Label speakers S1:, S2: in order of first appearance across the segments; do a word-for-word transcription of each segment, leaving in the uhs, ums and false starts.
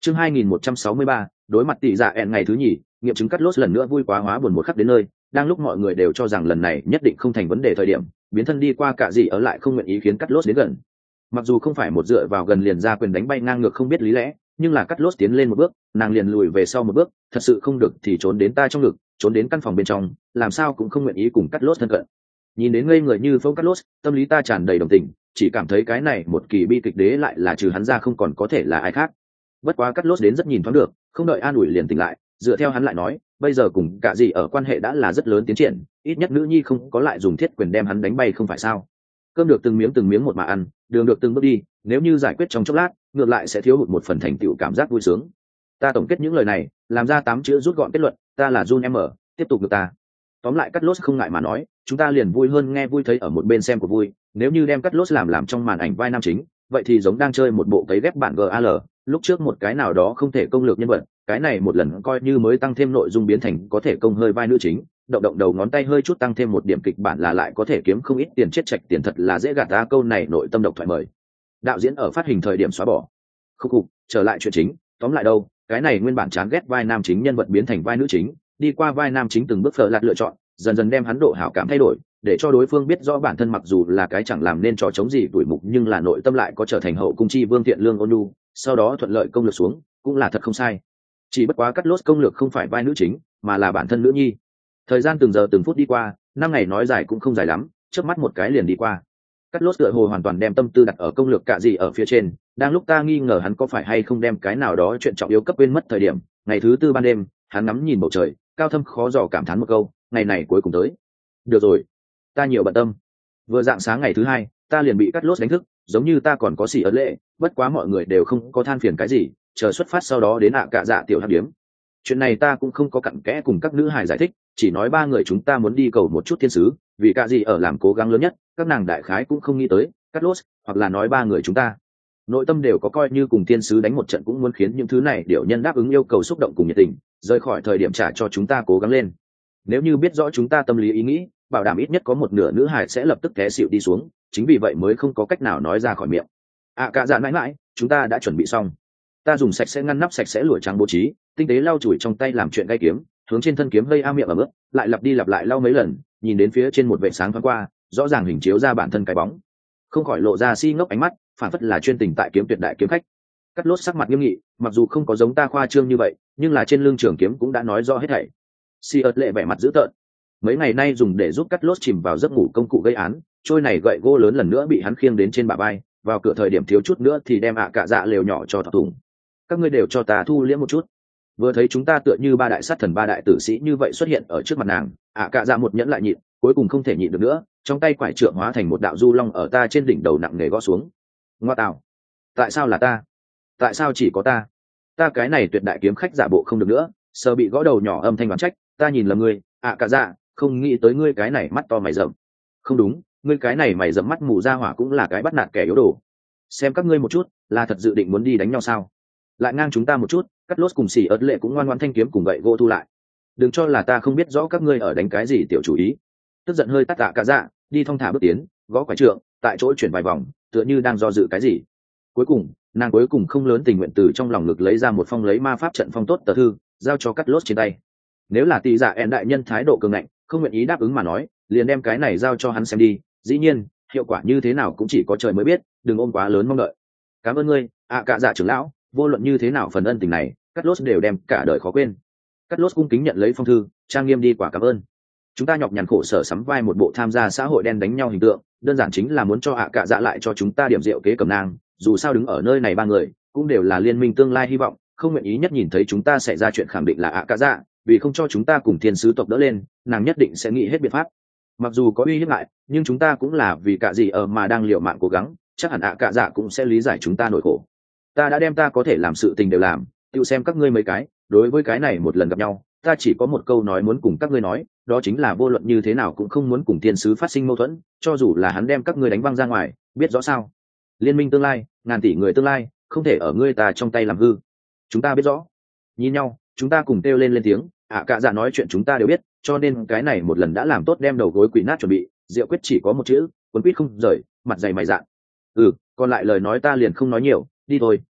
S1: chương hai nghìn một trăm sáu mươi ba, đối mặt tỷ dạ ẹn ngày thứ nhì, nghiệm chứng cắt lốt lần nữa vui quá hóa buồn một khắc đến nơi. Đang lúc mọi người đều cho rằng lần này nhất định không thành vấn đề thời điểm, biến thân đi qua cả gì ở lại không nguyện ý khiến cắt lốt đến gần. Mặc dù không phải một dựa vào gần liền ra quyền đánh bay ngang ngược không biết lý lẽ, nhưng là cắt lốt tiến lên một bước, nàng liền lùi về sau một bước, thật sự không được thì trốn đến ta trong ngực, trốn đến căn phòng bên trong, làm sao cũng không nguyện ý cùng cắt lốt thân cận. Nhìn đến ngây người như phẫu cắt lốt, tâm lý ta tràn đầy đồng tình, chỉ cảm thấy cái này một kỳ bi kịch đế lại là trừ hắn ra không còn có thể là ai khác. Bất quá cắt lốt đến rất nhìn thoáng được, không đợi an ủi liền tỉnh lại, dựa theo hắn lại nói, bây giờ cùng cả gì ở quan hệ đã là rất lớn tiến triển, ít nhất nữ nhi không có lại dùng thiết quyền đem hắn đánh bay không phải sao? Cơm được từng miếng từng miếng một mà ăn, đường được từng bước đi, nếu như giải quyết trong chốc lát, ngược lại sẽ thiếu hụt một phần thành tựu cảm giác vui sướng. Ta tổng kết những lời này, làm ra tám chữ rút gọn kết luận, ta là Jun M, tiếp tục được ta. Tóm lại cắt lốt không ngại mà nói, chúng ta liền vui hơn nghe vui thấy ở một bên xem của vui, nếu như đem cắt lốt làm làm trong màn ảnh vai nam chính, vậy thì giống đang chơi một bộ cấy ghép bản giê a lờ, lúc trước một cái nào đó không thể công lược nhân vật, cái này một lần coi như mới tăng thêm nội dung biến thành có thể công hơi vai nữ chính, động động đầu ngón tay hơi chút tăng thêm một điểm kịch bản là lại có thể kiếm không ít tiền chết chạch tiền, thật là dễ gạt ta. Câu này nội tâm độc thoại mời đạo diễn ở phát hình thời điểm xóa bỏ. Khúc khục, trở lại chuyện chính, tóm lại đâu, cái này nguyên bản chán ghét vai nam chính nhân vật biến thành vai nữ chính, đi qua vai nam chính từng bước phở lạt lựa chọn, dần dần đem hắn độ hảo cảm thay đổi, để cho đối phương biết rõ bản thân mặc dù là cái chẳng làm nên trò chống gì tuổi mục, nhưng là nội tâm lại có trở thành hậu cung chi vương thiện lương ôn nhu, sau đó thuận lợi công lược xuống, cũng là thật không sai. Chỉ bất quá cắt lốt công lược không phải vai nữ chính, mà là bản thân nữ nhi. Thời gian từng giờ từng phút đi qua, năm ngày nói dài cũng không dài lắm, chớp mắt một cái liền đi qua. Cắt lốt tựa hồ hoàn toàn đem tâm tư đặt ở công lược cả gì ở phía trên, đang lúc ta nghi ngờ hắn có phải hay không đem cái nào đó chuyện trọng yếu cấp quên mất thời điểm, ngày thứ tư ban đêm, hắn ngắm nhìn bầu trời, cao thâm khó dò cảm thán một câu, ngày này cuối cùng tới. Được rồi, ta nhiều bận tâm. Vừa dạng sáng ngày thứ hai, ta liền bị cắt lốt đánh thức, giống như ta còn có xỉ ấn lệ, bất quá mọi người đều không có than phiền cái gì, chờ xuất phát sau đó đến ạ cạ dạ tiểu hắc điếm. Chuyện này ta cũng không có cặn kẽ cùng các nữ hài giải thích, chỉ nói ba người chúng ta muốn đi cầu một chút thiên sứ, vì cả gì ở làm cố gắng lớn nhất, các nàng đại khái cũng không nghĩ tới, cắt lốt, hoặc là nói ba người chúng ta. Nội tâm đều có coi như cùng thiên sứ đánh một trận cũng muốn khiến những thứ này điệu nhân đáp ứng yêu cầu xúc động cùng nhiệt tình, rời khỏi thời điểm trả cho chúng ta cố gắng lên. Nếu như biết rõ chúng ta tâm lý ý nghĩ, bảo đảm ít nhất có một nửa nữ hài sẽ lập tức té xịu đi xuống, chính vì vậy mới không có cách nào nói ra khỏi miệng. À cả dạ mãi mãi, chúng ta đã chuẩn bị xong. Ta dùng sạch sẽ ngăn nắp sạch sẽ lụa trắng bố trí, tinh tế lau chùi trong tay làm chuyện gai kiếm, hướng trên thân kiếm gây a miệng ở mức, lại lặp đi lặp lại lau mấy lần, nhìn đến phía trên một vệ sáng thoáng qua, rõ ràng hình chiếu ra bản thân cái bóng, không khỏi lộ ra si ngốc ánh mắt, phản phất là chuyên tình tại kiếm tuyệt đại kiếm khách. Cắt lốt sắc mặt nghiêm nghị, mặc dù không có giống ta khoa trương như vậy, nhưng là trên lưng trường kiếm cũng đã nói rõ hết thảy. Si ớt lệ vẻ mặt dữ tợn. Mấy ngày nay dùng để giúp cắt lốt chìm vào giấc ngủ công cụ gây án, trôi này gậy gỗ lớn lần nữa bị hắn khiêng đến trên bả vai, vào cửa thời điểm thiếu chút nữa thì đem ạ cả dạ lều nhỏ cho thọc thủng. Các ngươi đều cho ta thu liễm một chút. Vừa thấy chúng ta tựa như ba đại sát thần ba đại tử sĩ như vậy xuất hiện ở trước mặt nàng, ạ cả dạ một nhẫn lại nhịn, cuối cùng không thể nhịn được nữa, trong tay quải trượng hóa thành một đạo du long ở ta trên đỉnh đầu nặng nề gõ xuống. Ngoa tạo, tại sao là ta? Tại sao chỉ có ta? Ta cái này tuyệt đại kiếm khách giả bộ không được nữa, sợ bị gõ đầu nhỏ âm thanh đoán trách, ta nhìn là ngươi, ạ cả dạ, không nghĩ tới ngươi cái này mắt to mày rậm. Không đúng, ngươi cái này mày rậm mắt mù ra hỏa cũng là cái bắt nạt kẻ yếu đồ. Xem các ngươi một chút, là thật dự định muốn đi đánh nhau sao? Lại ngang chúng ta một chút, cắt lốt cùng xỉ ớt lệ cũng ngoan ngoãn thanh kiếm cùng gậy gỗ thu lại. Đừng cho là ta không biết rõ các ngươi ở đánh cái gì tiểu chủ ý. Tức giận hơi tắt tạ cả dạ, đi thong thả bước tiến, gõ quải trượng, tại chỗ chuyển vài vòng, tựa như đang do dự cái gì. Cuối cùng, nàng cuối cùng không lớn tình nguyện từ trong lòng ngực lấy ra một phong lấy ma pháp trận phong tốt tờ thư, giao cho cắt lốt trên tay. Nếu là tỷ dạ ẹn đại nhân thái độ cường ngạnh, không nguyện ý đáp ứng mà nói, liền đem cái này giao cho hắn xem đi. Dĩ nhiên, hiệu quả như thế nào cũng chỉ có trời mới biết, đừng ôm quá lớn mong đợi. Cảm ơn ngươi, ạ cả dạ trưởng lão, vô luận như thế nào phần ân tình này, cắt lốt đều đem cả đời khó quên. Cắt lốt cung kính nhận lấy phong thư, trang nghiêm đi quả cảm ơn. Chúng ta nhọc nhằn khổ sở sắm vai một bộ tham gia xã hội đen đánh nhau hình tượng, đơn giản chính là muốn cho ạ cả dạ lại cho chúng ta điểm rượu kế cầm nang. Dù sao đứng ở nơi này ba người cũng đều là liên minh tương lai hy vọng, không nguyện ý nhất nhìn thấy chúng ta xảy ra chuyện, khẳng định là ạ cả dạ, vì không cho chúng ta cùng thiên sứ tộc đỡ lên, nàng nhất định sẽ nghĩ hết biện pháp. Mặc dù có uy hiếp lại, nhưng chúng ta cũng là vì cả gì ở mà đang liều mạng cố gắng, chắc hẳn ạ cả dạ cũng sẽ lý giải chúng ta nỗi khổ. Ta đã đem ta có thể làm sự tình đều làm, tự xem các ngươi mấy cái. Đối với cái này một lần gặp nhau, ta chỉ có một câu nói muốn cùng các ngươi nói, đó chính là vô luận như thế nào cũng không muốn cùng thiên sứ phát sinh mâu thuẫn, cho dù là hắn đem các ngươi đánh văng ra ngoài, biết rõ sao? Liên minh tương lai, ngàn tỷ người tương lai, không thể ở ngươi ta trong tay làm hư. Chúng ta biết rõ. Nhìn nhau, chúng ta cùng kêu lên lên tiếng, ạ cả dạ nói chuyện chúng ta đều biết, cho nên cái này một lần đã làm tốt đem đầu gối quỷ nát chuẩn bị, diệu quyết chỉ có một chữ, quấn quýt không rời, mặt dày mày dạn. Ừ, còn lại lời nói ta liền không nói nhiều, đi thôi,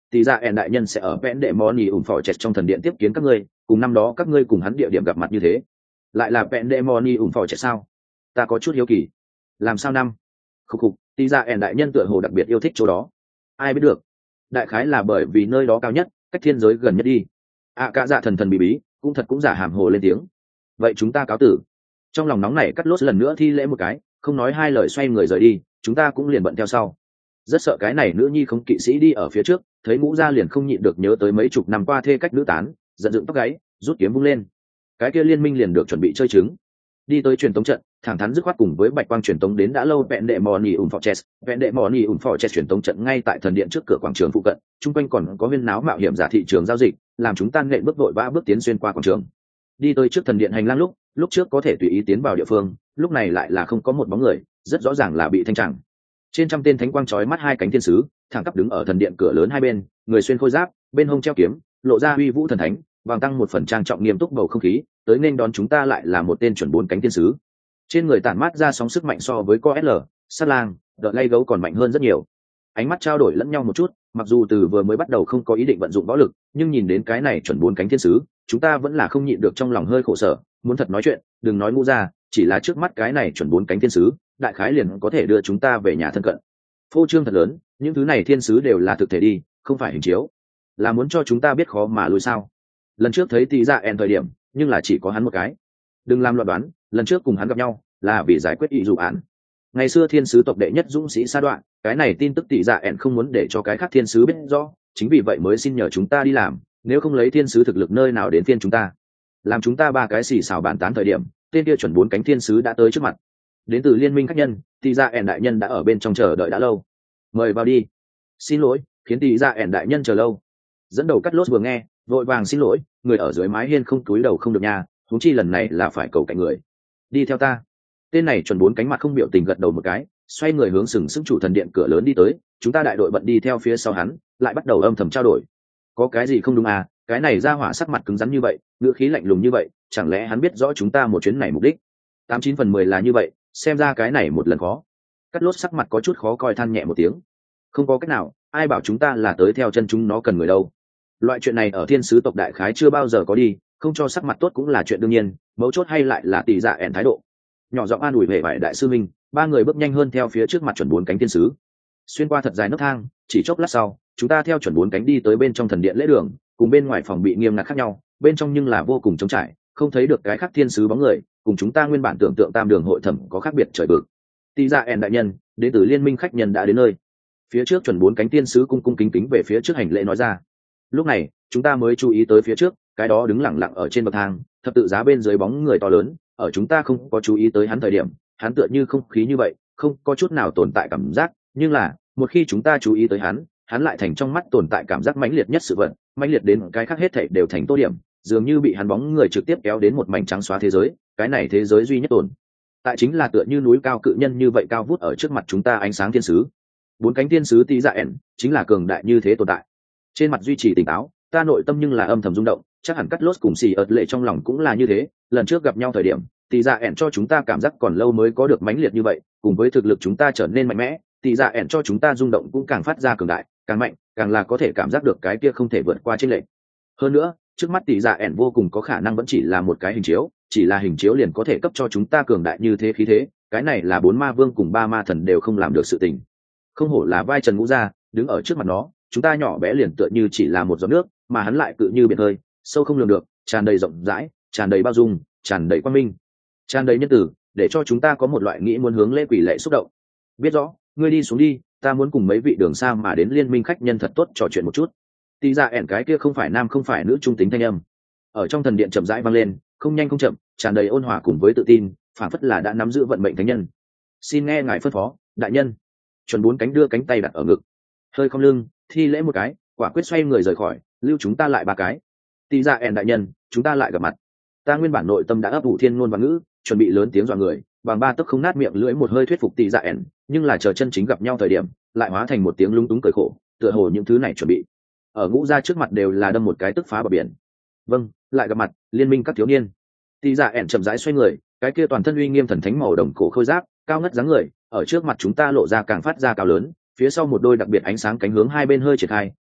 S1: thì ra ẻn đại nhân sẽ ở vẽn đệ moni ủng phò chẹt trong thần điện tiếp kiến các ngươi, cùng năm đó các ngươi cùng hắn địa điểm gặp mặt như thế. Lại là vẽn đệ moni ủng phò chẹt sao? Ta có chút hiếu kỳ. Làm sao năm? Khục khục, thì ra ẻn đại nhân tựa hồ đặc biệt yêu thích chỗ đó. Ai biết được? Đại khái là bởi vì nơi đó cao nhất, cách thiên giới gần nhất đi. À cả dạ thần thần bí bí, cũng thật cũng giả hàm hồ lên tiếng. Vậy chúng ta cáo tử. Trong lòng nóng này cắt lốt lần nữa thi lễ một cái, không nói hai lời xoay người rời đi, chúng ta cũng liền bận theo sau. Rất sợ cái này nữ nhi không kỵ sĩ đi ở phía trước, thấy Ngũ Gia liền không nhịn được nhớ tới mấy chục năm qua thê cách nữ tán, giận dựng tóc gáy, rút kiếm vung lên. Cái kia liên minh liền được chuẩn bị chơi trứng. Đi tới truyền tống trận, thẳng thắn dứt khoát cùng với bạch quang truyền tống đến đã lâu vẹn đệ mò nỉ ủng phò chess, vẹn đệ mò nỉ ủng phò chess truyền tống trận ngay tại thần điện trước cửa quảng trường phụ cận, chung quanh còn có huyên náo mạo hiểm giả thị trường giao dịch, làm chúng ta nện bước vội vã bước tiến xuyên qua quảng trường. Đi tới trước thần điện hành lang lúc, lúc trước có thể tùy ý tiến vào địa phương, lúc này lại là không có một bóng người, rất rõ ràng là bị thanh tràng. Trên trăm tên thánh quang chói mắt hai cánh thiên sứ, thẳng tắp đứng ở thần điện cửa lớn hai bên, người xuyên khôi giáp, bên hông treo kiếm, lộ ra uy vũ thần thánh, vàng tăng một phần trang trọng nghiêm túc bầu không khí, tới nên đón chúng ta lại là một tên chuẩn bốn cánh thiên sứ. Trên người tản mát ra sóng sức mạnh so với co ét lờ, sát lang, đợt lay gấu còn mạnh hơn rất nhiều. Ánh mắt trao đổi lẫn nhau một chút, mặc dù từ vừa mới bắt đầu không có ý định vận dụng võ lực, nhưng nhìn đến cái này chuẩn bốn cánh thiên sứ, chúng ta vẫn là không nhịn được trong lòng hơi khổ sở, muốn thật nói chuyện, đừng nói Ngũ Gia, chỉ là trước mắt cái này chuẩn bốn cánh thiên sứ, đại khái liền có thể đưa chúng ta về nhà thân cận. Phô trương thật lớn, những thứ này thiên sứ đều là thực thể đi, không phải hình chiếu, là muốn cho chúng ta biết khó mà lùi sao? Lần trước thấy Tỷ Dạ En thời điểm, nhưng là chỉ có hắn một cái. Đừng làm loạn đoán, lần trước cùng hắn gặp nhau là vì giải quyết ý dụ án. Ngày xưa thiên sứ tộc đệ nhất dũng sĩ sa đoạn, cái này tin tức Tỷ Dạ En không muốn để cho cái khác thiên sứ biết rõ, chính vì vậy mới xin nhờ chúng ta đi làm, nếu không lấy thiên sứ thực lực nơi nào đến phiên chúng ta. Làm chúng ta ba cái xì xào bàn tán thời điểm, tên kia chuẩn bốn cánh thiên sứ đã tới trước mặt. Đến từ liên minh khách nhân, Tỷ Dạ En đại nhân đã ở bên trong chờ đợi đã lâu. Mời vào đi. Xin lỗi, khiến Tỷ Dạ En đại nhân chờ lâu. Dẫn đầu cắt lốt vừa nghe, vội vàng xin lỗi, người ở dưới mái hiên không cúi đầu không được nha, huống chi lần này là phải cầu cạnh người. Đi theo ta. Tên này chuẩn bốn cánh mặt không biểu tình gật đầu một cái, xoay người hướng sừng sững chủ thần điện cửa lớn đi tới, chúng ta đại đội bận đi theo phía sau hắn, lại bắt đầu âm thầm trao đổi. Có cái gì không đúng à, cái này ra hỏa sắc mặt cứng rắn như vậy, ngữ khí lạnh lùng như vậy, chẳng lẽ hắn biết rõ chúng ta một chuyến này mục đích? Tám chín phần mười là như vậy, xem ra cái này một lần khó. Cắt lốt sắc mặt có chút khó coi, than nhẹ một tiếng. Không có cách nào, ai bảo chúng ta là tới theo chân chúng nó cần người đâu. Loại chuyện này ở thiên sứ tộc đại khái chưa bao giờ có đi, không cho sắc mặt tốt cũng là chuyện đương nhiên, mấu chốt hay lại là Tỷ Dạ En thái độ. Nhỏ giọng an ủi về vải đại sư minh, ba người bước nhanh hơn theo phía trước mặt chuẩn bốn cánh thiên sứ. Xuyên qua thật dài nấc thang, chỉ chốc lát sau, chúng ta theo chuẩn bốn cánh đi tới bên trong thần điện lễ đường, cùng bên ngoài phòng bị nghiêm ngặt khác nhau, bên trong nhưng là vô cùng trống trải, không thấy được cái khác thiên sứ bóng người, cùng chúng ta nguyên bản tưởng tượng tam đường hội thẩm có khác biệt trời vực. Tỷ Dạ En đại nhân, đến từ liên minh khách nhân đã đến nơi. Phía trước chuẩn bốn cánh thiên sứ cung cung kính kính về phía trước hành lễ nói ra. Lúc này, chúng ta mới chú ý tới phía trước, cái đó đứng lặng lặng ở trên bậc thang, thập tự giá bên dưới bóng người to lớn, ở chúng ta không có chú ý tới hắn thời điểm, hắn tựa như không khí như vậy, không có chút nào tồn tại cảm giác, nhưng là, một khi chúng ta chú ý tới hắn, hắn lại thành trong mắt tồn tại cảm giác mãnh liệt nhất sự vật, mãnh liệt đến cái khác hết thảy đều thành tô điểm, dường như bị hắn bóng người trực tiếp kéo đến một mảnh trắng xóa thế giới, cái này thế giới duy nhất tồn tại chính là tựa như núi cao cự nhân như vậy cao vút ở trước mặt chúng ta ánh sáng thiên sứ. Bốn cánh thiên sứ Tỷ Dạ En chính là cường đại như thế tồn tại. Trên mặt duy trì tỉnh táo, ta nội tâm nhưng là âm thầm rung động, chắc hẳn cắt lốt cùng xì ợt lệ trong lòng cũng là như thế. Lần trước gặp nhau thời điểm, Tỷ Dạ En cho chúng ta cảm giác còn lâu mới có được mãnh liệt như vậy, cùng với thực lực chúng ta trở nên mạnh mẽ, Tỷ Dạ En cho chúng ta rung động cũng càng phát ra cường đại, càng mạnh, càng là có thể cảm giác được cái kia không thể vượt qua chênh lệch. Hơn nữa, trước mắt Tỷ Dạ En vô cùng có khả năng vẫn chỉ là một cái hình chiếu, chỉ là hình chiếu liền có thể cấp cho chúng ta cường đại như thế khí thế, cái này là bốn ma vương cùng ba ma thần đều không làm được sự tình. Không hổ là vai Trần Ngũ Gia, đứng ở trước mặt nó, chúng ta nhỏ bé liền tựa như chỉ là một giọt nước, mà hắn lại cự như biển hơi, sâu không lường được, tràn đầy rộng rãi, tràn đầy bao dung, tràn đầy quang minh, tràn đầy nhân tử, để cho chúng ta có một loại nghĩ muốn hướng lễ quỷ lệ xúc động. Biết rõ, ngươi đi xuống đi, ta muốn cùng mấy vị đường xa mà đến liên minh khách nhân thật tốt trò chuyện một chút. Tỷ Dạ En cái kia không phải nam không phải nữ trung tính thanh âm, ở trong thần điện chậm rãi vang lên, không nhanh không chậm, tràn đầy ôn hòa cùng với tự tin, phảng phất là đã nắm giữ vận mệnh thánh nhân. Xin nghe ngài phân phó, đại nhân. Chuẩn bốn cánh đưa cánh tay đặt ở ngực, hơi không lưng, thi lễ một cái, quả quyết xoay người rời khỏi, lưu chúng ta lại ba cái. Tỷ Dạ En đại nhân, chúng ta lại gặp mặt. Ta nguyên bản nội tâm đã ấp ủ thiên ngôn và ngữ, chuẩn bị lớn tiếng dọa người, bằng ba tấc không nát miệng lưỡi một hơi thuyết phục Tỷ Dạ En, nhưng là chờ chân chính gặp nhau thời điểm, lại hóa thành một tiếng lúng túng cười khổ, tựa hồ những thứ này chuẩn bị ở Ngũ Gia trước mặt đều là đâm một cái tức phá bờ biển. Vâng, lại gặp mặt, liên minh các thiếu niên. Tỷ Dạ En chậm rãi xoay người, cái kia toàn thân uy nghiêm thần thánh màu đồng cổ khôi giáp, cao ngất dáng người, ở trước mặt chúng ta lộ ra càng phát ra cao lớn, phía sau một đôi đặc biệt ánh sáng cánh hướng hai bên hơi triển khai,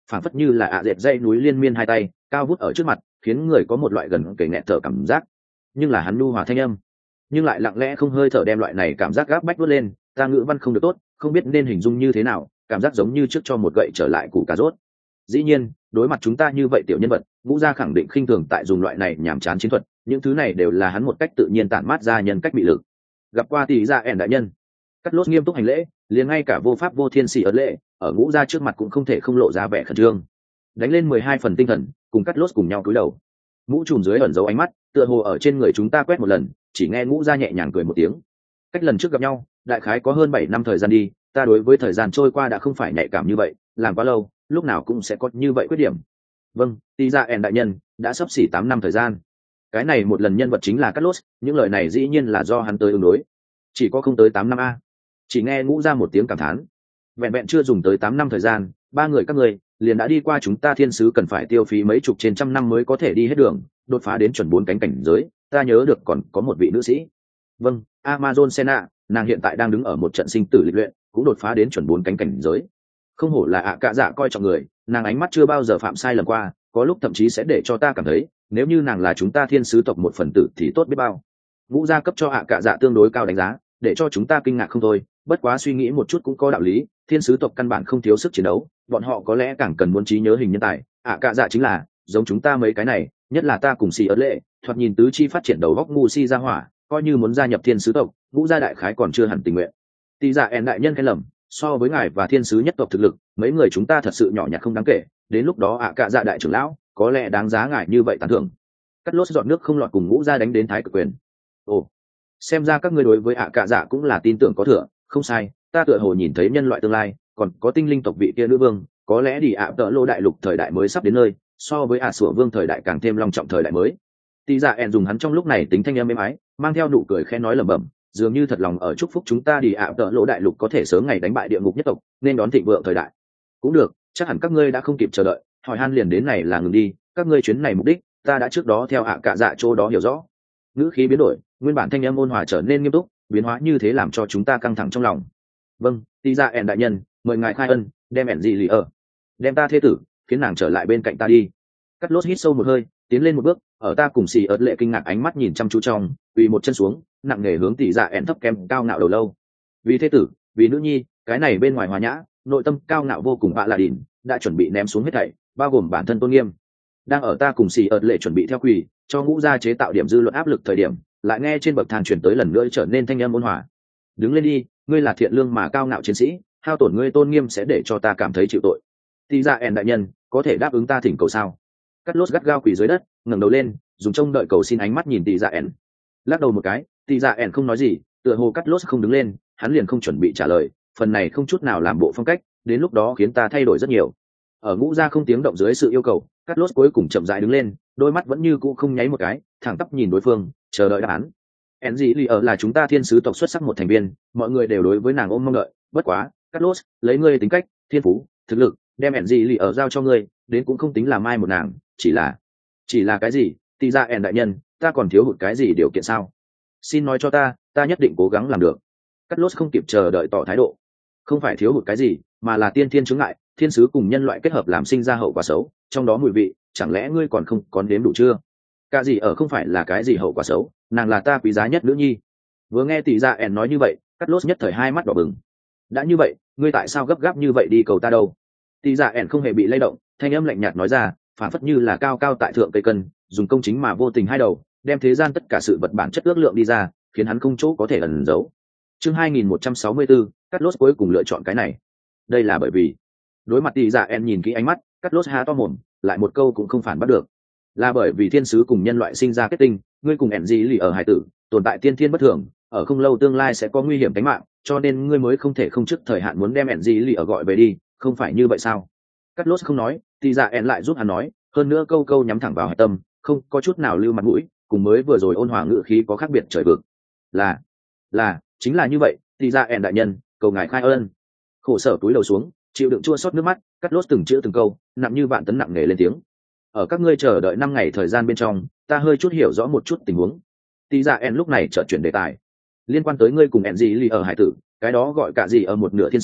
S1: phảng phất như là ạ dệt dây núi liên miên hai tay cao vút ở trước mặt, khiến người có một loại gần kề nghẹt thở cảm giác. Nhưng là hắn nu hòa thanh âm, nhưng lại lặng lẽ không hơi thở đem loại này cảm giác gáp bách vút lên. Ta ngữ văn không được tốt, không biết nên hình dung như thế nào, cảm giác giống như trước cho một gậy trở lại củ cà rốt. Dĩ nhiên, đối mặt chúng ta như vậy tiểu nhân vật, Ngũ Gia khẳng định khinh thường tại dùng loại này nhảm chán chiến thuật, những thứ này đều là hắn một cách tự nhiên tản mát ra nhân cách bị lực. Gặp qua tỷ gia ẻn đại nhân, Cắt Lốt nghiêm túc hành lễ, liền ngay cả vô pháp vô thiên sĩ ở lễ, ở Ngũ Gia trước mặt cũng không thể không lộ ra vẻ khẩn trương. Đánh lên mười hai phần tinh thần, cùng Cắt Lốt cùng nhau cúi đầu. Mũ trùm dưới ẩn giấu ánh mắt, tựa hồ ở trên người chúng ta quét một lần, chỉ nghe Ngũ Gia nhẹ nhàng cười một tiếng. Cách lần trước gặp nhau, đại khái có hơn bảy năm thời gian đi, ta đối với thời gian trôi qua đã không phải nhạy cảm như vậy, làm quá lâu, lúc nào cũng sẽ có như vậy khuyết điểm. Vâng, tỷ gia ẻn đại nhân, đã sắp xỉ tám năm thời gian. Cái này một lần nhân vật chính là Cắt Lốt, những lời này dĩ nhiên là do hắn tới ứng đối. Chỉ có không tới tám năm a. Chỉ nghe Ngũ Gia một tiếng cảm thán. Vẹn vẹn chưa dùng tới tám năm thời gian, ba người các ngươi liền đã đi qua chúng ta thiên sứ cần phải tiêu phí mấy chục trên trăm năm mới có thể đi hết đường, đột phá đến chuẩn bốn cánh cảnh giới, ta nhớ được còn có một vị nữ sĩ. Vâng, Amazon Senna, nàng hiện tại đang đứng ở một trận sinh tử lịch luyện, cũng đột phá đến chuẩn bốn cánh cảnh giới. Không hổ là ạ cạ dạ coi trọng người, nàng ánh mắt chưa bao giờ phạm sai lầm qua, có lúc thậm chí sẽ để cho ta cảm thấy, nếu như nàng là chúng ta thiên sứ tộc một phần tử thì tốt biết bao. Ngũ Gia cấp cho ạ cạ dạ tương đối cao đánh giá, để cho chúng ta kinh ngạc không thôi. Bất quá suy nghĩ một chút cũng có đạo lý, thiên sứ tộc căn bản không thiếu sức chiến đấu, bọn họ có lẽ càng cần muốn trí nhớ hình nhân tài. ạ cạ dạ chính là giống chúng ta mấy cái này, nhất là ta cùng xì ớt lệ, thoạt nhìn tứ chi phát triển đầu góc ngu si ra hỏa, coi như muốn gia nhập thiên sứ tộc, Ngũ Gia đại khái còn chưa hẳn tình nguyện. Tỷ dạ ẻn đại nhân khen lầm, so với ngài và thiên sứ nhất tộc thực lực, mấy người chúng ta thật sự nhỏ nhặt không đáng kể, đến lúc đó ạ cạ dạ đại trưởng lão có lẽ đáng giá ngài như vậy tán thưởng. Cắt Lốt dọn nước không lọt cùng Ngũ Gia đánh đến thái cực quyền. Ồ, xem ra các ngươi đối với ạ cạ dạ cũng là tin tưởng có thừa. Không sai, ta tựa hồ nhìn thấy nhân loại tương lai, còn có tinh linh tộc vị kia nữ vương, có lẽ đi ạ tợ lô đại lục thời đại mới sắp đến nơi, so với ạ sủa vương thời đại càng thêm long trọng thời đại mới. Tỷ dạ ẻn dùng hắn trong lúc này tính thanh âm êm ái, mang theo nụ cười khẽ nói lẩm bẩm, dường như thật lòng ở chúc phúc chúng ta đi ạ tợ lỗ đại lục có thể sớm ngày đánh bại địa ngục nhất tộc, nên đón thịnh vượng thời đại. Cũng được, chắc hẳn các ngươi đã không kịp chờ đợi, hỏi han liền đến này là ngừng đi, các ngươi chuyến này mục đích ta đã trước đó theo ạ cạ dạ chỗ đó hiểu rõ. Ngữ khí biến đổi, nguyên bản thanh âm ôn hòa trở nên nghiêm túc, biến hóa như thế làm cho chúng ta căng thẳng trong lòng. Vâng, tỷ dạ ẻn đại nhân, mời ngài khai ân, đem ẻn gì lì ở, đem ta thế tử, khiến nàng trở lại bên cạnh ta đi. Cắt Lốt hít sâu một hơi, tiến lên một bước, ở ta cùng xì ớt lệ kinh ngạc ánh mắt nhìn chăm chú trong, quỳ một chân xuống, nặng nề hướng tỷ dạ ẻn thấp kém cao ngạo đầu lâu. Vì thế tử, vì nữ nhi, cái này bên ngoài hòa nhã, nội tâm cao ngạo vô cùng bạ là đỉnh, đã chuẩn bị ném xuống hết thảy, bao gồm bản thân tôn nghiêm. Đang ở ta cùng xì ớt lệ chuẩn bị theo quỳ, cho Ngũ Gia chế tạo điểm dư luận áp lực thời điểm, lại nghe trên bậc thang chuyển tới lần nữa trở nên thanh âm ôn hòa. Đứng lên đi, ngươi là thiện lương mà cao ngạo chiến sĩ, hao tổn ngươi tôn nghiêm sẽ để cho ta cảm thấy chịu tội. Tỷ dạ ẻn đại nhân, có thể đáp ứng ta thỉnh cầu sao? Cắt Lốt gắt gao quỳ dưới đất, ngẩng đầu lên, dùng trông đợi cầu xin ánh mắt nhìn tỷ dạ ẻn. Lắc đầu một cái, tỷ dạ ẻn không nói gì, tựa hồ Cắt Lốt không đứng lên, hắn liền không chuẩn bị trả lời, phần này không chút nào làm bộ phong cách, đến lúc đó khiến ta thay đổi rất nhiều. Ở Ngũ Gia không tiếng động dưới sự yêu cầu, Cắt Lốt cuối cùng chậm rãi đứng lên, đôi mắt vẫn như cũ không nháy một cái, thẳng tắp nhìn đối phương, chờ đợi đáp án. En gì Ly ở là chúng ta thiên sứ tộc xuất sắc một thành viên, mọi người đều đối với nàng ôm mong đợi, bất quá, Cắt Lốt, lấy ngươi tính cách, thiên phú, thực lực, đem En gì Ly ở giao cho ngươi, đến cũng không tính là mai một nàng, chỉ là chỉ là cái gì? Tỷ dạ ẻn đại nhân, ta còn thiếu hụt cái gì điều kiện sao? Xin nói cho ta, ta nhất định cố gắng làm được. Cắt Lốt không kịp chờ đợi tỏ thái độ. Không phải thiếu hụt cái gì, mà là tiên thiên chướng ngại, thiên sứ cùng nhân loại kết hợp làm sinh ra hậu quả xấu, trong đó mùi vị, chẳng lẽ ngươi còn không còn đếm đủ chưa? Cả gì ở không phải là cái gì hậu quả xấu, nàng là ta quý giá nhất nữ nhi. Vừa nghe tỷ dạ ẻn nói như vậy, Cắt Lốt nhất thời hai mắt đỏ bừng. Đã như vậy, ngươi tại sao gấp gáp như vậy đi cầu ta đâu? Tỷ dạ ẻn không hề bị lay động, thanh âm lạnh nhạt nói ra, phản phất như là cao cao tại thượng cây cân, dùng công chính mà vô tình hai đầu, đem thế gian tất cả sự vật bản chất ước lượng đi ra, khiến hắn không chỗ có thể ẩn giấu. Chương hai nghìn một trăm sáu mươi tư, Cắt Lốt cuối cùng lựa chọn cái này. Đây là bởi vì, đối mặt tỷ dạ ẻn nhìn kỹ ánh mắt, Cắt Lốt há to mồm, lại một câu cũng không phản bắt được. Là bởi vì thiên sứ cùng nhân loại sinh ra kết tinh, ngươi cùng ẻn gì lì ở hải tử, tồn tại tiên thiên bất thường, ở không lâu tương lai sẽ có nguy hiểm tính mạng, cho nên ngươi mới không thể không trước thời hạn muốn đem ẻn gì lì ở gọi về đi, không phải như vậy sao? Cắt Lốt không nói, tỷ dạ ẻn lại giúp hắn nói, hơn nữa câu câu nhắm thẳng vào hải tâm, không có chút nào lưu mặt mũi, cùng mới vừa rồi ôn hòa ngữ khí có khác biệt trời vực. Là, là, chính là như vậy, tỷ dạ ẻn đại nhân, cầu ngài khai ơn. Khổ sở túi đầu xuống, chịu đựng chua xót nước mắt, Cắt Lốt từng chữ từng câu, nặng như vạn tấn nặng nề lên tiếng. Ở các ngươi chờ đợi năm ngày thời gian bên trong, ta hơi chút hiểu rõ một chút tình huống. Tỷ dạ ẻn lúc này chợt chuyển đề tài, liên quan tới ngươi cùng ẻn gì lì ở hải tử, cái đó gọi cả gì ở một nửa thiên sứ,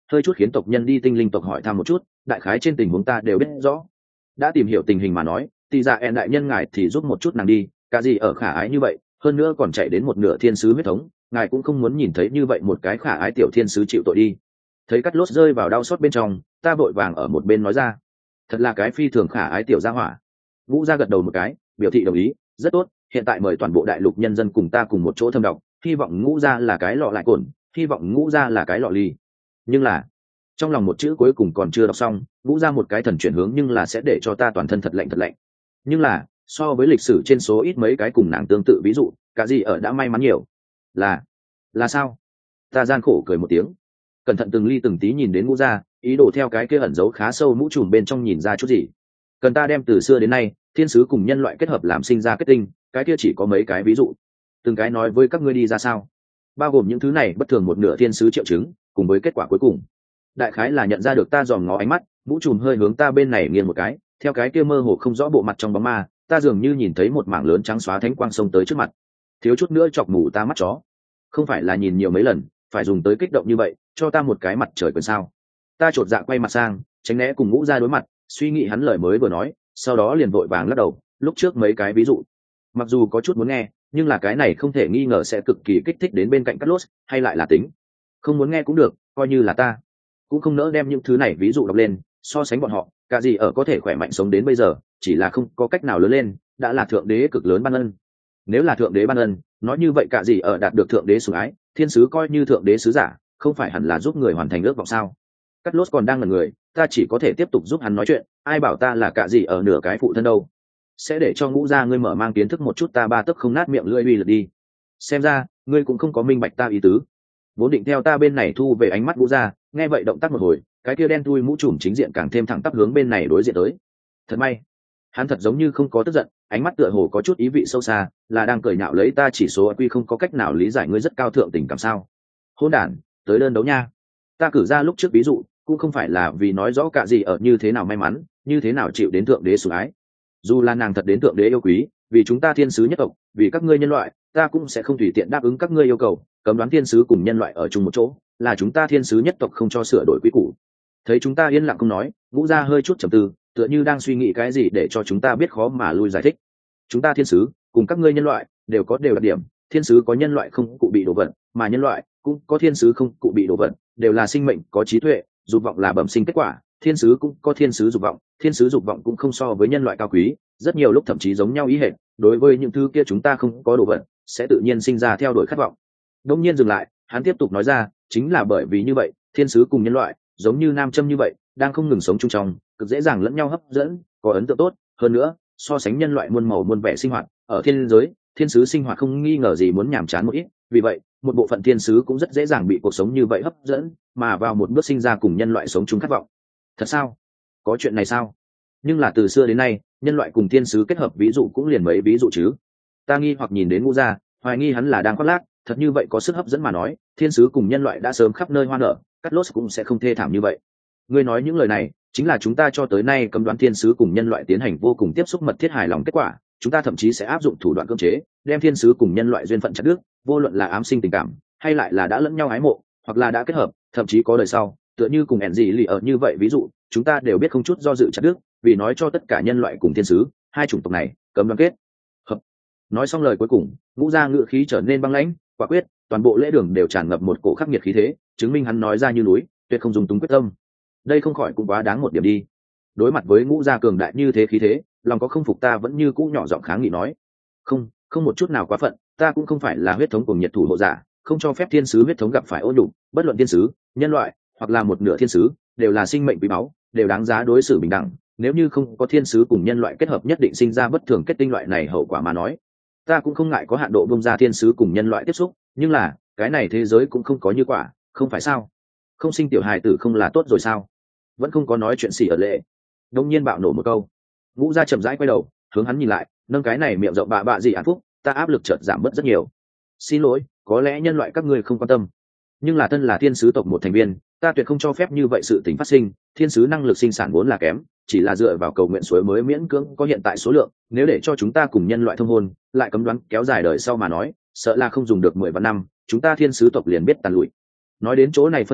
S1: hơi chút khiến tộc nhân đi tinh linh tộc hỏi thăm một chút, đại khái trên tình huống ta đều biết rõ. Đã tìm hiểu tình hình mà nói, thì dạ ẹn đại nhân ngài thì giúp một chút nàng đi, cả gì ở khả ái như vậy, hơn nữa còn chạy đến một nửa thiên sứ huyết thống, ngài cũng không muốn nhìn thấy như vậy một cái khả ái tiểu thiên sứ chịu tội đi. Thấy cắt lốt rơi vào đau xót bên trong, ta vội vàng ở một bên nói ra, thật là cái phi thường khả ái tiểu gia hỏa. Ngũ gia gật đầu một cái, biểu thị đồng ý, rất tốt, hiện tại mời toàn bộ đại lục nhân dân cùng ta cùng một chỗ thâm đọc, hy vọng Ngũ gia là cái lọ lại cồn, hy vọng Ngũ gia là cái lọ ly. Nhưng là trong lòng một chữ cuối cùng còn chưa đọc xong, Ngũ gia một cái thần chuyển hướng nhưng là sẽ để cho ta toàn thân thật lạnh thật lạnh. Nhưng là so với lịch sử trên số ít mấy cái cùng nàng tương tự ví dụ, cả gì ở đã may mắn nhiều. Là là sao? Ta gian khổ cười một tiếng, cẩn thận từng ly từng tí nhìn đến Ngũ gia, ý đồ theo cái kia ẩn giấu khá sâu mũ trùm bên trong nhìn ra chút gì. Cần ta đem từ xưa đến nay thiên sứ cùng nhân loại kết hợp làm sinh ra kết tinh, cái kia chỉ có mấy cái ví dụ, từng cái nói với các ngươi đi ra sao, bao gồm những thứ này bất thường một nửa thiên sứ triệu chứng cùng với kết quả cuối cùng. Đại khái là nhận ra được ta dòm ngó ánh mắt, mũ trùm hơi hướng ta bên này nghiêng một cái, theo cái kia mơ hồ không rõ bộ mặt trong bóng ma, ta dường như nhìn thấy một mảng lớn trắng xóa thánh quang sông tới trước mặt, thiếu chút nữa chọc mù ta mắt chó. Không phải là nhìn nhiều mấy lần phải dùng tới kích động như vậy, cho ta một cái mặt trời quyền sao. Ta chột dạ quay mặt sang tránh né cùng Ngũ gia đối mặt, suy nghĩ hắn lời mới vừa nói, sau đó liền vội vàng lắc đầu. Lúc trước mấy cái ví dụ mặc dù có chút muốn nghe, nhưng là cái này không thể nghi ngờ sẽ cực kỳ kích thích đến bên cạnh Carlos, hay lại là tính không muốn nghe cũng được, coi như là ta cũng không nỡ đem những thứ này ví dụ đọc lên. So sánh bọn họ, cả gì ở có thể khỏe mạnh sống đến bây giờ, chỉ là không có cách nào lớn lên, đã là thượng đế cực lớn ban ân. Nếu là thượng đế ban ân, nói như vậy cả gì ở đạt được thượng đế sủng ái, thiên sứ coi như thượng đế sứ giả, không phải hẳn là giúp người hoàn thành ước vọng sao? Carlos còn đang là người, ta chỉ có thể tiếp tục giúp hắn nói chuyện, ai bảo ta là cả gì ở nửa cái phụ thân đâu. Sẽ để cho Ngũ gia ngươi mở mang kiến thức một chút ta ba tấc không nát miệng lưỡi uy lượt đi. Xem ra ngươi cũng không có minh bạch ta ý tứ. Vốn định theo ta bên này thu về ánh mắt Ngũ gia, nghe vậy động tác một hồi, cái kia đen thui mũ trùm chính diện càng thêm thẳng tắp hướng bên này đối diện tới. Thật may, hắn thật giống như không có tức giận, ánh mắt tựa hồ có chút ý vị sâu xa, là đang cười nhạo lấy ta chỉ số quy không có cách nào lý giải ngươi rất cao thượng tình cảm sao? Hỗn đản, tới đơn đấu nha. Ta cử ra lúc trước ví dụ, cũng không phải là vì nói rõ cả gì ở như thế nào may mắn, như thế nào chịu đến thượng đế sủng ái. Dù là nàng thật đến thượng đế yêu quý, vì chúng ta thiên sứ nhất tộc, vì các ngươi nhân loại, ta cũng sẽ không tùy tiện đáp ứng các ngươi yêu cầu, cấm đoán thiên sứ cùng nhân loại ở chung một chỗ, là chúng ta thiên sứ nhất tộc không cho sửa đổi quy củ. Thấy chúng ta yên lặng không nói, Ngũ gia hơi chút trầm tư, tựa như đang suy nghĩ cái gì để cho chúng ta biết khó mà lui giải thích. Chúng ta thiên sứ cùng các ngươi nhân loại đều có đều đặc điểm, thiên sứ có nhân loại không cụ bị đồ vật, mà nhân loại cũng có thiên sứ không cụ bị đồ vật, đều là sinh mệnh có trí tuệ, dục vọng là bẩm sinh kết quả, thiên sứ cũng có thiên sứ dục vọng, thiên sứ dục vọng cũng không so với nhân loại cao quý, rất nhiều lúc thậm chí giống nhau ý hệt. Đối với những thứ kia chúng ta không có đồ vật, sẽ tự nhiên sinh ra theo đuổi khát vọng. Đông nhiên dừng lại, hắn tiếp tục nói ra, chính là bởi vì như vậy, thiên sứ cùng nhân loại giống như nam châm như vậy, đang không ngừng sống chung trong, cực dễ dàng lẫn nhau hấp dẫn, có ấn tượng tốt. Hơn nữa, so sánh nhân loại muôn màu muôn vẻ sinh hoạt ở thiên giới, thiên sứ sinh hoạt không nghi ngờ gì muốn nhàm chán một ít. Vì vậy, một bộ phận thiên sứ cũng rất dễ dàng bị cuộc sống như vậy hấp dẫn, mà vào một bước sinh ra cùng nhân loại sống chung khát vọng. Thật sao? Có chuyện này sao? Nhưng là từ xưa đến nay, nhân loại cùng thiên sứ kết hợp ví dụ cũng liền mấy ví dụ chứ. Ta nghi hoặc nhìn đến Ngũ gia, hoài nghi hắn là đang khoác lác. Thật như vậy có sức hấp dẫn mà nói, thiên sứ cùng nhân loại đã sớm khắp nơi hoa nở, Carlos cũng sẽ không thê thảm như vậy. Ngươi nói những lời này, chính là chúng ta cho tới nay cấm đoán thiên sứ cùng nhân loại tiến hành vô cùng tiếp xúc mật thiết hài lòng kết quả. Chúng ta thậm chí sẽ áp dụng thủ đoạn cưỡng chế, đem thiên sứ cùng nhân loại duyên phận chặt đứt, vô luận là ám sinh tình cảm, hay lại là đã lẫn nhau ái mộ, hoặc là đã kết hợp, thậm chí có đời sau, tựa như cùng ẻn gì lì ở như vậy ví dụ, chúng ta đều biết không chút do dự chặt đứt, vì nói cho tất cả nhân loại cùng thiên sứ, hai chủng tộc này cấm đoán kết hợp. Nói xong lời cuối cùng, Ngũ gia ngữ khí trở nên băng lãnh, quả quyết, toàn bộ lễ đường đều tràn ngập một cổ khắc nghiệt khí thế, chứng minh hắn nói ra như núi, tuyệt không dùng túng quyết tâm. Đây không khỏi cũng quá đáng một điểm đi. Đối mặt với Ngũ gia cường đại như thế khí thế, lòng có không phục ta vẫn như cũ nhỏ giọng kháng nghị nói, không, không một chút nào quá phận, ta cũng không phải là huyết thống cùng nhiệt thủ hộ giả, không cho phép thiên sứ huyết thống gặp phải ô nhục, bất luận thiên sứ, nhân loại, hoặc là một nửa thiên sứ, đều là sinh mệnh quý báu, đều đáng giá đối xử bình đẳng. Nếu như không có thiên sứ cùng nhân loại kết hợp nhất định sinh ra bất thường kết tinh loại này hậu quả mà nói, ta cũng không ngại có hạn độ bông ra thiên sứ cùng nhân loại tiếp xúc, nhưng là cái này thế giới cũng không có như quả, không phải sao? Không sinh tiểu hài tử không là tốt rồi sao? Vẫn không có nói chuyện xỉ ở lệ. Đông nhiên bạo nổ một câu. Ngũ gia chậm rãi quay đầu, hướng hắn nhìn lại, nâng cái này miệng rộng bạ bạ gì hạnh phúc, ta áp lực chợt giảm bớt rất nhiều. Xin lỗi, có lẽ nhân loại các ngươi không quan tâm, nhưng là thân là thiên sứ tộc một thành viên, ta tuyệt không cho phép như vậy sự tình phát sinh. Thiên sứ năng lực sinh sản vốn là kém, chỉ là dựa vào cầu nguyện suối mới miễn cưỡng có hiện tại số lượng. Nếu để cho chúng ta cùng nhân loại thông hôn, lại cấm đoán kéo dài đời sau mà nói, sợ là không dùng được mười vạn năm, chúng ta thiên sứ tộc liền biết tàn lụi. Nói đến chỗ này phân thượng,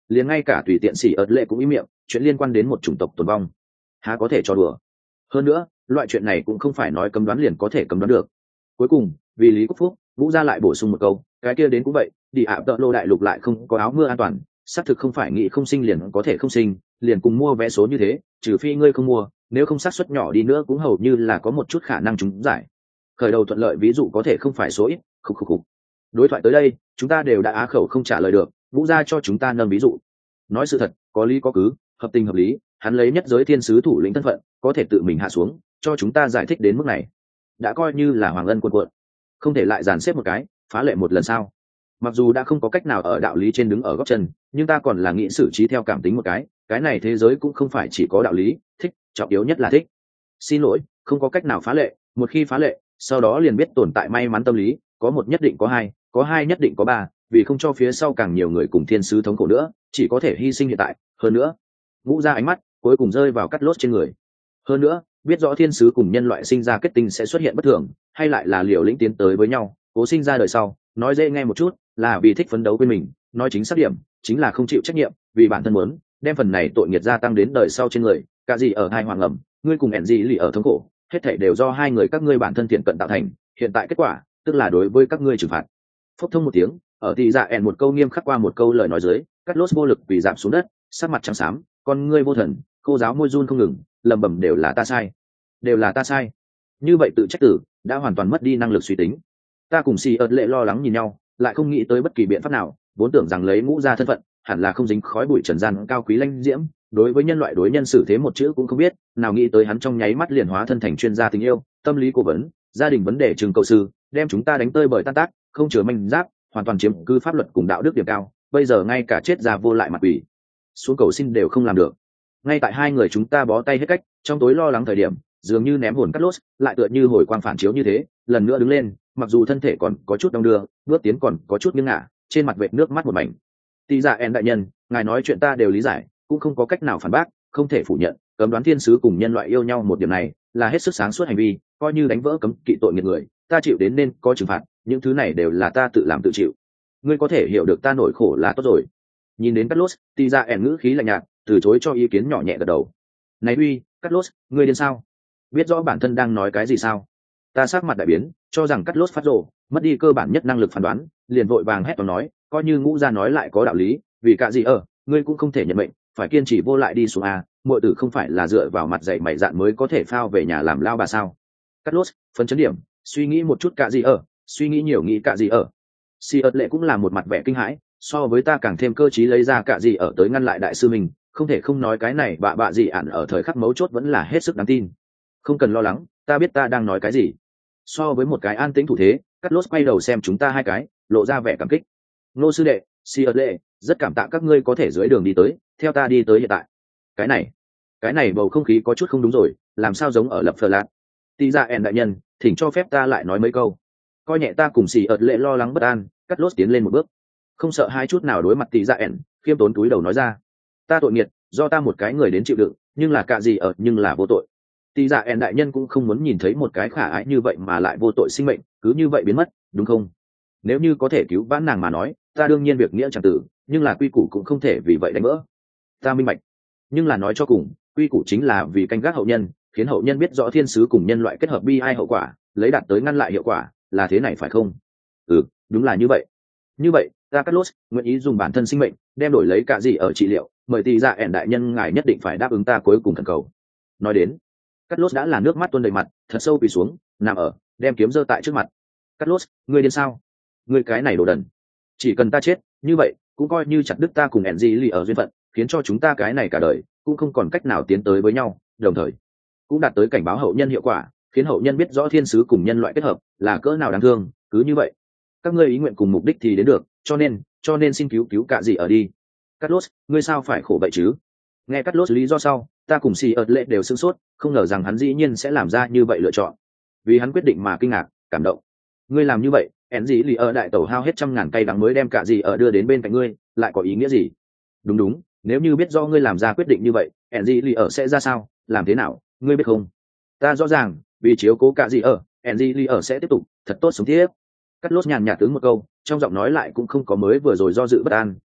S1: liền ngay cả tùy tiện xỉ ớt lệ cũng ý miệng, chuyện liên quan đến một chủng tộc tồn vong há có thể cho đùa. Hơn nữa loại chuyện này cũng không phải nói cấm đoán liền có thể cấm đoán được. Cuối cùng vì lý quốc phúc, Vũ gia lại bổ sung một câu, cái kia đến cũng vậy, đi ạ tợ lô đại lục lại không có áo mưa an toàn, xác thực không phải nghĩ không sinh liền có thể không sinh, liền cùng mua vé số như thế, trừ phi ngươi không mua, nếu không xác suất nhỏ đi nữa cũng hầu như là có một chút khả năng trúng giải. Khởi đầu thuận lợi ví dụ có thể không phải số ít. Khục khục khục. Đối thoại tới đây chúng ta đều đã á khẩu không trả lời được, Vũ gia cho chúng ta nâng ví dụ, nói sự thật, có lý có cứ, hợp tình hợp lý, hắn lấy nhất giới thiên sứ thủ lĩnh thân phận có thể tự mình hạ xuống cho chúng ta giải thích đến mức này, đã coi như là hoàng ân cuộn cuộn, không thể lại dàn xếp một cái phá lệ một lần sao? Mặc dù đã không có cách nào ở đạo lý trên đứng ở góc chân, nhưng ta còn là nghĩ xử trí theo cảm tính một cái, cái này thế giới cũng không phải chỉ có đạo lý, thích, trọng yếu nhất là thích. Xin lỗi, không có cách nào phá lệ, một khi phá lệ sau đó liền biết tồn tại may mắn tâm lý, có một nhất định có hai, có hai nhất định có ba, vì không cho phía sau càng nhiều người cùng thiên sứ thống khổ nữa, chỉ có thể hy sinh hiện tại. Hơn nữa, Ngũ ra ánh mắt cuối cùng rơi vào cắt lốt trên người. Hơn nữa, biết rõ thiên sứ cùng nhân loại sinh ra kết tinh sẽ xuất hiện bất thường, hay lại là liều lĩnh tiến tới với nhau, cố sinh ra đời sau, nói dễ nghe một chút là vì thích phấn đấu quên mình, nói chính xác điểm chính là không chịu trách nhiệm, vì bản thân muốn đem phần này tội nghiệt gia tăng đến đời sau trên người. Cả gì ở hai hoàng ẩm, ngươi cùng ẻn gì lì ở thống khổ, hết thảy đều do hai người các ngươi bản thân thiện cận tạo thành, hiện tại kết quả tức là đối với các ngươi trừng phạt. Phốc thông một tiếng, ở thì dạ ẻn một câu nghiêm khắc qua một câu lời nói dưới, cắt lốt vô lực quỳ giảm xuống đất, sắc mặt trắng xám, con ngươi vô thần, cô giáo môi run không ngừng, lẩm bẩm đều là ta sai, đều là ta sai. Như vậy tự trách tử đã hoàn toàn mất đi năng lực suy tính. Ta cùng xì ớt lệ lo lắng nhìn nhau, lại không nghĩ tới bất kỳ biện pháp nào, vốn tưởng rằng lấy Ngũ ra thân phận hẳn là không dính khói bụi trần gian cao quý lanh diễm, đối với nhân loại đối nhân xử thế một chữ cũng không biết, nào nghĩ tới hắn trong nháy mắt liền hóa thân thành chuyên gia tình yêu, tâm lý cố vấn, gia đình vấn đề trường cầu sư, đem chúng ta đánh tơi bởi tan tác, không chứa manh giáp, hoàn toàn chiếm cứ pháp luật cùng đạo đức điểm cao, bây giờ ngay cả chết già vô lại mặt quỷ xuống cầu xin đều không làm được. Ngay tại hai người chúng ta bó tay hết cách, trong tối lo lắng thời điểm, dường như ném hồn cắt lốt, lại tựa như hồi quang phản chiếu như thế, lần nữa đứng lên, mặc dù thân thể còn có chút đong đưa, bước tiến còn có chút nghiêng ngả, trên mặt vệt nước mắt một mảnh. Tỷ dạ en đại nhân, ngài nói chuyện ta đều lý giải, cũng không có cách nào phản bác, không thể phủ nhận, cấm đoán thiên sứ cùng nhân loại yêu nhau một điểm này là hết sức sáng suốt hành vi, coi như đánh vỡ cấm kỵ tội nghiệp người, ta chịu đến nên có trừng phạt, những thứ này đều là ta tự làm tự chịu. Ngươi có thể hiểu được ta nỗi khổ là tốt rồi. Nhìn đến Carlos, tỷ dạ en ngữ khí lạnh nhạt, từ chối cho ý kiến nhỏ nhẹ gật đầu. Này uy, Carlos, ngươi điên sao? Biết rõ bản thân đang nói cái gì sao? Ta sắc mặt đại biến, cho rằng Carlos phát rồ, mất đi cơ bản nhất năng lực phán đoán, liền vội vàng hét to nói, coi như Ngũ gia nói lại có đạo lý, vì cả gì ở, ngươi cũng không thể nhận mệnh, phải kiên trì vô lại đi xuống a, muội tử không phải là dựa vào mặt dạy mày dạn mới có thể phao về nhà làm lao bà sao? Carlos, phấn chấn điểm, suy nghĩ một chút cả gì ở, suy nghĩ nhiều nghĩ cả gì ở. Si ớt lệ cũng là một mặt vẻ kinh hãi, so với ta càng thêm cơ trí lấy ra cả gì ở tới ngăn lại đại sư mình, không thể không nói cái này bạ bạ gì ản ở thời khắc mấu chốt vẫn là hết sức đáng tin. Không cần lo lắng, ta biết ta đang nói cái gì. So với một cái an tĩnh thủ thế, Carlos quay đầu xem chúng ta hai cái, lộ ra vẻ cảm kích. Nô sư đệ, Si ớt lệ, rất cảm tạ các ngươi có thể dưới đường đi tới, theo ta đi tới hiện tại. Cái này, cái này bầu không khí có chút không đúng rồi, làm sao giống ở lập phờ lạt. Tỷ dạ ẻn đại nhân, thỉnh cho phép ta lại nói mấy câu. Coi nhẹ ta cùng xì ợt lệ lo lắng bất an, cắt lốt tiến lên một bước, không sợ hai chút nào đối mặt tỷ dạ ẻn, khiêm tốn túi đầu nói ra, ta tội nghiệt, do ta một cái người đến chịu đựng, nhưng là cả gì ở nhưng là vô tội. Tỷ dạ ẻn đại nhân cũng không muốn nhìn thấy một cái khả ái như vậy mà lại vô tội sinh mệnh cứ như vậy biến mất, đúng không? Nếu như có thể cứu vãn nàng mà nói, ta đương nhiên việc nghĩa chẳng tử, nhưng là quy củ cũng không thể vì vậy đánh vỡ. Ta minh bạch, nhưng là nói cho cùng, quy củ chính là vì canh gác hậu nhân, khiến hậu nhân biết rõ thiên sứ cùng nhân loại kết hợp bi ai hậu quả, lấy đạt tới ngăn lại hiệu quả, là thế này phải không? Ừ, đúng là như vậy. Như vậy, ta Carlos nguyện ý dùng bản thân sinh mệnh đem đổi lấy cả gì ở trị liệu, mời tỷ dạ ẻn đại nhân ngài nhất định phải đáp ứng ta cuối cùng thần cầu. Nói đến, Carlos đã là nước mắt tuôn đầy mặt, thật sâu quỳ xuống, nằm ở, đem kiếm giơ tại trước mặt. Carlos, ngươi điên sao? Ngươi cái này đồ đần! Chỉ cần ta chết, như vậy cũng coi như chặt đứt ta cùng Enji ở duyên phận, khiến cho chúng ta cái này cả đời cũng không còn cách nào tiến tới với nhau, đồng thời cũng đạt tới cảnh báo hậu nhân hiệu quả, khiến hậu nhân biết rõ thiên sứ cùng nhân loại kết hợp là cỡ nào đáng thương. Cứ như vậy, các ngươi ý nguyện cùng mục đích thì đến được, cho nên cho nên xin cứu cứu cả gì ở đi. Carlos, ngươi sao phải khổ vậy chứ? Nghe Carlos lý do sau, ta cùng Si ợt lệ đều sửng sốt, không ngờ rằng hắn dĩ nhiên sẽ làm ra như vậy lựa chọn. Vì hắn quyết định mà kinh ngạc, cảm động. Ngươi làm như vậy, ẻn gì lì ở đại tẩu hao hết trăm ngàn cây đắng mới đem cả gì ở đưa đến bên cạnh ngươi, lại có ý nghĩa gì? Đúng đúng, nếu như biết do ngươi làm ra quyết định như vậy, ẻn gì lì ở sẽ ra sao, làm thế nào, ngươi biết không? Ta rõ ràng, vì chiếu cố cả gì ở, ẻn gì lì ở sẽ tiếp tục thật tốt sống tiếp. Cắt lốt nhàn nhạt tướng một câu, trong giọng nói lại cũng không có mới vừa rồi do dự bất an,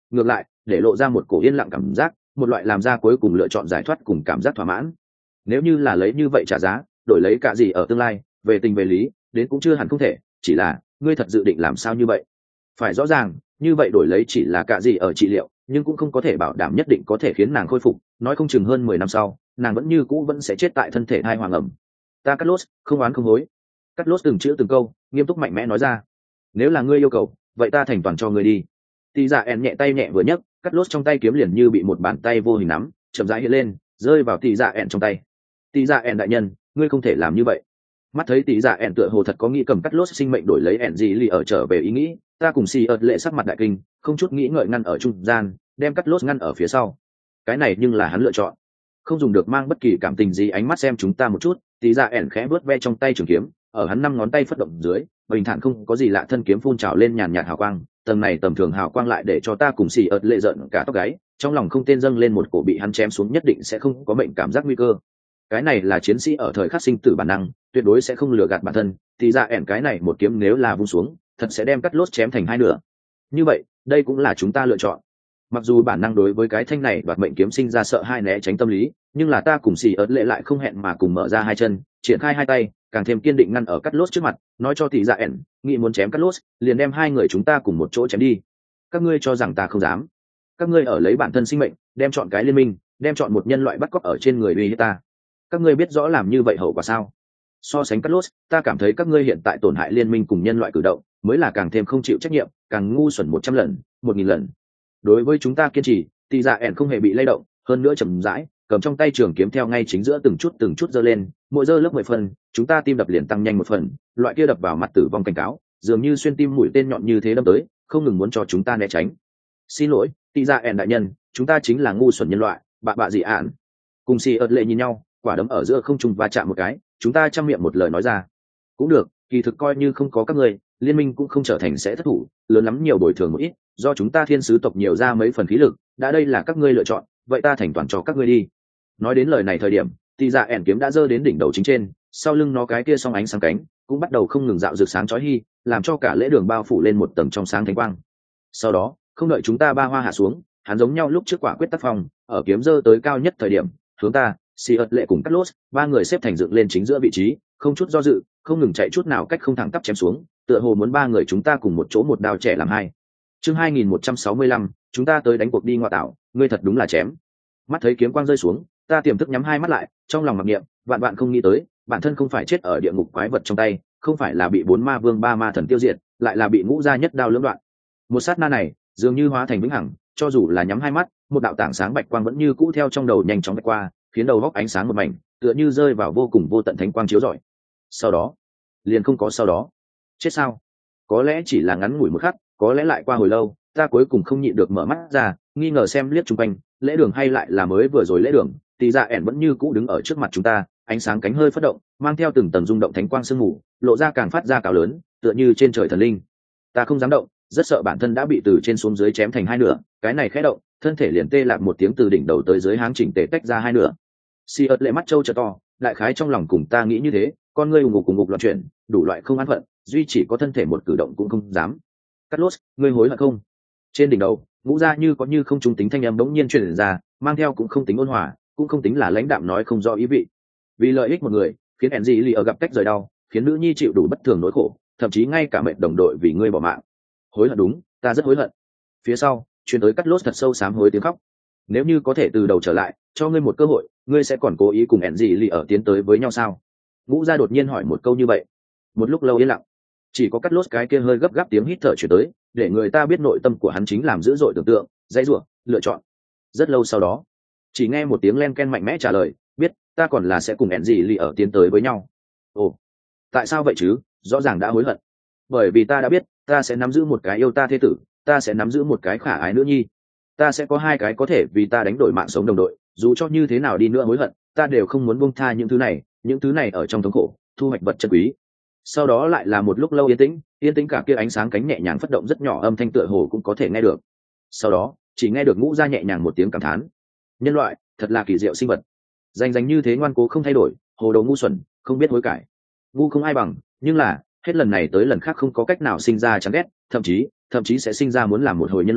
S1: ngược lại để lộ ra một cổ yên lặng cảm giác, một loại làm ra cuối cùng lựa chọn giải thoát cùng cảm giác thỏa mãn. Nếu như là lấy như vậy trả giá đổi lấy cả gì ở tương lai, về tình về lý đến cũng chưa hẳn không thể, chỉ là ngươi thật dự định làm sao như vậy? Phải rõ ràng như vậy đổi lấy chỉ là cả gì ở trị liệu, nhưng cũng không có thể bảo đảm nhất định có thể khiến nàng khôi phục, nói không chừng hơn mười năm sau nàng vẫn như cũ vẫn sẽ chết tại thân thể thai hoàng ẩm. Ta cắt lốt không oán không hối. Cắt lốt từng chữ từng câu nghiêm túc mạnh mẽ nói ra. Nếu là ngươi yêu cầu vậy ta thành toàn cho ngươi đi. Tì dạ ẻn nhẹ tay nhẹ vừa nhấc, cắt lốt trong tay kiếm liền như bị một bàn tay vô hình nắm chậm rãi hiện lên, rơi vào tì dạ ẻn trong tay. Tì dạ ẻn đại nhân, ngươi không thể làm như vậy. Mắt thấy tì dạ ẻn tựa hồ thật có nghĩ cầm cắt lốt sinh mệnh đổi lấy ẻn gì lì ở trở về ý nghĩ, ta cùng xì ợt lệ sắc mặt đại kinh, không chút nghĩ ngợi ngăn ở trung gian, đem cắt lốt ngăn ở phía sau. Cái này nhưng là hắn lựa chọn, không dùng được mang bất kỳ cảm tình gì ánh mắt xem chúng ta một chút. Tì dạ ẻn khẽ vớt ve trong tay trường kiếm, ở hắn năm ngón tay phất động dưới, bình thản không có gì lạ thân kiếm phun trào lên nhàn nhạt hào quang. Tầng này tầm thường hào quang lại để cho ta cùng xì ợt lệ giận cả tóc gáy, trong lòng không tên dâng lên một cổ bị hắn chém xuống nhất định sẽ không có mệnh cảm giác nguy cơ. Cái này là chiến sĩ ở thời khắc sinh tử bản năng, tuyệt đối sẽ không lừa gạt bản thân. Thì ra ẻn cái này một kiếm nếu là vung xuống, thật sẽ đem cắt lốt chém thành hai nửa. Như vậy đây cũng là chúng ta lựa chọn. Mặc dù bản năng đối với cái thanh này đoạt mệnh kiếm sinh ra sợ hai né tránh tâm lý, nhưng là ta cùng xì ớt lệ lại không hẹn mà cùng mở ra hai chân, triển khai hai tay, càng thêm kiên định ngăn ở cắt lốt trước mặt, nói cho tỷ dạ ẻn, nghĩ muốn chém cắt lốt liền đem hai người chúng ta cùng một chỗ chém đi. Các ngươi cho rằng ta không dám? Các ngươi ở lấy bản thân sinh mệnh đem chọn cái liên minh, đem chọn một nhân loại bắt cóc ở trên người uy hiếp ta. Các ngươi biết rõ làm như vậy hậu quả sao? So sánh cắt lốt, ta cảm thấy các ngươi hiện tại tổn hại liên minh cùng nhân loại cử động mới là càng thêm không chịu trách nhiệm, càng ngu xuẩn một trăm lần một nghìn lần. Đối với chúng ta kiên trì, tỷ dạ ẻn không hề bị lay động, hơn nữa chậm rãi cầm trong tay trường kiếm theo ngay chính giữa từng chút từng chút giơ lên, mỗi giơ lớp mười phần, chúng ta tim đập liền tăng nhanh một phần, loại kia đập vào mặt tử vong cảnh cáo, dường như xuyên tim mũi tên nhọn như thế đâm tới, không ngừng muốn cho chúng ta né tránh. Xin lỗi, tỷ dạ ẻn đại nhân, chúng ta chính là ngu xuẩn nhân loại, bạ bạ dị ạn. Cùng xì ợt lệ nhìn nhau, quả đấm ở giữa không trung va chạm một cái, chúng ta chăm miệng một lời nói ra. Cũng được, kỳ thực coi như không có các ngươi, liên minh cũng không trở thành sẽ thất thủ, lớn lắm nhiều bồi thường một ít, do chúng ta thiên sứ tộc nhiều ra mấy phần khí lực, đã đây là các ngươi lựa chọn, vậy ta thành toàn cho các ngươi đi. Nói đến lời này thời điểm, tỷ dạ ẻn kiếm đã giơ đến đỉnh đầu chính trên, sau lưng nó cái kia song ánh sáng cánh cũng bắt đầu không ngừng dạo rực sáng chói hi, làm cho cả lễ đường bao phủ lên một tầng trong sáng thánh quang. Sau đó, không đợi chúng ta ba hoa hạ xuống, hắn giống nhau lúc trước quả quyết tác phong, ở kiếm giơ tới cao nhất thời điểm, hướng ta, xì ợt lệ cùng cắt lốt, ba người xếp thành dựng lên chính giữa vị trí, không chút do dự, không ngừng chạy chút nào cách không thẳng tắp chém xuống, tựa hồ muốn ba người chúng ta cùng một chỗ một đao trẻ làm hai. Chương hai nghìn một trăm sáu mươi lăm, chúng ta tới đánh cuộc đi ngoại tạo, ngươi thật đúng là chém. Mắt thấy kiếm quang rơi xuống, ta tiềm thức nhắm hai mắt lại, trong lòng mặc niệm, vạn vạn không nghĩ tới, bản thân không phải chết ở địa ngục quái vật trong tay, không phải là bị bốn ma vương ba ma thần tiêu diệt, lại là bị ngũ gia nhất đao lưỡng đoạn. Một sát na này, dường như hóa thành vĩnh hằng, cho dù là nhắm hai mắt, một đạo tảng sáng bạch quang vẫn như cũ theo trong đầu nhanh chóng vạch qua, khiến đầu góc ánh sáng một mảnh, tựa như rơi vào vô cùng vô tận thánh quang chiếu rọi. Sau đó, liền không có sau đó. Chết sao? Có lẽ chỉ là ngắn ngủi một khắc, có lẽ lại qua hồi lâu, ta cuối cùng không nhịn được mở mắt ra, nghi ngờ xem liếc xung quanh, lễ đường hay lại là mới vừa rồi lễ đường, tỷ dạ ẻn vẫn như cũ đứng ở trước mặt chúng ta, ánh sáng cánh hơi phất động, mang theo từng tầng rung động thánh quang sương mù, lộ ra càng phát ra cao lớn, tựa như trên trời thần linh. Ta không dám động, rất sợ bản thân đã bị từ trên xuống dưới chém thành hai nửa, cái này khẽ động, thân thể liền tê lạc một tiếng từ đỉnh đầu tới dưới háng chỉnh tề tách ra hai nửa. Si ớt lệ mắt trâu trợ to, đại khái trong lòng cùng ta nghĩ như thế, con ngươi ùng ục cùng ngục loạn chuyển, đủ loại không an phận, duy chỉ có thân thể một cử động cũng không dám. Cắt lốt, ngươi hối hận không? Trên đỉnh đầu, ngũ ra như có như không trung tính thanh âm bỗng nhiên truyền ra, mang theo cũng không tính ôn hòa, cũng không tính là lãnh đạm nói không rõ ý vị. Vì lợi ích một người, khiến ẻn gì lì ở gặp cách rời đau, khiến nữ nhi chịu đủ bất thường nỗi khổ, thậm chí ngay cả mệnh đồng đội vì ngươi bỏ mạng. Hối hận đúng, ta rất hối hận. Phía sau, truyền tới cắt lốt thật sâu sám hối tiếng khóc. Nếu như có thể từ đầu trở lại, cho ngươi một cơ hội, ngươi sẽ còn cố ý cùng ẻn gì lì ở tiến tới với nhau sao? Ngũ gia đột nhiên hỏi một câu như vậy. Một lúc lâu yên lặng, chỉ có cắt lốt cái kia hơi gấp gáp tiếng hít thở chuyển tới, để người ta biết nội tâm của hắn chính làm dữ dội tưởng tượng, dãy rủa, lựa chọn. Rất lâu sau đó, chỉ nghe một tiếng len ken mạnh mẽ trả lời, biết, ta còn là sẽ cùng ẻn gì lì ở tiến tới với nhau. Ồ, tại sao vậy chứ? Rõ ràng đã hối hận. Bởi vì ta đã biết, ta sẽ nắm giữ một cái yêu ta thế tử, ta sẽ nắm giữ một cái khả ái nữ nhi, ta sẽ có hai cái có thể vì ta đánh đổi mạng sống đồng đội, dù cho như thế nào đi nữa hối hận, ta đều không muốn buông tha những thứ này, những thứ này ở trong thống khổ, thu hoạch vật chân quý. Sau đó lại là một lúc lâu yên tĩnh, yên tĩnh cả kia ánh sáng cánh nhẹ nhàng phất động rất nhỏ âm thanh tựa hồ cũng có thể nghe được. Sau đó, chỉ nghe được ngũ ra nhẹ nhàng một tiếng cảm thán. Nhân loại, thật là kỳ diệu sinh vật. Danh danh như thế ngoan cố không thay đổi, hồ đồ ngu xuẩn, không biết hối cải. Ngu không ai bằng, nhưng là, hết lần này tới lần khác không có cách nào sinh ra chán ghét, thậm chí, thậm chí sẽ sinh ra muốn làm một hồi nhân loại,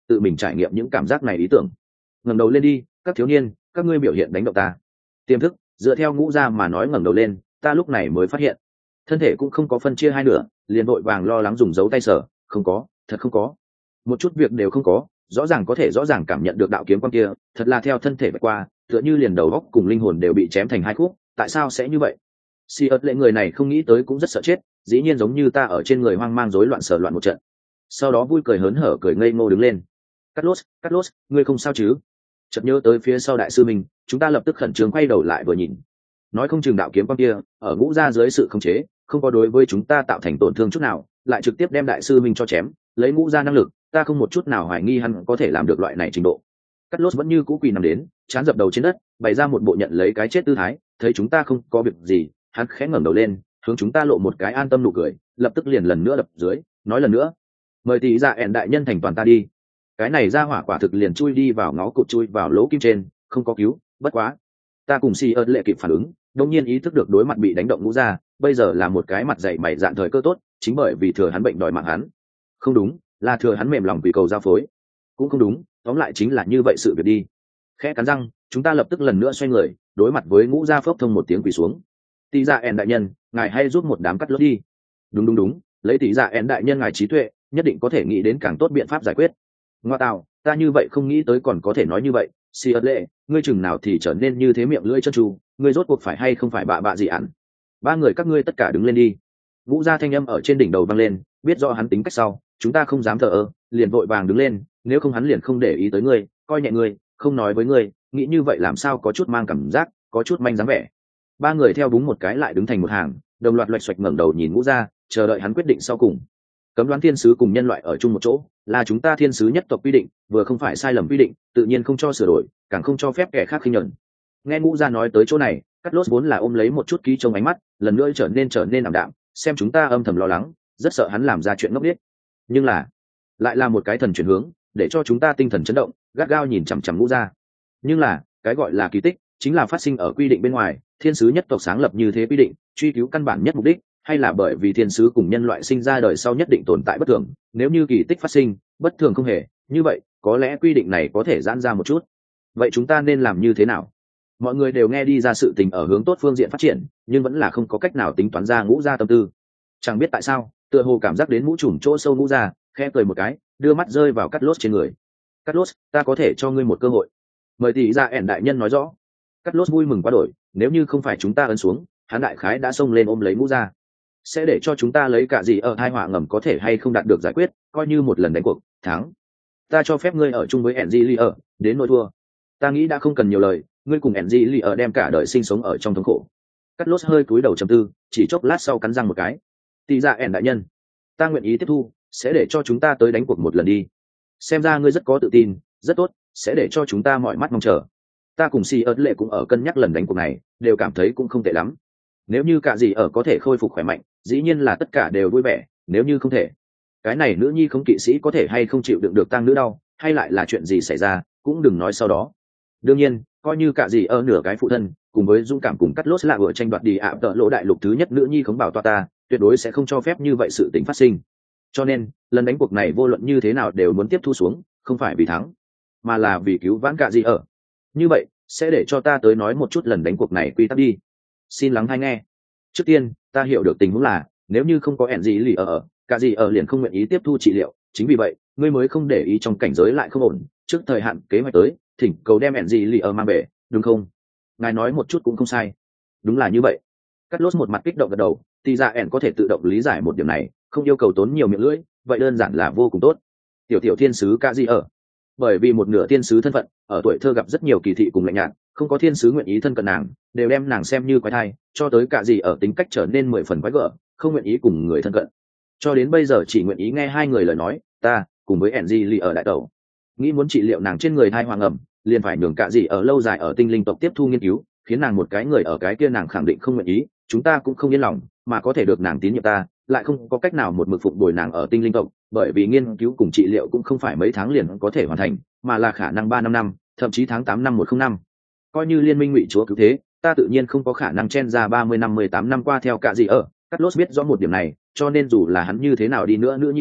S1: tự mình trải nghiệm những cảm giác này ý tưởng. Ngẩng đầu lên đi các thiếu niên, các ngươi biểu hiện đánh động ta. Tiềm thức dựa theo ngũ ra mà nói ngẩng đầu lên, ta lúc này mới phát hiện thân thể cũng không có phân chia hai nửa, liền vội vàng lo lắng dùng dấu tay sở, không có, thật không có, một chút việc đều không có. Rõ ràng có thể rõ ràng cảm nhận được đạo kiếm quang kia thật là theo thân thể vượt qua, tựa như liền đầu óc cùng linh hồn đều bị chém thành hai khúc. Tại sao sẽ như vậy? Si ớt lệ người này không nghĩ tới cũng rất sợ chết, dĩ nhiên giống như ta ở trên người hoang mang rối loạn sờ loạn một trận, sau đó vui cười hớn hở cười ngây ngô đứng lên. Cắt lốt, cắt lốt, ngươi không sao chứ? Chợt nhớ tới phía sau đại sư mình, chúng ta lập tức khẩn trương quay đầu lại vừa nhìn. Nói không chừng đạo kiếm quang kia ở ngũ ra dưới sự khống chế, không có đối với chúng ta tạo thành tổn thương chút nào, lại trực tiếp đem đại sư minh cho chém. Lấy ngũ ra năng lực, ta không một chút nào hoài nghi hắn có thể làm được loại này trình độ. Cắt lốt vẫn như cũ quỳ nằm đến, chán dập đầu trên đất, bày ra một bộ nhận lấy cái chết tư thái. Thấy chúng ta không có việc gì, hắn khẽ ngẩng đầu lên, hướng chúng ta lộ một cái an tâm nụ cười, lập tức liền lần nữa đập dưới, nói lần nữa, mời tỷ dạ ẻn đại nhân thành toàn ta đi. Cái này ra hỏa quả thực liền chui đi vào ngó cụt chui vào lỗ kim trên, không có cứu. Bất quá ta cùng Si ớt lệ kịp phản ứng, đông nhiên ý thức được đối mặt bị đánh động ngũ ra, bây giờ là một cái mặt dày mày dạn thời cơ tốt, chính bởi vì thừa hắn bệnh đòi mạng hắn. Không đúng, là thừa hắn mềm lòng vì cầu giao phối. Cũng không đúng, tóm lại chính là như vậy sự việc đi. Khẽ cắn răng, chúng ta lập tức lần nữa xoay người, đối mặt với ngũ gia phốc thông một tiếng quỳ xuống. Tỷ dạ ẻn đại nhân, ngài hay giúp một đám cắt lốt đi. Đúng đúng đúng, lấy tỷ dạ ẻn đại nhân ngài trí tuệ, nhất định có thể nghĩ đến càng tốt biện pháp giải quyết. Ngoa tạo, ta như vậy không nghĩ tới còn có thể nói như vậy. Si ớt lệ, ngươi chừng nào thì trở nên như thế miệng lưỡi chân tru, ngươi rốt cuộc phải hay không phải bạ bạ gì ẵn? Ba người các ngươi tất cả đứng lên đi. Ngũ gia thanh âm ở trên đỉnh đầu vang lên, biết rõ hắn tính cách sau, chúng ta không dám thờ ơ, liền vội vàng đứng lên, nếu không hắn liền không để ý tới ngươi, coi nhẹ ngươi, không nói với ngươi, nghĩ như vậy làm sao có chút mang cảm giác, có chút manh dáng vẻ. Ba người theo đúng một cái lại đứng thành một hàng, đồng loạt loạch xoạch ngẩng đầu nhìn ngũ gia, chờ đợi hắn quyết định sau cùng. Cấm đoán thiên sứ cùng nhân loại ở chung một chỗ, là chúng ta thiên sứ nhất tộc quy định, vừa không phải sai lầm quy định, tự nhiên không cho sửa đổi, càng không cho phép kẻ khác khinh nhẫn. Nghe ngũ gia nói tới chỗ này, cắt lốt vốn là ôm lấy một chút ký trong ánh mắt, lần nữa trở nên trở nên ảm đạm, xem chúng ta âm thầm lo lắng, rất sợ hắn làm ra chuyện ngốc nghếch. Nhưng là lại là một cái thần chuyển hướng, để cho chúng ta tinh thần chấn động, gắt gao nhìn chằm chằm ngũ gia. Nhưng là cái gọi là kỳ tích chính là phát sinh ở quy định bên ngoài, thiên sứ nhất tộc sáng lập như thế quy định, truy cứu căn bản nhất mục đích, hay là bởi vì thiên sứ cùng nhân loại sinh ra đời sau nhất định tồn tại bất thường, nếu như kỳ tích phát sinh bất thường không hề, như vậy có lẽ quy định này có thể giãn ra một chút. Vậy chúng ta nên làm như thế nào? Mọi người đều nghe đi ra sự tình ở hướng tốt phương diện phát triển, nhưng vẫn là không có cách nào tính toán ra ngũ gia tâm tư. Chẳng biết tại sao, tựa hồ cảm giác đến mũ trùm chỗ sâu ngũ gia, khẽ cười một cái, đưa mắt rơi vào cắt lốt trên người. Cắt lốt, ta có thể cho ngươi một cơ hội. Mời tỷ dạ ẻn đại nhân nói rõ. Cắt lốt vui mừng quá đổi, nếu như không phải chúng ta ấn xuống, hắn đại khái đã xông lên ôm lấy ngũ gia, sẽ để cho chúng ta lấy cả gì ở hai họa ngầm có thể hay không đạt được giải quyết, coi như một lần đánh cuộc thắng. Ta cho phép ngươi ở chung với Enzi đến nỗi thua, ta nghĩ đã không cần nhiều lời, ngươi cùng Enzi đem cả đời sinh sống ở trong thống khổ. Cắt lốt hơi cúi đầu trầm tư, chỉ chốc lát sau cắn răng một cái. Tỷ dạ ẻn đại nhân, ta nguyện ý tiếp thu, sẽ để cho chúng ta tới đánh cuộc một lần đi. Xem ra ngươi rất có tự tin, rất tốt, sẽ để cho chúng ta mọi mắt mong chờ. Ta cùng Si ớt lệ cũng ở cân nhắc lần đánh cuộc này, đều cảm thấy cũng không tệ lắm. Nếu như cả gì ở có thể khôi phục khỏe mạnh, dĩ nhiên là tất cả đều vui vẻ, nếu như không thể, cái này nữ nhi không kỵ sĩ có thể hay không chịu đựng được tăng nữ đau, hay lại là chuyện gì xảy ra, cũng đừng nói sau đó. Đương nhiên, coi như cả gì ở nửa cái phụ thân, cùng với dũng cảm cùng cắt lốt là vừa tranh đoạt đi ạ tợ lỗ đại lục thứ nhất nữ nhi không bảo toa ta, tuyệt đối sẽ không cho phép như vậy sự tình phát sinh. Cho nên, lần đánh cuộc này vô luận như thế nào đều muốn tiếp thu xuống, không phải vì thắng, mà là vì cứu vãn cả gì ở. Như vậy, sẽ để cho ta tới nói một chút lần đánh cuộc này quy tắc đi. Xin lắng hay nghe. Trước tiên, ta hiểu được tình huống là, nếu như không có ẻn gì lì ở, cả gì ở liền không nguyện ý tiếp thu trị liệu, chính vì vậy, ngươi mới không để ý trong cảnh giới lại không ổn, trước thời hạn kế hoạch tới, thỉnh cầu đem ẻn gì lì ở mang về, đúng không? Ngài nói một chút cũng không sai. Đúng là như vậy. Cắt lốt một mặt kích động gật đầu, thì ra ẻn có thể tự động lý giải một điểm này, không yêu cầu tốn nhiều miệng lưỡi, vậy đơn giản là vô cùng tốt. Tiểu tiểu thiên sứ cả gì ở, bởi vì một nửa thiên sứ thân phận, ở tuổi thơ gặp rất nhiều kỳ thị cùng lạnh nhạt, không có thiên sứ nguyện ý thân cận nàng, đều đem nàng xem như quái thai, cho tới cả gì ở tính cách trở nên mười phần quái gở, không nguyện ý cùng người thân cận, cho đến bây giờ chỉ nguyện ý nghe hai người lời nói, ta cùng với Enji Lee ở đại tẩu, nghĩ muốn trị liệu nàng trên người thai hoàng ẩm, liền phải nhường cả gì ở lâu dài ở tinh linh tộc tiếp thu nghiên cứu, khiến nàng một cái người ở cái kia nàng khẳng định không nguyện ý, chúng ta cũng không yên lòng, mà có thể được nàng tín nhiệm ta, lại không có cách nào một mực phụng bồi nàng ở tinh linh tộc, bởi vì nghiên cứu cùng trị liệu cũng không phải mấy tháng liền có thể hoàn thành, mà là khả năng ba năm năm, thậm chí tháng tám năm một không năm. Coi như liên minh ngụy chúa cứu thế, ta tự nhiên không có khả năng chen ra ba mươi năm mười tám năm qua theo cả gì ở. Cắt lốt biết rõ một điểm này, cho nên dù là hắn như thế nào đi nữa nữ nhi khống,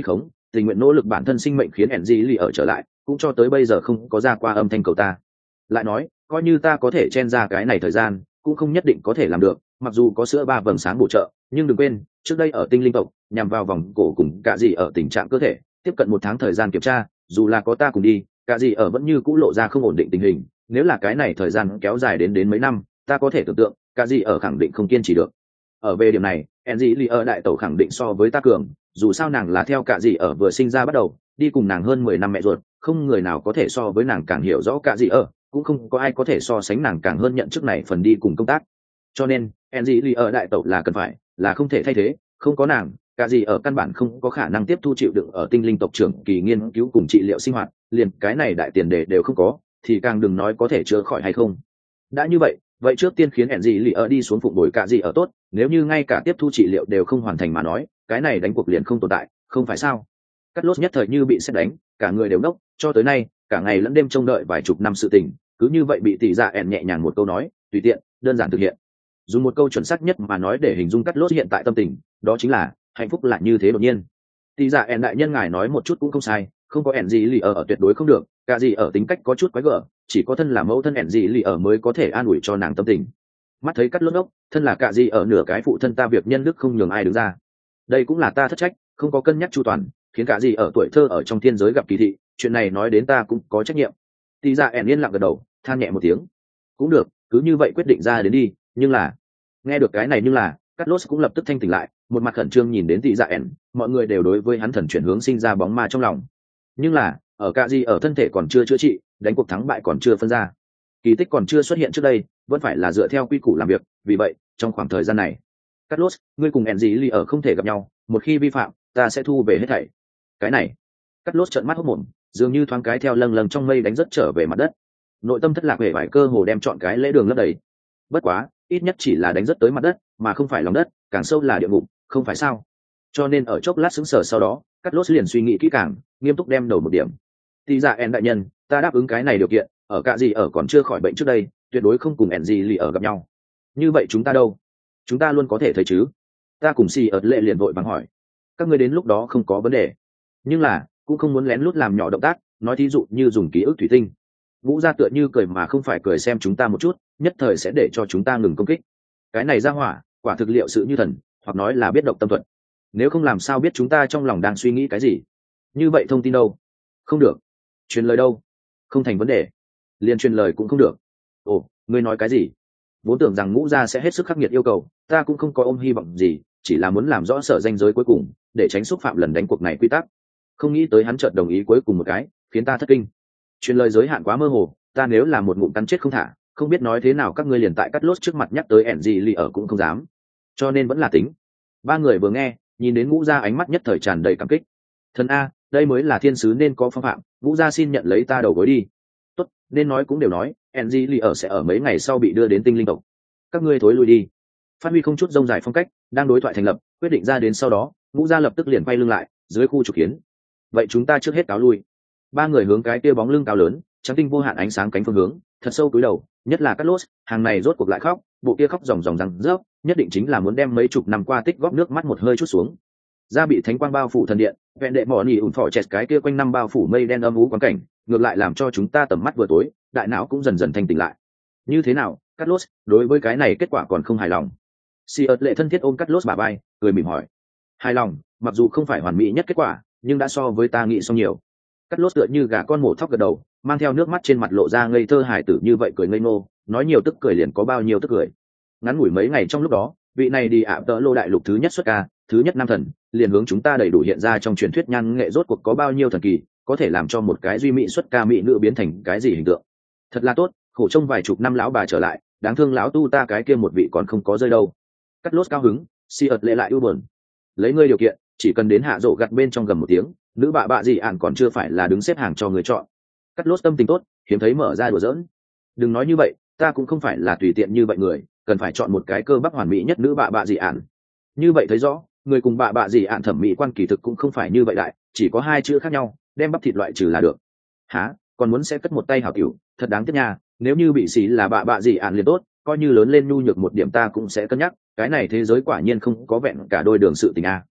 S1: tình nguyện nỗ lực bản thân sinh mệnh khiến Enzy lì ở trở lại, cũng cho tới bây giờ không có ra qua âm thanh cầu ta. Lại nói, coi như ta có thể chen ra cái này thời gian, cũng không nhất định có thể làm được, mặc dù có sữa ba vầng sáng bổ trợ, nhưng đừng quên, trước đây ở tinh linh tộc, nhằm vào vòng cổ cùng cả gì ở tình trạng cơ thể, tiếp cận một tháng thời gian kiểm tra, dù là có ta cùng đi, cả gì ở vẫn như cũ lộ ra không ổn định tình hình, nếu là cái này thời gian kéo dài đến đến mấy năm, ta có thể tưởng tượng, cả gì ở khẳng định không kiên trì được. Ở về điểm này, Enzy lì ở đại tẩu khẳng định so với ta cường, dù sao nàng là theo cả gì ở vừa sinh ra bắt đầu, đi cùng nàng hơn mười năm mẹ ruột, không người nào có thể so với nàng càng hiểu rõ cả gì ở, cũng không có ai có thể so sánh nàng càng hơn nhận chức này phần đi cùng công tác. Cho nên, Enzy lì ở đại tẩu là cần phải, là không thể thay thế, không có nàng, cả gì ở căn bản không có khả năng tiếp thu chịu đựng ở tinh linh tộc trưởng kỳ nghiên cứu cùng trị liệu sinh hoạt, liền cái này đại tiền đề đều không có, thì càng đừng nói có thể chữa khỏi hay không. Đã như vậy, vậy trước tiên khiến Enzy lì ở đi xuống phụng bồi cả gì ở tốt, nếu như ngay cả tiếp thu trị liệu đều không hoàn thành mà nói, cái này đánh cuộc liền không tồn tại, không phải sao? Cắt lốt nhất thời như bị sét đánh, cả người đều nốc, cho tới nay, cả ngày lẫn đêm trông đợi vài chục năm sự tình, cứ như vậy bị tỷ dạ ẻn nhẹ nhàng một câu nói, tùy tiện, đơn giản thực hiện. Dùng một câu chuẩn xác nhất mà nói để hình dung Cắt lốt hiện tại tâm tình, đó chính là hạnh phúc là như thế đột nhiên. Tỷ dạ ẻn đại nhân ngài nói một chút cũng không sai, không có ẻn gì lì ở, ở tuyệt đối không được, cả gì ở tính cách có chút quái gở, chỉ có thân là mẫu thân ẻn gì lì ở mới có thể an ủi cho nàng tâm tình. Mắt thấy Cắt lốt ốc, thân là cả gì ở nửa cái phụ thân ta việc nhân đức không nhường ai đứng ra. Đây cũng là ta thất trách, không có cân nhắc chu toàn, khiến cả gì ở tuổi thơ ở trong thiên giới gặp kỳ thị, chuyện này nói đến ta cũng có trách nhiệm. Tỷ dạ ẻn yên lặng gật đầu, than nhẹ một tiếng. Cũng được, cứ như vậy quyết định ra đến đi, nhưng là nghe được cái này nhưng là Cắt lốt cũng lập tức thanh tỉnh lại, một mặt khẩn trương nhìn đến tỷ dạ ẻn, mọi người đều đối với hắn thần chuyển hướng sinh ra bóng ma trong lòng. Nhưng là ở cả gì ở thân thể còn chưa chữa trị, đánh cuộc thắng bại còn chưa phân ra, kỳ tích còn chưa xuất hiện trước đây, vẫn phải là dựa theo quy củ làm việc, vì vậy trong khoảng thời gian này Cắt lốt, ngươi cùng Enzy lì ở không thể gặp nhau, một khi vi phạm ta sẽ thu về hết thảy. Cái này Cắt lốt trợn mắt hốt mồm, dường như thoáng cái theo lâng lâng trong mây đánh rất trở về mặt đất, nội tâm thất lạc về vài cơ hồ đem chọn cái lễ đường lấp đầy. Bất quá ít nhất chỉ là đánh rất tới mặt đất mà không phải lòng đất, càng sâu là địa ngục, không phải sao? Cho nên ở chốc lát sững sờ sau đó, Cắt lốt liền suy nghĩ kỹ càng, nghiêm túc đem đầu một điểm. Tỷ dạ ẻn đại nhân, ta đáp ứng cái này điều kiện, ở cả gì ở còn chưa khỏi bệnh trước đây, tuyệt đối không cùng Enzy lì ở gặp nhau. Như vậy chúng ta đâu? Chúng ta luôn có thể thấy chứ? Ta cùng Si ợt lệ liền vội vàng hỏi. Các ngươi đến lúc đó không có vấn đề, nhưng là cũng không muốn lén lút làm nhỏ động tác, nói thí dụ như dùng ký ức thủy tinh. Vũ gia tựa như cười mà không phải cười xem chúng ta một chút, nhất thời sẽ để cho chúng ta ngừng công kích. Cái này ra hỏa, quả thực liệu sự như thần, hoặc nói là biết độc tâm thuật. Nếu không làm sao biết chúng ta trong lòng đang suy nghĩ cái gì? Như vậy thông tin đâu? Không được. Truyền lời đâu? Không thành vấn đề. Liên truyền lời cũng không được. Ồ, ngươi nói cái gì? Vốn tưởng rằng Ngũ gia sẽ hết sức khắc nghiệt yêu cầu, ta cũng không có ôm hy vọng gì, chỉ là muốn làm rõ sở ranh giới cuối cùng, để tránh xúc phạm lần đánh cuộc này quy tắc. Không nghĩ tới hắn chợt đồng ý cuối cùng một cái, khiến ta thất kinh. Truyền lời giới hạn quá mơ hồ, ta nếu là một ngụm cắn chết không thả, không biết nói thế nào các ngươi liền tại Cắt lốt trước mặt nhắc tới Enzy lì ở cũng không dám. Cho nên vẫn là tính. Ba người vừa nghe, nhìn đến Ngũ gia ánh mắt nhất thời tràn đầy cảm kích. Thần a, đây mới là thiên sứ nên có phong phạm, Ngũ gia xin nhận lấy ta đầu gối đi. Tốt, nên nói cũng đều nói, Enzy lì ở sẽ ở mấy ngày sau bị đưa đến tinh linh tộc. Các ngươi thối lui đi. Phát huy không chút rông dài phong cách, đang đối thoại thành lập, quyết định ra đến sau đó, Ngũ gia lập tức liền quay lưng lại, dưới khu trục kiến. Vậy chúng ta trước hết cáo lui. Ba người hướng cái kia bóng lưng cao lớn, trắng tinh vô hạn ánh sáng cánh phương hướng, thật sâu cúi đầu, nhất là Cắt lốt, hàng này rốt cuộc lại khóc, bộ kia khóc ròng ròng răng rớp, nhất định chính là muốn đem mấy chục năm qua tích góp nước mắt một hơi chút xuống. Ra bị thánh quang bao phủ thần điện, vẹn đệ mỏ nhì ủn phỏ chẹt cái kia quanh năm bao phủ mây đen âm u quang cảnh, ngược lại làm cho chúng ta tầm mắt vừa tối, đại não cũng dần dần thanh tỉnh lại. Như thế nào, Cắt lốt, đối với cái này kết quả còn không hài lòng? Si ợt lệ thân thiết ôm Cắt lốt bả vai, cười mỉm hỏi. Hài lòng, mặc dù không phải hoàn mỹ nhất kết quả, nhưng đã so với ta nghĩ xong nhiều. Cắt lốt tựa như gà con mổ thóc gật đầu, mang theo nước mắt trên mặt lộ ra ngây thơ hài tử như vậy cười ngây ngô, nói nhiều tức cười liền có bao nhiêu tức cười. Ngắn ngủi mấy ngày trong lúc đó, vị này đi ạ tợ lô đại lục thứ nhất xuất ca, thứ nhất nam thần, liền hướng chúng ta đầy đủ hiện ra trong truyền thuyết nhan nghệ rốt cuộc có bao nhiêu thần kỳ, có thể làm cho một cái duy mỹ xuất ca mỹ nữ biến thành cái gì hình tượng. Thật là tốt, khổ trông vài chục năm lão bà trở lại, đáng thương lão tu ta cái kia một vị còn không có rơi đâu. Cắt lốt cao hứng, Si ợt lệ lại ưu buồn. Lấy ngươi điều kiện, chỉ cần đến hạ rộ gặt bên trong gầm một tiếng, nữ bạ bạ gì ạn còn chưa phải là đứng xếp hàng cho người chọn. Cắt lốt tâm tình tốt, hiếm thấy mở ra đùa giỡn. Đừng nói như vậy, ta cũng không phải là tùy tiện như vậy người, cần phải chọn một cái cơ bắp hoàn mỹ nhất nữ bạ bạ gì ạn. Như vậy thấy rõ, người cùng bạ bạ gì ạn thẩm mỹ quan kỳ thực cũng không phải như vậy đại, chỉ có hai chữ khác nhau, đem bắp thịt loại trừ là được. Hả? Còn muốn sẽ cất một tay hảo tiểu, thật đáng tiếc nha, nếu như bị xí là bạ bạ gì ạn liền tốt, coi như lớn lên nhu nhược một điểm ta cũng sẽ cân nhắc, cái này thế giới quả nhiên không có vẹn cả đôi đường sự tình a.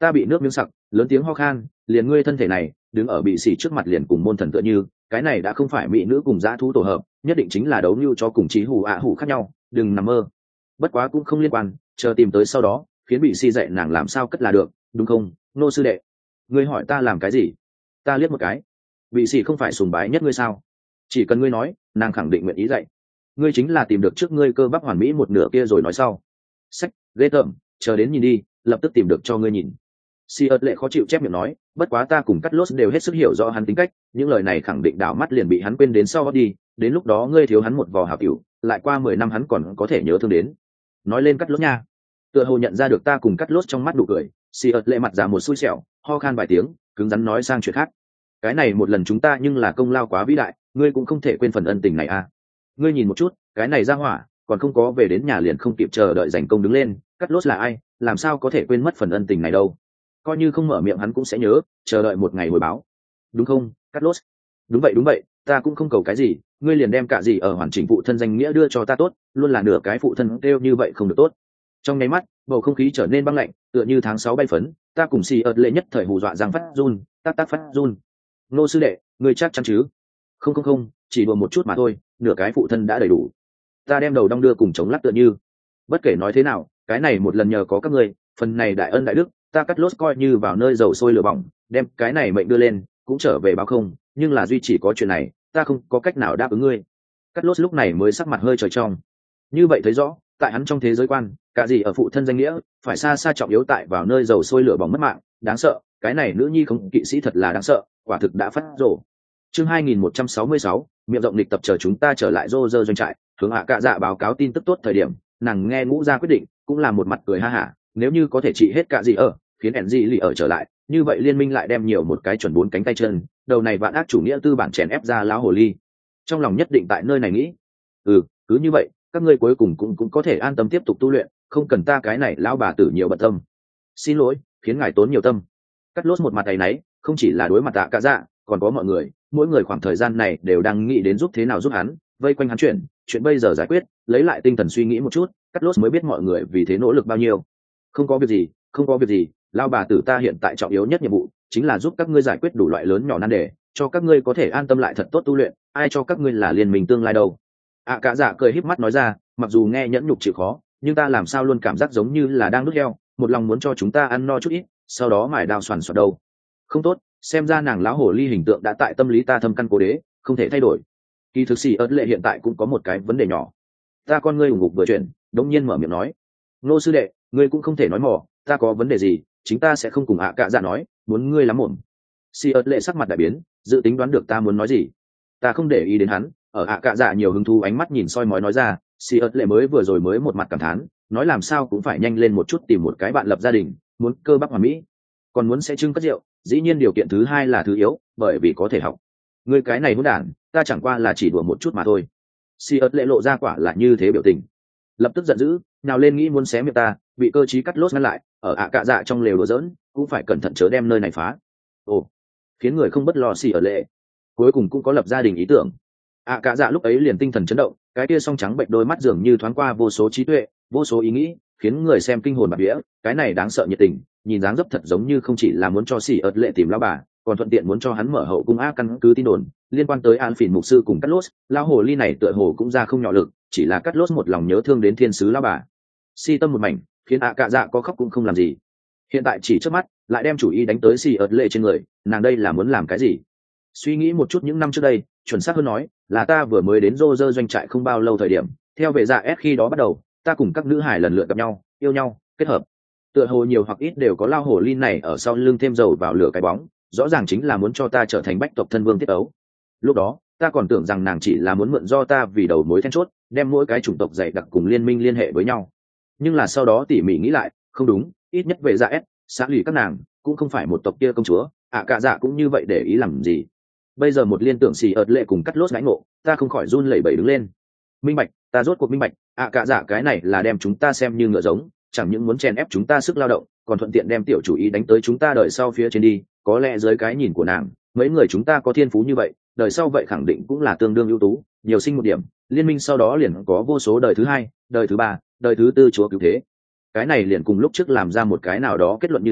S1: Ta bị nước miếng sặc, lớn tiếng ho khan, liền ngươi thân thể này đứng ở bị xỉ trước mặt liền cùng môn thần tựa như, cái này đã không phải mỹ nữ cùng dã thú tổ hợp, nhất định chính là đấu như cho cùng chí hủ ạ hủ khác nhau, đừng nằm mơ. Bất quá cũng không liên quan, chờ tìm tới sau đó khiến bị xỉ dạy nàng làm sao cất là được, đúng không nô sư đệ? Ngươi hỏi ta làm cái gì? Ta liếc một cái. Bị xỉ không phải sùng bái nhất ngươi sao? Chỉ cần ngươi nói, nàng khẳng định nguyện ý dạy. Ngươi chính là tìm được trước ngươi cơ bắp hoàn mỹ một nửa kia rồi nói sau. Sách ghê tởm, chờ đến nhìn đi, lập tức tìm được cho ngươi nhìn. Si ớt lệ khó chịu chép miệng nói, bất quá ta cùng cắt lốt đều hết sức hiểu rõ hắn tính cách, những lời này khẳng định đảo mắt liền bị hắn quên đến sau đi, đến lúc đó ngươi thiếu hắn một vò hảo cửu, lại qua mười năm hắn còn có thể nhớ thương đến. Nói lên cắt lốt nha. Tựa hồ nhận ra được ta cùng cắt lốt trong mắt nụ cười, Si ớt lệ mặt giả một xui xẻo, ho khan vài tiếng, cứng rắn nói sang chuyện khác. Cái này một lần chúng ta nhưng là công lao quá vĩ đại, ngươi cũng không thể quên phần ân tình này à. Ngươi nhìn một chút, cái này ra hỏa, còn không có về đến nhà liền không kịp chờ đợi giành công đứng lên, cắt lốt là ai, làm sao có thể quên mất phần ân tình này đâu. Coi như không mở miệng hắn cũng sẽ nhớ, chờ đợi một ngày hồi báo, đúng không cắt lốt? Đúng vậy đúng vậy, ta cũng không cầu cái gì, ngươi liền đem cả gì ở hoàn chỉnh phụ thân danh nghĩa đưa cho ta tốt, luôn là nửa cái phụ thân kêu như vậy không được tốt. Trong nháy mắt bầu không khí trở nên băng lạnh, tựa như tháng sáu bay phấn, ta cùng xì ợt lệ nhất thời hù dọa giang phát run, tác tác phát run. Nô sư đệ, ngươi chắc chắn chứ? Không không không, chỉ đùa một chút mà thôi, nửa cái phụ thân đã đầy đủ. Ta đem đầu đong đưa cùng chống lắc tựa như. Bất kể nói thế nào, cái này một lần nhờ có các ngươi, phần này đại ân đại đức, ta cắt lốt coi như vào nơi dầu sôi lửa bỏng, đem cái này mệnh đưa lên cũng trở về báo không, nhưng là duy chỉ có chuyện này ta không có cách nào đáp ứng ngươi. Cắt lốt lúc này mới sắc mặt hơi trời trong. Như vậy thấy rõ, tại hắn trong thế giới quan, cả gì ở phụ thân danh nghĩa phải xa xa trọng yếu tại vào nơi dầu sôi lửa bỏng mất mạng, đáng sợ. Cái này nữ nhi không kỵ sĩ thật là đáng sợ, quả thực đã phát rổ. Chương hai nghìn một trăm sáu mươi sáu, miệng rộng lịch tập chờ chúng ta trở lại rô rơ doanh trại, hướng hạ cạ dạ báo cáo tin tức tốt thời điểm, nàng nghe ngũ ra quyết định, cũng là một mặt cười ha hả, nếu như có thể trị hết cả gì ở, khiến ẻn gì lì ở trở lại, như vậy liên minh lại đem nhiều một cái chuẩn bốn cánh tay chân, đầu này vạn ác chủ nghĩa tư bản chèn ép ra lão hồ ly. Trong lòng nhất định tại nơi này nghĩ, ừ, cứ như vậy, các ngươi cuối cùng cũng cũng có thể an tâm tiếp tục tu luyện, không cần ta cái này lão bà tử nhiều bận tâm. Xin lỗi, khiến ngài tốn nhiều tâm. Cắt lốt một mặt tay náy, không chỉ là đối mặt tạ cả dạ, còn có mọi người, mỗi người khoảng thời gian này đều đang nghĩ đến giúp thế nào giúp hắn, vây quanh hắn chuyện, chuyện bây giờ giải quyết, lấy lại tinh thần suy nghĩ một chút, cắt lốt mới biết mọi người vì thế nỗ lực bao nhiêu. Không có việc gì, không có việc gì, lao bà tử ta hiện tại trọng yếu nhất nhiệm vụ chính là giúp các ngươi giải quyết đủ loại lớn nhỏ nan đề, cho các ngươi có thể an tâm lại thật tốt tu luyện, ai cho các ngươi là liên minh tương lai đâu. À cả dạ cười híp mắt nói ra, mặc dù nghe nhẫn nhục chịu khó, nhưng ta làm sao luôn cảm giác giống như là đang đút heo, một lòng muốn cho chúng ta ăn no chút ít, sau đó mải đào xoàn xoạt đâu. Không tốt, xem ra nàng lão hồ ly hình tượng đã tại tâm lý ta thâm căn cố đế, không thể thay đổi. Kỳ thực sĩ ớt lệ hiện tại cũng có một cái vấn đề nhỏ. Ta con ngươi ủng ngục vừa chuyển, đống nhiên mở miệng nói, nô sư đệ, ngươi cũng không thể nói mỏ, ta có vấn đề gì chính ta sẽ không cùng ạ cạ dạ nói, muốn ngươi lắm mồm. Si ớt lệ sắc mặt đại biến, dự tính đoán được ta muốn nói gì. Ta không để ý đến hắn, ở ạ cạ dạ nhiều hứng thú ánh mắt nhìn soi mói nói ra. Si ớt lệ mới vừa rồi mới một mặt cảm thán, nói làm sao cũng phải nhanh lên một chút tìm một cái bạn lập gia đình, muốn cơ bắp hoàn mỹ, còn muốn sẽ trưng cất rượu, dĩ nhiên điều kiện thứ hai là thứ yếu, bởi vì có thể học. Ngươi cái này hỗn đản, ta chẳng qua là chỉ đùa một chút mà thôi. Si ớt lệ lộ ra quả là như thế biểu tình, lập tức giận dữ, nào lên nghĩ muốn xé miệng ta, bị cơ trí cắt lốt ngăn lại, ở ạ cạ dạ trong lều đùa giỡn, cũng phải cẩn thận chớ đem nơi này phá. Ồ, khiến người không bất lo xì ở lệ, cuối cùng cũng có lập gia đình ý tưởng. ạ cạ dạ lúc ấy liền tinh thần chấn động, cái kia song trắng bệnh đôi mắt dường như thoáng qua vô số trí tuệ, vô số ý nghĩ, khiến người xem kinh hồn bạt vía. Cái này đáng sợ nhiệt tình, nhìn dáng dấp thật giống như không chỉ là muốn cho xì ớt lệ tìm lão bà, còn thuận tiện muốn cho hắn mở hậu cung á. Căn cứ tin đồn liên quan tới an phỉn mục sư cùng cắt lốt, lão hồ ly này tựa hồ cũng ra không nhỏ lực, chỉ là cắt lốt một lòng nhớ thương đến thiên sứ lão bà, si tâm một mảnh, khiến ạ cạ dạ có khóc cũng không làm gì. Hiện tại chỉ trước mắt lại đem chủ ý đánh tới xì ớt lệ trên người, nàng đây là muốn làm cái gì? Suy nghĩ một chút những năm trước đây, chuẩn xác hơn nói là ta vừa mới đến rô rơ doanh trại không bao lâu thời điểm, theo vệ dạ s khi đó bắt đầu, ta cùng các nữ hải lần lượt gặp nhau, yêu nhau, kết hợp. Tựa hồ nhiều hoặc ít đều có lao hồ ly này ở sau lưng thêm dầu vào lửa cái bóng, rõ ràng chính là muốn cho ta trở thành bách tộc thân vương tiết ấu. Lúc đó ta còn tưởng rằng nàng chỉ là muốn mượn do ta vì đầu mối then chốt, đem mỗi cái chủng tộc dày đặc cùng liên minh liên hệ với nhau. Nhưng là sau đó tỉ mỉ nghĩ lại, không đúng, ít nhất về dạ s xã lì các nàng cũng không phải một tộc kia công chúa, ạ à, cả dạ cũng như vậy để ý làm gì. Bây giờ một liên tưởng xì ợt lệ cùng cắt lốt gãy ngộ, ta không khỏi run lẩy bẩy đứng lên. Minh bạch, ta rốt cuộc minh bạch, ạ à, cả dạ cái này là đem chúng ta xem như ngựa giống, chẳng những muốn chèn ép chúng ta sức lao động, còn thuận tiện đem tiểu chủ ý đánh tới chúng ta đời sau phía trên đi. Có lẽ dưới cái nhìn của nàng, mấy người chúng ta có thiên phú như vậy, đời sau vậy khẳng định cũng là tương đương ưu tú, nhiều sinh một điểm, liên minh sau đó liền có vô số đời thứ hai, đời thứ ba, đời thứ tư chúa cứu thế. Cái này liền cùng lúc trước làm ra một cái nào đó kết luận như thế,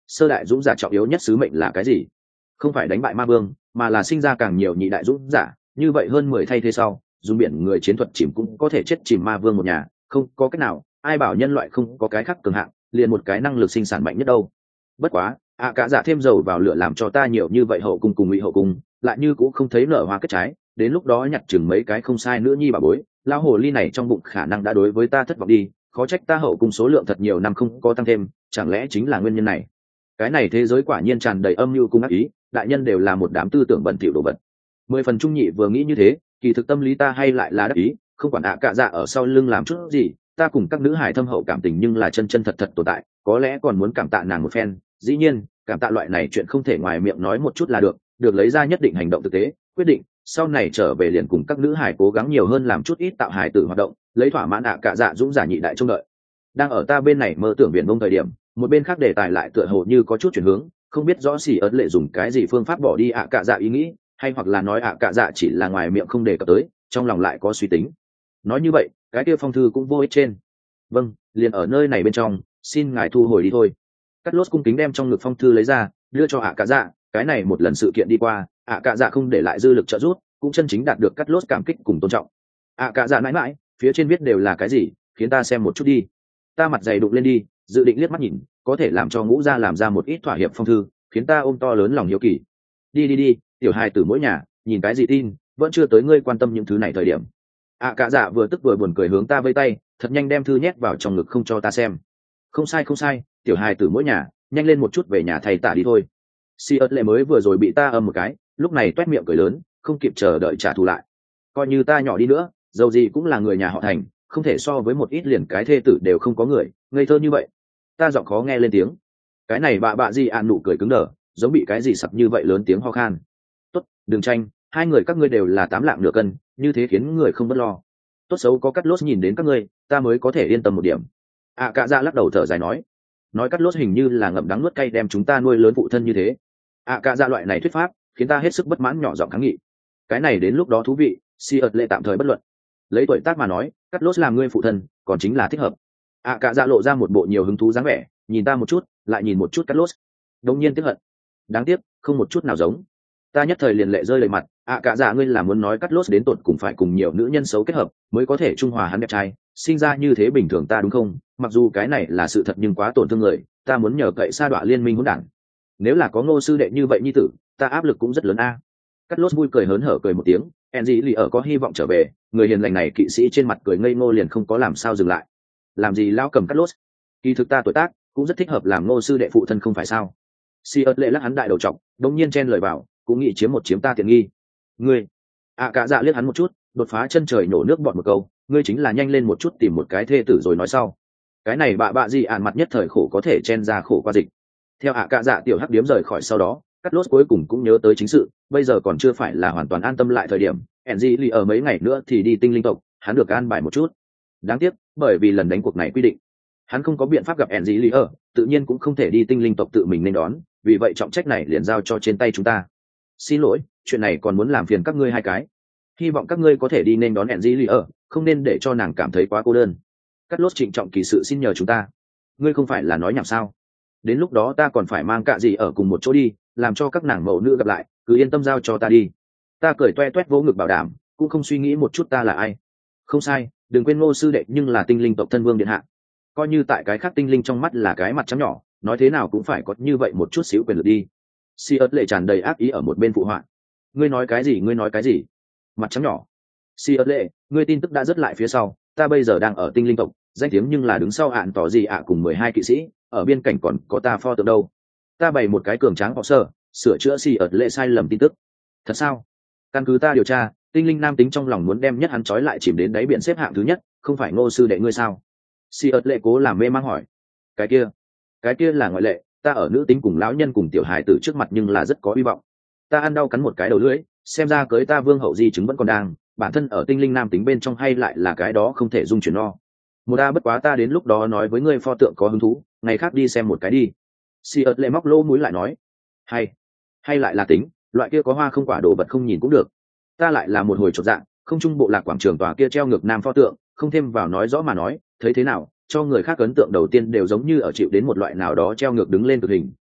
S1: sơ đại dũng giả trọng yếu nhất sứ mệnh là cái gì? Không phải đánh bại ma vương, mà là sinh ra càng nhiều nhị đại dũng giả, như vậy hơn mười thay thế sau, dùng biển người chiến thuật chìm cũng có thể chết chìm ma vương một nhà, không có cách nào, ai bảo nhân loại không có cái khác cường hạng, liền một cái năng lực sinh sản mạnh nhất đâu. Bất quá, ạ cả dạ thêm dầu vào lửa làm cho ta nhiều như vậy hậu cung cùng ngụy hậu cung, lại như cũng không thấy nở hoa kết trái, đến lúc đó nhặt chừng mấy cái không sai nữa nhi bà bối, lao hồ ly này trong bụng khả năng đã đối với ta thất vọng đi, khó trách ta hậu cung số lượng thật nhiều năm không có tăng thêm, chẳng lẽ chính là nguyên nhân này? Cái này thế giới quả nhiên tràn đầy âm mưu cung ác ý, đại nhân đều là một đám tư tưởng bẩn thỉu đồ vật. Mười phần trung nhị vừa nghĩ như thế, kỳ thực tâm lý ta hay lại là đắc ý, không quản ạ cả dạ ở sau lưng làm chút gì, ta cùng các nữ hải thâm hậu cảm tình nhưng là chân chân thật thật tồn tại, có lẽ còn muốn cảm tạ nàng một phen. Dĩ nhiên, cảm tạ loại này chuyện không thể ngoài miệng nói một chút là được, được lấy ra nhất định hành động thực tế, quyết định sau này trở về liền cùng các nữ hải cố gắng nhiều hơn làm chút ít tạo hài tử hoạt động, lấy thỏa mãn ạ cả dạ dũng giả nhị đại trông đợi. Đang ở ta bên này mơ tưởng biển bông thời điểm, một bên khác đề tài lại tựa hồ như có chút chuyển hướng, không biết rõ xỉ ớt lệ dùng cái gì phương pháp bỏ đi ạ cả dạ ý nghĩ, hay hoặc là nói ạ cả dạ chỉ là ngoài miệng không đề cập tới, trong lòng lại có suy tính. Nói như vậy, cái kia phong thư cũng vô ích trên. Vâng, liền ở nơi này bên trong, xin ngài thu hồi đi thôi. Cắt lốt cung kính đem trong ngực phong thư lấy ra, đưa cho ạ cả dạ, cái này một lần sự kiện đi qua, ạ cả dạ không để lại dư lực trợ giúp, cũng chân chính đạt được cắt lốt cảm kích cùng tôn trọng. ạ cả dạ mãi mãi, phía trên viết đều là cái gì, khiến ta xem một chút đi. Ta mặt dày đụng lên đi, dự định liếc mắt nhìn, có thể làm cho ngũ gia làm ra một ít thỏa hiệp phong thư, khiến ta ôm to lớn lòng hiếu kỳ. Đi đi đi, tiểu hài tử mỗi nhà, nhìn cái gì tin, vẫn chưa tới ngươi quan tâm những thứ này thời điểm. ạ cả dạ vừa tức vừa buồn cười hướng ta vây tay, thật nhanh đem thư nhét vào trong ngực không cho ta xem. Không sai không sai, tiểu hài tử mỗi nhà, nhanh lên một chút về nhà thầy tả đi thôi. Si ớt lệ mới vừa rồi bị ta âm một cái, lúc này toét miệng cười lớn, không kịp chờ đợi trả thù lại. Coi như ta nhỏ đi nữa, dầu gì cũng là người nhà họ Thành, không thể so với một ít liền cái thê tử đều không có người, ngây thơ như vậy. Ta giọng khó nghe lên tiếng. Cái này bạ bạ gì ạn nụ cười cứng đờ, giống bị cái gì sặc như vậy lớn tiếng ho khan. Tốt, đừng tranh, hai người các ngươi đều là tám lạng nửa cân, như thế khiến người không bất lo. Tốt xấu có cắt lốt nhìn đến các ngươi, ta mới có thể yên tâm một điểm. À cạ dạ lắc đầu thở dài nói, nói cắt lốt hình như là ngậm đắng nuốt cay đem chúng ta nuôi lớn phụ thân như thế. À cạ dạ loại này thuyết pháp khiến ta hết sức bất mãn, nhỏ giọng kháng nghị. Cái này đến lúc đó thú vị, si ợt lệ tạm thời bất luận. Lấy tuổi tác mà nói, cắt lốt làm ngươi phụ thân còn chính là thích hợp. À cạ dạ lộ ra một bộ nhiều hứng thú dáng vẻ, nhìn ta một chút lại nhìn một chút cắt lốt, đống nhiên tiếc hận, đáng tiếc không một chút nào giống. Ta nhất thời liền lệ rơi lệ mặt. À cạ dạ ngươi là muốn nói cắt lốt đến tột cùng phải cùng nhiều nữ nhân xấu kết hợp mới có thể trung hòa hắn đẹp trai, sinh ra như thế bình thường ta đúng không? Mặc dù cái này là sự thật nhưng quá tổn thương người, ta muốn nhờ cậy sa đọa liên minh hỗn đản. Nếu là có Ngô sư đệ như vậy nhi tử, ta áp lực cũng rất lớn a. Cắt lốt vui cười hớn hở cười một tiếng, en gì lì ở có hy vọng trở về, người hiền lành này kỵ sĩ trên mặt cười ngây ngô liền không có làm sao dừng lại. Làm gì lao cầm cắt lốt? Kỳ thực ta tuổi tác cũng rất thích hợp làm Ngô sư đệ phụ thân không phải sao? Si ớt lệ lắc hắn đại đầu trọc, đống nhiên chen lời vào, cũng nghĩ chiếm một chiếm ta tiện nghi. Ngươi, à cả dạ liếc hắn một chút, đột phá chân trời nổ nước bọt một câu, ngươi chính là nhanh lên một chút tìm một cái thê tử rồi nói sau. Cái này bạ bạ gì ạn mặt nhất thời khổ có thể chen ra khổ qua dịch. Theo ạ cạ dạ tiểu hắc điếm rời khỏi sau đó, cắt lốt cuối cùng cũng nhớ tới chính sự, bây giờ còn chưa phải là hoàn toàn an tâm lại thời điểm. Enji lì ở mấy ngày nữa thì đi tinh linh tộc, hắn được an bài một chút. Đáng tiếc, bởi vì lần đánh cuộc này quy định, hắn không có biện pháp gặp Enji lì ở, tự nhiên cũng không thể đi tinh linh tộc tự mình nên đón, vì vậy trọng trách này liền giao cho trên tay chúng ta. Xin lỗi, chuyện này còn muốn làm phiền các ngươi hai cái. Hy vọng các ngươi có thể đi nên đón Enji lì ở, không nên để cho nàng cảm thấy quá cô đơn. Cắt lốt trịnh trọng kỳ sự xin nhờ chúng ta. Ngươi không phải là nói nhảm sao? Đến lúc đó ta còn phải mang cạ gì ở cùng một chỗ đi, làm cho các nàng mẫu nữ gặp lại, cứ yên tâm giao cho ta đi. Ta cười toe toét vỗ ngực bảo đảm, cũng không suy nghĩ một chút ta là ai. Không sai, đừng quên Ngô sư đệ nhưng là tinh linh tộc thân vương điện hạ. Coi như tại cái khác tinh linh trong mắt là cái mặt trắng nhỏ, nói thế nào cũng phải có như vậy một chút xíu quyền lực đi. Si ớt lệ tràn đầy ác ý ở một bên phụ họa. Ngươi nói cái gì? Ngươi nói cái gì? Mặt trắng nhỏ. Si ớt lệ, ngươi tin tức đã rất lại phía sau, ta bây giờ đang ở tinh linh tộc, danh tiếng nhưng là đứng sau ạn tỏ gì ạ cùng mười hai kỵ sĩ, ở biên cảnh còn có ta pho tượng đâu. Ta bày một cái cường tráng họ sơ, sửa chữa Si ớt lệ sai lầm tin tức. Thật sao? Căn cứ ta điều tra, tinh linh nam tính trong lòng muốn đem nhất hắn trói lại chìm đến đáy biển xếp hạng thứ nhất, không phải Ngô sư đệ ngươi sao? Si ớt lệ cố làm mê mang hỏi. Cái kia, cái kia là ngoại lệ, ta ở nữ tính cùng lão nhân cùng tiểu hài tử trước mặt nhưng là rất có hy vọng. Ta ăn đau cắn một cái đầu lưỡi, xem ra cưới ta vương hậu di chứng vẫn còn đang, bản thân ở tinh linh nam tính bên trong hay lại là cái đó không thể dung chuyển no. Một đa bất quá ta đến lúc đó nói với ngươi pho tượng có hứng thú, ngày khác đi xem một cái đi. Si ớt lệ móc lỗ mũi lại nói, hay, hay lại là tính, loại kia có hoa không quả đồ vật không nhìn cũng được. Ta lại là một hồi chột dạng, không trung bộ lạc quảng trường tòa kia treo ngược nam pho tượng, không thêm vào nói rõ mà nói, thấy thế nào, cho người khác ấn tượng đầu tiên đều giống như ở chịu đến một loại nào đó treo ngược đứng lên cực hình,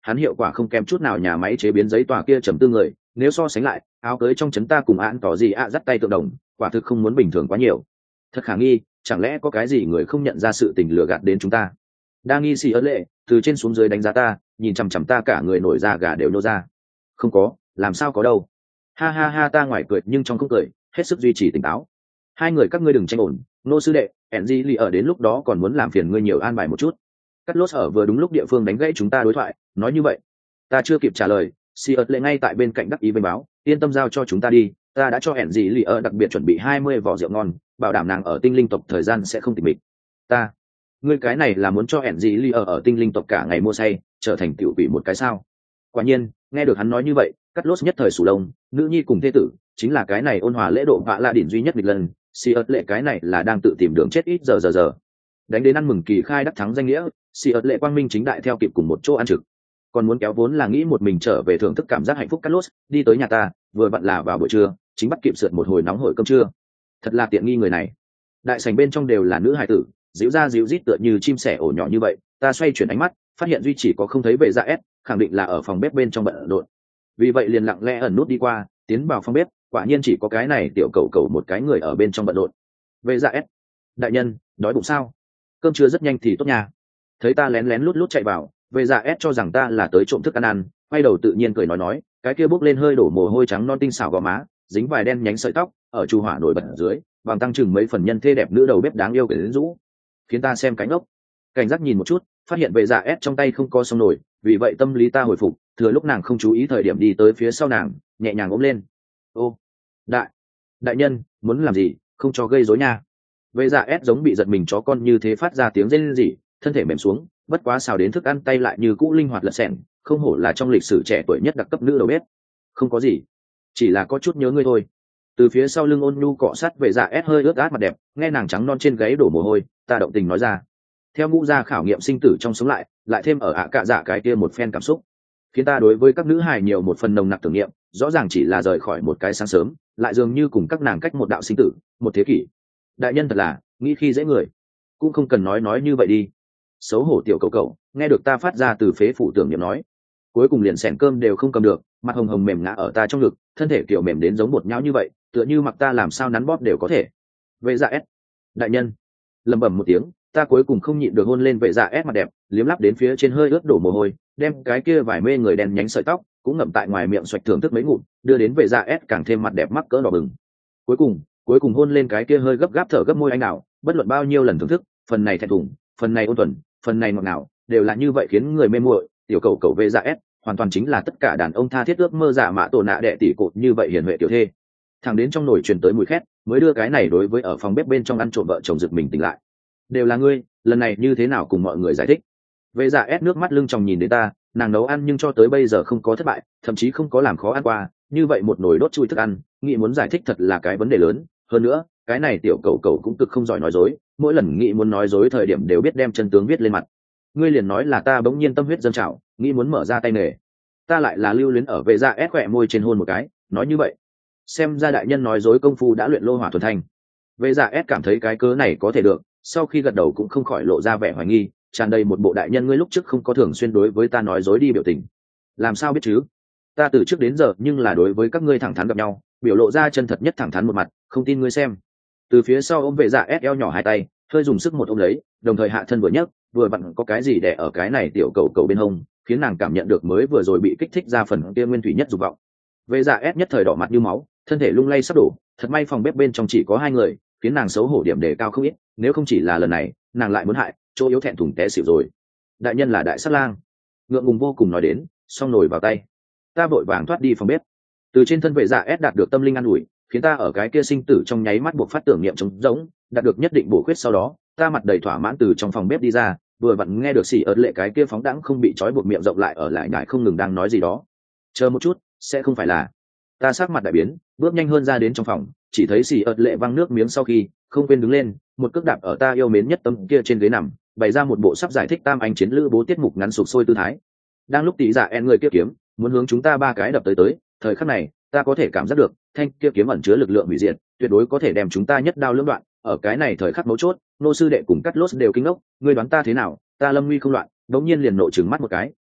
S1: hắn hiệu quả không kém chút nào nhà máy chế biến giấy tòa kia trầm tư người, nếu so sánh lại áo cưới trong trấn ta cùng án tỏ gì ạ dắt tay tượng đồng, quả thực không muốn bình thường quá nhiều. Thật khả nghi, chẳng lẽ có cái gì người không nhận ra sự tình lừa gạt đến chúng ta? Đa nghi xì ớt lệ từ trên xuống dưới đánh giá ta, nhìn chằm chằm ta cả người nổi da gà đều nô ra. Không có, làm sao có đâu. Ha ha ha, ta ngoài cười nhưng trong không cười, hết sức duy trì tỉnh táo. Hai người các ngươi đừng tranh ổn, nô sư đệ, Enji lì ở đến lúc đó còn muốn làm phiền ngươi nhiều an bài một chút. Cắt lốt ở vừa đúng lúc địa phương đánh gãy chúng ta đối thoại, nói như vậy. Ta chưa kịp trả lời, xì ớt lệ ngay tại bên cạnh đắc ý vênh báo, yên tâm giao cho chúng ta đi, ta đã cho Enji lì ở đặc biệt chuẩn bị hai mươi vỏ rượu ngon, bảo đảm nàng ở tinh linh tộc thời gian sẽ không tịch mịch. Ta, ngươi cái này là muốn cho Enji lì ở ở tinh linh tộc cả ngày mua say, trở thành tiểu quỷ một cái sao? Quả nhiên, nghe được hắn nói như vậy, cắt lốt nhất thời sủ lông, nữ nhi cùng thê tử chính là cái này ôn hòa lễ độ vạ la đỉnh duy nhất nghịch lần, xì ớt lệ cái này là đang tự tìm đường chết ít giờ giờ giờ. Đánh đến ăn mừng kỳ khai đắc thắng danh nghĩa, xì ớt lệ quang minh chính đại theo kịp cùng một chỗ ăn trực. Còn muốn kéo vốn là nghĩ một mình trở về thưởng thức cảm giác hạnh phúc cắt lốt, đi tới nhà ta, vừa vặn là vào buổi trưa, chính bắt kịp sượt một hồi nóng hổi cơm trưa. Thật là tiện nghi người này. Đại sảnh bên trong đều là nữ hài tử, díu ra díu rít tựa như chim sẻ ổ nhỏ như vậy. Ta xoay chuyển ánh mắt, phát hiện duy chỉ có không thấy vệ dạ s, khẳng định là ở phòng bếp bên trong bận rộn. Vì vậy liền lặng lẽ ẩn nút đi qua, tiến vào phòng bếp, quả nhiên chỉ có cái này tiểu cầu cầu một cái người ở bên trong bận rộn. Vệ dạ s, đại nhân, đói bụng sao? Cơm trưa rất nhanh thì tốt nha. Thấy ta lén lén lút lút chạy vào, vệ dạ s cho rằng ta là tới trộm thức ăn ăn, quay đầu tự nhiên cười nói nói, cái kia bốc lên hơi đổ mồ hôi trắng non tinh xảo gò má, dính vài đen nhánh sợi tóc, ở chu hỏa nổi bật ở dưới, bằng tăng chừng mấy phần nhân thê đẹp nữ đầu bếp đáng yêu quyến rũ, khiến ta xem cánh ốc. Cảnh giác nhìn một chút, phát hiện vệ dạ s trong tay không có xong nổi, vì vậy tâm lý ta hồi phục, thừa lúc nàng không chú ý thời điểm đi tới phía sau nàng, nhẹ nhàng ôm lên. Ô, đại đại nhân, muốn làm gì, không cho gây rối nha. Vệ dạ s giống bị giật mình chó con như thế phát ra tiếng rên rỉ, thân thể mềm xuống, bất quá xào đến thức ăn tay lại như cũ linh hoạt lật xẻng, không hổ là trong lịch sử trẻ tuổi nhất đặc cấp nữ đầu bếp. Không có gì, chỉ là có chút nhớ ngươi thôi. Từ phía sau lưng ôn nhu cọ sát vệ dạ s hơi ướt át mặt đẹp, nghe nàng trắng non trên gáy đổ mồ hôi, ta động tình nói ra. Theo ngũ gia khảo nghiệm sinh tử trong sống lại, lại thêm ở ạ cạ dạ cái kia một phen cảm xúc, khiến ta đối với các nữ hài nhiều một phần nồng nặc tưởng niệm, rõ ràng chỉ là rời khỏi một cái sáng sớm, lại dường như cùng các nàng cách một đạo sinh tử, một thế kỷ. Đại nhân thật là nghĩ khi dễ người, cũng không cần nói nói như vậy đi. Xấu hổ tiểu cầu cầu, nghe được ta phát ra từ phế phủ tưởng niệm nói, cuối cùng liền xẻn cơm đều không cầm được, mặt hồng hồng mềm ngã ở ta trong ngực, thân thể kiểu mềm đến giống bột nhão như vậy, tựa như mặc ta làm sao nắn bóp đều có thể. Vệ dạ s, đại nhân, lẩm bẩm một tiếng, ta cuối cùng không nhịn được hôn lên vệ dạ s mặt đẹp, liếm lắp đến phía trên hơi ướt đổ mồ hôi, đem cái kia vải mê người đen nhánh sợi tóc cũng ngậm tại ngoài miệng xoạch thưởng thức mấy ngụm, đưa đến vệ dạ s càng thêm mặt đẹp mắc cỡ đỏ bừng. Cuối cùng, cuối cùng hôn lên cái kia hơi gấp gáp thở gấp môi anh đào, bất luận bao nhiêu lần thưởng thức, phần này thẹn thùng, phần này ôn thuần, phần này ngọt ngào, đều là như vậy khiến người mê muội. Tiểu cầu cầu vệ dạ s hoàn toàn chính là tất cả đàn ông tha thiết ước mơ giả mạ tổ nạ đệ tỷ cột như vậy hiền huệ tiểu thê. Thằng đến trong nồi truyền tới mùi khét, mới đưa cái này đối với ở phòng bếp bên trong ăn trộm vợ chồng giật mình tỉnh lại. Đều là ngươi, lần này như thế nào cùng mọi người giải thích? Vệ dạ ép nước mắt lưng tròng nhìn đến ta, nàng nấu ăn nhưng cho tới bây giờ không có thất bại, thậm chí không có làm khó ăn qua, như vậy một nồi đốt chui thức ăn, nghĩ muốn giải thích thật là cái vấn đề lớn. Hơn nữa, cái này tiểu cầu cầu cũng cực không giỏi nói dối, mỗi lần nghĩ muốn nói dối thời điểm đều biết đem chân tướng viết lên mặt. Ngươi liền nói là ta bỗng nhiên tâm huyết dâng trào, nghĩ muốn mở ra tay nghề, ta lại là lưu luyến ở vệ dạ ép khỏe môi trên hôn một cái, nói như vậy, xem ra đại nhân nói dối công phu đã luyện lô hỏa thuần thanh. Vệ dạ ép cảm thấy cái cớ này có thể được, sau khi gật đầu cũng không khỏi lộ ra vẻ hoài nghi, tràn đầy một bộ đại nhân ngươi lúc trước không có thường xuyên đối với ta nói dối đi biểu tình. Làm sao biết chứ? Ta từ trước đến giờ nhưng là đối với các ngươi thẳng thắn gặp nhau, biểu lộ ra chân thật nhất thẳng thắn một mặt, không tin ngươi xem. Từ phía sau ôm vệ dạ ép eo nhỏ hai tay, hơi dùng sức một ôm lấy, đồng thời hạ thân vừa nhấc, vừa vặn có cái gì đè ở cái này tiểu cầu cầu bên hông, khiến nàng cảm nhận được mới vừa rồi bị kích thích ra phần kia nguyên thủy nhất dục vọng. Vệ dạ ép nhất thời đỏ mặt như máu, thân thể lung lay sắp đổ, thật may phòng bếp bên trong chỉ có hai người, khiến nàng xấu hổ điểm đề cao không ít, nếu không chỉ là lần này, nàng lại muốn hại, chỗ yếu thẹn thùng té xỉu rồi. Đại nhân là đại sát lang, ngượng ngùng vô cùng nói đến, xong nồi vào tay. Ta vội vàng thoát đi phòng bếp. Từ trên thân vệ dạ ép đạt được tâm linh an ủi, khiến ta ở cái kia sinh tử trong nháy mắt buộc phát tưởng niệm trống rỗng, đạt được nhất định bổ khuyết. Sau đó, ta mặt đầy thỏa mãn từ trong phòng bếp đi ra, vừa vặn nghe được xỉ ớt lệ cái kia phóng đãng không bị trói buộc miệng rộng lại ở lại nhải không ngừng đang nói gì đó. Chờ một chút, sẽ không phải là... Ta sắc mặt đại biến, bước nhanh hơn ra đến trong phòng, chỉ thấy xỉ ớt lệ văng nước miếng sau khi không quên đứng lên, một cước đạp ở ta yêu mến nhất tấm kia trên ghế nằm, bày ra một bộ sắp giải thích tam anh chiến lữ bố tiết mục ngắn sụp sôi tư thái. Đang lúc tỷ giả en người kia kiếm muốn hướng chúng ta ba cái đập tới tới, thời khắc này ta có thể cảm giác được thanh kia kiếm ẩn chứa lực lượng hủy diệt, tuyệt đối có thể đem chúng ta nhất đao lưỡng đoạn. Ở cái này thời khắc mấu chốt, nô sư đệ cùng cắt lốt đều kinh ngốc, ngươi đoán ta thế nào? Ta lâm nguy không loạn, đống nhiên liền nộ trừng mắt một cái,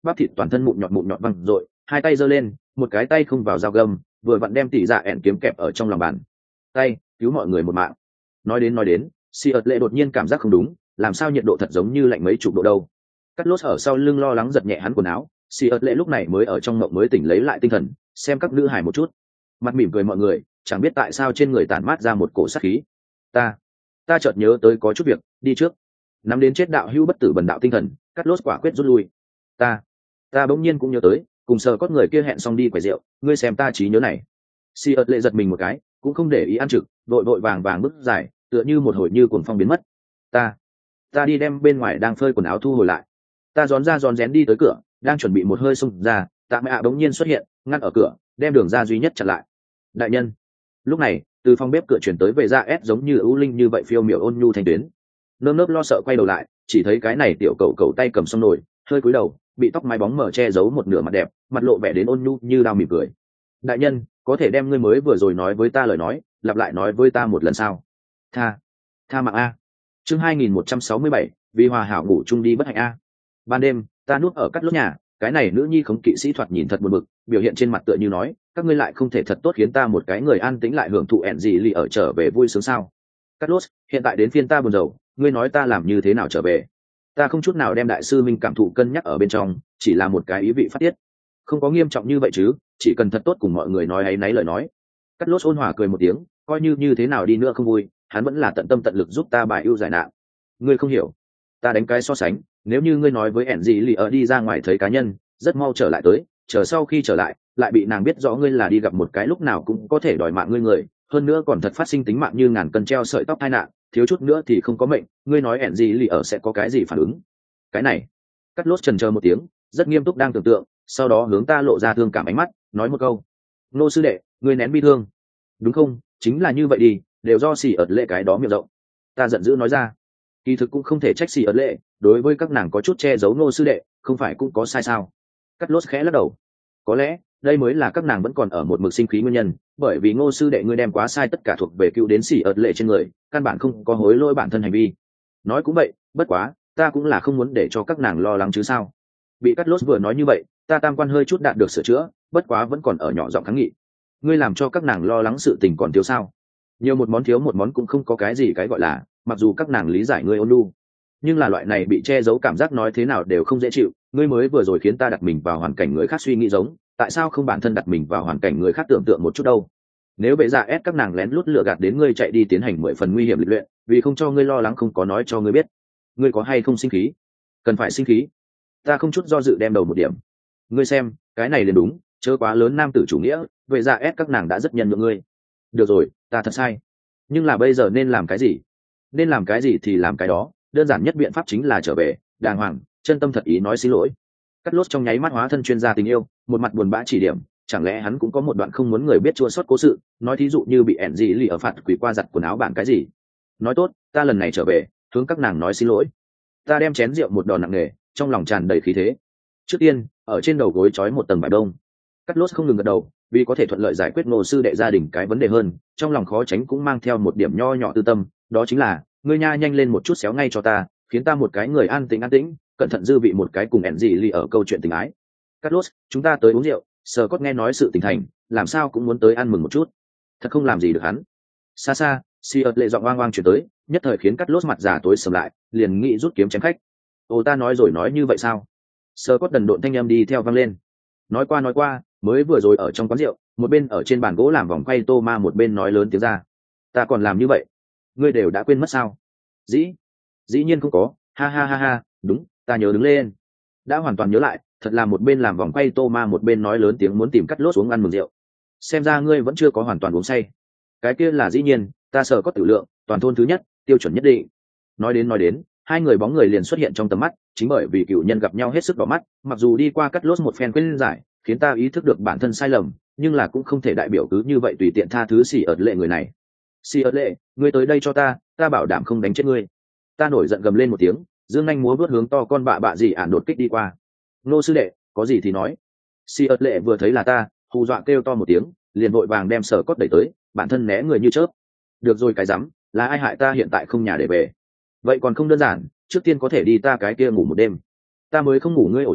S1: bắp thịt toàn thân mụn nhọt mụn nhọt văng rồi hai tay giơ lên, một cái tay không vào dao găm, vừa vặn đem tỷ dạ ẹn kiếm kẹp ở trong lòng bàn tay, cứu mọi người một mạng. Nói đến nói đến, Si ợt lệ đột nhiên cảm giác không đúng, làm sao nhiệt độ thật giống như lạnh mấy chục độ đâu. Cắt lốt ở sau lưng lo lắng giật nhẹ hắn quần áo, Si ợt lệ lúc này mới ở trong mộng mới tỉnh lấy lại tinh thần, xem các nữ hài một chút, mặt mỉm cười mọi người, chẳng biết tại sao trên người tản mát ra một cổ sát khí. Ta, ta chợt nhớ tới có chút việc, đi trước. Nắm đến chết đạo hữu bất tử bần đạo tinh thần, Cắt lốt quả quyết rút lui. Ta, ta bỗng nhiên cũng nhớ tới, cùng sờ cốt người kia hẹn xong đi quẩy rượu, ngươi xem ta trí nhớ này. Si ợt lệ giật mình một cái, cũng không để ý ăn trực, vội vội vàng vàng bước dài, tựa như một hồi như cuồng phong biến mất. Ta, ta đi đem bên ngoài đang phơi quần áo thu hồi lại. Ta rón ra rón rén đi tới cửa, đang chuẩn bị một hơi xông ra, tạ mẹ ạ bỗng nhiên xuất hiện, ngăn ở cửa, đem đường ra duy nhất chặn lại. Đại nhân. Lúc này, từ phòng bếp cửa chuyển tới về ra ép giống như ưu linh như vậy phiêu miểu ôn nhu thanh tuyến. Nơm nớp lo sợ quay đầu lại, chỉ thấy cái này tiểu cậu cậu tay cầm xong nồi, hơi cúi đầu, bị tóc mái bóng mở che giấu một nửa mặt đẹp, mặt lộ vẻ đến ôn nhu như đao mỉm cười. Đại nhân, có thể đem ngươi mới vừa rồi nói với ta lời nói lặp lại nói với ta một lần sao? Tha, tha mạng a. Chương hai nghìn một trăm sáu mươi bảy, vì hòa hảo ngủ chung đi bất hạnh a. Ban đêm, ta nuốt ở cắt lốt nhà, cái này nữ nhi khống kỵ sĩ thoạt nhìn thật buồn bực, biểu hiện trên mặt tựa như nói, các ngươi lại không thể thật tốt khiến ta một cái người an tĩnh lại hưởng thụ ẹn gì lì ở trở về vui sướng sao? Cắt lốt, hiện tại đến phiên ta buồn rầu, ngươi nói ta làm như thế nào trở về? Ta không chút nào đem đại sư minh cảm thụ cân nhắc ở bên trong, chỉ là một cái ý vị phát tiết, không có nghiêm trọng như vậy chứ, chỉ cần thật tốt cùng mọi người nói ấy nấy lời nói. Cắt lốt ôn hòa cười một tiếng, coi như như thế nào đi nữa không vui, hắn vẫn là tận tâm tận lực giúp ta bài ưu giải nạn. Ngươi không hiểu, ta đánh cái so sánh, nếu như ngươi nói với ẻn gì lì ở đi ra ngoài thấy cá nhân, rất mau trở lại tới, chờ sau khi trở lại, lại bị nàng biết rõ ngươi là đi gặp một cái lúc nào cũng có thể đòi mạng ngươi người, hơn nữa còn thật phát sinh tính mạng như ngàn cân treo sợi tóc tai nạn, thiếu chút nữa thì không có mệnh, ngươi nói ẻn gì lì ở sẽ có cái gì phản ứng? Cái này, Cắt lốt chần chờ một tiếng, rất nghiêm túc đang tưởng tượng, sau đó hướng ta lộ ra thương cảm ánh mắt, nói một câu: nô sư đệ, ngươi nén bi thương, đúng không? Chính là như vậy đi, đều do xì ợt lệ cái đó miệng rộng. Ta giận dữ nói ra. Kỳ thực cũng không thể trách xì ợt lệ, đối với các nàng có chút che giấu nô sư đệ, không phải cũng có sai sao? Cắt lốt khẽ lắc đầu. Có lẽ đây mới là các nàng vẫn còn ở một mực sinh khí nguyên nhân, bởi vì ngô sư đệ ngươi đem quá sai tất cả thuộc về cựu đến xì ợt lệ trên người, căn bản không có hối lỗi bản thân hành vi. Nói cũng vậy, bất quá ta cũng là không muốn để cho các nàng lo lắng chứ sao? Bị Cắt lốt vừa nói như vậy, ta tam quan hơi chút đạt được sửa chữa, bất quá vẫn còn ở nhỏ giọng kháng nghị. Ngươi làm cho các nàng lo lắng sự tình còn thiếu sao? Nhiều một món thiếu một món cũng không có cái gì cái gọi là, mặc dù các nàng lý giải ngươi ôn nhu, nhưng là loại này bị che giấu cảm giác nói thế nào đều không dễ chịu. Ngươi mới vừa rồi khiến ta đặt mình vào hoàn cảnh người khác suy nghĩ giống, tại sao không bản thân đặt mình vào hoàn cảnh người khác tưởng tượng một chút đâu? Nếu bệ dạ ép các nàng lén lút lựa gạt đến ngươi chạy đi tiến hành mười phần nguy hiểm lịch luyện, vì không cho ngươi lo lắng không có nói cho ngươi biết, ngươi có hay không sinh khí? Cần phải sinh khí. Ta không chút do dự đem đầu một điểm. Ngươi xem, cái này liền đúng, chớ quá lớn nam tử chủ nghĩa, vậy ra ép các nàng đã rất nhân nhượng ngươi. Được rồi, ta thật sai. Nhưng là bây giờ nên làm cái gì? Nên làm cái gì thì làm cái đó, đơn giản nhất biện pháp chính là trở về, đàng hoàng, chân tâm thật ý nói xin lỗi. Cắt lốt trong nháy mắt hóa thân chuyên gia tình yêu, một mặt buồn bã chỉ điểm, chẳng lẽ hắn cũng có một đoạn không muốn người biết chua xót cố sự, nói thí dụ như bị ẻn gì lì ở phạt quỷ qua giặt quần áo bạn cái gì. Nói tốt, ta lần này trở về, hướng các nàng nói xin lỗi. Ta đem chén rượu một đòn nặng nề, trong lòng tràn đầy khí thế. Trước tiên, ở trên đầu gối trói một tầng vải đông. Cắt lốt không ngừng gật đầu, vì có thể thuận lợi giải quyết ngô sư đệ gia đình cái vấn đề hơn, trong lòng khó tránh cũng mang theo một điểm nho nhỏ tư tâm, đó chính là ngươi nha nhanh lên một chút xéo ngay cho ta, khiến ta một cái người an tĩnh an tĩnh, cẩn thận dư vị một cái cùng ẻn gì lì ở câu chuyện tình ái. Cắt lốt, chúng ta tới uống rượu, sờ cốt nghe nói sự tình thành, làm sao cũng muốn tới ăn mừng một chút. Thật không làm gì được hắn. Xa xa, si ợt lệ giọng oang oang chuyển tới, nhất thời khiến Cắt lốt mặt già tối sầm lại, liền nghĩ rút kiếm chém khách. Ồ, ta nói rồi nói như vậy sao? Sờ cốt đần độn thanh âm đi theo vang lên. Nói qua nói qua, mới vừa rồi ở trong quán rượu, một bên ở trên bàn gỗ làm vòng quay tô ma, một bên nói lớn tiếng ra. Ta còn làm như vậy, ngươi đều đã quên mất sao? Dĩ, dĩ nhiên không có, ha ha ha ha, đúng, ta nhớ đứng lên. Đã hoàn toàn nhớ lại, thật là một bên làm vòng quay tô ma một bên nói lớn tiếng muốn tìm Cắt lốt uống ăn mừng rượu. Xem ra ngươi vẫn chưa có hoàn toàn uống say. Cái kia là dĩ nhiên, ta sợ có tử lượng, toàn thôn thứ nhất, tiêu chuẩn nhất định. Nói đến nói đến, hai người bóng người liền xuất hiện trong tầm mắt, chính bởi vì cựu nhân gặp nhau hết sức đỏ mắt, mặc dù đi qua Cắt lốt một phen khuyên giải, khiến ta ý thức được bản thân sai lầm, nhưng là cũng không thể đại biểu cứ như vậy tùy tiện tha thứ xỉ ợt lệ người này. Xỉ ợt lệ, ngươi tới đây cho ta, ta bảo đảm không đánh chết ngươi. Ta nổi giận gầm lên một tiếng, dương anh múa vớt hướng to con bạ bạ gì ản đột kích đi qua. Nô sư đệ, có gì thì nói. Xỉ ợt lệ vừa thấy là ta, hù dọa kêu to một tiếng, liền vội vàng đem sở cốt đẩy tới, bản thân né người như chớp. Được rồi cái rắm, là ai hại ta hiện tại không nhà để về. Vậy còn không đơn giản, trước tiên có thể đi ta cái kia ngủ một đêm. Ta mới không ngủ ngươi ổ chó,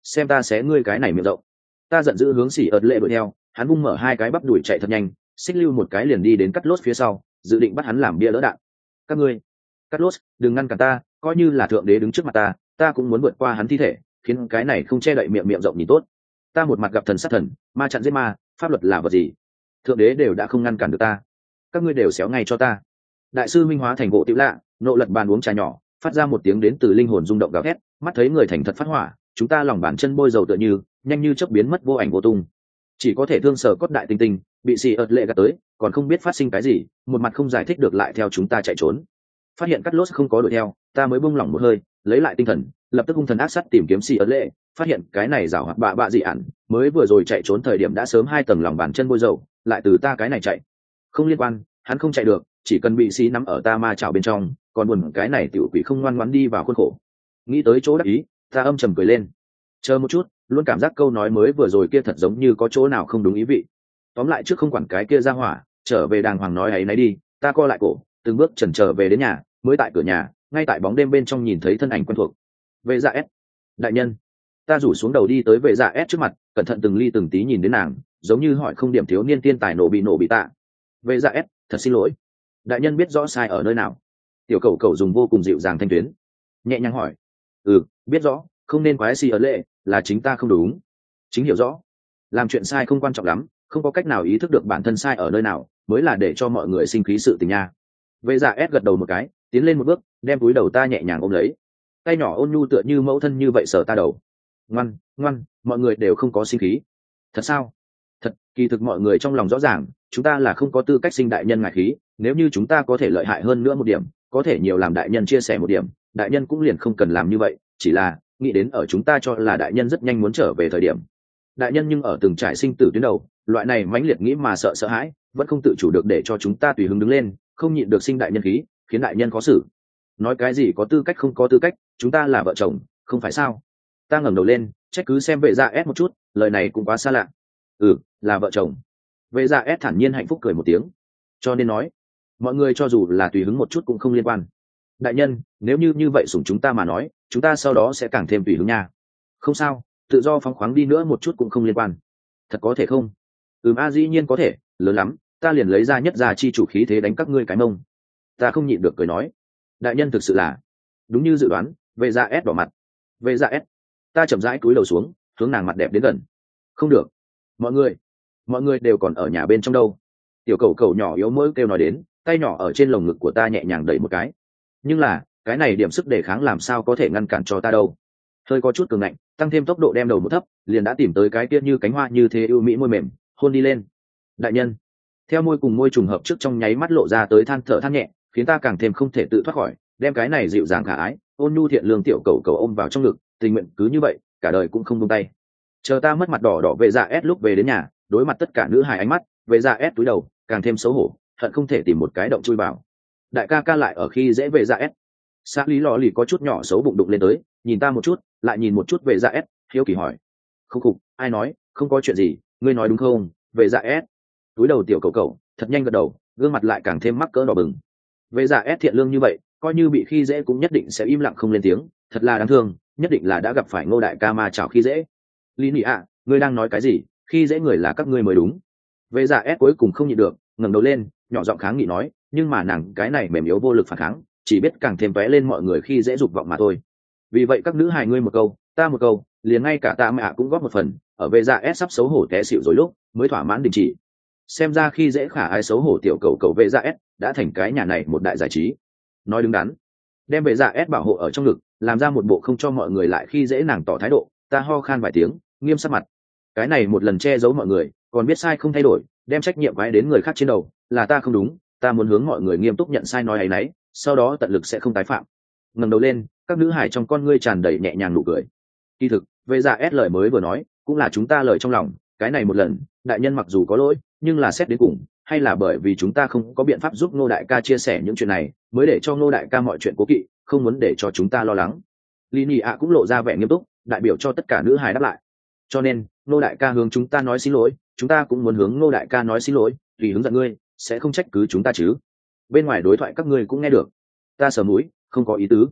S1: xem ta xé ngươi cái này miệng rộng. Ta giận dữ hướng xỉ ợt lệ đuổi theo, hắn vung mở hai cái bắp đuổi chạy thật nhanh, xích lưu một cái liền đi đến cắt lốt phía sau, dự định bắt hắn làm bia lỡ đạn. Các ngươi, cắt lốt, đừng ngăn cản ta, coi như là thượng đế đứng trước mặt ta, ta cũng muốn vượt qua hắn thi thể, khiến cái này không che đậy miệng miệng rộng nhìn tốt. Ta một mặt gặp thần sát thần, ma chặn giết ma, pháp luật là vật gì? Thượng đế đều đã không ngăn cản được ta, các ngươi đều xéo ngay cho ta. Đại sư minh hóa thành bộ tiểu lạ, nộ lật bàn uống trà nhỏ, phát ra một tiếng đến từ linh hồn rung động gào thét, mắt thấy người thành thật phát hỏa, chúng ta lòng bàn chân bôi dầu tựa như nhanh như chớp biến mất vô ảnh vô tung, chỉ có thể thương sờ cốt đại tinh tinh bị xì ợt lệ gạt tới, còn không biết phát sinh cái gì, một mặt không giải thích được lại theo chúng ta chạy trốn. Phát hiện cắt lốt không có đuổi theo, ta mới buông lỏng một hơi, lấy lại tinh thần, lập tức hung thần ác sát tìm kiếm xì ợt lệ, phát hiện cái này rảo hoạt bạ bạ dị ản mới vừa rồi chạy trốn thời điểm đã sớm hai tầng lòng bàn chân bôi dầu, lại từ ta cái này chạy. Không liên quan, hắn không chạy được, chỉ cần bị xí nắm ở ta ma chảo bên trong, còn buồn cái này tiểu quỷ không ngoan ngoãn đi vào khuôn khổ. Nghĩ tới chỗ đắc ý, ta âm trầm cười lên. Chờ một chút, luôn cảm giác câu nói mới vừa rồi kia thật giống như có chỗ nào không đúng ý vị. Tóm lại trước không quản cái kia ra hỏa, trở về đàng hoàng nói ấy nấy đi. Ta co lại cổ, từng bước chần chờ về đến nhà, mới tại cửa nhà, ngay tại bóng đêm bên trong nhìn thấy thân ảnh quen thuộc. Vệ Dạ S, đại nhân. Ta rủ xuống đầu đi tới Vệ Dạ S trước mặt, cẩn thận từng ly từng tí nhìn đến nàng, giống như hỏi không điểm thiếu niên tiên tài nổ bị nổ bị tạ. Vệ Dạ S, thật xin lỗi. Đại nhân biết rõ sai ở nơi nào? Tiểu cầu cầu dùng vô cùng dịu dàng thanh tuyến, nhẹ nhàng hỏi. Ừ, biết rõ, không nên quái xì ở lệ, là chính ta không đúng. Chính hiểu rõ, làm chuyện sai không quan trọng lắm, không có cách nào ý thức được bản thân sai ở nơi nào, mới là để cho mọi người sinh khí sự tình nha. Vệ Dạ S gật đầu một cái, tiến lên một bước, đem túi đầu ta nhẹ nhàng ôm lấy, tay nhỏ ôn nhu tựa như mẫu thân như vậy sờ ta đầu. Ngoan, ngoan, mọi người đều không có sinh khí. Thật sao? Thật, kỳ thực mọi người trong lòng rõ ràng, chúng ta là không có tư cách sinh đại nhân ngại khí, nếu như chúng ta có thể lợi hại hơn nữa một điểm, có thể nhiều làm đại nhân chia sẻ một điểm, đại nhân cũng liền không cần làm như vậy, chỉ là nghĩ đến ở chúng ta cho là đại nhân rất nhanh muốn trở về thời điểm. Đại nhân nhưng ở từng trải sinh tử tuyến đầu, loại này mãnh liệt nghĩ mà sợ sợ hãi, vẫn không tự chủ được để cho chúng ta tùy hứng đứng lên, không nhịn được sinh đại nhân khí, khiến đại nhân khó xử. Nói cái gì có tư cách không có tư cách, chúng ta là vợ chồng, không phải sao? Ta ngẩng đầu lên, trách cứ xem Vệ Dạ S một chút, lời này cũng quá xa lạ. Ừ, là vợ chồng. Vệ Dạ S thản nhiên hạnh phúc cười một tiếng. Cho nên nói, mọi người cho dù là tùy hứng một chút cũng không liên quan. Đại nhân, nếu như như vậy sủng chúng ta mà nói, chúng ta sau đó sẽ càng thêm tùy hứng nha. Không sao, tự do phóng khoáng đi nữa một chút cũng không liên quan. Thật có thể không? Ừm a dĩ nhiên có thể, lớn lắm, ta liền lấy ra nhất gia chi chủ khí thế đánh các ngươi cái mông. Ta không nhịn được cười nói. Đại nhân thực sự là, đúng như dự đoán. Vệ Dạ S đỏ mặt. Vệ Dạ S. Ta chậm rãi cúi đầu xuống, hướng nàng mặt đẹp đến gần. Không được. Mọi người, mọi người đều còn ở nhà bên trong đâu. Tiểu cầu cầu nhỏ yếu mỗi kêu nói đến, tay nhỏ ở trên lồng ngực của ta nhẹ nhàng đẩy một cái. Nhưng là, cái này điểm sức đề kháng làm sao có thể ngăn cản cho ta đâu. Hơi có chút cường ngạnh, tăng thêm tốc độ đem đầu một thấp, liền đã tìm tới cái kia như cánh hoa như thế ưu mỹ môi mềm, hôn đi lên. Đại nhân. Theo môi cùng môi trùng hợp trước trong nháy mắt lộ ra tới than thở than nhẹ, khiến ta càng thêm không thể tự thoát khỏi, đem cái này dịu dàng khả ái, ôn nhu thiện lương tiểu cầu cầu ôm vào trong ngực, tình nguyện cứ như vậy, cả đời cũng không buông tay. Chờ ta mất mặt đỏ đỏ Vệ Dạ S lúc về đến nhà, đối mặt tất cả nữ hài ánh mắt, Vệ Dạ S túi đầu, càng thêm xấu hổ, hận không thể tìm một cái động chui vào. Đại ca ca lại ở khi dễ Vệ Dạ S. Xã lý lò lì có chút nhỏ xấu bụng đụng lên tới, nhìn ta một chút, lại nhìn một chút Vệ Dạ S, hiếu kỳ hỏi. Không khục, ai nói, không có chuyện gì, ngươi nói đúng không? Vệ Dạ S. Túi đầu tiểu cầu cầu, thật nhanh gật đầu, gương mặt lại càng thêm mắc cỡ đỏ bừng. Vệ Dạ S thiện lương như vậy, coi như bị khi dễ cũng nhất định sẽ im lặng không lên tiếng, thật là đáng thương, nhất định là đã gặp phải Ngô đại ca ma chảo khi dễ. Lý Nị ạ, ngươi đang nói cái gì? Khi dễ người là các ngươi mới đúng. Vệ Dạ S cuối cùng không nhịn được, ngẩng đầu lên, nhỏ giọng kháng nghị nói, nhưng mà nàng cái này mềm yếu vô lực phản kháng, chỉ biết càng thêm tóe lên mọi người khi dễ dục vọng mà thôi. Vì vậy các nữ hài ngươi một câu, ta một câu, liền ngay cả ta mẹ cũng góp một phần, ở Vệ Dạ S sắp xấu hổ té xỉu rồi lúc, mới thỏa mãn đình chỉ. Xem ra khi dễ khả ai xấu hổ tiểu cầu cầu Vệ Dạ S đã thành cái nhà này một đại giải trí. Nói đứng đắn, đem Vệ Dạ S bảo hộ ở trong ngực, làm ra một bộ không cho mọi người lại khi dễ nàng tỏ thái độ. Ta ho khan vài tiếng, nghiêm sắc mặt. Cái này một lần che giấu mọi người, còn biết sai không thay đổi, đem trách nhiệm quái đến người khác trên đầu, là ta không đúng, ta muốn hướng mọi người nghiêm túc nhận sai nói ấy nấy, sau đó tận lực sẽ không tái phạm. Ngẩng đầu lên, các nữ hải trong con ngươi tràn đầy nhẹ nhàng nụ cười. Kỳ thực, Vệ Dạ S lời mới vừa nói, cũng là chúng ta lời trong lòng, cái này một lần, đại nhân mặc dù có lỗi, nhưng là xét đến cùng, hay là bởi vì chúng ta không có biện pháp giúp Ngô đại ca chia sẻ những chuyện này, mới để cho Ngô đại ca mọi chuyện cố kỵ, không muốn để cho chúng ta lo lắng. Lý Nị ạ cũng lộ ra vẻ nghiêm túc, đại biểu cho tất cả nữ hài đáp lại. Cho nên, Ngô đại ca hướng chúng ta nói xin lỗi, chúng ta cũng muốn hướng Ngô đại ca nói xin lỗi, vì hướng giận ngươi, sẽ không trách cứ chúng ta chứ? Bên ngoài đối thoại các ngươi cũng nghe được. Ta sờ mũi, không có ý tứ.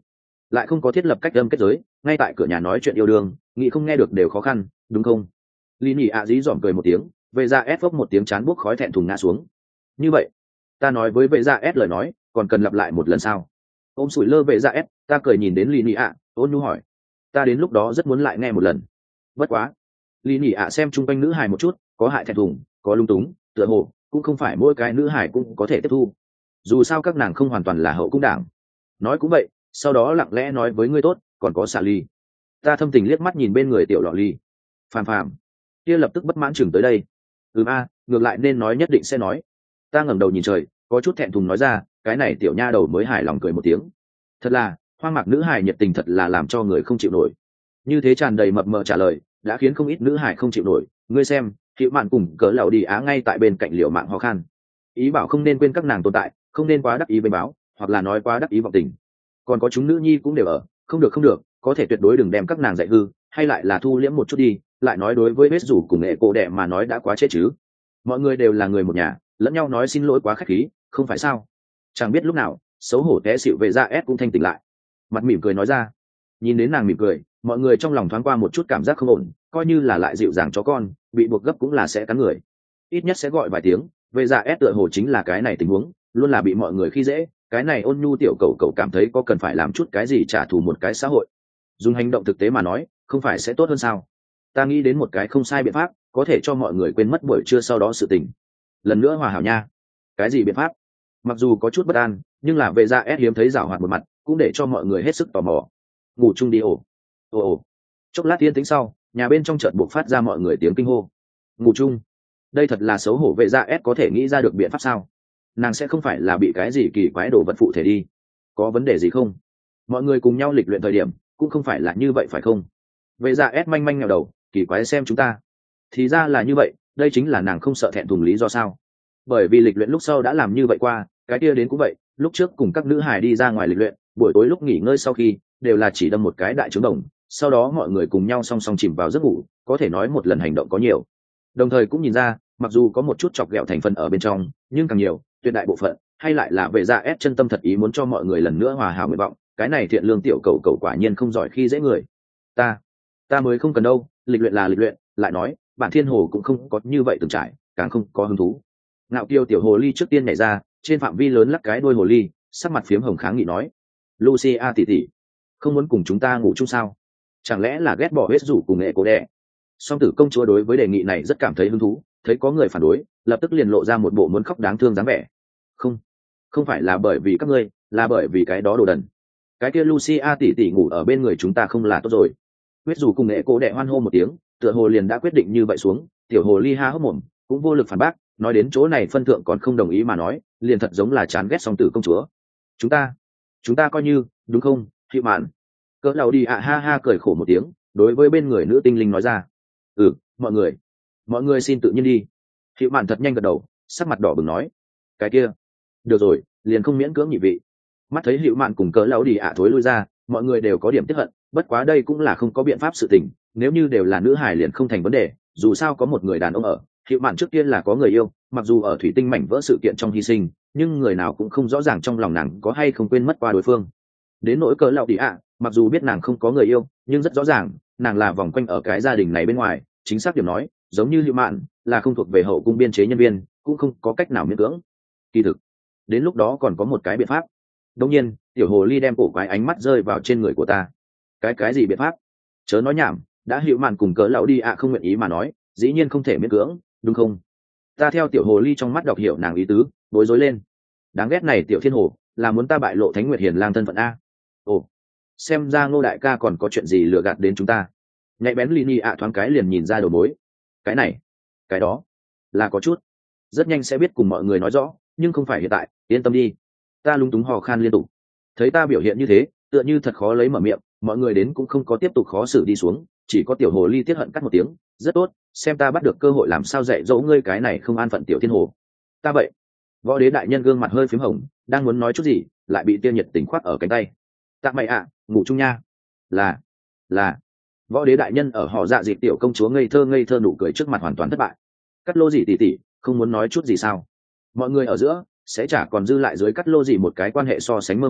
S1: lại không có thiết lập cách âm kết giới, ngay tại cửa nhà nói chuyện yêu đương, nghĩ không nghe được đều khó khăn, đúng không? Lý nhị ạ dí dỏm cười một tiếng, vệ ra ép phốc một tiếng chán buốc khói thẹn thùng ngã xuống. Như vậy ta nói với vệ ra ép lời nói còn cần lặp lại một lần sao? Ôm sủi lơ vệ ra ép, ta cười nhìn đến Lý nhị ạ, ôn nhu hỏi, ta đến lúc đó rất muốn lại nghe một lần. Bất quá Lý nhị ạ xem chung quanh nữ hài một chút, có hại thẹn thùng, có lung túng, tựa hồ cũng không phải mỗi cái nữ hài cũng có thể tiếp thu, dù sao các nàng không hoàn toàn là hậu cung đảng. Nói cũng vậy, sau đó lặng lẽ nói với ngươi tốt, còn có xà ly. Ta thâm tình liếc mắt nhìn bên người tiểu lọ ly. Phàm phàm kia lập tức bất mãn chừng tới đây. Ừm a, ngược lại nên nói nhất định sẽ nói. Ta ngẩng đầu nhìn trời, có chút thẹn thùng nói ra, cái này tiểu nha đầu mới hài lòng cười một tiếng. Thật là hoang mạc nữ hài nhiệt tình thật là làm cho người không chịu nổi. Như thế tràn đầy mập mờ trả lời đã khiến không ít nữ hài không chịu nổi. Ngươi xem, Hiệu Mạn cùng cỡ lão đi á ngay tại bên cạnh liều mạng ho khan, ý bảo không nên quên các nàng tồn tại, không nên quá đắc ý với báo, hoặc là nói quá đắc ý vọng tình. Còn có chúng nữ nhi cũng đều ở, không được không được, có thể tuyệt đối đừng đem các nàng dạy hư, hay lại là thu liễm một chút đi. Lại nói đối với vết rủ cùng nghệ cổ đệ mà nói đã quá chết chứ. Mọi người đều là người một nhà, lẫn nhau nói xin lỗi quá khách khí, không phải sao? Chẳng biết lúc nào xấu hổ té xịu về ra S cũng thanh tỉnh lại, mặt mỉm cười nói ra. Nhìn đến nàng mỉm cười, mọi người trong lòng thoáng qua một chút cảm giác không ổn, coi như là lại dịu dàng chó con, bị buộc gấp cũng là sẽ cắn người, ít nhất sẽ gọi vài tiếng. Về ra S tựa hồ chính là cái này tình huống, luôn là bị mọi người khi dễ, cái này ôn nhu tiểu cậu cậu cảm thấy có cần phải làm chút cái gì trả thù một cái xã hội, dùng hành động thực tế mà nói không phải sẽ tốt hơn sao? Ta nghĩ đến một cái không sai biện pháp, có thể cho mọi người quên mất buổi trưa sau đó sự tình, lần nữa hòa hảo nha. Cái gì biện pháp? Mặc dù có chút bất an, nhưng là về ra S hiếm thấy giảo hoạt một mặt, cũng để cho mọi người hết sức tò mò. Ngủ chung đi ổ. Ồ ồ. Chốc lát tiên tính sau, nhà bên trong chợt buộc phát ra mọi người tiếng kinh hô. Ngủ chung? Đây thật là xấu hổ, về ra S có thể nghĩ ra được biện pháp sao? Nàng sẽ không phải là bị cái gì kỳ quái đồ vật phụ thể đi? Có vấn đề gì không? Mọi người cùng nhau lịch luyện thời điểm cũng không phải là như vậy phải không? Về ra S manh manh nghèo đầu, kỳ quái xem chúng ta. Thì ra là như vậy, đây chính là nàng không sợ thẹn thùng lý do sao? Bởi vì lịch luyện lúc sau đã làm như vậy qua, cái kia đến cũng vậy. Lúc trước cùng các nữ hài đi ra ngoài lịch luyện, buổi tối lúc nghỉ ngơi sau khi đều là chỉ đâm một cái đại trứng đồng, sau đó mọi người cùng nhau song song chìm vào giấc ngủ, có thể nói một lần hành động có nhiều. Đồng thời cũng nhìn ra, mặc dù có một chút chọc ghẹo thành phần ở bên trong, nhưng càng nhiều, tuyệt đại bộ phận hay lại là về ra ép chân tâm thật ý muốn cho mọi người lần nữa hòa hảo nguyện vọng. Cái này thiện lương tiểu cầu cầu quả nhiên không giỏi khi dễ người. Ta, ta mới không cần đâu, lịch luyện là lịch luyện, lại nói, bản thiên hồ cũng không có như vậy từng trải, càng không có hứng thú. Ngạo kiêu tiểu hồ ly trước tiên nhảy ra, trên phạm vi lớn lắc cái đuôi hồ ly, sắc mặt phiếm hồng kháng nghị nói: Lucia tỷ tỷ, không muốn cùng chúng ta ngủ chung sao? Chẳng lẽ là ghét bỏ hết rủ cùng nghệ cổ đẻ? Song tử công chúa đối với đề nghị này rất cảm thấy hứng thú, thấy có người phản đối, lập tức liền lộ ra một bộ muốn khóc đáng thương dáng vẻ. Không, không phải là bởi vì các ngươi, là bởi vì cái đó đồ đần. Cái kia Lucia tỷ tỷ ngủ ở bên người chúng ta không là tốt rồi? Huyết rủ cùng nghệ cổ đẻ hoan hô một tiếng, tựa hồ liền đã quyết định như vậy xuống. Tiểu hồ ly ha hốc mồm, cũng vô lực phản bác, nói đến chỗ này phân thượng còn không đồng ý mà nói, liền thật giống là chán ghét song tử công chúa. Chúng ta, chúng ta coi như, đúng không, Hiệu Mạn? Cỡ đầu đi ạ ha ha cười khổ một tiếng, đối với bên người nữ tinh linh nói ra: Ừ, mọi người, mọi người xin tự nhiên đi. Hiệu Mạn thật nhanh gật đầu, sắc mặt đỏ bừng nói: Cái kia, được rồi, liền không miễn cưỡng nhị vị. Mắt thấy Hiệu Mạn cùng cỡ lão đi ạ thối lui ra, mọi người đều có điểm tiếc hận, bất quá đây cũng là không có biện pháp sự tình, nếu như đều là nữ hài liền không thành vấn đề, dù sao có một người đàn ông ở. Hiệu Mạn trước tiên là có người yêu, mặc dù ở thủy tinh mảnh vỡ sự kiện trong hy sinh, nhưng người nào cũng không rõ ràng trong lòng nàng có hay không quên mất qua đối phương. Đến nỗi cỡ lão đi ạ, mặc dù biết nàng không có người yêu, nhưng rất rõ ràng nàng là vòng quanh ở cái gia đình này bên ngoài, chính xác điểm nói, giống như Hiệu Mạn là không thuộc về hậu cung biên chế nhân viên, cũng không có cách nào miễn cưỡng. Kỳ thực, đến lúc đó còn có một cái biện pháp. Đương nhiên, tiểu hồ ly đem cổ quái ánh mắt rơi vào trên người của ta. Cái cái gì biện pháp? Chớ nói nhảm, đã Hiệu Mạn cùng cỡ lão đi ạ không nguyện ý mà nói, dĩ nhiên không thể miễn cưỡng, đúng không? Ta theo tiểu hồ ly trong mắt đọc hiểu nàng ý tứ, bối rối lên. Đáng ghét này tiểu thiên hồ, là muốn ta bại lộ Thánh Nguyệt Hiền lang thân phận a? Ồ, xem ra Ngô đại ca còn có chuyện gì lừa gạt đến chúng ta. Nhạy bén Lini ạ thoáng cái liền nhìn ra đầu mối. Cái này, cái đó, là có chút. Rất nhanh sẽ biết cùng mọi người nói rõ, nhưng không phải hiện tại, yên tâm đi. Ta lúng túng hò khan liên tục. Thấy ta biểu hiện như thế, tựa như thật khó lấy mở miệng, mọi người đến cũng không có tiếp tục khó xử đi xuống, chỉ có tiểu hồ ly tiết hận cắt một tiếng, rất tốt, xem ta bắt được cơ hội làm sao dạy dỗ ngươi cái này không an phận tiểu thiên hồ. Ta vậy. Võ đế đại nhân gương mặt hơi phím hồng, đang muốn nói chút gì, lại bị tiêu nhiệt tình khoác ở cánh tay. Tạ mày ạ, ngủ chung nha. Là, là. Võ đế đại nhân ở họ dạ dịp tiểu công chúa ngây thơ ngây thơ nụ cười trước mặt hoàn toàn thất bại. Cắt lô gì tỉ tỉ, không muốn nói chút gì sao? Mọi người ở giữa sẽ chả còn dư lại dưới cắt lô gì một cái quan hệ so sánh mơ hồ,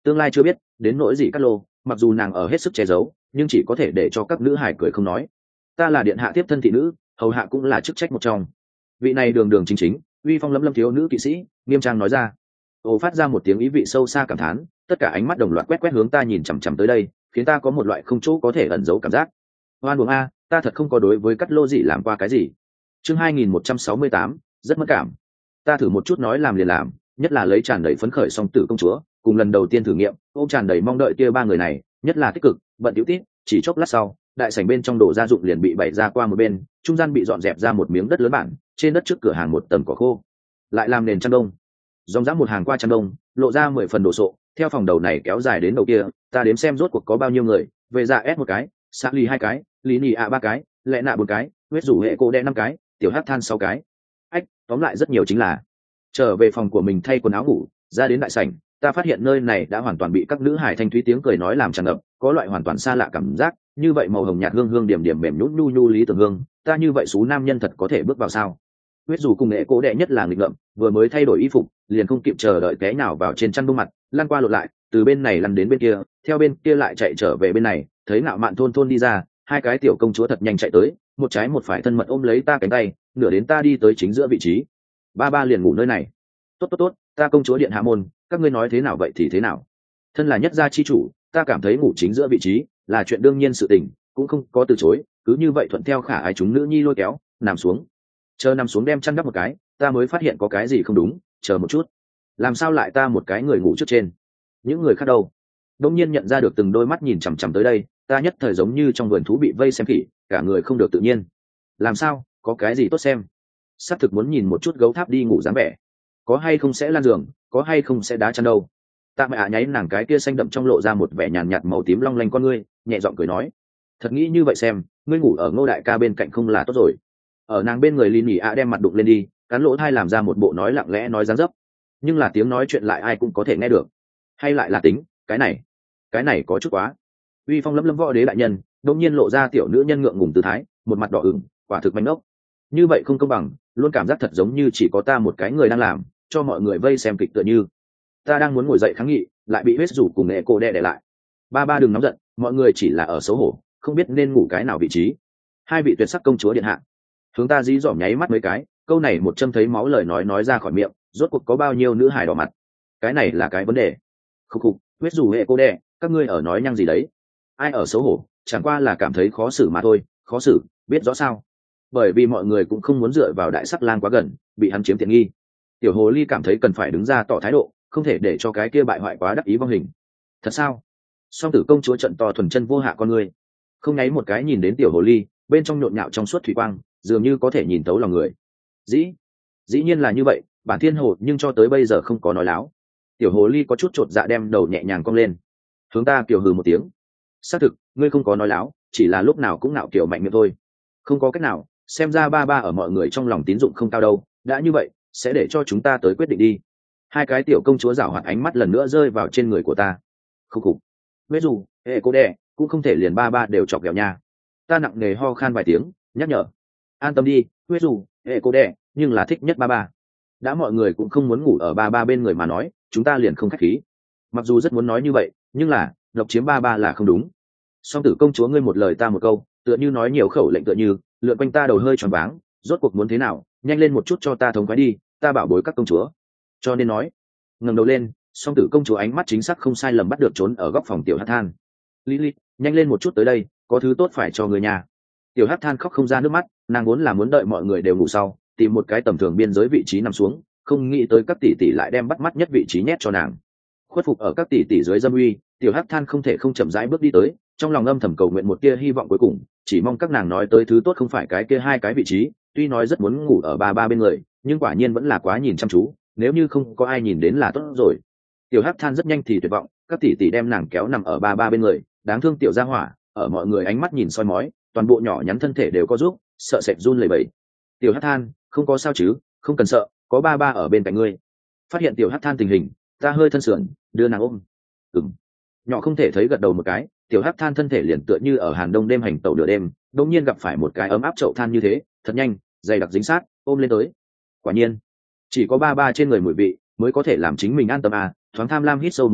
S1: tương lai chưa biết đến nỗi gì cắt lô, mặc dù nàng ở hết sức che giấu nhưng chỉ có thể để cho các nữ hải cười không nói. Ta là điện hạ tiếp thân thị nữ, hầu hạ cũng là chức trách một trong. Vị này đường đường chính chính uy phong lấm lâm thiếu nữ kỵ sĩ nghiêm trang nói ra. Ô phát ra một tiếng ý vị sâu xa cảm thán, tất cả ánh mắt đồng loạt quét quét hướng ta nhìn chằm chằm tới đây, khiến ta có một loại không chỗ có thể ẩn giấu cảm giác. Hoan buồng a, ta thật không có đối với cắt lô gì làm qua cái gì. Chương hai nghìn một trăm sáu mươi tám, rất mất cảm. Ta thử một chút nói làm liền làm, nhất là lấy tràn đầy phấn khởi song tử công chúa, cùng lần đầu tiên thử nghiệm, ôm tràn đầy mong đợi kia ba người này, nhất là tích cực, bận tiểu tít, chỉ chốc lát sau, đại sảnh bên trong đồ gia dụng liền bị bày ra qua một bên, trung gian bị dọn dẹp ra một miếng đất lớn bản, trên đất trước cửa hàng một tầng cỏ khô, lại làm nền chăn đông. Dòng dã một hàng qua chăn đông, lộ ra mười phần đồ sộ, theo phòng đầu này kéo dài đến đầu kia, ta đếm xem rốt cuộc có bao nhiêu người, về dạ S một cái, Sa Ly hai cái, Lý Nị ạ ba cái, Lệ Nạ bốn cái, huyết rủ hệ cô đen năm cái, tiểu hát than sáu cái. Ách, tóm lại rất nhiều chính là. Trở về phòng của mình thay quần áo ngủ, ra đến đại sảnh, ta phát hiện nơi này đã hoàn toàn bị các nữ hải thanh thúy tiếng cười nói làm tràn ngập, có loại hoàn toàn xa lạ cảm giác, như vậy màu hồng nhạt hương hương điểm điểm mềm nhũn nhu nhu lý tưởng hương, ta như vậy số nam nhân thật có thể bước vào sao? Huyết dù cùng nghệ cố đệ nhất là nghịch ngợm, vừa mới thay đổi y phục, liền không kịp chờ đợi té nào vào trên chăn bông mặt, lăn qua lộn lại, từ bên này lăn đến bên kia, theo bên kia lại chạy trở về bên này, thấy Ngạo Mạn thôn thôn đi ra, hai cái tiểu công chúa thật nhanh chạy tới, một trái một phải thân mật ôm lấy ta cánh tay, nửa đến ta đi tới chính giữa vị trí. Ba ba liền ngủ nơi này. Tốt tốt tốt, ta công chúa điện hạ môn, các ngươi nói thế nào vậy thì thế nào. Thân là nhất gia chi chủ, ta cảm thấy ngủ chính giữa vị trí là chuyện đương nhiên sự tình, cũng không có từ chối, cứ như vậy thuận theo khả ái chúng nữ nhi lôi kéo, nằm xuống. Chờ nằm xuống đem chăn đắp một cái, ta mới phát hiện có cái gì không đúng, chờ một chút. Làm sao lại ta một cái người ngủ trước trên? Những người khác đâu? Đông nhiên nhận ra được từng đôi mắt nhìn chằm chằm tới đây, ta nhất thời giống như trong vườn thú bị vây xem khỉ, cả người không được tự nhiên. Làm sao, có cái gì tốt xem? Sắp thực muốn nhìn một chút gấu tháp đi ngủ dáng vẻ. Có hay không sẽ lan giường, có hay không sẽ đá chăn đâu. Tạ mẹ ạ nháy nàng cái kia xanh đậm trong lộ ra một vẻ nhàn nhạt màu tím long lanh con ngươi, nhẹ giọng cười nói. Thật nghĩ như vậy xem, ngươi ngủ ở Ngô đại ca bên cạnh không là tốt rồi. Ở nàng bên người Linh Nhỉ ạ đem mặt đụng lên đi, cắn lỗ thai làm ra một bộ nói lặng lẽ nói dáng dấp, nhưng là tiếng nói chuyện lại ai cũng có thể nghe được. Hay lại là tính, cái này, cái này có chút quá. Uy phong lấm lấm võ đế đại nhân, đột nhiên lộ ra tiểu nữ nhân ngượng ngùng tư thái, một mặt đỏ ửng, quả thực manh ốc. Như vậy không công bằng, luôn cảm giác thật giống như chỉ có ta một cái người đang làm, cho mọi người vây xem kịch tựa như. Ta đang muốn ngồi dậy kháng nghị, lại bị huyết rủ cùng nghệ cô đè để lại. Ba ba đừng nóng giận, mọi người chỉ là ở xấu hổ, không biết nên ngủ cái nào vị trí. Hai vị tuyệt sắc công chúa điện hạ. Hướng ta dí dỏm nháy mắt mấy cái, câu này một châm thấy máu lời nói nói ra khỏi miệng, rốt cuộc có bao nhiêu nữ hài đỏ mặt. Cái này là cái vấn đề. Khục khục, huyết rủ hệ cô đè, các ngươi ở nói nhăng gì đấy? Ai ở xấu hổ, chẳng qua là cảm thấy khó xử mà thôi, khó xử, biết rõ sao? Bởi vì mọi người cũng không muốn dựa vào đại sắc lang quá gần, bị hắn chiếm tiện nghi. Tiểu hồ ly cảm thấy cần phải đứng ra tỏ thái độ, không thể để cho cái kia bại hoại quá đắc ý vong hình. Thật sao? Song tử công chúa trận to thuần chân vô hạ con người, không nháy một cái nhìn đến tiểu hồ ly, bên trong nhộn nhạo trong suốt thủy quang, dường như có thể nhìn tấu lòng người. Dĩ, dĩ nhiên là như vậy, bản thiên hồ nhưng cho tới bây giờ không có nói láo. Tiểu hồ ly có chút chột dạ đem đầu nhẹ nhàng cong lên, hướng ta kiểu hừ một tiếng. Xác thực, ngươi không có nói láo, chỉ là lúc nào cũng ngạo kiểu mạnh miệng thôi. Không có cách nào, xem ra ba ba ở mọi người trong lòng tín dụng không cao đâu. Đã như vậy, sẽ để cho chúng ta tới quyết định đi. Hai cái tiểu công chúa giảo hoạt ánh mắt lần nữa rơi vào trên người của ta. Khúc khục. Với dù, hệ cô đẻ, cũng không thể liền ba ba đều chọc ghẹo nha. Ta nặng nề ho khan vài tiếng, nhắc nhở. An tâm đi, với dù, hệ cô đẻ, nhưng là thích nhất ba ba. Đã mọi người cũng không muốn ngủ ở ba ba bên người mà nói, chúng ta liền không khách khí. Mặc dù rất muốn nói như vậy, nhưng là, độc chiếm ba ba là không đúng. Song tử công chúa ngươi một lời ta một câu, tựa như nói nhiều khẩu lệnh tựa như, lượn quanh ta đầu hơi tròn váng, rốt cuộc muốn thế nào, nhanh lên một chút cho ta thống khoái đi, ta bảo bối các công chúa. Cho nên nói, ngẩng đầu lên, song tử công chúa ánh mắt chính xác không sai lầm bắt được trốn ở góc phòng tiểu hắc than. Lily, nhanh lên một chút tới đây, có thứ tốt phải cho người nhà. Tiểu hắc than khóc không ra nước mắt, nàng vốn là muốn đợi mọi người đều ngủ sau, tìm một cái tầm thường biên giới vị trí nằm xuống, không nghĩ tới các tỷ tỷ lại đem bắt mắt nhất vị trí nhét cho nàng. Khuất phục ở các tỷ tỷ dưới dâm uy, tiểu hắc than không thể không chậm rãi bước đi tới, trong lòng âm thầm cầu nguyện một tia hy vọng cuối cùng, chỉ mong các nàng nói tới thứ tốt không phải cái kia hai cái vị trí. Tuy nói rất muốn ngủ ở ba ba bên người, nhưng quả nhiên vẫn là quá nhìn chăm chú, nếu như không có ai nhìn đến là tốt rồi. Tiểu hắc than rất nhanh thì tuyệt vọng, các tỷ tỷ đem nàng kéo nằm ở ba ba bên người, đáng thương tiểu gia hỏa, ở mọi người ánh mắt nhìn soi mói, toàn bộ nhỏ nhắn thân thể đều có giúp, sợ sệt run lẩy bẩy. Tiểu hắc than, không có sao chứ, không cần sợ, có ba ba ở bên cạnh ngươi. Phát hiện tiểu hắc than tình hình, ta hơi thân sườn, đưa nàng ôm. Ừm. Nhỏ không thể thấy gật đầu một cái, tiểu hắc than thân thể liền tựa như ở hàn đông đêm hành tẩu nửa đêm, đột nhiên gặp phải một cái ấm áp chậu than như thế, thật nhanh, dày đặc dính sát, ôm lên tới. Quả nhiên, chỉ có ba ba trên người mùi vị mới có thể làm chính mình an tâm à. Thoáng tham lam hít sâu một hơi,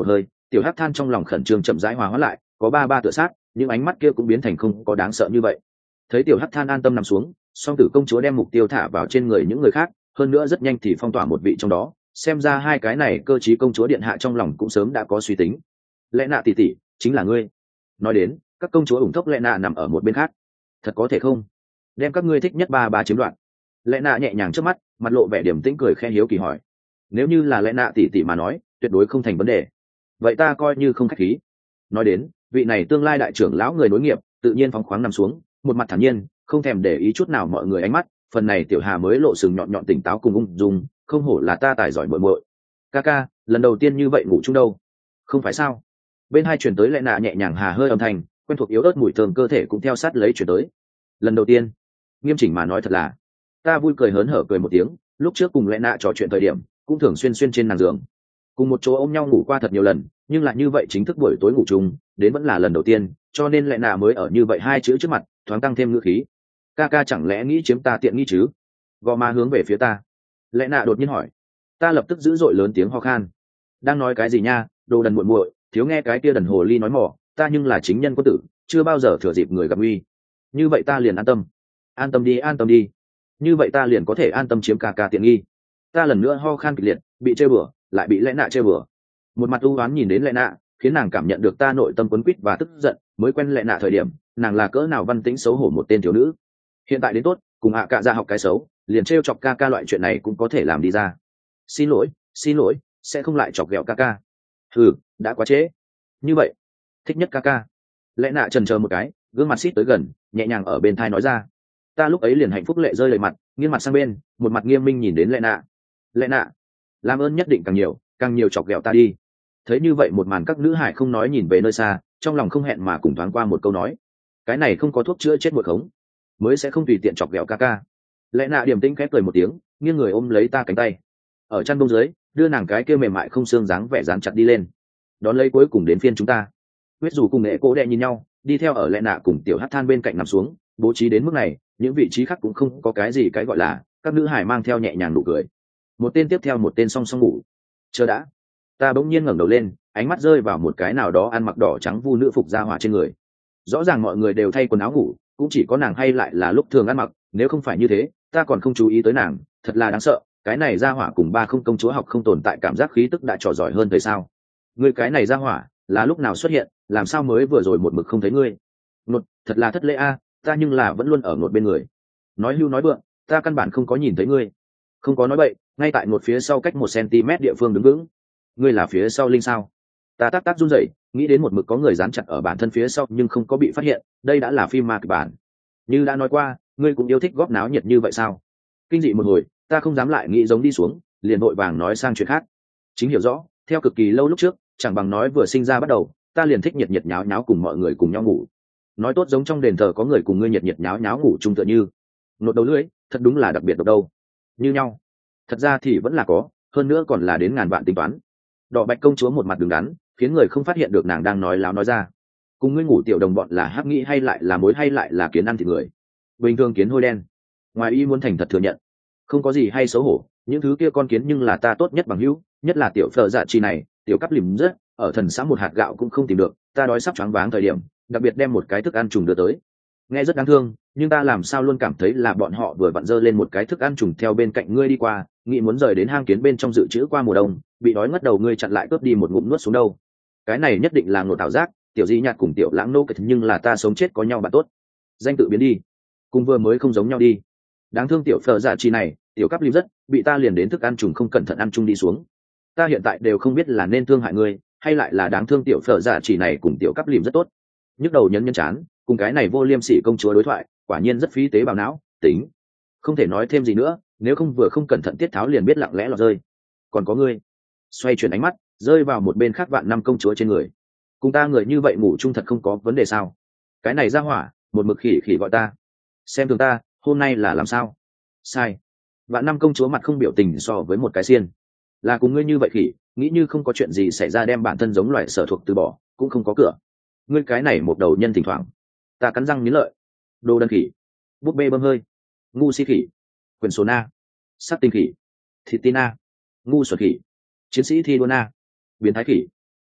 S1: Tiểu hắc than trong lòng khẩn trương chậm rãi hòa hóa lại, có ba ba tựa sát, nhưng ánh mắt kia cũng biến thành không có đáng sợ như vậy. Thấy tiểu hắc than an tâm nằm xuống, song tử công chúa đem mục tiêu thả vào trên người những người khác, hơn nữa rất nhanh thì phong tỏa một vị trong đó. Xem ra hai cái này cơ trí công chúa điện hạ trong lòng cũng sớm đã có suy tính. Lẽ nạ tỷ tỷ, chính là ngươi. Nói đến, các công chúa ủng thốc lẽ nạ nằm ở một bên khác. Thật có thể không? Đem các ngươi thích nhất ba ba chiếm đoạt. Lẽ nạ nhẹ nhàng trước mắt, mặt lộ vẻ điềm tĩnh cười khe hiếu kỳ hỏi. Nếu như là lẽ nạ tỷ tỷ mà nói, tuyệt đối không thành vấn đề. Vậy ta coi như không khách khí. Nói đến, vị này tương lai đại trưởng lão người nối nghiệp, tự nhiên phóng khoáng nằm xuống, một mặt thản nhiên, không thèm để ý chút nào mọi người ánh mắt. Phần này tiểu hà mới lộ sừng nhọn nhọn tỉnh táo cùng ung dung, không hổ là ta tài giỏi muội muội. Ca ca, lần đầu tiên như vậy ngủ chung đâu? Không phải sao? Bên hai chuyển tới lẽ nạ nhẹ nhàng hà hơi âm thanh, quen thuộc yếu ớt mùi thơm cơ thể cũng theo sát lấy chuyển tới. Lần đầu tiên, nghiêm chỉnh mà nói thật là, ta vui cười hớn hở cười một tiếng. Lúc trước cùng lẽ nạ trò chuyện thời điểm, cũng thường xuyên xuyên trên nằm giường, cùng một chỗ ôm nhau ngủ qua thật nhiều lần, nhưng lại như vậy chính thức buổi tối ngủ chung, đến vẫn là lần đầu tiên, cho nên lẽ nạ mới ở như vậy hai chữ trước mặt, thoáng tăng thêm ngữ khí. Ca ca chẳng lẽ nghĩ chiếm ta tiện nghi chứ? Gò má hướng về phía ta. Lẽ nạ đột nhiên hỏi. Ta lập tức dữ dội lớn tiếng ho khan. Đang nói cái gì nha, đồ đần muội muội, thiếu nghe cái kia đần hồ ly nói mỏ, ta nhưng là chính nhân quân tử, chưa bao giờ thừa dịp người gặp nguy. Như vậy ta liền an tâm. An tâm đi, an tâm đi. Như vậy ta liền có thể an tâm chiếm ca ca tiện nghi. Ta lần nữa ho khan kịch liệt, bị chơi bừa, lại bị lẽ nạ chơi bừa. Một mặt u oán nhìn đến lẽ nạ, khiến nàng cảm nhận được ta nội tâm quấn quýt và tức giận. Mới quen lẽ nạ thời điểm, nàng là cỡ nào văn tĩnh xấu hổ một tên thiếu nữ. Hiện tại đến tốt, cùng hạ cạ ra học cái xấu, liền trêu chọc ca ca loại chuyện này cũng có thể làm đi ra. Xin lỗi, xin lỗi, sẽ không lại chọc ghẹo ca ca. Ừ, đã quá trễ. Như vậy, thích nhất ca ca. Lẽ nạ chần chờ một cái, gương mặt xít tới gần, nhẹ nhàng ở bên thai nói ra. Ta lúc ấy liền hạnh phúc lệ rơi lệ mặt, nghiêng mặt sang bên, một mặt nghiêm minh nhìn đến lẽ nạ. Lẽ nạ, làm ơn nhất định càng nhiều, càng nhiều chọc ghẹo ta đi. Thấy như vậy một màn các nữ hải không nói nhìn về nơi xa, trong lòng không hẹn mà cùng thoáng qua một câu nói. Cái này không có thuốc chữa chết một khống, mới sẽ không tùy tiện chọc ghẹo ca ca. Lẽ nạ điềm tĩnh khép cười một tiếng, nghiêng người ôm lấy ta cánh tay, ở chăn bông dưới đưa nàng cái kia mềm mại không xương dáng vẻ dán chặt đi lên. Đón lấy cuối cùng đến phiên chúng ta. Huyết dù cùng nghệ cố đệ nhìn nhau, đi theo ở lẽ nạ cùng tiểu hát than bên cạnh nằm xuống. Bố trí đến mức này, những vị trí khác cũng không có cái gì cái gọi là. Các nữ hải mang theo nhẹ nhàng nụ cười, một tên tiếp theo một tên song song ngủ. Chờ đã, ta bỗng nhiên ngẩng đầu lên, ánh mắt rơi vào một cái nào đó ăn mặc đỏ trắng vu nữ phục ra hỏa trên người. Rõ ràng mọi người đều thay quần áo ngủ, cũng chỉ có nàng hay lại là lúc thường ăn mặc. Nếu không phải như thế, ta còn không chú ý tới nàng, thật là đáng sợ. Cái này ra hỏa cùng ba không công chúa học không tồn tại cảm giác khí tức đã trò giỏi hơn thời sao? Ngươi cái này ra hỏa là lúc nào xuất hiện, làm sao mới vừa rồi một mực không thấy ngươi? Nột, thật là thất lễ a, ta nhưng là vẫn luôn ở nột bên người. Nói hưu nói vượng, ta căn bản không có nhìn thấy ngươi. Không có nói bậy, ngay tại nột phía sau cách một cm địa phương đứng vững. Ngươi là phía sau linh sao? Ta tác tác run rẩy, nghĩ đến một mực có người dán chặt ở bản thân phía sau nhưng không có bị phát hiện, đây đã là phim ma kịch bản. Như đã nói qua, ngươi cũng yêu thích góp náo nhiệt như vậy sao? Kinh dị một hồi, ta không dám lại nghĩ giống đi xuống, liền vội vàng nói sang chuyện khác. Chính hiểu rõ, theo cực kỳ lâu lúc trước, chẳng bằng nói vừa sinh ra bắt đầu, ta liền thích nhiệt nhiệt nháo nháo cùng mọi người cùng nhau ngủ. Nói tốt giống trong đền thờ có người cùng ngươi nhiệt nhiệt nháo nháo ngủ chung tựa như. Nột đầu lưỡi, thật đúng là đặc biệt độc đâu. Như nhau. Thật ra thì vẫn là có, hơn nữa còn là đến ngàn vạn tính toán. Đỏ bạch công chúa một mặt đứng đắn, khiến người không phát hiện được nàng đang nói láo nói ra. Cùng ngươi ngủ tiểu đồng bọn là hắc nghĩ hay lại là mối hay lại là kiến ăn thịt người. Bình thường kiến hôi đen. Ngoài y muốn thành thật thừa nhận, không có gì hay xấu hổ, những thứ kia con kiến nhưng là ta tốt nhất bằng hữu, nhất là tiểu phở dạ chi này, tiểu cắp lìm rất, ở thần xã một hạt gạo cũng không tìm được, ta đói sắp choáng váng thời điểm, đặc biệt đem một cái thức ăn trùng đưa tới. Nghe rất đáng thương, nhưng ta làm sao luôn cảm thấy là bọn họ vừa vặn dơ lên một cái thức ăn trùng theo bên cạnh ngươi đi qua, nghĩ muốn rời đến hang kiến bên trong dự trữ qua mùa đông, bị đói ngất đầu ngươi chặn lại cướp đi một ngụm nuốt xuống đâu. Cái này nhất định là ngộ tạo giác, tiểu di nhạt cùng tiểu lãng nô kịch nhưng là ta sống chết có nhau bạn tốt. Danh tự biến đi, cùng vừa mới không giống nhau đi. Đáng thương tiểu phở dạ chi này, tiểu cắp lim rất, bị ta liền đến thức ăn trùng không cẩn thận ăn chung đi xuống. Ta hiện tại đều không biết là nên thương hại ngươi, hay lại là đáng thương tiểu phở dạ chỉ này cùng tiểu cắp lim rất tốt. Nhức đầu nhấn nhấn chán, cùng cái này vô liêm sỉ công chúa đối thoại, quả nhiên rất phí tế bào não, tính. Không thể nói thêm gì nữa, nếu không vừa không cẩn thận tiết tháo liền biết lặng lẽ lọt rơi. Còn có ngươi. Xoay chuyển ánh mắt, rơi vào một bên khác vạn năm công chúa trên người. Cùng ta người như vậy ngủ chung thật không có vấn đề sao? Cái này ra hỏa, một mực khỉ khỉ gọi ta. Xem thường ta, hôm nay là làm sao? Sai. Vạn năm công chúa mặt không biểu tình so với một cái xiên. Là cùng ngươi như vậy khỉ, nghĩ như không có chuyện gì xảy ra đem bản thân giống loài sở thuộc từ bỏ, cũng không có cửa. Ngươi cái này một đầu nhân thỉnh thoảng. Ta cắn răng nghiến lợi. Đồ đần khỉ. Búp bê bơm hơi. Ngu si khỉ. Quyền số na. Sát tinh khỉ. Thịt tin na. Ngu xuẩn khỉ. Chiến sĩ thi đua na. Biến thái khỉ.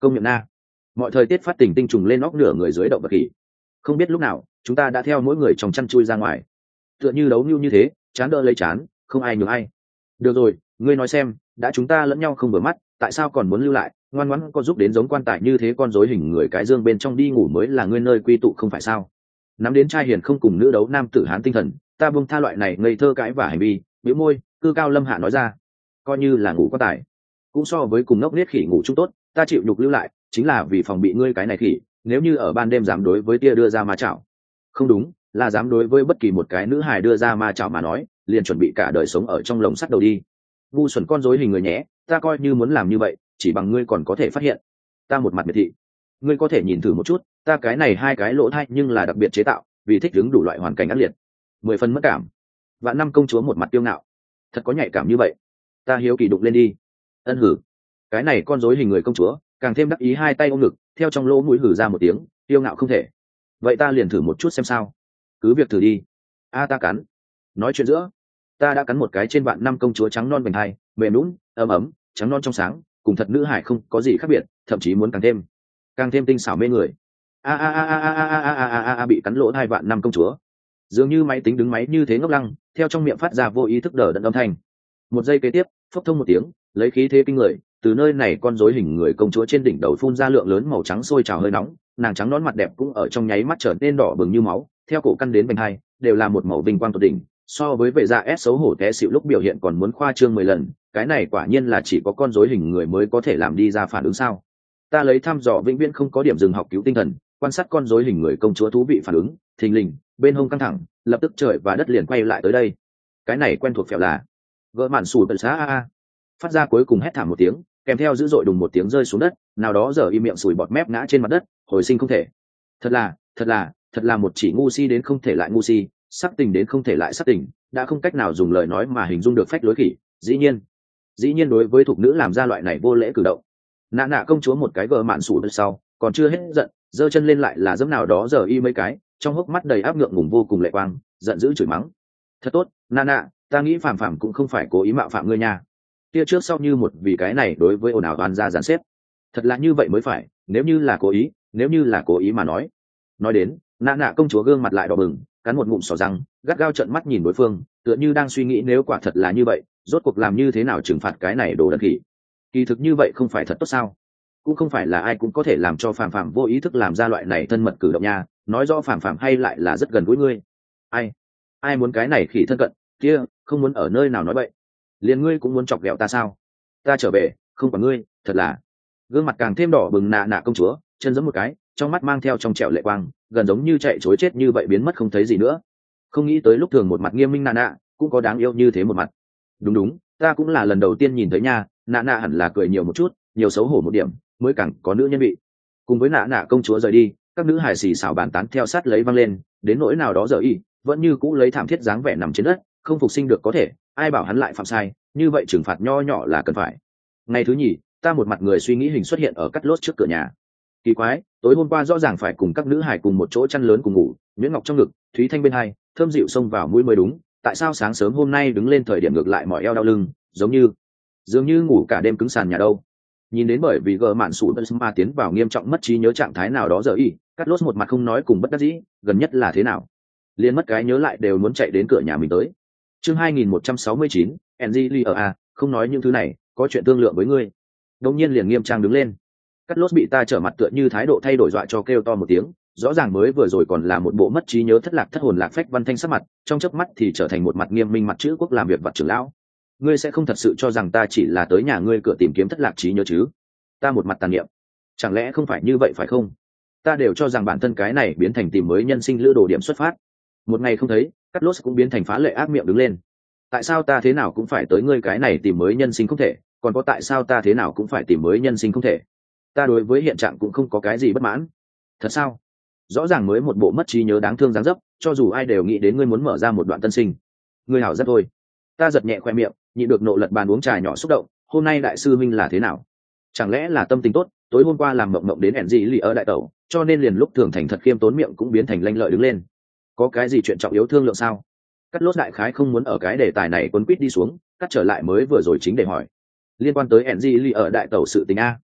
S1: công miệng na. Mọi thời tiết phát tình tinh trùng lên óc nửa người dưới động vật khỉ. Không biết lúc nào chúng ta đã theo mỗi người trong chăn chui ra ngoài, tựa như đấu nhu như thế, chán đỡ lấy chán, không ai nhường ai. Được rồi, ngươi nói xem, đã chúng ta lẫn nhau không vừa mắt, tại sao còn muốn lưu lại, ngoan ngoãn có giúp đến giống quan tài như thế con rối hình người cái dương bên trong đi ngủ mới là ngươi nơi quy tụ không phải sao? Nắm đến trai hiền không cùng nữ đấu nam tử hán tinh thần, ta buông tha loại này ngây thơ cãi và hành vi. Bĩu môi, cư cao lâm hạ nói ra, coi như là ngủ quan tài, cũng so với cùng ngốc nết khỉ ngủ chung tốt. Ta chịu nhục lưu lại, chính là vì phòng bị ngươi cái này khỉ, nếu như ở ban đêm dám đối với tia đưa ra ma chảo, không đúng, là dám đối với bất kỳ một cái nữ hài đưa ra ma chảo mà nói, liền chuẩn bị cả đời sống ở trong lồng sắt đầu đi. Ngu xuẩn con rối hình người nhé, ta coi như muốn làm như vậy, chỉ bằng ngươi còn có thể phát hiện. Ta một mặt miệt thị, ngươi có thể nhìn thử một chút, ta cái này hai cái lỗ thay nhưng là đặc biệt chế tạo, vì thích ứng đủ loại hoàn cảnh ác liệt. Mười phần mất cảm. Vạn năm công chúa một mặt tiêu ngạo, thật có nhạy cảm như vậy? Ta hiếu kỳ đụng lên đi. Ân hử. Cái này con rối hình người công chúa càng thêm đắc ý, hai tay ôm ngực, theo trong lỗ mũi hử ra một tiếng, tiêu ngạo không thể. Vậy ta liền thử một chút xem sao. Cứ việc thử đi. A ta cắn. Nói chuyện giữa, ta đã cắn một cái trên vạn năm công chúa trắng non bềnh hai, mềm nhũn, ấm ấm, trắng non trong sáng, cùng thật nữ hải không có gì khác biệt, thậm chí muốn càng thêm, càng thêm tinh xảo mê người. A a a a a a a a a a bị cắn lỗ hai vạn năm công chúa, dường như máy tính đứng máy như thế ngốc lăng, theo trong miệng phát ra vô ý thức đờ đẫn âm thanh. Một giây kế tiếp, phốc thông một tiếng, lấy khí thế kinh người, từ nơi này con rối hình người công chúa trên đỉnh đầu phun ra lượng lớn màu trắng sôi trào hơi nóng, nàng trắng nón mặt đẹp cũng ở trong nháy mắt trở nên đỏ bừng như máu, theo cổ căn đến bành hai, đều là một màu vinh quang tột đỉnh. So với vệ dạ S xấu hổ té xịu lúc biểu hiện còn muốn khoa trương mười lần, cái này quả nhiên là chỉ có con rối hình người mới có thể làm đi ra phản ứng sao? Ta lấy thăm dò vĩnh viễn không có điểm dừng học cứu tinh thần, quan sát con rối hình người công chúa thú vị phản ứng, thình lình, bên hông căng thẳng, lập tức trời và đất liền quay lại tới đây. Cái này quen thuộc phèo là vợ mạn sủi bật xá a a, phát ra cuối cùng hét thảm một tiếng, kèm theo dữ dội đùng một tiếng rơi xuống đất, nào đó giờ im miệng sủi bọt mép ngã trên mặt đất, hồi sinh không thể. Thật là, thật là, thật là một chỉ ngu si đến không thể lại ngu si, sắc tình đến không thể lại sắc tình, đã không cách nào dùng lời nói mà hình dung được phách lối khỉ. Dĩ nhiên, dĩ nhiên đối với thục nữ làm ra loại này vô lễ cử động. Nạ nạ công chúa một cái gờ mạn sủi bật sau, còn chưa hết giận, giơ chân lên lại là dẫm nào đó giờ y mấy cái, trong hốc mắt đầy áp ngượng ngùng vô cùng lệ quang, giận dữ chửi mắng. Thật tốt, nạ nạ, ta nghĩ phàm phàm cũng không phải cố ý mạo phạm ngươi nha. Kia trước sau như một vì cái này đối với ồn ào toàn ra dàn xếp. Thật là như vậy mới phải, nếu như là cố ý, nếu như là cố ý mà nói. Nói đến, nạ nạ công chúa gương mặt lại đỏ bừng, cắn một ngụm sò răng, gắt gao trợn mắt nhìn đối phương, tựa như đang suy nghĩ nếu quả thật là như vậy, rốt cuộc làm như thế nào trừng phạt cái này đồ đần khỉ. Kỳ thực như vậy không phải thật tốt sao? Cũng không phải là ai cũng có thể làm cho phàm phàm vô ý thức làm ra loại này thân mật cử động nha, nói rõ phàm phàm hay lại là rất gần gũi ngươi. Ai, ai muốn cái này khỉ thân cận, kia, không muốn ở nơi nào nói vậy. Liền ngươi cũng muốn chọc ghẹo ta sao? Ta trở về, không phải ngươi, thật là. Gương mặt càng thêm đỏ bừng nạ nạ công chúa, chân giẫm một cái, trong mắt mang theo trong trẻo lệ quang, gần giống như chạy chối chết như vậy biến mất không thấy gì nữa. Không nghĩ tới lúc thường một mặt nghiêm minh nạ nạ, cũng có đáng yêu như thế một mặt. Đúng đúng, ta cũng là lần đầu tiên nhìn thấy nha, nạ nạ hẳn là cười nhiều một chút, nhiều xấu hổ một điểm, mới càng có nữ nhân vị. Cùng với nạ nạ công chúa rời đi, các nữ hài xì xào bàn tán theo sát lấy văng lên, đến nỗi nào đó giờ y, vẫn như cũ lấy thảm thiết dáng vẻ nằm trên đất, không phục sinh được có thể, ai bảo hắn lại phạm sai, như vậy trừng phạt nho nhỏ là cần phải. Ngày thứ nhì, ta một mặt người suy nghĩ hình xuất hiện ở cắt lốt trước cửa nhà. Kỳ quái, tối hôm qua rõ ràng phải cùng các nữ hài cùng một chỗ chăn lớn cùng ngủ, Nguyễn Ngọc trong ngực, Thúy Thanh bên hai, thơm dịu xông vào mũi mới đúng, tại sao sáng sớm hôm nay đứng lên thời điểm ngược lại mỏi eo đau lưng, giống như dường như ngủ cả đêm cứng sàn nhà đâu. Nhìn đến bởi vì gờ mạn sủ bất ma tiến vào nghiêm trọng mất trí nhớ trạng thái nào đó giờ y, cắt lốt một mặt không nói cùng bất đắc dĩ, gần nhất là thế nào, liền mất cái nhớ lại đều muốn chạy đến cửa nhà mình tới. Chương hai nghìn một trăm sáu mươi chín, Angelia, không nói những thứ này, có chuyện thương lượng với ngươi. Đột nhiên liền nghiêm trang đứng lên. Cắt lốt bị ta trở mặt tựa như thái độ thay đổi dọa cho kêu to một tiếng, rõ ràng mới vừa rồi còn là một bộ mất trí nhớ thất lạc thất hồn lạc phách văn thanh sắc mặt, trong chớp mắt thì trở thành một mặt nghiêm minh mặt chữ quốc làm việc vật trưởng lão. Ngươi sẽ không thật sự cho rằng ta chỉ là tới nhà ngươi cửa tìm kiếm thất lạc trí nhớ chứ? Ta một mặt tàn niệm. Chẳng lẽ không phải như vậy phải không? Ta đều cho rằng bản thân cái này biến thành tìm mới nhân sinh lữ đồ điểm xuất phát. Một ngày không thấy, cắt lốt cũng biến thành phá lệ ác miệng đứng lên. Tại sao ta thế nào cũng phải tới ngươi cái này tìm mới nhân sinh không thể, còn có tại sao ta thế nào cũng phải tìm mới nhân sinh không thể? Ta đối với hiện trạng cũng không có cái gì bất mãn. Thật sao? Rõ ràng mới một bộ mất trí nhớ đáng thương dáng dấp, cho dù ai đều nghĩ đến ngươi muốn mở ra một đoạn tân sinh. Ngươi hảo rất thôi. Ta giật nhẹ khoe miệng, nhịn được nộ lật bàn uống trà nhỏ xúc động. Hôm nay đại sư minh là thế nào? Chẳng lẽ là tâm tình tốt, tối hôm qua làm mộng mộng đến ẻn gì lì ở đại tẩu, cho nên liền lúc thường thành thật khiêm tốn miệng cũng biến thành lanh lợi đứng lên. Có cái gì chuyện trọng yếu thương lượng sao? Cắt lốt đại khái không muốn ở cái đề tài này quấn quýt đi xuống, cắt trở lại mới vừa rồi chính để hỏi liên quan tới ẻn gì lì ở đại tẩu sự tình a.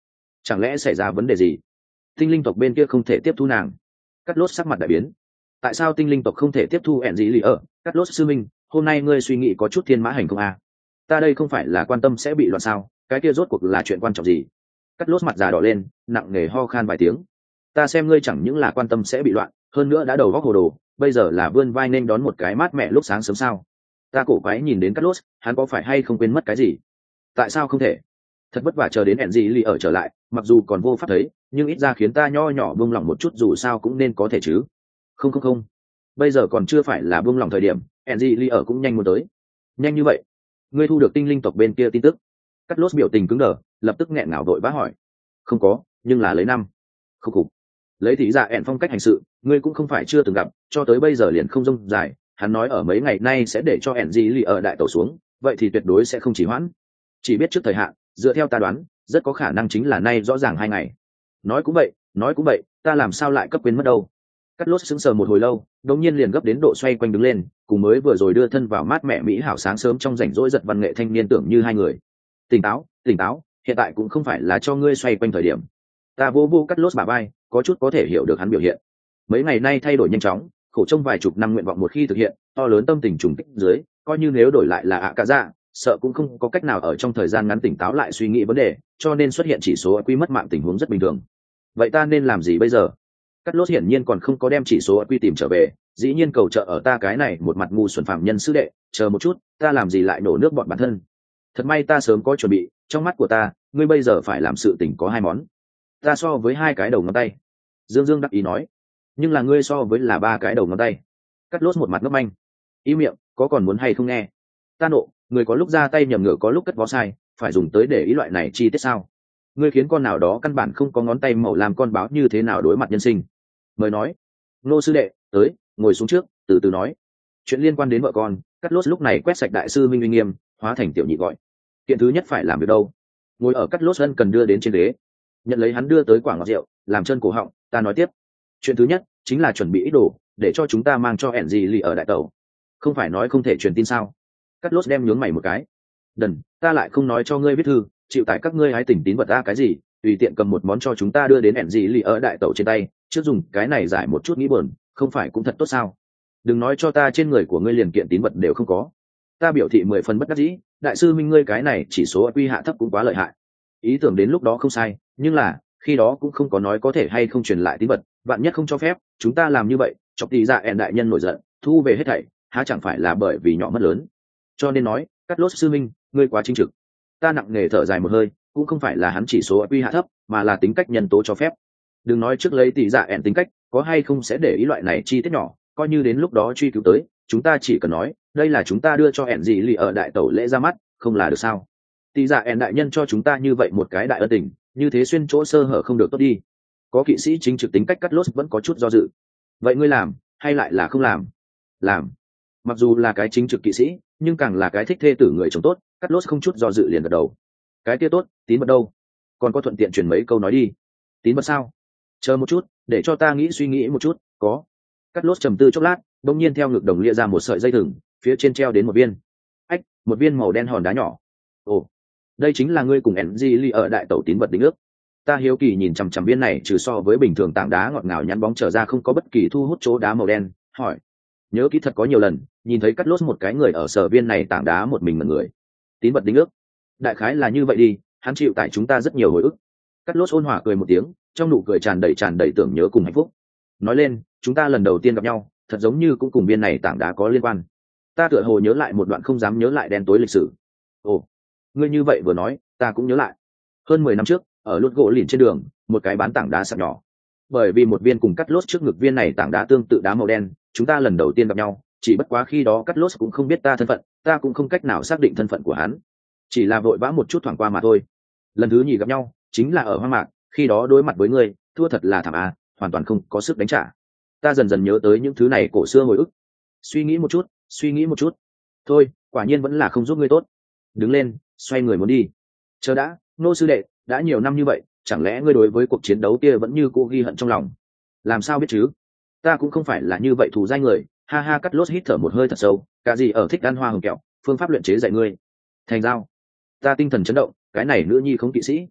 S1: chẳng lẽ xảy ra vấn đề gì? Tinh linh tộc bên kia không thể tiếp thu nàng? Cắt lốt sắc mặt đại biến. Tại sao tinh linh tộc không thể tiếp thu ẹn gì lì ở? Cắt lốt sư minh, hôm nay ngươi suy nghĩ có chút thiên mã hành không à? Ta đây không phải là quan tâm sẽ bị loạn sao? Cái kia rốt cuộc là chuyện quan trọng gì? Cắt lốt mặt già đỏ lên, nặng nề ho khan vài tiếng. Ta xem ngươi chẳng những là quan tâm sẽ bị loạn, hơn nữa đã đầu góc hồ đồ, bây giờ là vươn vai nên đón một cái mát mẻ lúc sáng sớm sao? Ta cổ quái nhìn đến Cắt lốt, hắn có phải hay không quên mất cái gì? Tại sao không thể? Thật vất vả chờ đến ẹn gì lì ở trở lại, mặc dù còn vô pháp thấy, nhưng ít ra khiến ta nho nhỏ buông lỏng một chút, dù sao cũng nên có thể chứ. Không không không, bây giờ còn chưa phải là buông lỏng thời điểm, ẹn gì lì ở cũng nhanh muốn tới. Nhanh như vậy? Ngươi thu được tinh linh tộc bên kia tin tức? Cắt lốt biểu tình cứng đờ, lập tức nghẹn ngào đội vã hỏi. Không có, nhưng là lấy năm. Không cục. Lấy thị dạ ẹn phong cách hành sự, ngươi cũng không phải chưa từng gặp, cho tới bây giờ liền không rông dài. Hắn nói ở mấy ngày nay sẽ để cho ẹn gì lì ở đại tàu xuống, vậy thì tuyệt đối sẽ không chỉ hoãn. Chỉ biết trước thời hạn, dựa theo ta đoán, rất có khả năng chính là nay rõ ràng hai ngày. Nói cũng vậy, nói cũng vậy, ta làm sao lại cấp quên mất đâu? Cắt lốt sững sờ một hồi lâu, đột nhiên liền gấp đến độ xoay quanh đứng lên, cùng mới vừa rồi đưa thân vào mát mẹ mỹ hảo sáng sớm trong rảnh rỗi giật văn nghệ thanh niên tưởng như hai người. Tỉnh táo, tỉnh táo, hiện tại cũng không phải là cho ngươi xoay quanh thời điểm. Ta vô vô Cắt lốt bả vai, có chút có thể hiểu được hắn biểu hiện. Mấy ngày nay thay đổi nhanh chóng, khổ trong vài chục năm nguyện vọng một khi thực hiện, to lớn tâm tình trùng kích dưới, coi như nếu đổi lại là ạ cả dạ, sợ cũng không có cách nào ở trong thời gian ngắn tỉnh táo lại suy nghĩ vấn đề, cho nên xuất hiện chỉ số quy mất mạng tình huống rất bình thường. Vậy ta nên làm gì bây giờ? Cắt lốt hiển nhiên còn không có đem chỉ số quy tìm trở về, dĩ nhiên cầu trợ ở ta cái này một mặt ngu xuẩn phạm nhân sư đệ, chờ một chút, ta làm gì lại nổ nước bọn bản thân? Thật may ta sớm có chuẩn bị, trong mắt của ta, ngươi bây giờ phải làm sự tình có hai món. Ta so với hai cái đầu ngón tay. Dương Dương đắc ý nói. Nhưng là ngươi so với là ba cái đầu ngón tay. Cắt lốt một mặt ngốc manh. Ý miệng, có còn muốn hay không nghe? Ta nộ, người có lúc ra tay nhầm ngựa có lúc cất vó sai, phải dùng tới để ý loại này chi tiết sao? Ngươi khiến con nào đó căn bản không có ngón tay màu làm con báo như thế nào đối mặt nhân sinh? Mời nói. Nô sư đệ, tới, ngồi xuống trước, từ từ nói. Chuyện liên quan đến vợ con, Cắt lốt lúc này quét sạch đại sư Minh Uy Nghiêm, hóa thành tiểu nhị gọi. Kiện thứ nhất phải làm việc đâu? Ngồi ở Cắt lốt ân cần đưa đến trên ghế, nhận lấy hắn đưa tới quả ngọt rượu, làm chân cổ họng. Ta nói tiếp. Chuyện thứ nhất chính là chuẩn bị ít đồ, để cho chúng ta mang cho ẻn gì lì ở đại tàu. Không phải nói không thể truyền tin sao? Cắt lốt đem nhướng mày một cái. Đần, ta lại không nói cho ngươi viết thư, chịu tại các ngươi hái tỉnh tín vật ta cái gì, tùy tiện cầm một món cho chúng ta đưa đến ẻn gì lì ở đại tàu trên tay, trước dùng cái này giải một chút nghĩ buồn, không phải cũng thật tốt sao? Đừng nói cho ta trên người của ngươi liền kiện tín vật đều không có. Ta biểu thị mười phần bất đắc dĩ, đại sư Minh ngươi cái này chỉ số quy hạ thấp cũng quá lợi hại. Ý tưởng đến lúc đó không sai, nhưng là khi đó cũng không có nói có thể hay không truyền lại tín vật, bạn nhất không cho phép, chúng ta làm như vậy, chọc tỷ dạ ẻn đại nhân nổi giận, thu về hết thảy, há chẳng phải là bởi vì nhỏ mất lớn. Cho nên nói, Cắt lốt sư minh, ngươi quá chính trực. Ta nặng nề thở dài một hơi, cũng không phải là hắn chỉ số quy hạ thấp, mà là tính cách nhân tố cho phép. Đừng nói trước lấy tỷ dạ ẻn tính cách, có hay không sẽ để ý loại này chi tiết nhỏ, coi như đến lúc đó truy cứu tới, chúng ta chỉ cần nói, đây là chúng ta đưa cho ẻn gì lì ở đại tẩu lễ ra mắt, không là được sao? Tỷ dạ ẻn đại nhân cho chúng ta như vậy một cái đại ân tình, như thế xuyên chỗ sơ hở không được tốt đi. Có kỵ sĩ chính trực tính cách Cắt lốt vẫn có chút do dự. Vậy ngươi làm, hay lại là không làm? Làm. Mặc dù là cái chính trực kỵ sĩ, nhưng càng là cái thích thê tử người chồng tốt, Cắt lốt không chút do dự liền gật đầu. Cái kia tốt, tín vật đâu? Còn có thuận tiện truyền mấy câu nói đi. Tín vật sao? Chờ một chút, để cho ta nghĩ suy nghĩ một chút. Có. Cắt lốt trầm tư chốc lát, bỗng nhiên theo ngực đồng lia ra một sợi dây thừng, phía trên treo đến một viên. Ách, một viên màu đen hòn đá nhỏ. Ồ, đây chính là ngươi cùng Enji Lee ở đại tẩu tín vật đính ước. Ta hiếu kỳ nhìn chằm chằm viên này, trừ so với bình thường tảng đá ngọt ngào nhắn bóng trở ra không có bất kỳ thu hút chỗ đá màu đen, hỏi. Nhớ kỹ thật có nhiều lần, nhìn thấy Cắt lốt một cái người ở sở viên này tảng đá một mình một người. Tín vật đính ước. Đại khái là như vậy đi, hắn chịu tại chúng ta rất nhiều hồi ức. Cắt lốt ôn hòa cười một tiếng, trong nụ cười tràn đầy tràn đầy tưởng nhớ cùng hạnh phúc. Nói lên, chúng ta lần đầu tiên gặp nhau, thật giống như cũng cùng viên này tảng đá có liên quan. Ta tựa hồ nhớ lại một đoạn không dám nhớ lại đen tối lịch sử. Ồ, ngươi như vậy vừa nói, ta cũng nhớ lại. Hơn mười năm trước, ở lút gỗ lìn trên đường, một cái bán tảng đá sạc nhỏ. Bởi vì một viên cùng Cắt lốt trước ngực viên này tảng đá tương tự đá màu đen, chúng ta lần đầu tiên gặp nhau, chỉ bất quá khi đó Cắt lốt cũng không biết ta thân phận, ta cũng không cách nào xác định thân phận của hắn, chỉ là vội vã một chút thoảng qua mà thôi. Lần thứ nhì gặp nhau, chính là ở hoang mạc, khi đó đối mặt với ngươi, thua thật là thảm à, hoàn toàn không có sức đánh trả. Ta dần dần nhớ tới những thứ này cổ xưa hồi ức. Suy nghĩ một chút, suy nghĩ một chút. Thôi, quả nhiên vẫn là không giúp ngươi tốt. Đứng lên, xoay người muốn đi. Chờ đã, Nô sư đệ, đã nhiều năm như vậy, chẳng lẽ ngươi đối với cuộc chiến đấu kia vẫn như cô ghi hận trong lòng? Làm sao biết chứ? Ta cũng không phải là như vậy thù danh người. Ha ha, Cắt lốt hít thở một hơi thật sâu, cả gì ở thích ăn hoa hồng kẹo, phương pháp luyện chế dạy ngươi. Thành giao. Ta tinh thần chấn động, cái này nữ nhi không kỵ sĩ.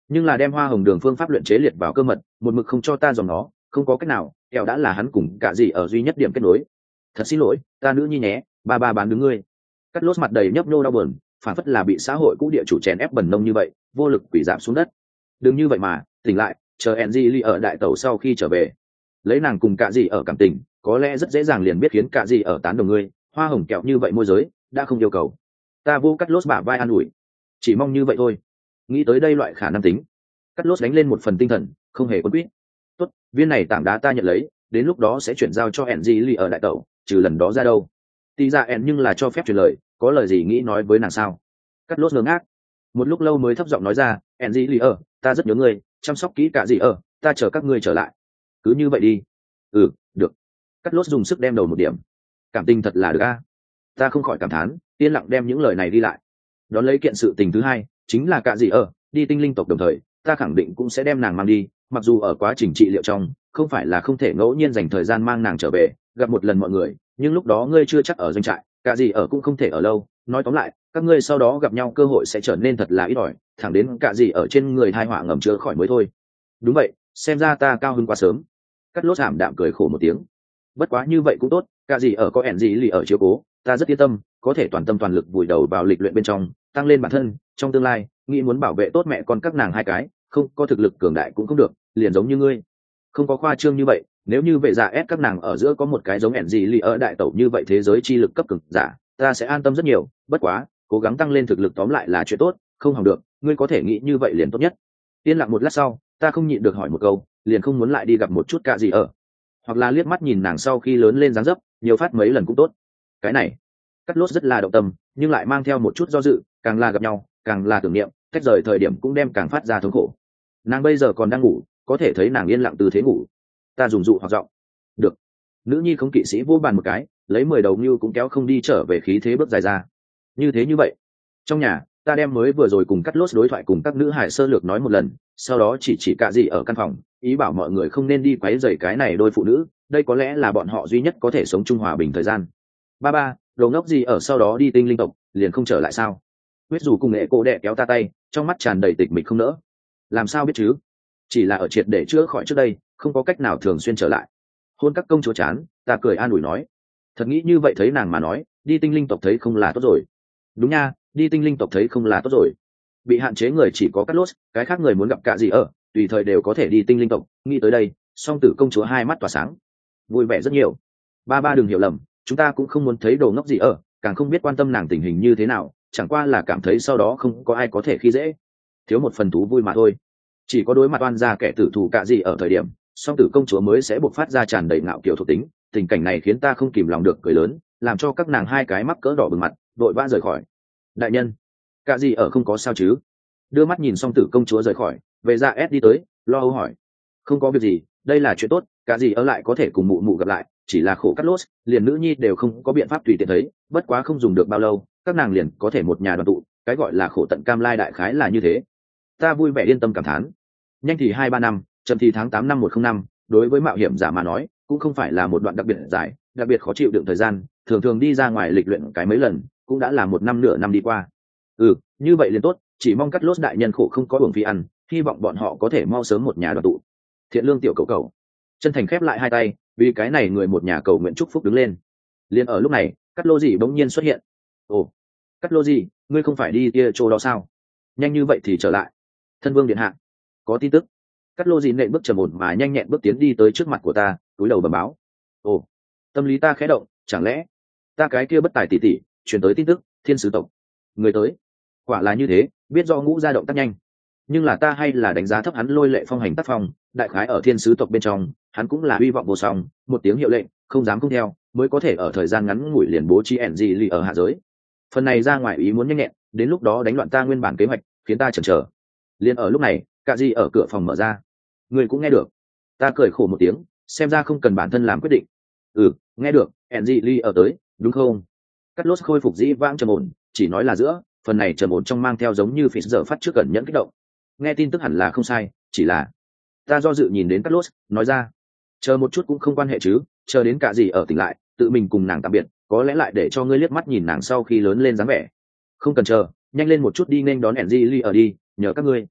S1: nhưng là đem hoa hồng đường phương pháp luyện chế liệt vào cơ mật, một mực không cho ta dòng nó, không có cách nào, kẹo đã là hắn cùng cả gì ở duy nhất điểm kết nối. Thật xin lỗi, ta nữ nhi nhé, ba ba bán đứng ngươi. Cắt lốt mặt đầy nhấp nhô đau buồn, phản phất là bị xã hội cũ địa chủ chèn ép bẩn nông như vậy, vô lực quỷ giảm xuống đất. Đừng như vậy mà, tỉnh lại, chờ Enji ở đại tàu sau khi trở về, lấy nàng cùng cả gì ở cảm tình, có lẽ rất dễ dàng liền biết khiến cả gì ở tán đồng ngươi, hoa hồng kẹo như vậy môi giới, đã không yêu cầu. Ta vô cắt lốt bả vai an ủi, chỉ mong như vậy thôi. Nghĩ tới đây loại khả năng tính, cắt lốt đánh lên một phần tinh thần, không hề quấn quýt. Tốt, viên này tảng đá ta nhận lấy, đến lúc đó sẽ chuyển giao cho Enji ở đại tàu, trừ lần đó ra đâu. Tì ra En nhưng là cho phép truyền lời, có lời gì nghĩ nói với nàng sao? Cắt lốt ngơ ngác, một lúc lâu mới thấp giọng nói ra, Enji ở, ta rất nhớ ngươi, chăm sóc kỹ cả gì ở, ta chờ các ngươi trở lại. Cứ như vậy đi. Ừ, được. Cắt lốt dùng sức đem đầu một điểm. Cảm tình thật là được a. Ta không khỏi cảm thán, yên lặng đem những lời này đi lại. Đón lấy kiện sự tình thứ hai, chính là cả gì ở, đi tinh linh tộc đồng thời, ta khẳng định cũng sẽ đem nàng mang đi, mặc dù ở quá trình trị liệu trong, không phải là không thể ngẫu nhiên dành thời gian mang nàng trở về, gặp một lần mọi người, nhưng lúc đó ngươi chưa chắc ở doanh trại, cả gì ở cũng không thể ở lâu. Nói tóm lại, các ngươi sau đó gặp nhau cơ hội sẽ trở nên thật là ít ỏi, thẳng đến cả gì ở trên người thai họa ngầm chữa khỏi mới thôi. Đúng vậy, xem ra ta cao hơn quá sớm. Cắt lốt hàm đạm cười khổ một tiếng. Bất quá như vậy cũng tốt, cả gì ở có ẻn gì lì ở chiếu cố, ta rất yên tâm, có thể toàn tâm toàn lực vùi đầu vào lịch luyện bên trong, tăng lên bản thân, trong tương lai, nghĩ muốn bảo vệ tốt mẹ con các nàng hai cái, không có thực lực cường đại cũng không được, liền giống như ngươi. Không có khoa trương như vậy, nếu như vệ giả ép các nàng ở giữa có một cái giống ẻn gì lì ở đại tẩu như vậy thế giới chi lực cấp cực giả, ta sẽ an tâm rất nhiều, bất quá, cố gắng tăng lên thực lực tóm lại là chuyện tốt, không hỏng được, ngươi có thể nghĩ như vậy liền tốt nhất. Yên lặng một lát sau, ta không nhịn được hỏi một câu, liền không muốn lại đi gặp một chút cả gì ở, hoặc là liếc mắt nhìn nàng sau khi lớn lên dáng dấp, nhiều phát mấy lần cũng tốt. Cái này, Cắt lốt rất là động tâm, nhưng lại mang theo một chút do dự, càng là gặp nhau, càng là tưởng niệm, tách rời thời điểm cũng đem càng phát ra thống khổ. Nàng bây giờ còn đang ngủ, có thể thấy nàng yên lặng tư thế ngủ. Ta dùng dụ hoặc giọng. Được. Nữ nhi không kỵ sĩ vô bàn một cái, lấy mười đầu như cũng kéo không đi trở về khí thế bước dài ra. Như thế như vậy. Trong nhà, ta đem mới vừa rồi cùng Cắt lốt đối thoại cùng các nữ hải sơ lược nói một lần, sau đó chỉ chỉ cả gì ở căn phòng, ý bảo mọi người không nên đi quấy rầy cái này đôi phụ nữ, đây có lẽ là bọn họ duy nhất có thể sống chung hòa bình thời gian. Ba ba, đồ ngốc gì ở sau đó đi tinh linh tộc, liền không trở lại sao? Huyết dù cùng nghệ cô đẻ kéo ta tay, trong mắt tràn đầy tịch mịch không nỡ. Làm sao biết chứ? Chỉ là ở triệt để chữa khỏi trước đây, không có cách nào thường xuyên trở lại. Hôn các công chúa chán, ta cười an ủi nói. Thật nghĩ như vậy thấy nàng mà nói, đi tinh linh tộc thấy không là tốt rồi. Đúng nha, đi tinh linh tộc thấy không là tốt rồi. Bị hạn chế người chỉ có Cắt lốt, cái khác người muốn gặp cả gì ở, tùy thời đều có thể đi tinh linh tộc. Nghĩ tới đây, song tử công chúa hai mắt tỏa sáng, vui vẻ rất nhiều. Ba ba đừng hiểu lầm, chúng ta cũng không muốn thấy đồ ngốc gì ở, càng không biết quan tâm nàng tình hình như thế nào, chẳng qua là cảm thấy sau đó không có ai có thể khi dễ, thiếu một phần thú vui mà thôi. Chỉ có đối mặt oan gia kẻ tử thù cả gì ở thời điểm, song tử công chúa mới sẽ bộc phát ra tràn đầy ngạo kiểu thuộc tính, tình cảnh này khiến ta không kìm lòng được cười lớn, làm cho các nàng hai cái mắc cỡ đỏ bừng mặt, đội vã rời khỏi. Đại nhân, cả gì ở không có sao chứ? Đưa mắt nhìn song tử công chúa rời khỏi, về ra S đi tới, lo âu hỏi. Không có việc gì, đây là chuyện tốt, cả gì ở lại có thể cùng mụ mụ gặp lại, chỉ là khổ Cắt lốt, liền nữ nhi đều không có biện pháp tùy tiện thấy, bất quá không dùng được bao lâu, các nàng liền có thể một nhà đoàn tụ, cái gọi là khổ tận cam lai đại khái là như thế. Ta vui vẻ yên tâm cảm thán. Nhanh thì hai ba năm, chậm thì tháng tám năm một không năm, đối với mạo hiểm giả mà nói, cũng không phải là một đoạn đặc biệt dài, đặc biệt khó chịu đựng thời gian, thường thường đi ra ngoài lịch luyện cái mấy lần, cũng đã là một năm nửa năm đi qua. Ừ, như vậy liền tốt, chỉ mong Cắt lốt đại nhân khổ không có uổng phí ăn, hy vọng bọn họ có thể mau sớm một nhà đoàn tụ. Thiện lương tiểu cầu cầu. Chân thành khép lại hai tay, vì cái này người một nhà cầu nguyện chúc phúc đứng lên. Liên ở lúc này, Cắt lô gì bỗng nhiên xuất hiện. Ồ, Cắt lô gì, ngươi không phải đi kia chỗ đó sao? Nhanh như vậy thì trở lại. Thân vương điện hạ, có tin tức. Cắt lô gì nện bước trầm ổn mà nhanh nhẹn bước tiến đi tới trước mặt của ta, túi đầu bẩm báo. Ồ, tâm lý ta khẽ động, chẳng lẽ ta cái kia bất tài tỉ tỉ truyền tới tin tức, thiên sứ tộc người tới. Quả là như thế, biết do ngũ gia động tác nhanh, nhưng là ta hay là đánh giá thấp hắn lôi lệ phong hành tác phong, đại khái ở thiên sứ tộc bên trong, hắn cũng là hy vọng vô song, một tiếng hiệu lệnh, không dám không theo, mới có thể ở thời gian ngắn ngủi liền bố trí ẻn gì lì ở hạ giới. Phần này ra ngoài ý muốn nhanh nhẹn, đến lúc đó đánh loạn ta nguyên bản kế hoạch, khiến ta chần chờ. Liên ở lúc này, cả gì ở cửa phòng mở ra. Người cũng nghe được. Ta cười khổ một tiếng, xem ra không cần bản thân làm quyết định. Ừ, nghe được, ẻn gì lì ở tới, đúng không? Cắt lốt khôi phục dĩ vãng trầm ổn, chỉ nói là giữa, phần này trầm ổn trong mang theo giống như phỉ giờ phát trước gần nhẫn kích động. Nghe tin tức hẳn là không sai, chỉ là ta do dự nhìn đến Cắt lốt, nói ra, chờ một chút cũng không quan hệ chứ, chờ đến cả gì ở tỉnh lại, tự mình cùng nàng tạm biệt, có lẽ lại để cho ngươi liếc mắt nhìn nàng sau khi lớn lên dáng vẻ. Không cần chờ, nhanh lên một chút đi nên đón Enji Lee ở đi, nhờ các ngươi.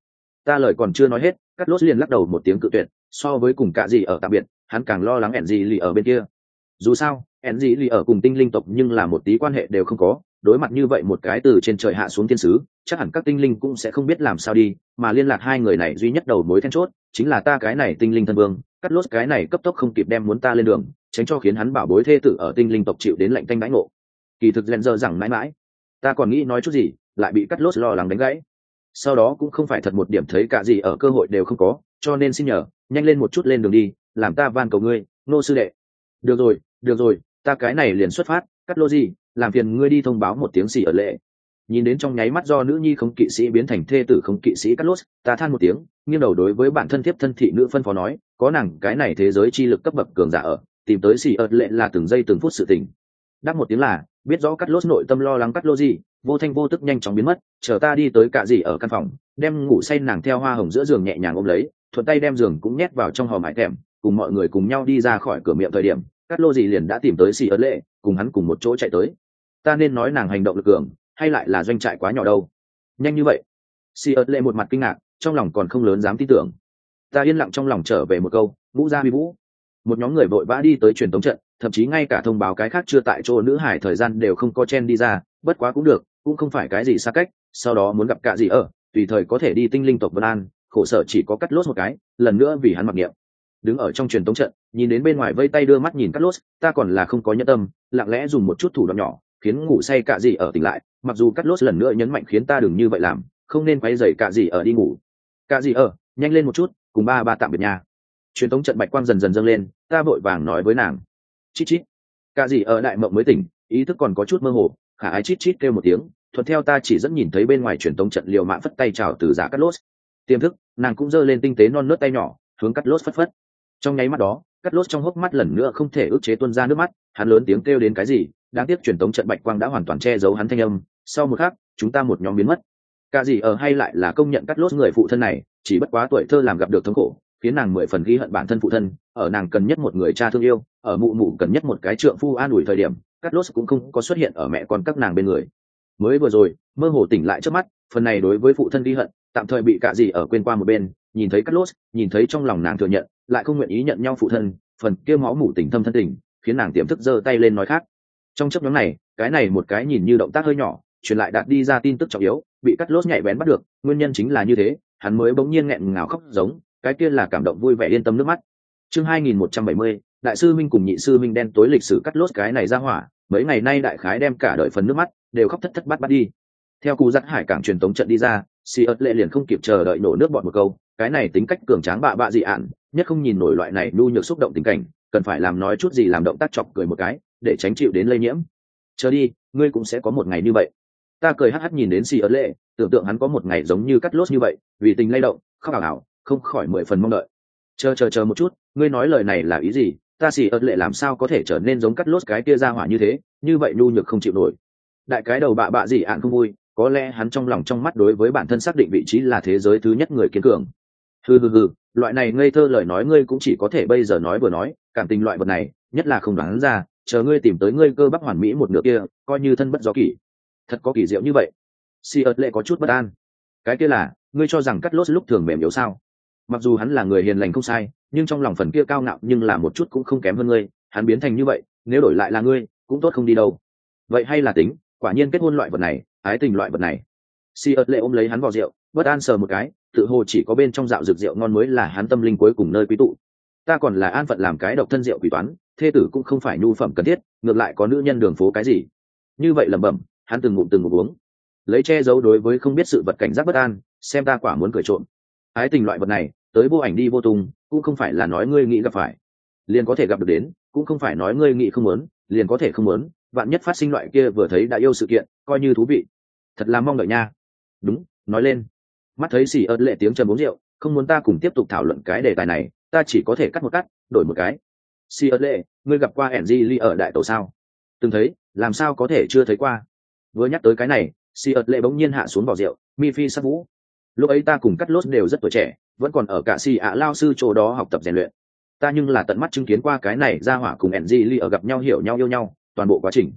S1: Ta lời còn chưa nói hết, cắt lốt liền lắc đầu một tiếng cự tuyệt. So với cùng cả gì ở tạm biệt, hắn càng lo lắng ẻn gì lì ở bên kia. Dù sao ẻn gì lì ở cùng tinh linh tộc nhưng là một tí quan hệ đều không có, đối mặt như vậy một cái từ trên trời hạ xuống thiên sứ, chắc hẳn các tinh linh cũng sẽ không biết làm sao đi, mà liên lạc hai người này duy nhất đầu mối then chốt chính là ta cái này tinh linh thân vương. Cắt lốt cái này cấp tốc không kịp đem muốn ta lên đường, tránh cho khiến hắn bảo bối thê tử ở tinh linh tộc chịu đến lạnh tanh đãi ngộ. Kỳ thực rèn giờ rằng mãi mãi ta còn nghĩ nói chút gì, lại bị cắt lốt lo lắng đánh gãy. Sau đó cũng không phải thật một điểm thấy cả gì ở cơ hội đều không có, cho nên xin nhờ nhanh lên một chút lên đường đi, làm ta van cầu ngươi, nô sư đệ. Được rồi được rồi, ta cái này liền xuất phát. Cắt lô gì, làm phiền ngươi đi thông báo một tiếng xì ở lệ. Nhìn đến trong nháy mắt do nữ nhi không kỵ sĩ biến thành thê tử không kỵ sĩ cắt lốt, ta than một tiếng, nghiêng đầu đối với bản thân thiếp thân thị nữ phân phó nói, có nàng cái này thế giới chi lực cấp bậc cường giả ở, tìm tới xì ở lệ là từng giây từng phút sự tình. Đáp một tiếng là biết rõ cắt lốt nội tâm lo lắng cắt lô gì, vô thanh vô tức nhanh chóng biến mất. Chờ ta đi tới cả gì ở căn phòng, đem ngủ say nàng theo hoa hồng giữa giường nhẹ nhàng ôm lấy, thuận tay đem giường cũng nhét vào trong hòm mải thèm, cùng mọi người cùng nhau đi ra khỏi cửa miệng thời điểm, cắt lô gì liền đã tìm tới xì ớt lệ, cùng hắn cùng một chỗ chạy tới. Ta nên nói nàng hành động lực cường, hay lại là doanh trại quá nhỏ đâu, nhanh như vậy? Xì ớt lệ một mặt kinh ngạc, trong lòng còn không lớn dám tin tưởng. Ta yên lặng trong lòng trở về một câu, vũ gia huy vũ. Một nhóm người vội vã đi tới truyền tống trận, thậm chí ngay cả thông báo cái khác chưa tại chỗ nữ hải thời gian đều không có chen đi ra. Bất quá cũng được, cũng không phải cái gì xa cách. Sau đó muốn gặp cả gì ở, tùy thời có thể đi tinh linh tộc Vân An. Khổ sở chỉ có cắt lốt một cái, lần nữa vì hắn mặc niệm. Đứng ở trong truyền tống trận, nhìn đến bên ngoài vây tay đưa mắt nhìn cắt lốt, ta còn là không có nhẫn tâm, lặng lẽ dùng một chút thủ đoạn nhỏ, khiến ngủ say cả gì ở tỉnh lại. Mặc dù cắt lốt lần nữa nhấn mạnh khiến ta đừng như vậy làm, không nên quấy rầy cả gì ở đi ngủ. Cả gì ở, nhanh lên một chút, cùng ba ba tạm biệt nhà. Truyền tống trận bạch quang dần dần dâng lên, ta vội vàng nói với nàng. Chít chít. Cả gì ở đại mộng mới tỉnh, ý thức còn có chút mơ hồ, khả ái chít chít kêu một tiếng, thuận theo ta chỉ dẫn nhìn thấy bên ngoài truyền tống trận liều mạng phất tay chào từ giả cắt lốt. Tiềm thức, nàng cũng giơ lên tinh tế non nớt tay nhỏ, hướng cắt lốt phất phất. Trong nháy mắt đó, cắt lốt trong hốc mắt lần nữa không thể ức chế tuôn ra nước mắt, hắn lớn tiếng kêu đến cái gì, đáng tiếc truyền tống trận bạch quang đã hoàn toàn che giấu hắn thanh âm. Sau một khắc, chúng ta một nhóm biến mất. Cả gì ở hay lại là công nhận cắt lốt người phụ thân này, chỉ bất quá tuổi thơ làm gặp được thống khổ, khiến nàng mười phần ghi hận bản thân phụ thân. Ở nàng cần nhất một người cha thương yêu, ở mụ mụ cần nhất một cái trượng phu an ủi thời điểm, cắt lốt cũng không có xuất hiện ở mẹ con các nàng bên người. Mới vừa rồi, mơ hồ tỉnh lại trước mắt, phần này đối với phụ thân ghi hận tạm thời bị cả gì ở quên qua một bên. Nhìn thấy cắt lốt, nhìn thấy trong lòng nàng thừa nhận, lại không nguyện ý nhận nhau phụ thân, phần kia máu mủ tình thâm thân tình, khiến nàng tiềm thức giơ tay lên nói khác. Trong chấp nhóm này, cái này một cái nhìn như động tác hơi nhỏ, truyền lại đạt đi ra tin tức trọng yếu, bị cắt lốt nhạy bén bắt được. Nguyên nhân chính là như thế, hắn mới bỗng nhiên nghẹn ngào khóc giống, cái kia là cảm động vui vẻ yên tâm nước mắt. Chương hai nghìn một trăm bảy mươi, đại sư minh cùng nhị sư minh đen tối lịch sử cắt lốt cái này ra hỏa, mấy ngày nay đại khái đem cả đời phần nước mắt đều khóc thất thất bát bát đi. Theo cú dắt hải cảng truyền tống trận đi ra, Si ớt lệ liền không kịp chờ đợi nổ nước bọt một câu, cái này tính cách cường tráng bạ bạ dị ạn, nhất không nhìn nổi loại này nhu nhược xúc động tình cảnh, cần phải làm nói chút gì làm động tác chọc cười một cái, để tránh chịu đến lây nhiễm. Chờ đi, ngươi cũng sẽ có một ngày như vậy. Ta cười hắt hắt nhìn đến Si ớt lệ, tưởng tượng hắn có một ngày giống như cắt lốt như vậy, vì tình lay động, khóc ảo ảo, không khỏi mười phần mong đợi. Chờ chờ chờ một chút, ngươi nói lời này là ý gì? Ta Si ớt lệ làm sao có thể trở nên giống cắt lốt cái kia ra hỏa như thế, như vậy nhu nhược không chịu nổi. Đại cái đầu bạ bạ dị ạn không vui, có lẽ hắn trong lòng trong mắt đối với bản thân xác định vị trí là thế giới thứ nhất người kiên cường. Hừ hừ hừ, loại này ngây thơ lời nói ngươi cũng chỉ có thể bây giờ nói vừa nói, cảm tình loại vật này, nhất là không đoán ra, chờ ngươi tìm tới ngươi cơ bắp hoàn mỹ một nửa kia, coi như thân bất do kỷ. Thật có kỳ diệu như vậy. Si ớt lệ có chút bất an. Cái kia là, ngươi cho rằng cắt lốt lúc thường mềm yếu sao? Mặc dù hắn là người hiền lành không sai, nhưng trong lòng phần kia cao ngạo nhưng là một chút cũng không kém hơn ngươi, hắn biến thành như vậy, nếu đổi lại là ngươi, cũng tốt không đi đâu. Vậy hay là tính, quả nhiên kết hôn loại vật này, ái tình loại vật này. Si ớt lệ ôm lấy hắn vào rượu, bất an sờ một cái, tự hồ chỉ có bên trong dạo dược rượu ngon mới là hắn tâm linh cuối cùng nơi quý tụ. Ta còn là an phận làm cái độc thân rượu quỷ toán, thê tử cũng không phải nhu phẩm cần thiết, ngược lại có nữ nhân đường phố cái gì. Như vậy lẩm bẩm, hắn từng ngụm từng ngụm uống, lấy che giấu đối với không biết sự vật cảnh giác bất an, xem ta quả muốn cười trộm. Ái tình loại vật này, tới vô ảnh đi vô tung, cũng không phải là nói ngươi nghĩ gặp phải, liền có thể gặp được đến, cũng không phải nói ngươi nghĩ không muốn, liền có thể không muốn. Vạn nhất phát sinh loại kia vừa thấy đã yêu sự kiện, coi như thú vị. Thật là mong đợi nha. Đúng, nói lên. Mắt thấy xì ớt lệ tiếng trầm uống rượu, không muốn ta cùng tiếp tục thảo luận cái đề tài này, ta chỉ có thể cắt một cắt, đổi một cái. Xì ớt lệ, ngươi gặp qua Enji ở đại tổ sao? Từng thấy, làm sao có thể chưa thấy qua? Vừa nhắc tới cái này, xì ớt lệ bỗng nhiên hạ xuống vào rượu, mi phi sắc vũ. Lúc ấy ta cùng cắt lốt đều rất tuổi trẻ, vẫn còn ở cả xì ạ lao sư chỗ đó học tập rèn luyện. Ta nhưng là tận mắt chứng kiến qua cái này ra hỏa cùng Enji ở gặp nhau hiểu nhau yêu nhau, toàn bộ quá trình.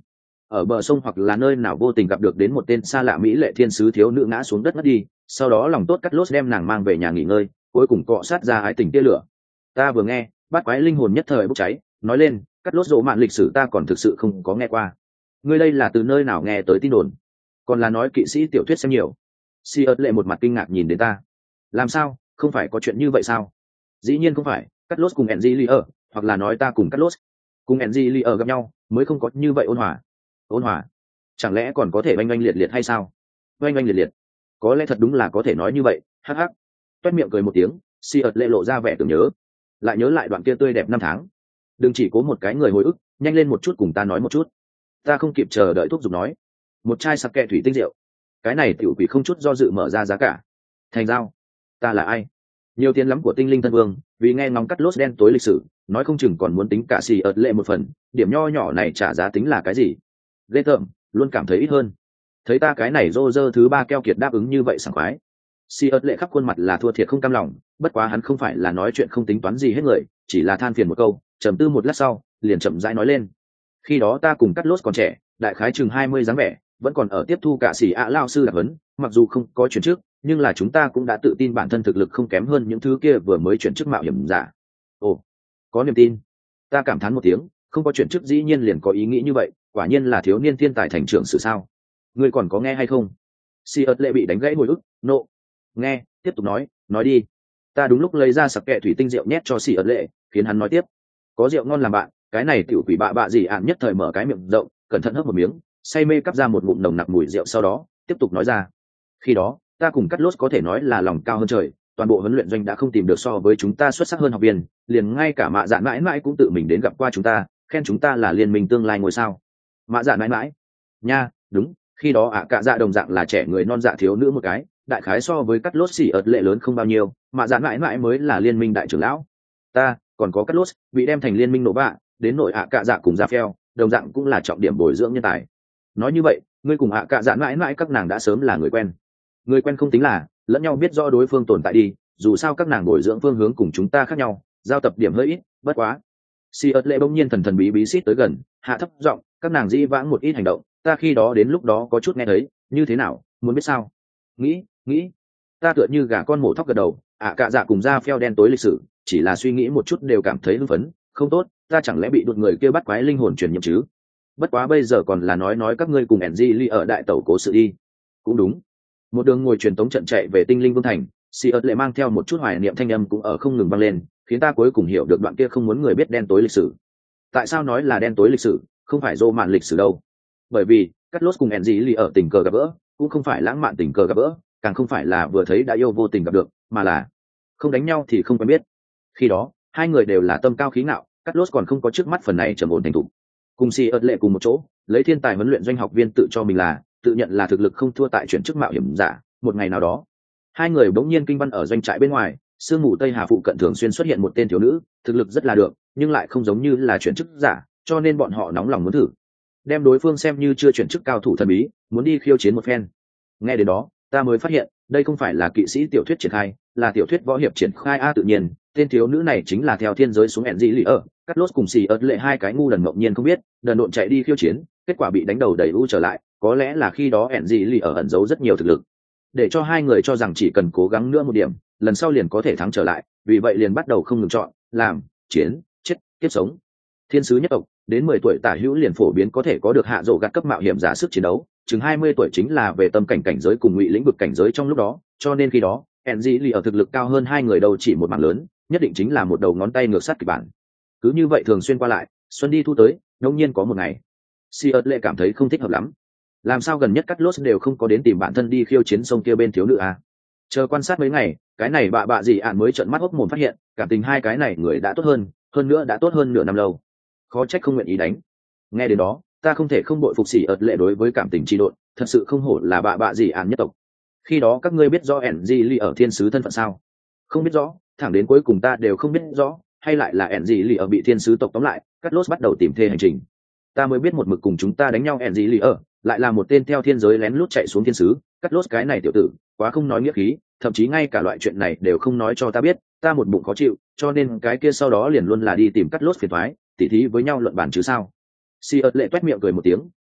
S1: ở bờ sông hoặc là nơi nào vô tình gặp được đến một tên xa lạ mỹ lệ thiên sứ thiếu nữ ngã xuống đất mất đi, sau đó lòng tốt cắt lốt đem nàng mang về nhà nghỉ ngơi, cuối cùng cọ sát ra ái tình tia lửa. Ta vừa nghe, bát quái linh hồn nhất thời bốc cháy, nói lên, cắt lốt rộ mạn lịch sử ta còn thực sự không có nghe qua. Ngươi đây là từ nơi nào nghe tới tin đồn? Còn là nói kỵ sĩ tiểu thuyết xem nhiều? Si ớt lệ một mặt kinh ngạc nhìn đến ta. Làm sao, không phải có chuyện như vậy sao? Dĩ nhiên không phải, cắt lốt cùng Enzy ở, hoặc là nói ta cùng cắt lốt cùng Enzy ở gặp nhau, mới không có như vậy ôn hòa. Ôn hòa? Chẳng lẽ còn có thể oanh oanh liệt liệt hay sao? Oanh oanh liệt liệt? Có lẽ thật đúng là có thể nói như vậy, hắc hắc. Toét miệng cười một tiếng, Si ớt lệ lộ ra vẻ tưởng nhớ, lại nhớ lại đoạn kia tươi đẹp năm tháng. Đừng chỉ có một cái người hồi ức, nhanh lên một chút cùng ta nói một chút. Ta không kịp chờ đợi thuốc giục nói. Một chai sake thủy tinh rượu. Cái này tiểu quỷ không chút do dự mở ra giá cả. Thành giao. Ta là ai? Nhiều tiền lắm của tinh linh thân vương, vì nghe ngóng cắt lốt đen tối lịch sử, nói không chừng còn muốn tính cả xì ợt lệ một phần, điểm nho nhỏ này trả giá tính là cái gì? Ghê tởm, luôn cảm thấy ít hơn. Thấy ta cái này rô rơ thứ ba keo kiệt đáp ứng như vậy sảng khoái. Xì ợt lệ khắp khuôn mặt là thua thiệt không cam lòng, bất quá hắn không phải là nói chuyện không tính toán gì hết người, chỉ là than phiền một câu, trầm tư một lát sau, liền chậm rãi nói lên. Khi đó ta cùng cắt lốt còn trẻ, đại khái chừng hai mươi dáng vẻ, vẫn còn ở tiếp thu cả xỉ ạ lao sư đặc huấn, mặc dù không có chuyển chức, nhưng là chúng ta cũng đã tự tin bản thân thực lực không kém hơn những thứ kia vừa mới chuyển chức mạo hiểm giả. Ồ, có niềm tin. Ta cảm thán một tiếng, không có chuyển chức dĩ nhiên liền có ý nghĩ như vậy, quả nhiên là thiếu niên thiên tài thành trưởng sự sao? Ngươi còn có nghe hay không? Si ớt lệ bị đánh gãy hồi ức, nộ. Nghe, tiếp tục nói, nói đi. Ta đúng lúc lấy ra sặc kẹ thủy tinh rượu nhét cho Si ớt lệ, khiến hắn nói tiếp. Có rượu ngon làm bạn, cái này tiểu quỷ bạ bạ gì ạn nhất thời mở cái miệng rộng, cẩn thận hớp một miếng, say mê cắp ra một ngụm nồng nặc mùi rượu, sau đó tiếp tục nói ra. Khi đó ta cùng cắt lốt có thể nói là lòng cao hơn trời, toàn bộ huấn luyện doanh đã không tìm được so với chúng ta xuất sắc hơn học viên, liền ngay cả mạ dạn mãi mãi cũng tự mình đến gặp qua chúng ta, khen chúng ta là liên minh tương lai ngôi sao. Mạ dạn mãi mãi? Nha, đúng, khi đó ạ à, cạ dạ đồng dạng là trẻ người non dạ thiếu nữ một cái, đại khái so với cắt lốt xỉ ợt lệ lớn không bao nhiêu, mạ dạn mãi mãi mới là liên minh đại trưởng lão. Ta còn có cắt lốt bị đem thành liên minh nổ bạ, đến nội ạ à, cạ dạ cùng ra phèo, đồng dạng cũng là trọng điểm bồi dưỡng nhân tài. Nói như vậy, ngươi cùng ạ à, cạ dạ mãi mãi các nàng đã sớm là người quen. Người quen không tính là, lẫn nhau biết rõ đối phương tồn tại đi, dù sao các nàng bồi dưỡng phương hướng cùng chúng ta khác nhau, giao tập điểm hơi ít, bất quá. Si ớt lệ bỗng nhiên thần thần bí bí xít tới gần, hạ thấp giọng, các nàng dĩ vãng một ít hành động, ta khi đó đến lúc đó có chút nghe thấy, như thế nào, muốn biết sao? Nghĩ, nghĩ. Ta tựa như gà con mổ thóc gật đầu, ạ à, cạ dạ cùng da phèo đen tối lịch sử, chỉ là suy nghĩ một chút đều cảm thấy hưng phấn, không tốt, ta chẳng lẽ bị đột người kia bắt quái linh hồn truyền nhiệm chứ? Bất quá bây giờ còn là nói nói các ngươi cùng Enji Lee ở đại tẩu cố sự đi. Cũng đúng. Một đường ngồi truyền tống trận chạy về tinh linh vương thành, Si ớt lệ mang theo một chút hoài niệm thanh âm cũng ở không ngừng vang lên, khiến ta cuối cùng hiểu được đoạn kia không muốn người biết đen tối lịch sử. Tại sao nói là đen tối lịch sử, không phải rô mạn lịch sử đâu? Bởi vì cắt lốt cùng Enji Lee ở tình cờ gặp gỡ, cũng không phải lãng mạn tình cờ gặp gỡ, càng không phải là vừa thấy đã yêu vô tình gặp được, mà là không đánh nhau thì không quen biết. Khi đó hai người đều là tâm cao khí ngạo, cắt lốt còn không có trước mắt phần này trầm ổn thành thục. Cùng Si ớt lệ cùng một chỗ, lấy thiên tài huấn luyện doanh học viên tự cho mình là tự nhận là thực lực không thua tại chuyển chức mạo hiểm giả. Một ngày nào đó, hai người bỗng nhiên kinh văn ở doanh trại bên ngoài, sương mù tây hà phụ cận thường xuyên xuất hiện một tên thiếu nữ, thực lực rất là được, nhưng lại không giống như là chuyển chức giả, cho nên bọn họ nóng lòng muốn thử, đem đối phương xem như chưa chuyển chức cao thủ thần bí, muốn đi khiêu chiến một phen. Nghe đến đó, ta mới phát hiện, đây không phải là kỵ sĩ tiểu thuyết triển khai, là tiểu thuyết võ hiệp triển khai a. Tự nhiên, tên thiếu nữ này chính là theo thiên giới xuống Enji Lee ở, cắt lốt cùng xì ớt lệ hai cái ngu đần ngẫu nhiên không biết, đần độn chạy đi khiêu chiến, kết quả bị đánh đầu đầy u trở lại, có lẽ là khi đó Enji Lee ở ẩn giấu rất nhiều thực lực, để cho hai người cho rằng chỉ cần cố gắng nữa một điểm, lần sau liền có thể thắng trở lại, vì vậy liền bắt đầu không ngừng chọn, làm, chiến, chết, tiếp sống. Thiên sứ nhất tộc, đến mười tuổi tả hữu liền phổ biến có thể có được hạ rổ gạt cấp mạo hiểm giả sức chiến đấu, chừng hai mươi tuổi chính là về tâm cảnh cảnh giới cùng ngụy lĩnh vực cảnh giới trong lúc đó, cho nên khi đó, Enji Lee ở thực lực cao hơn hai người đâu chỉ một mảng lớn, nhất định chính là một đầu ngón tay ngược sát kịch bản. Cứ như vậy thường xuyên qua lại, xuân đi thu tới, ngẫu nhiên có một ngày, Si ớt lệ cảm thấy không thích hợp lắm. Làm sao gần nhất cắt lốt đều không có đến tìm bản thân đi khiêu chiến sông kia bên thiếu nữ à? Chờ quan sát mấy ngày, cái này bạ bạ gì ạn mới trợn mắt hốc mồm phát hiện, cảm tình hai cái này người đã tốt hơn, hơn nữa đã tốt hơn nửa năm lâu. Khó trách không nguyện ý đánh. Nghe đến đó, ta không thể không bội phục Si ớt lệ đối với cảm tình tri độn, thật sự không hổ là bạ bạ gì ạn nhất tộc. Khi đó các ngươi biết rõ Enji Lee ở thiên sứ thân phận sao? Không biết rõ, thẳng đến cuối cùng ta đều không biết rõ, hay lại là Enji Lee ở bị thiên sứ tộc tóm lại, cắt lốt bắt đầu tìm thê hành trình. Ta mới biết một mực cùng chúng ta đánh nhau Enji Lee ở, lại là một tên theo thiên giới lén lút chạy xuống thiên sứ, cắt lốt cái này tiểu tử, quá không nói nghĩa khí, thậm chí ngay cả loại chuyện này đều không nói cho ta biết, ta một bụng khó chịu, cho nên cái kia sau đó liền luôn là đi tìm cắt lốt phiền toái, tỉ thí với nhau luận bàn chứ sao. Si ớt lệ toét miệng cười một tiếng,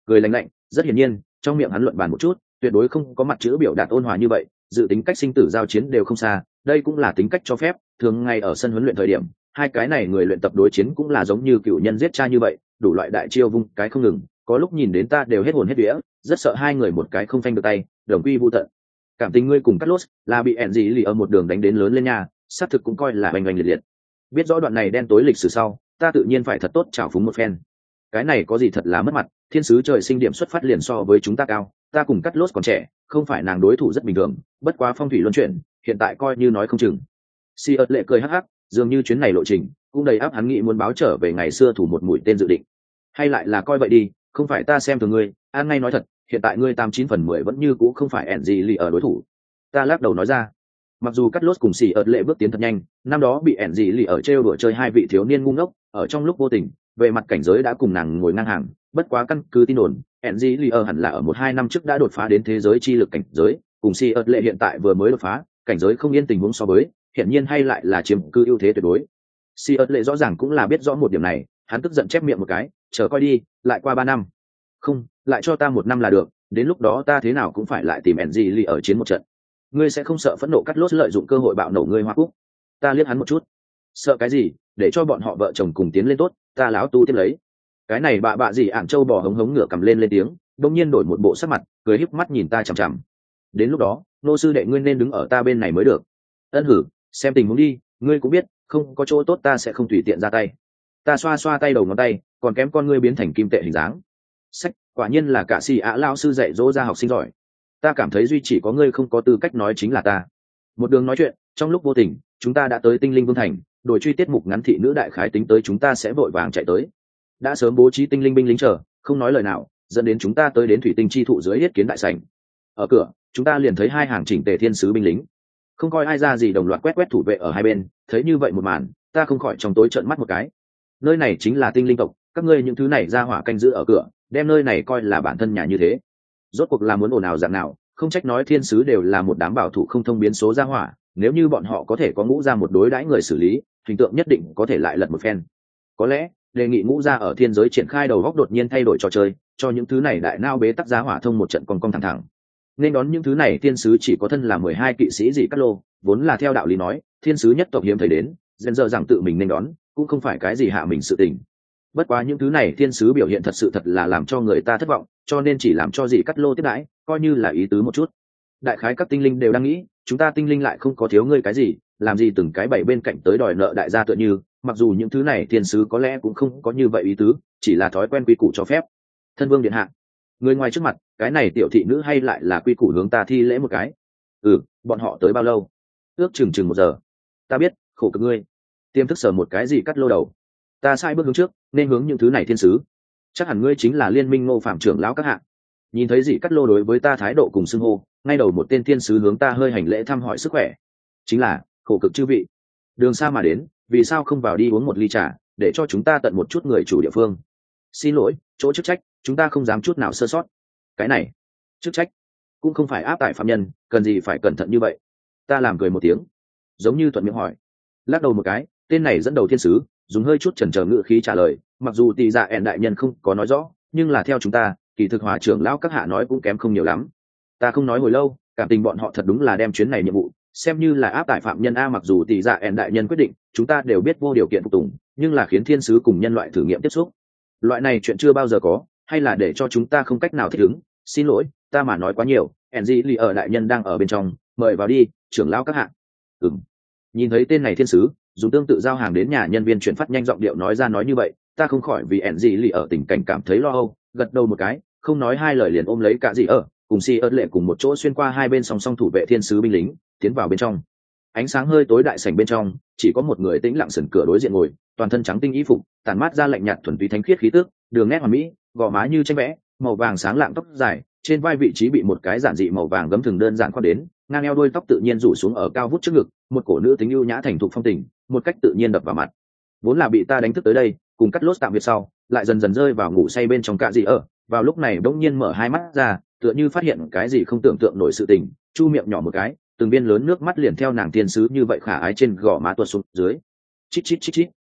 S1: cười lạnh lạnh, rất hiển nhiên trong miệng hắn luận bàn một chút tuyệt đối không có mặt chữ biểu đạt ôn hòa như vậy, dự tính cách sinh tử giao chiến đều không xa, đây cũng là tính cách cho phép. Thường ngày ở sân huấn luyện thời điểm, hai cái này người luyện tập đối chiến cũng là giống như cựu nhân giết cha như vậy, đủ loại đại chiêu vung cái không ngừng, có lúc nhìn đến ta đều hết hồn hết vía, rất sợ hai người một cái không phanh được tay, đồng quy vu tận. Cảm tình ngươi cùng Carlos là bị ẻn gì lì ở một đường đánh đến lớn lên nhà, xác thực cũng coi là oanh oanh liệt liệt. Biết rõ đoạn này đen tối lịch sử sau, ta tự nhiên phải thật tốt chào phúng một phen. Cái này có gì thật là mất mặt, thiên sứ trời sinh điểm xuất phát liền so với chúng ta cao, ta cùng Carlos còn trẻ, không phải nàng đối thủ rất bình thường, bất quá phong thủy luân chuyển, hiện tại coi như nói không chừng. Si ớt lệ cười hắc hắc, dường như chuyến này lộ trình cũng đầy áp hắn nghĩ muốn báo trở về ngày xưa thủ một mũi tên dự định. Hay lại là coi vậy đi, không phải ta xem thường ngươi, an ngay nói thật, hiện tại ngươi tám chín phần mười vẫn như cũ không phải ẻn gì lì ở đối thủ. Ta lắc đầu nói ra. Mặc dù cắt lốt cùng xì ớt lệ bước tiến thật nhanh, năm đó bị ẻn gì lì ở trêu đùa chơi hai vị thiếu niên ngu ngốc, ở trong lúc vô tình về mặt cảnh giới đã cùng nàng ngồi ngang hàng, bất quá căn cứ tin đồn ẻn gì lì ở hẳn là ở một hai năm trước đã đột phá đến thế giới chi lực cảnh giới, cùng xì ớt lệ hiện tại vừa mới đột phá cảnh giới không yên tình huống so với, hiện nhiên hay lại là chiếm cư ưu thế tuyệt đối. Si ớt lệ rõ ràng cũng là biết rõ một điểm này, hắn tức giận chép miệng một cái, chờ coi đi, lại qua ba năm, không, lại cho ta một năm là được, đến lúc đó ta thế nào cũng phải lại tìm ẻn gì lì ở chiến một trận. Ngươi sẽ không sợ phẫn nộ cắt lốt lợi dụng cơ hội bạo nổ ngươi hoa cúc? Ta liếc hắn một chút, sợ cái gì, để cho bọn họ vợ chồng cùng tiến lên tốt, ta láo tu tiếp lấy. Cái này bạ bạ gì ảng châu bò hống hống ngửa cầm lên lên tiếng, đông nhiên đổi một bộ sắc mặt, cười híp mắt nhìn ta chằm chằm. Đến lúc đó nô sư đệ ngươi nên đứng ở ta bên này mới được. Ân hử, xem tình huống đi, ngươi cũng biết không có chỗ tốt ta sẽ không tùy tiện ra tay. Ta xoa xoa tay đầu ngón tay, còn kém con ngươi biến thành kim tệ hình dáng. Sách, quả nhiên là cả xì ạ lao sư dạy dỗ ra học sinh giỏi. Ta cảm thấy duy chỉ có ngươi không có tư cách nói chính là ta. Một đường nói chuyện, trong lúc vô tình chúng ta đã tới tinh linh vương thành, đội truy tiết mục ngắn thị nữ đại khái tính tới chúng ta sẽ vội vàng chạy tới, đã sớm bố trí tinh linh binh lính chờ, không nói lời nào, dẫn đến chúng ta tới đến thủy tinh chi thụ dưới yết kiến đại sảnh. Ở cửa chúng ta liền thấy hai hàng chỉnh tề thiên sứ binh lính, không coi ai ra gì đồng loạt quét quét thủ vệ ở hai bên. Thấy như vậy một màn, ta không khỏi trong tối trợn mắt một cái. Nơi này chính là tinh linh tộc, các ngươi những thứ này ra hỏa canh giữ ở cửa, đem nơi này coi là bản thân nhà như thế, rốt cuộc là muốn ồn ào dạng nào? Không trách nói thiên sứ đều là một đám bảo thủ không thông biến số ra hỏa, nếu như bọn họ có thể có ngũ ra một đối đãi người xử lý, hình tượng nhất định có thể lại lật một phen. Có lẽ đề nghị ngũ ra ở thiên giới triển khai đầu góc đột nhiên thay đổi trò chơi, cho những thứ này đại nao bế tắc giá hỏa thông một trận con con thẳng thẳng. Nên đón những thứ này thiên sứ chỉ có thân là mười hai kỵ sĩ dị cát lô, vốn là theo đạo lý nói thiên sứ nhất tộc hiếm thấy đến, dần dơ rằng tự mình nên đón cũng không phải cái gì hạ mình sự tình. Bất quá những thứ này thiên sứ biểu hiện thật sự thật là làm cho người ta thất vọng, cho nên chỉ làm cho dị cát lô tiếp đãi, coi như là ý tứ một chút. Đại khái các tinh linh đều đang nghĩ, chúng ta tinh linh lại không có thiếu ngươi cái gì, làm gì từng cái bảy bên cạnh tới đòi nợ đại gia tựa như. Mặc dù những thứ này thiên sứ có lẽ cũng không có như vậy ý tứ, chỉ là thói quen quy củ cho phép. Thân vương điện hạ, người ngoài trước mặt cái này tiểu thị nữ hay lại là quy củ hướng ta thi lễ một cái. Ừ, bọn họ tới bao lâu? Ước chừng chừng một giờ. Ta biết, khổ cực ngươi. Tiêm thức sờ một cái gì cắt lô đầu. Ta sai bước hướng trước, nên hướng những thứ này thiên sứ. Chắc hẳn ngươi chính là liên minh Ngô Phạm trưởng lão các hạng. Nhìn thấy gì cắt lô đối với ta thái độ cùng xưng hô, ngay đầu một tên thiên sứ hướng ta hơi hành lễ thăm hỏi sức khỏe. Chính là khổ cực chư vị, đường xa mà đến, vì sao không vào đi uống một ly trà, để cho chúng ta tận một chút người chủ địa phương. Xin lỗi, chỗ chức trách chúng ta không dám chút nào sơ sót. Cái này chức trách cũng không phải áp tải phạm nhân, cần gì phải cẩn thận như vậy. Ta làm cười một tiếng, giống như thuận miệng hỏi. Lắc đầu một cái, tên này dẫn đầu thiên sứ dùng hơi chút chần chờ ngữ khí trả lời, mặc dù tỷ dạ ẹn đại nhân không có nói rõ, nhưng là theo chúng ta kỳ thực hòa trưởng lão các hạ nói cũng kém không nhiều lắm. Ta không nói hồi lâu, cảm tình bọn họ thật đúng là đem chuyến này nhiệm vụ xem như là áp tải phạm nhân a. Mặc dù tỷ dạ ẹn đại nhân quyết định chúng ta đều biết vô điều kiện phục tùng, nhưng là khiến thiên sứ cùng nhân loại thử nghiệm tiếp xúc, loại này chuyện chưa bao giờ có, hay là để cho chúng ta không cách nào thích ứng. Xin lỗi, ta mà nói quá nhiều, Enji Lee ở đại nhân đang ở bên trong, mời vào đi, trưởng lão các hạ. Ừm. Nhìn thấy tên này thiên sứ dùng tương tự giao hàng đến nhà nhân viên chuyển phát nhanh giọng điệu nói ra nói như vậy, ta không khỏi vì Enji Lee ở tình cảnh cảm thấy lo âu, gật đầu một cái, không nói hai lời liền ôm lấy cả gì ở, cùng si ớt lệ cùng một chỗ xuyên qua hai bên song song thủ vệ thiên sứ binh lính, tiến vào bên trong. Ánh sáng hơi tối đại sảnh bên trong, chỉ có một người tĩnh lặng sườn cửa đối diện ngồi, toàn thân trắng tinh y phục, tản mát ra lạnh nhạt thuần túy thánh khiết khí tức, đường nét hoàn mỹ, gò má như tranh vẽ, màu vàng sáng lạng tóc dài, trên vai vị trí bị một cái giản dị màu vàng gấm thường đơn giản khoác đến, ngang eo đuôi tóc tự nhiên rủ xuống ở cao vút trước ngực, một cổ nữ tính ưu nhã thành thục phong tình, một cách tự nhiên đập vào mặt. Vốn là bị ta đánh thức tới đây, cùng cắt lốt tạm biệt sau, lại dần dần rơi vào ngủ say bên trong cạ gì ở, vào lúc này bỗng nhiên mở hai mắt ra, tựa như phát hiện cái gì không tưởng tượng nổi sự tình, chu miệng nhỏ một cái, từng viên lớn nước mắt liền theo nàng tiên sứ như vậy khả ái trên gò má tuột xuống dưới. Chít chít chít chít.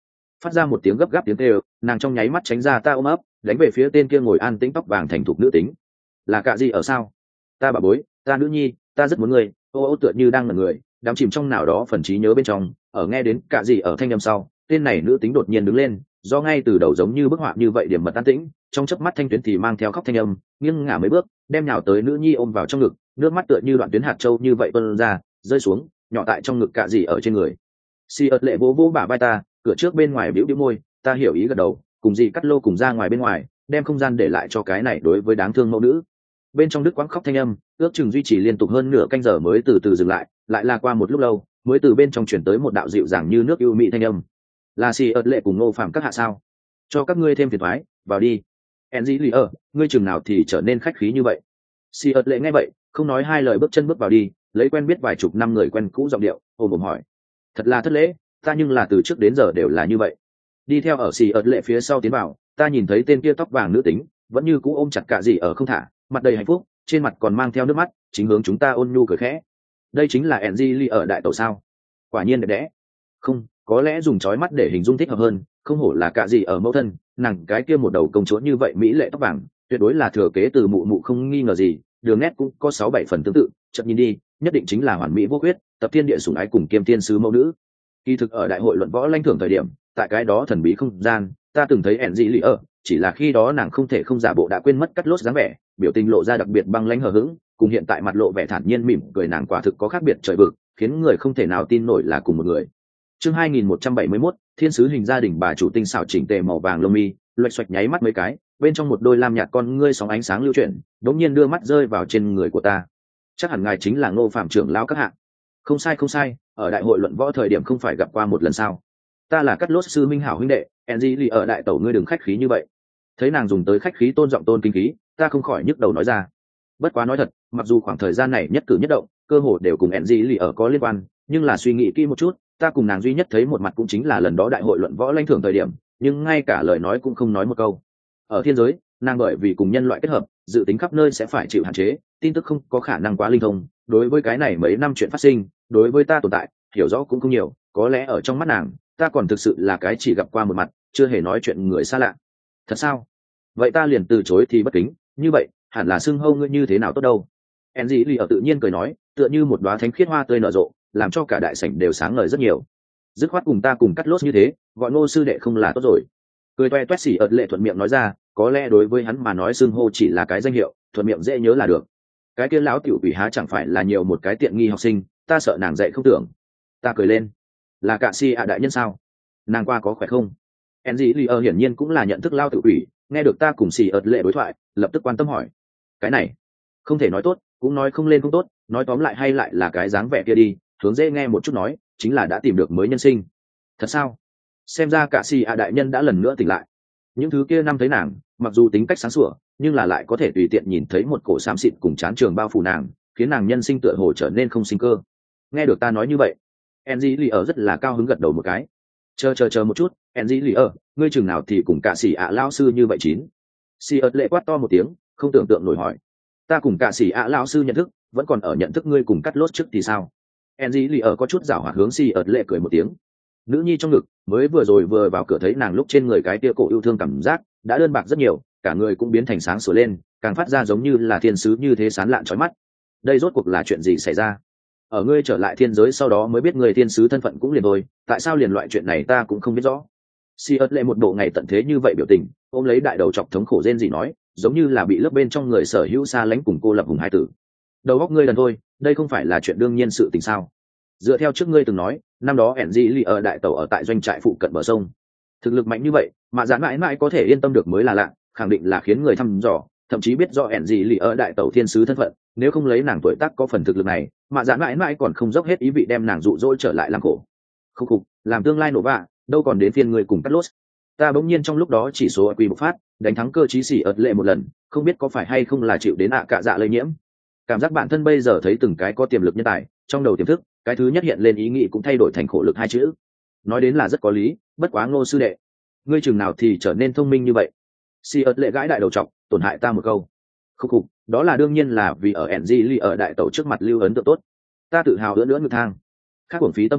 S1: phát ra một tiếng gấp gáp tiếng kêu, nàng trong nháy mắt tránh ra ta ôm ấp, đánh về phía tên kia ngồi an tĩnh tóc vàng thành thục nữ tính. Là cạ gì ở sao? Ta bà bối, ta nữ nhi, ta rất muốn người. Ô ô tựa như đang ngẩn người, đắm chìm trong nào đó phần trí nhớ bên trong. Ở nghe đến cạ gì ở thanh âm sau, tên này nữ tính đột nhiên đứng lên, do ngay từ đầu giống như bức họa như vậy điểm mật an tĩnh, trong chớp mắt thanh tuyến thì mang theo khóc thanh âm, nghiêng ngả mấy bước, đem nhào tới nữ nhi ôm vào trong ngực, nước mắt tựa như đoạn tuyến hạt châu như vậy tuôn ra, rơi xuống, nhỏ tại trong ngực cạ gì ở trên người. Si ớt lệ vỗ vỗ bả vai ta, cửa trước bên ngoài bĩu bĩu môi, ta hiểu ý gật đầu, cùng gì cắt lô cùng ra ngoài bên ngoài, đem không gian để lại cho cái này đối với đáng thương mẫu nữ. Bên trong đức quãng khóc thanh âm, ước chừng duy trì liên tục hơn nửa canh giờ mới từ từ dừng lại, lại là qua một lúc lâu, mới từ bên trong chuyển tới một đạo dịu dàng như nước ưu mị thanh âm. Là Si ớt lệ cùng Ngô Phạm các hạ sao? Cho các ngươi thêm phiền toái, vào đi. Enzy lì ở, ngươi chừng nào thì trở nên khách khí như vậy? Si ớt lệ nghe vậy, không nói hai lời bước chân bước vào đi, lấy quen biết vài chục năm người quen cũ giọng điệu, ôm ôm hỏi. Thật là thất lễ, ta nhưng là từ trước đến giờ đều là như vậy. Đi theo ở xì ớt lệ phía sau tiến vào, ta nhìn thấy tên kia tóc vàng nữ tính vẫn như cũ ôm chặt cạ gì ở không thả, mặt đầy hạnh phúc, trên mặt còn mang theo nước mắt, chính hướng chúng ta ôn nhu cười khẽ. Đây chính là Enzy Lee ở đại tẩu sao? Quả nhiên đẹp đẽ. Không, có lẽ dùng chói mắt để hình dung thích hợp hơn, không hổ là cạ gì ở mẫu thân, nàng cái kia một đầu công chúa như vậy mỹ lệ tóc vàng, tuyệt đối là thừa kế từ mụ mụ không nghi ngờ gì, đường nét cũng có sáu bảy phần tương tự, chậm nhìn đi, nhất định chính là hoàn mỹ vô khuyết, tập thiên địa sủng ái cùng kiêm tiên sứ mẫu nữ. Kỳ thực ở đại hội luận võ lãnh thưởng thời điểm, tại cái đó thần bí không gian, ta từng thấy ẻn dị lì ở, chỉ là khi đó nàng không thể không giả bộ đã quên mất cắt lốt dáng vẻ, biểu tình lộ ra đặc biệt băng lãnh hờ hững, cùng hiện tại mặt lộ vẻ thản nhiên mỉm cười nàng quả thực có khác biệt trời vực, khiến người không thể nào tin nổi là cùng một người. Chương hai nghìn một trăm bảy mươi mốt, thiên sứ hình gia đình bà chủ tinh xảo chỉnh tề màu vàng lông mi, loạch xoạch nháy mắt mấy cái, bên trong một đôi lam nhạt con ngươi sóng ánh sáng lưu chuyển, đống nhiên đưa mắt rơi vào trên người của ta. Chắc hẳn ngài chính là Ngô Phạm trưởng lão các hạ. Không sai không sai, ở đại hội luận võ thời điểm không phải gặp qua một lần sao? Ta là cắt lốt sư minh hảo huynh đệ, Enzy Lee ở đại tẩu ngươi đừng khách khí như vậy. Thấy nàng dùng tới khách khí tôn giọng tôn kinh khí, ta không khỏi nhức đầu nói ra. Bất quá nói thật, mặc dù khoảng thời gian này nhất cử nhất động, cơ hồ đều cùng Enzy Lee ở có liên quan, nhưng là suy nghĩ kỹ một chút, ta cùng nàng duy nhất thấy một mặt cũng chính là lần đó đại hội luận võ lãnh thưởng thời điểm, nhưng ngay cả lời nói cũng không nói một câu. Ở thiên giới, nàng bởi vì cùng nhân loại kết hợp, dự tính khắp nơi sẽ phải chịu hạn chế, tin tức không có khả năng quá linh thông. Đối với cái này mấy năm chuyện phát sinh, đối với ta tồn tại, hiểu rõ cũng không nhiều, có lẽ ở trong mắt nàng, ta còn thực sự là cái chỉ gặp qua một mặt, chưa hề nói chuyện người xa lạ. Thật sao? Vậy ta liền từ chối thì bất kính, như vậy, hẳn là xưng hô ngươi như thế nào tốt đâu? Enzy Lee ở tự nhiên cười nói, tựa như một đóa thánh khiết hoa tươi nở rộ, làm cho cả đại sảnh đều sáng ngời rất nhiều. Dứt khoát cùng ta cùng cắt lốt như thế, gọi Ngô sư đệ không là tốt rồi. Cười toe toét xỉ ợt lệ thuận miệng nói ra, có lẽ đối với hắn mà nói xưng hô chỉ là cái danh hiệu, thuận miệng dễ nhớ là được. Cái kia lão tiểu quỷ há chẳng phải là nhiều một cái tiện nghi học sinh, ta sợ nàng dạy không tưởng. Ta cười lên, là cạ si ạ đại nhân sao? Nàng qua có khỏe không? Enzy Lee hiển nhiên cũng là nhận thức lao tiểu quỷ, nghe được ta cùng xỉ ợt lệ đối thoại, lập tức quan tâm hỏi. Cái này, không thể nói tốt, cũng nói không lên không tốt, nói tóm lại hay lại là cái dáng vẻ kia đi, hướng dễ nghe một chút nói, chính là đã tìm được mới nhân sinh. Thật sao? Xem ra cạ si ạ đại nhân đã lần nữa tỉnh lại. Những thứ kia năm thấy nàng, mặc dù tính cách sáng sủa, nhưng là lại có thể tùy tiện nhìn thấy một cổ xám xịt cùng chán trường bao phủ nàng, khiến nàng nhân sinh tựa hồ trở nên không sinh cơ. Nghe được ta nói như vậy, Enzy Lee ở rất là cao hứng gật đầu một cái. Chờ chờ chờ một chút, Enzy Lee ở, ngươi chừng nào thì cùng cả sĩ ạ lão sư như vậy chín? Si ớt lệ quát to một tiếng, không tưởng tượng nổi hỏi. Ta cùng cả sĩ ạ lão sư nhận thức, vẫn còn ở nhận thức ngươi cùng cắt lốt trước thì sao? Enzy Lee ở có chút giảo hoạt hướng Si ớt lệ cười một tiếng. Nữ nhi trong ngực, mới vừa rồi vừa vào cửa thấy nàng lúc trên người cái tia cổ yêu thương cảm giác đã đơn bạc rất nhiều, cả người cũng biến thành sáng sủa lên, càng phát ra giống như là thiên sứ như thế sán lạn chói mắt. Đây rốt cuộc là chuyện gì xảy ra? Ở ngươi trở lại thiên giới sau đó mới biết người thiên sứ thân phận cũng liền thôi, tại sao liền loại chuyện này ta cũng không biết rõ. Si ớt lệ một bộ ngày tận thế như vậy biểu tình, ôm lấy đại đầu chọc thống khổ rên gì nói, giống như là bị lớp bên trong người sở hữu xa lánh cùng cô lập hùng hai tử. Đầu óc ngươi lần thôi, đây không phải là chuyện đương nhiên sự tình sao? Dựa theo trước ngươi từng nói, năm đó Enzy Lee ở đại tàu ở tại doanh trại phụ cận bờ sông, thực lực mạnh như vậy mà dán mãi mãi có thể yên tâm được mới là lạ, khẳng định là khiến người thăm dò, thậm chí biết do Enzy Lee ở đại tàu thiên sứ thân phận, nếu không lấy nàng tuổi tác có phần thực lực này, mà dán mãi mãi còn không dốc hết ý vị đem nàng dụ dỗ trở lại làm khổ. Không khục, làm tương lai nổ vạ, đâu còn đến phiên người cùng cắt lốt. Ta bỗng nhiên trong lúc đó chỉ số quy bộc phát, đánh thắng cơ chí xỉ ợt lệ một lần, không biết có phải hay không là chịu đến ạ cạ dạ lây nhiễm. Cảm giác bản thân bây giờ thấy từng cái có tiềm lực nhân tài, trong đầu tiềm thức, cái thứ nhất hiện lên ý nghĩ cũng thay đổi thành khổ lực hai chữ. Nói đến là rất có lý, bất quá Ngô sư đệ, ngươi chừng nào thì trở nên thông minh như vậy? Si ớt lệ gãi đại đầu trọc, tổn hại ta một câu. Khúc khục, đó là đương nhiên là vì ở Enzy Lee ở đại tẩu trước mặt lưu ấn tượng tốt. Ta tự hào ưỡn ưỡn ngực thang. Khác uổng phí tâm cơ,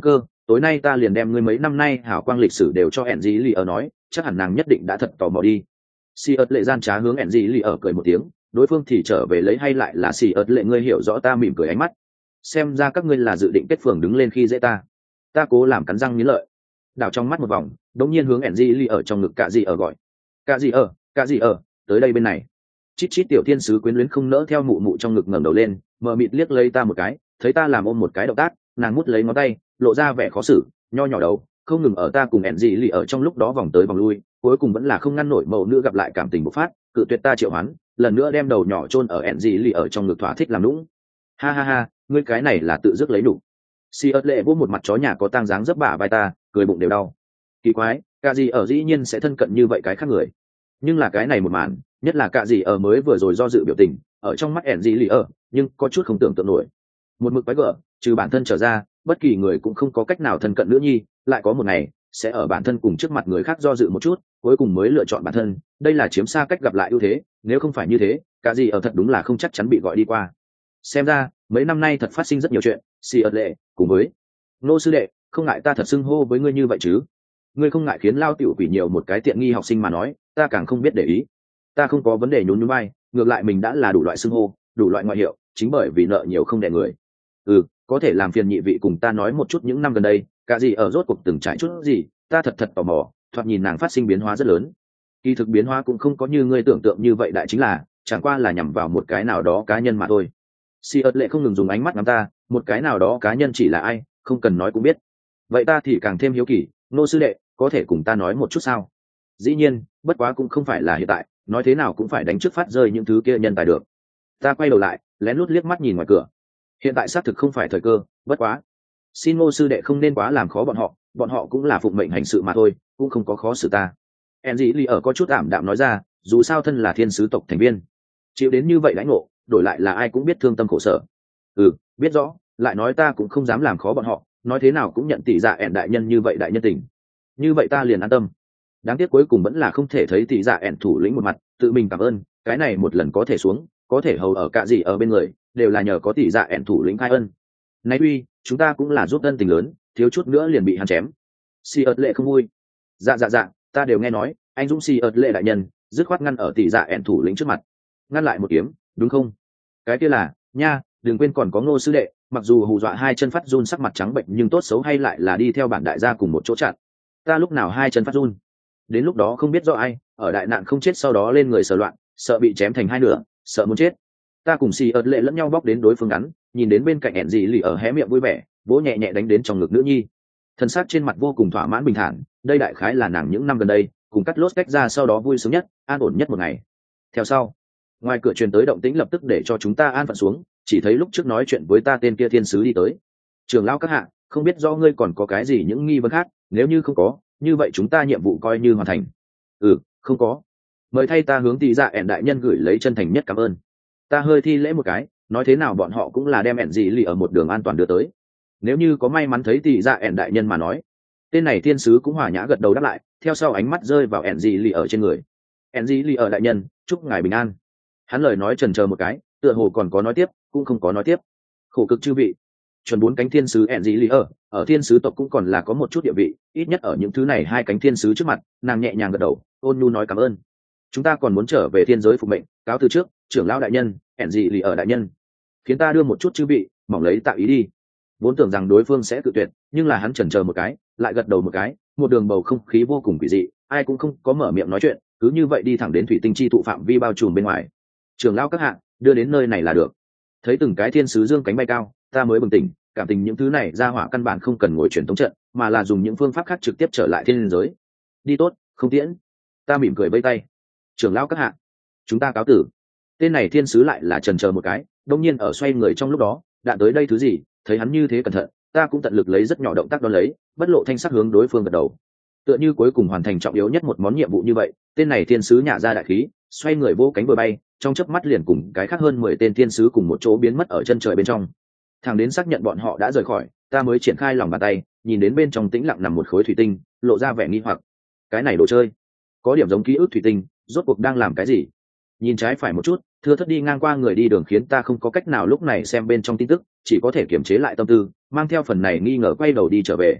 S1: tối nay ta liền đem ngươi mấy năm nay hảo quang lịch sử đều cho ẻn dĩ lì ở nói, chắc hẳn nàng nhất định đã thật tò mò đi. Si ớt lệ gian trá hướng ẻn dĩ lì ở cười một tiếng, đối phương thì trở về lấy hay lại là Si ớt lệ, ngươi hiểu rõ ta mỉm cười ánh mắt, xem ra các ngươi là dự định kết phường đứng lên khi dễ ta. Ta cố làm cắn răng nghiến lợi, đảo trong mắt một vòng, đống nhiên hướng ẻn dĩ lì ở trong ngực cạ gì ở gọi, cạ gì ở, cạ gì ở, tới đây bên này. Chít chít tiểu thiên sứ quyến luyến không nỡ theo mụ mụ trong ngực ngẩng đầu lên, mờ mịt liếc lấy ta một cái, thấy ta làm ôm một cái động tác, nàng mút lấy ngón tay, lộ ra vẻ khó xử, nho nhỏ đầu không ngừng ở ta cùng ẻn dị lì ở trong lúc đó vòng tới vòng lui, cuối cùng vẫn là không ngăn nổi mẫu nữ gặp lại cảm tình bộc phát, cự tuyệt ta triệu hoán, lần nữa đem đầu nhỏ chôn ở ẻn dị lì ở trong ngực thỏa thích làm lũng. Ha ha ha, ngươi cái này là tự dứt lấy đủ. Si ớt lệ vỗ một mặt chó nhà có tang dáng dấp bả vai ta, cười bụng đều đau. Kỳ quái, cả gì ở dĩ nhiên sẽ thân cận như vậy cái khác người, nhưng là cái này một màn, nhất là cả gì ở mới vừa rồi do dự biểu tình, ở trong mắt ẻn dị lì ở, nhưng có chút không tưởng tượng nổi. Một mực quái gở, trừ bản thân trở ra, bất kỳ người cũng không có cách nào thân cận nữ nhi, lại có một ngày sẽ ở bản thân cùng trước mặt người khác do dự một chút, cuối cùng mới lựa chọn bản thân, đây là chiếm xa cách gặp lại ưu thế, nếu không phải như thế, cả gì ở thật đúng là không chắc chắn bị gọi đi qua. Xem ra mấy năm nay thật phát sinh rất nhiều chuyện. Si ớt lệ cùng với nô sư đệ, không ngại ta thật xưng hô với ngươi như vậy chứ? Ngươi không ngại khiến lao tiểu quỷ nhiều một cái tiện nghi học sinh mà nói, ta càng không biết để ý. Ta không có vấn đề nhún nhún vai, ngược lại mình đã là đủ loại xưng hô, đủ loại ngoại hiệu, chính bởi vì nợ nhiều không đẻ người. Ừ, có thể làm phiền nhị vị cùng ta nói một chút những năm gần đây cả gì ở rốt cuộc từng trải chút gì, ta thật thật tò mò. Thoạt nhìn nàng phát sinh biến hóa rất lớn. Kỳ thực biến hóa cũng không có như ngươi tưởng tượng như vậy, đại chính là chẳng qua là nhằm vào một cái nào đó cá nhân mà thôi. Si ớt lệ không ngừng dùng ánh mắt ngắm ta, một cái nào đó cá nhân chỉ là ai, không cần nói cũng biết. Vậy ta thì càng thêm hiếu kỳ, nô sư đệ có thể cùng ta nói một chút sao? Dĩ nhiên, bất quá cũng không phải là hiện tại, nói thế nào cũng phải đánh trước phát rơi những thứ kia nhân tài được. Ta quay đầu lại, lén lút liếc mắt nhìn ngoài cửa. Hiện tại xác thực không phải thời cơ, bất quá xin ngô sư đệ không nên quá làm khó bọn họ, bọn họ cũng là phụng mệnh hành sự mà thôi, cũng không có khó xử ta. En dĩ lì ở có chút ảm đạm nói ra, dù sao thân là thiên sứ tộc thành viên, chịu đến như vậy lãnh ngộ, đổi lại là ai cũng biết thương tâm khổ sở. Ừ, biết rõ, lại nói ta cũng không dám làm khó bọn họ, nói thế nào cũng nhận tỷ dạ ẻn đại nhân như vậy đại nhân tình, như vậy ta liền an tâm. Đáng tiếc cuối cùng vẫn là không thể thấy tỷ dạ ẻn thủ lĩnh một mặt, tự mình cảm ơn, cái này một lần có thể xuống, có thể hầu ở cả gì ở bên người, đều là nhờ có tỷ dạ ẻn thủ lĩnh khai ân. Này uy, chúng ta cũng là giúp ân tình lớn, thiếu chút nữa liền bị hắn chém. Si ớt lệ không vui. Dạ dạ dạ, ta đều nghe nói, anh dũng Si ớt lệ đại nhân dứt khoát ngăn ở tỷ dạ ẻn thủ lĩnh trước mặt, ngăn lại một kiếm, đúng không? Cái kia là nha, đừng quên còn có Ngô sư đệ, mặc dù hù dọa hai chân phát run sắc mặt trắng bệnh, nhưng tốt xấu hay lại là đi theo bản đại gia cùng một chỗ chặn. Ta lúc nào hai chân phát run? Đến lúc đó không biết do ai ở đại nạn không chết, sau đó lên người sờ loạn, sợ bị chém thành hai nửa, sợ muốn chết. Ta cùng Si ớt lệ lẫn nhau bóc đến đối phương ngắn, nhìn đến bên cạnh ẻn dị lì ở hé miệng vui vẻ, vỗ nhẹ nhẹ đánh đến trong ngực nữ nhi. Thân xác trên mặt vô cùng thỏa mãn bình thản, đây đại khái là nàng những năm gần đây cùng cắt lốt cách ra sau đó vui sướng nhất, an ổn nhất một ngày. Theo sau, ngoài cửa truyền tới động tĩnh lập tức để cho chúng ta an phận xuống, chỉ thấy lúc trước nói chuyện với ta tên kia thiên sứ đi tới. Trường lão các hạ, không biết do ngươi còn có cái gì những nghi vấn khác, nếu như không có, như vậy chúng ta nhiệm vụ coi như hoàn thành. Ừ, không có. Mời thay ta hướng tỷ dạ ẻn đại nhân gửi lấy chân thành nhất cảm ơn. Ta hơi thi lễ một cái, nói thế nào bọn họ cũng là đem ẻn dị lì ở một đường an toàn đưa tới, nếu như có may mắn thấy tỷ dạ ẻn đại nhân mà nói. Tên này thiên sứ cũng hòa nhã gật đầu đáp lại, theo sau ánh mắt rơi vào ẻn dị lì ở trên người. Ẻn dị lì ở đại nhân, chúc ngài bình an. Hắn lời nói chần chờ một cái, tựa hồ còn có nói tiếp, cũng không có nói tiếp. Khổ cực chư vị. Chuẩn bốn cánh thiên sứ ẻn dị lì ở ở thiên sứ tộc cũng còn là có một chút địa vị, ít nhất ở những thứ này hai cánh thiên sứ trước mặt, nàng nhẹ nhàng gật đầu, ôn nhu nói cảm ơn. Chúng ta còn muốn trở về thiên giới phục mệnh, cáo từ trước, trưởng lão đại nhân, ẻn dị lì ở đại nhân, khiến ta đưa một chút chư vị, mỏng lấy tạo ý đi. Vốn tưởng rằng đối phương sẽ tự tuyệt, nhưng là hắn chần chờ một cái, lại gật đầu một cái, một đường bầu không khí vô cùng quỷ dị, ai cũng không có mở miệng nói chuyện, cứ như vậy đi thẳng đến thủy tinh chi thụ phạm vi bao trùm bên ngoài. Trưởng lão các hạ, đưa đến nơi này là được. Thấy từng cái thiên sứ dương cánh bay cao, ta mới bừng tỉnh, cảm tình những thứ này ra hỏa căn bản không cần ngồi truyền tống trận, mà là dùng những phương pháp khác trực tiếp trở lại thiên giới. Đi tốt, không tiễn. Ta mỉm cười vây tay. Trưởng lão các hạ, chúng ta cáo tử. Tên này thiên sứ lại là chần chờ một cái, đông nhiên ở xoay người trong lúc đó, đạn tới đây thứ gì, thấy hắn như thế cẩn thận, ta cũng tận lực lấy rất nhỏ động tác đón lấy, bất lộ thanh sắc hướng đối phương gật đầu, tựa như cuối cùng hoàn thành trọng yếu nhất một món nhiệm vụ như vậy. Tên này thiên sứ nhả ra đại khí, xoay người vô cánh vừa bay, trong chớp mắt liền cùng cái khác hơn mười tên thiên sứ cùng một chỗ biến mất ở chân trời bên trong. Thằng đến xác nhận bọn họ đã rời khỏi, ta mới triển khai lòng bàn tay, nhìn đến bên trong tĩnh lặng nằm một khối thủy tinh, lộ ra vẻ nghi hoặc. Cái này đồ chơi có điểm giống ký ức thủy tinh, rốt cuộc đang làm cái gì? Nhìn trái phải một chút, thưa thất đi ngang qua người đi đường khiến ta không có cách nào lúc này xem bên trong tin tức, chỉ có thể kiềm chế lại tâm tư, mang theo phần này nghi ngờ quay đầu đi trở về.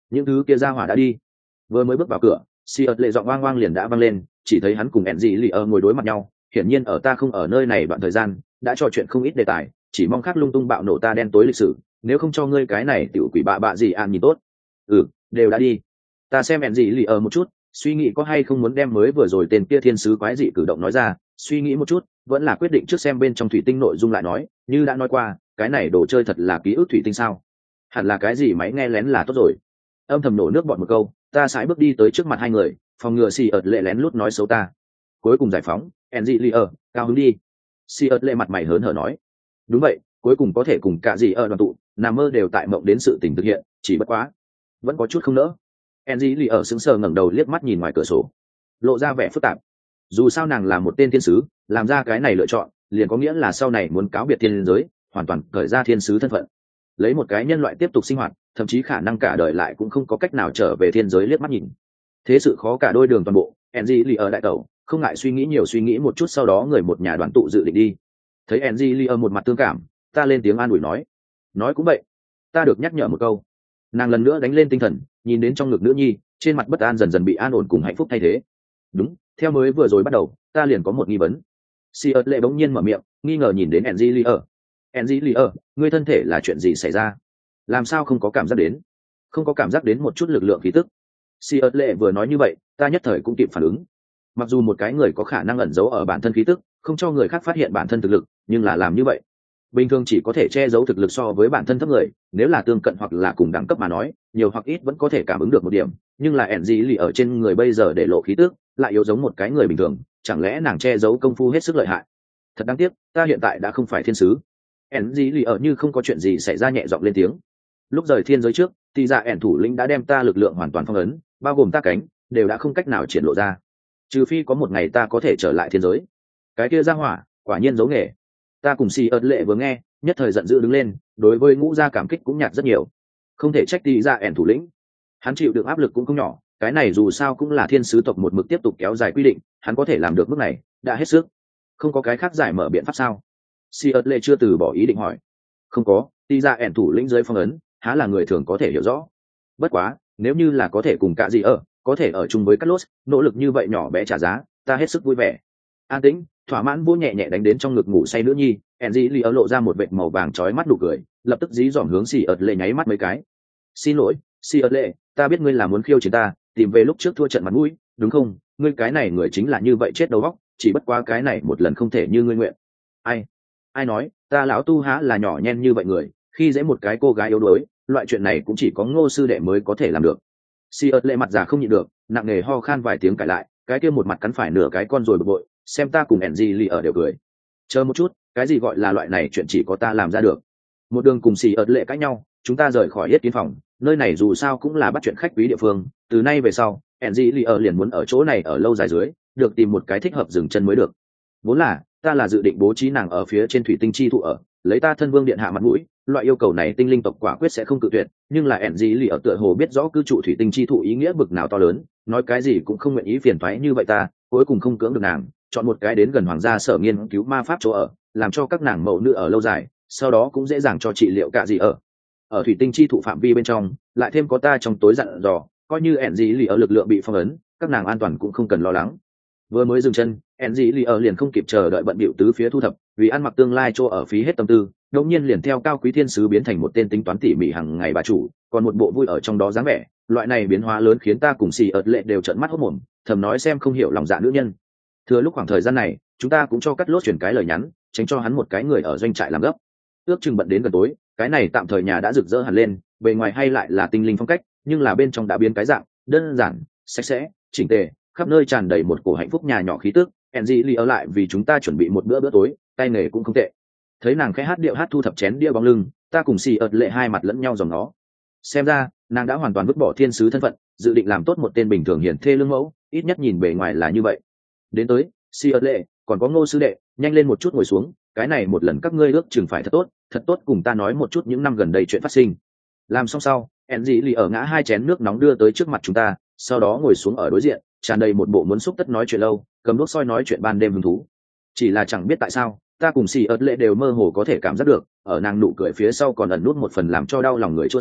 S1: những thứ kia ra hỏa đã đi. Vừa mới bước vào cửa, si ớt lệ giọng oang oang liền đã vang lên, chỉ thấy hắn cùng ẹn dị lì ở ngồi đối mặt nhau, hiển nhiên ở ta không ở nơi này đoạn thời gian đã trò chuyện không ít đề tài, chỉ mong khác lung tung bạo nổ ta đen tối lịch sử, nếu không cho ngươi cái này tiểu quỷ bạ bạ gì ăn nhìn tốt. Ừ, đều đã đi. Ta xem ẹn dị lì ở một chút, suy nghĩ có hay không muốn đem mới vừa rồi tên kia thiên sứ quái dị cử động nói ra, suy nghĩ một chút vẫn là quyết định trước xem bên trong thủy tinh nội dung lại nói, như đã nói qua cái này đồ chơi thật là ký ức thủy tinh sao, hẳn là cái gì máy nghe lén là tốt rồi. Âm thầm nổ nước bọn một câu, ta sải bước đi tới trước mặt hai người, phòng ngừa xì ợt lệ lén lút nói xấu ta. Cuối cùng giải phóng enzy li ở cao hứng đi. Xì ợt lệ mặt mày hớn hở nói, đúng vậy, cuối cùng có thể cùng cả gì ở đoàn tụ, nằm mơ đều tại mộng đến sự tình thực hiện, chỉ bất quá vẫn có chút không nỡ. enzy li ở sững sờ ngẩng đầu liếc mắt nhìn ngoài cửa sổ, lộ ra vẻ phức tạp. Dù sao nàng là một tên thiên sứ, làm ra cái này lựa chọn liền có nghĩa là sau này muốn cáo biệt thiên giới, hoàn toàn cởi ra thiên sứ thân phận, lấy một cái nhân loại tiếp tục sinh hoạt, thậm chí khả năng cả đời lại cũng không có cách nào trở về thiên giới liếc mắt nhìn. Thế sự khó cả đôi đường toàn bộ, enzy li ở đại tẩu không ngại suy nghĩ nhiều suy nghĩ một chút, sau đó người một nhà đoàn tụ dự định đi. Thấy enzy li ở một mặt thương cảm, ta lên tiếng an ủi nói, nói cũng vậy, ta được nhắc nhở một câu. Nàng lần nữa đánh lên tinh thần, nhìn đến trong ngực nữ nhi, trên mặt bất an dần dần bị an ổn cùng hạnh phúc thay thế. Đúng, theo mới vừa rồi bắt đầu ta liền có một nghi vấn. Si ớt lệ bỗng nhiên mở miệng, nghi ngờ nhìn đến enzy li ở. enzy li ở, ngươi thân thể là chuyện gì xảy ra, làm sao không có cảm giác đến không có cảm giác đến một chút lực lượng khí tức. Si ớt lệ vừa nói như vậy, ta nhất thời cũng kịp phản ứng. Mặc dù một cái người có khả năng ẩn giấu ở bản thân khí tức, không cho người khác phát hiện bản thân thực lực, nhưng là làm như vậy bình thường chỉ có thể che giấu thực lực so với bản thân thấp người, nếu là tương cận hoặc là cùng đẳng cấp mà nói, nhiều hoặc ít vẫn có thể cảm ứng được một điểm, nhưng là enzy li ở trên người bây giờ để lộ khí tức lại yếu giống một cái người bình thường, chẳng lẽ nàng che giấu công phu hết sức lợi hại? Thật đáng tiếc, ta hiện tại đã không phải thiên sứ. enzy li ở như không có chuyện gì xảy ra nhẹ giọng lên tiếng. Lúc rời thiên giới trước, thì dạ ẻn thủ lĩnh đã đem ta lực lượng hoàn toàn phong ấn, bao gồm ta cánh đều đã không cách nào triển lộ ra, trừ phi có một ngày ta có thể trở lại thiên giới. Cái kia ra hỏa quả nhiên giấu nghề. Ta cùng xì ớt lệ vừa nghe, nhất thời giận dữ đứng lên, đối với ngũ gia cảm kích cũng nhạt rất nhiều. Không thể trách thì dạ ẻn thủ lĩnh, hắn chịu được áp lực cũng không nhỏ, cái này dù sao cũng là thiên sứ tộc một mực tiếp tục kéo dài quy định, hắn có thể làm được mức này đã hết sức. Không có cái khác giải mở biện pháp sao? Si ớt lệ chưa từ bỏ ý định hỏi. Không có, thì dạ ẻn thủ lĩnh dưới phong ấn há là người thường có thể hiểu rõ. Bất quá nếu như là có thể cùng cả gì ở có thể ở chung với Cát Lốt, nỗ lực như vậy nhỏ bé trả giá, ta hết sức vui vẻ. An tĩnh, thỏa mãn vô nhẹ nhẹ đánh đến trong ngực ngủ say nữ nhi, enzy li ở lộ ra một vệt màu vàng chói mắt nụ cười, lập tức dí dỏm hướng xì ợt lệ nháy mắt mấy cái. Xin lỗi xì ợt lệ, ta biết ngươi là muốn khiêu chiến ta, tìm về lúc trước thua trận mặt mũi, đúng không? Ngươi cái này người chính là như vậy chết đầu óc, chỉ bất quá cái này một lần không thể như ngươi nguyện. Ai ai nói ta lão tu há là nhỏ nhen như vậy người, khi dễ một cái cô gái yếu đuối, loại chuyện này cũng chỉ có Ngô sư đệ mới có thể làm được. Si ớt lệ mặt già không nhịn được, nặng nề ho khan vài tiếng cãi lại, cái kia một mặt cắn phải nửa cái con rồi bực bội, xem ta cùng enzy li ở đều cười. Chờ một chút, cái gì gọi là loại này chuyện chỉ có ta làm ra được? Một đường cùng Si ớt lệ cãi nhau, chúng ta rời khỏi yết kiến phòng, nơi này dù sao cũng là bắt chuyện khách quý địa phương, từ nay về sau enzy li ở liền muốn ở chỗ này ở lâu dài dưới, được tìm một cái thích hợp dừng chân mới được. Vốn là ta là dự định bố trí nàng ở phía trên thủy tinh chi thụ ở, lấy ta thân vương điện hạ mặt mũi, loại yêu cầu này tinh linh tộc quả quyết sẽ không cự tuyệt, nhưng là enzy li ở tựa hồ biết rõ cư trụ thủy tinh chi thụ ý nghĩa bực nào to lớn, nói cái gì cũng không nguyện ý phiền toái như vậy, ta cuối cùng không cưỡng được nàng, chọn một cái đến gần hoàng gia sở nghiên cứu ma pháp chỗ ở, làm cho các nàng mẫu nữ ở lâu dài, sau đó cũng dễ dàng cho trị liệu cả gì ở ở thủy tinh chi thụ phạm vi bên trong, lại thêm có ta trong tối dặn dò, coi như enzy li ở lực lượng bị phong ấn, các nàng an toàn cũng không cần lo lắng. Vừa mới dừng chân, enzy li ở liền không kịp chờ đợi bận bịu tứ phía thu thập, vì ăn mặc tương lai chỗ ở phí hết tâm tư, đột nhiên liền theo cao quý thiên sứ biến thành một tên tính toán tỉ mỉ hàng ngày bà chủ, còn một bộ vui ở trong đó dáng vẻ, loại này biến hóa lớn khiến ta cùng xì ợt lệ đều trợn mắt hốt mồm, thầm nói xem không hiểu lòng dạ nữ nhân. Thừa lúc khoảng thời gian này, chúng ta cũng cho Cát Lốt chuyển cái lời nhắn, tránh cho hắn một cái người ở doanh trại làm gấp. Ước chừng bận đến gần tối, cái này tạm thời nhà đã rực rỡ hẳn lên, bề ngoài hay lại là tinh linh phong cách, nhưng là bên trong đã biến cái dạng đơn giản, sạch sẽ, chỉnh tề, khắp nơi tràn đầy một cổ hạnh phúc nhà nhỏ khí tức. enzy li ở lại vì chúng ta chuẩn bị một bữa bữa tối, tay nghề cũng không tệ. Thấy nàng khẽ hát điệu hát thu thập chén đĩa bóng lưng, ta cùng xì ợt lệ hai mặt lẫn nhau dòng nó. Xem ra nàng đã hoàn toàn vứt bỏ thiên sứ thân phận, dự định làm tốt một tên bình thường hiển thê lương mẫu, ít nhất nhìn bề ngoài là như vậy. Đến tới, xì ợt lệ, còn có Ngô sư đệ, nhanh lên một chút ngồi xuống, cái này một lần các ngươi ước chừng phải thật tốt, thật tốt cùng ta nói một chút những năm gần đây chuyện phát sinh. Làm xong sau, enzy li ở ngã hai chén nước nóng đưa tới trước mặt chúng ta, sau đó ngồi xuống ở đối diện, tràn đầy một bộ muốn xúc tất nói chuyện lâu, cầm đuốc soi nói chuyện ban đêm hứng thú. Chỉ là chẳng biết tại sao, ta cùng xì ớt lệ đều mơ hồ có thể cảm giác được, ở nàng nụ cười phía sau còn ẩn nút một phần làm cho đau lòng người chua sót,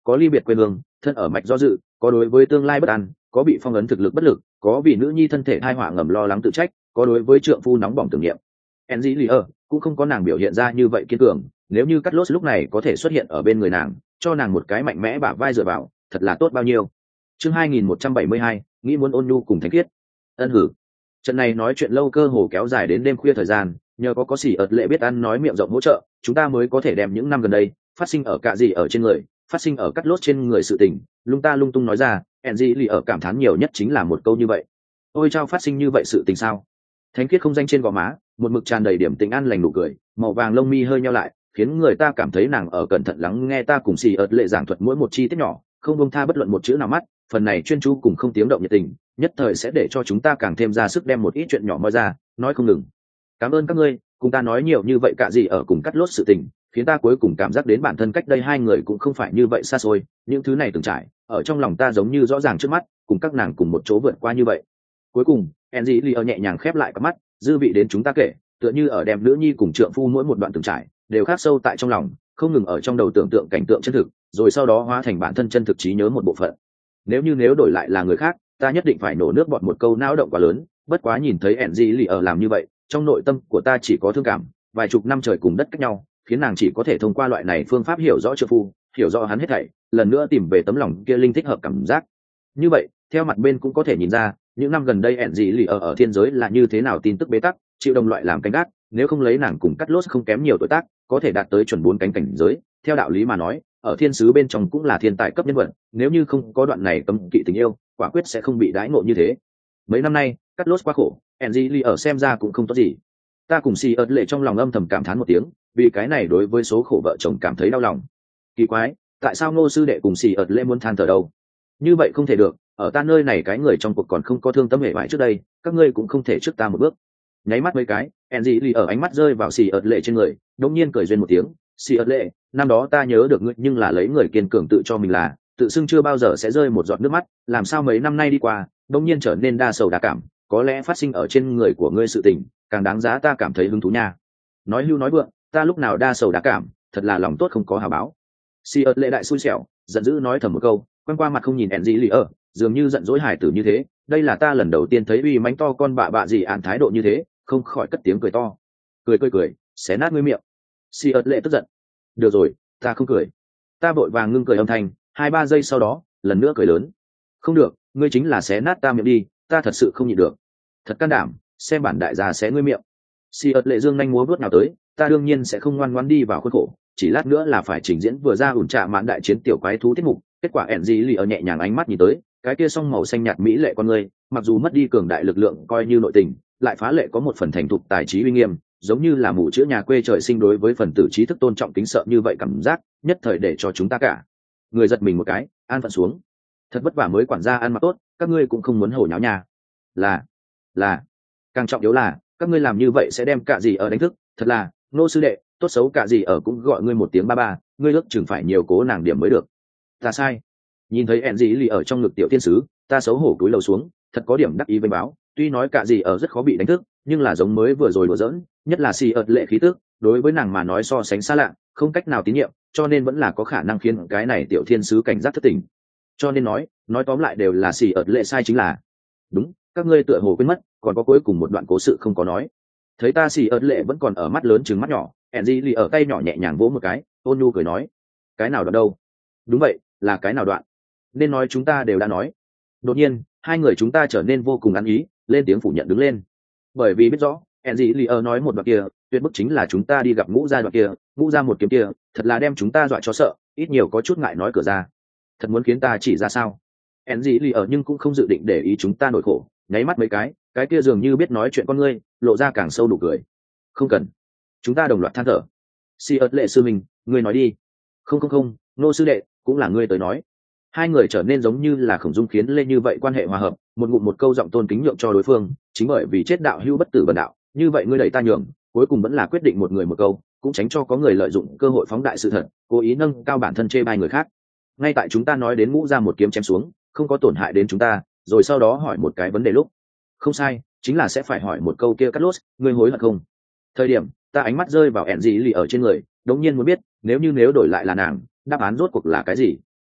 S1: có ly biệt quê hương thân ở mạch do dự, có đối với tương lai bất an, có bị phong ấn thực lực bất lực, có vì nữ nhi thân thể thai họa ngầm lo lắng tự trách, có đối với trượng phu nóng bỏng tưởng niệm. Enzy cũng không có nàng biểu hiện ra như vậy kiên cường, nếu như Cắt Lốt lúc này có thể xuất hiện ở bên người nàng, cho nàng một cái mạnh mẽ bả vai dựa vào, thật là tốt bao nhiêu. Chương hai nghìn một trăm bảy mươi hai, nghĩ muốn ôn nhu cùng thánh khiết. Ân hử. Trận này nói chuyện lâu cơ hồ kéo dài đến đêm khuya thời gian, nhờ có có xỉ ợt lệ biết ăn nói miệng rộng hỗ trợ, chúng ta mới có thể đem những năm gần đây phát sinh ở cả gì ở trên người, phát sinh ở Cắt Lốt trên người sự tình, lung ta lung tung nói ra. Enzy ở cảm thán nhiều nhất chính là một câu như vậy. Ôi chao, phát sinh như vậy sự tình sao? Thánh khiết không danh trên gò má, một mực tràn đầy điểm tình an lành nụ cười, màu vàng lông mi hơi nheo lại, khiến người ta cảm thấy nàng ở cẩn thận lắng nghe ta cùng xì ợt lệ giảng thuật mỗi một chi tiết nhỏ, không buông tha bất luận một chữ nào mắt. Phần này chuyên chú cùng không tiếng động nhiệt tình, nhất thời sẽ để cho chúng ta càng thêm ra sức đem một ít chuyện nhỏ moi ra, nói không ngừng. Cảm ơn các ngươi, cùng ta nói nhiều như vậy cả gì ở cùng Cắt Lốt sự tình, khiến ta cuối cùng cảm giác đến bản thân cách đây hai người cũng không phải như vậy xa xôi, những thứ này từng trải, ở trong lòng ta giống như rõ ràng trước mắt, cùng các nàng cùng một chỗ vượt qua như vậy. Cuối cùng, Enzy nhẹ nhàng khép lại cặp mắt, dư vị đến chúng ta kể, tựa như ở đem nữ nhi cùng trượng phu mỗi một đoạn từng trải đều khắc sâu tại trong lòng, không ngừng ở trong đầu tưởng tượng cảnh tượng chân thực, rồi sau đó hóa thành bản thân chân thực trí nhớ một bộ phận. Nếu như nếu đổi lại là người khác, ta nhất định phải nổ nước bọt một câu não động quá lớn, bất quá nhìn thấy Enzy ở làm như vậy, trong nội tâm của ta chỉ có thương cảm, vài chục năm trời cùng đất cách nhau, khiến nàng chỉ có thể thông qua loại này phương pháp hiểu rõ trượng phu, hiểu rõ hắn hết thảy, lần nữa tìm về tấm lòng kia linh thích hợp cảm giác. Như vậy, theo mặt bên cũng có thể nhìn ra, những năm gần đây Enzy ở ở thiên giới là như thế nào tin tức bế tắc, chịu đồng loại làm canh gác, nếu không lấy nàng cùng Cắt Lốt không kém nhiều tuổi tác, có thể đạt tới chuẩn bốn cánh cảnh giới, theo đạo lý mà nói, ở thiên sứ bên trong cũng là thiên tài cấp nhân vật, nếu như không có đoạn này cấm kỵ tình yêu, quả quyết sẽ không bị đãi ngộ như thế. Mấy năm nay, Cắt Lốt quá khổ, Enzy ở xem ra cũng không tốt gì. Ta cùng xì ớt lệ trong lòng âm thầm cảm thán một tiếng, vì cái này đối với số khổ vợ chồng cảm thấy đau lòng. Kỳ quái, tại sao Ngô sư đệ cùng xì ớt lệ muốn than thở đâu? Như vậy không thể được, ở ta nơi này cái người trong cuộc còn không có thương tâm hệ vải trước đây, các ngươi cũng không thể trước ta một bước. Nháy mắt mấy cái, Enzy ở ánh mắt rơi vào xì ớt lệ trên người, đột nhiên cười duyên một tiếng. Xì ớt lệ, năm đó ta nhớ được ngươi, nhưng là lấy người kiên cường tự cho mình là, tự xưng chưa bao giờ sẽ rơi một giọt nước mắt, làm sao mấy năm nay đi qua, đột nhiên trở nên đa sầu đa cảm, có lẽ phát sinh ở trên người của ngươi sự tình, càng đáng giá ta cảm thấy hứng thú nha. Nói hưu nói vượng, ta lúc nào đa sầu đa cảm, thật là lòng tốt không có hảo báo. Xì ớt lệ đại xui xẻo, giận dữ nói thầm một câu, quăng qua mặt không nhìn Enzy ở, dường như giận dỗi hài tử như thế. Đây là ta lần đầu tiên thấy uy mánh to con bạ bạ gì ạn thái độ như thế, không khỏi cất tiếng cười to. Cười cười cười, xé nát ngươi miệng. Xì ớt lệ tức giận. Được rồi, ta không cười. Ta vội vàng ngưng cười âm thanh, hai ba giây sau đó, lần nữa cười lớn. Không được, ngươi chính là xé nát ta miệng đi, ta thật sự không nhịn được. Thật can đảm, xem bản đại gia xé ngươi miệng. Xì ớt lệ dương nhanh múa vuốt nào tới, ta đương nhiên sẽ không ngoan ngoãn đi vào khuôn khổ, chỉ lát nữa là phải trình diễn vừa ra ủn trạ mãn đại chiến tiểu quái thú tiết mục. Kết quả Enzy ở nhẹ nhàng ánh mắt nhìn tới, cái kia song màu xanh nhạt mỹ lệ con người, mặc dù mất đi cường đại lực lượng coi như nội tình, lại phá lệ có một phần thành thục tài trí uy nghiêm, giống như là mù chữ nhà quê trời sinh đối với phần tử trí thức tôn trọng kính sợ như vậy, cảm giác nhất thời để cho chúng ta cả người giật mình một cái, an phận xuống. Thật vất vả mới quản gia ăn mặc tốt, các ngươi cũng không muốn hổ nháo nhà. Là, là, càng trọng yếu là các ngươi làm như vậy sẽ đem cả gì ở đánh thức, thật là, Nô sư đệ, tốt xấu cả gì ở cũng gọi ngươi một tiếng ba ba, ngươi ước chừng phải nhiều cố nàng điểm mới được. Ta sai. Nhìn thấy Enzy ở trong ngực tiểu thiên sứ, ta xấu hổ cúi đầu xuống, thật có điểm đắc ý vênh báo, tuy nói cả gì ở rất khó bị đánh thức, nhưng là giống mới vừa rồi đùa giỡn, nhất là xì ợt lệ khí tức, đối với nàng mà nói so sánh xa lạ, không cách nào tín nhiệm, cho nên vẫn là có khả năng khiến cái này tiểu thiên sứ cảnh giác thất tình. Cho nên nói, nói tóm lại đều là xì ợt lệ sai chính là. Đúng, các ngươi tựa hồ quên mất, còn có cuối cùng một đoạn cố sự không có nói. Thấy ta xì ợt lệ vẫn còn ở mắt lớn trừng mắt nhỏ, Enzy ở tay nhỏ nhẹ nhàng vỗ một cái, ôn nhu cười nói, cái nào đoạn đâu? Đúng vậy, là cái nào đoạn? Nên nói chúng ta đều đã nói. Đột nhiên, hai người chúng ta trở nên vô cùng ăn ý, lên tiếng phủ nhận đứng lên. Bởi vì biết rõ, Enzy nói một đoạn kia, tuyệt bức chính là chúng ta đi gặp ngũ gia đoạn kia, ngũ gia một kiếm kia, thật là đem chúng ta dọa cho sợ, ít nhiều có chút ngại nói cửa ra. Thật muốn khiến ta chỉ ra sao? Enzy nhưng cũng không dự định để ý chúng ta nổi khổ, nháy mắt mấy cái, cái kia dường như biết nói chuyện con ngươi, lộ ra càng sâu đủ cười. Không cần. Chúng ta đồng loạt than thở. Si ớt lệ sư mình, ngươi nói đi. Không không không, Nô sư đệ, cũng là ngươi tới nói. Hai người trở nên giống như là khổng dung khiến lên như vậy quan hệ hòa hợp, một ngụm một câu giọng tôn kính nhượng cho đối phương, chính bởi vì chết đạo hữu bất tử bần đạo, như vậy ngươi đẩy ta nhường, cuối cùng vẫn là quyết định một người một câu, cũng tránh cho có người lợi dụng cơ hội phóng đại sự thật, cố ý nâng cao bản thân chê bai người khác. Ngay tại chúng ta nói đến ngũ ra một kiếm chém xuống, không có tổn hại đến chúng ta, rồi sau đó hỏi một cái vấn đề lúc, không sai, chính là sẽ phải hỏi một câu kia, cắt lốt, ngươi hối hận không? Thời điểm ta ánh mắt rơi vào Enzy ở trên người, đống nhiên muốn biết, nếu như nếu đổi lại là nàng, đáp án rốt cuộc là cái gì?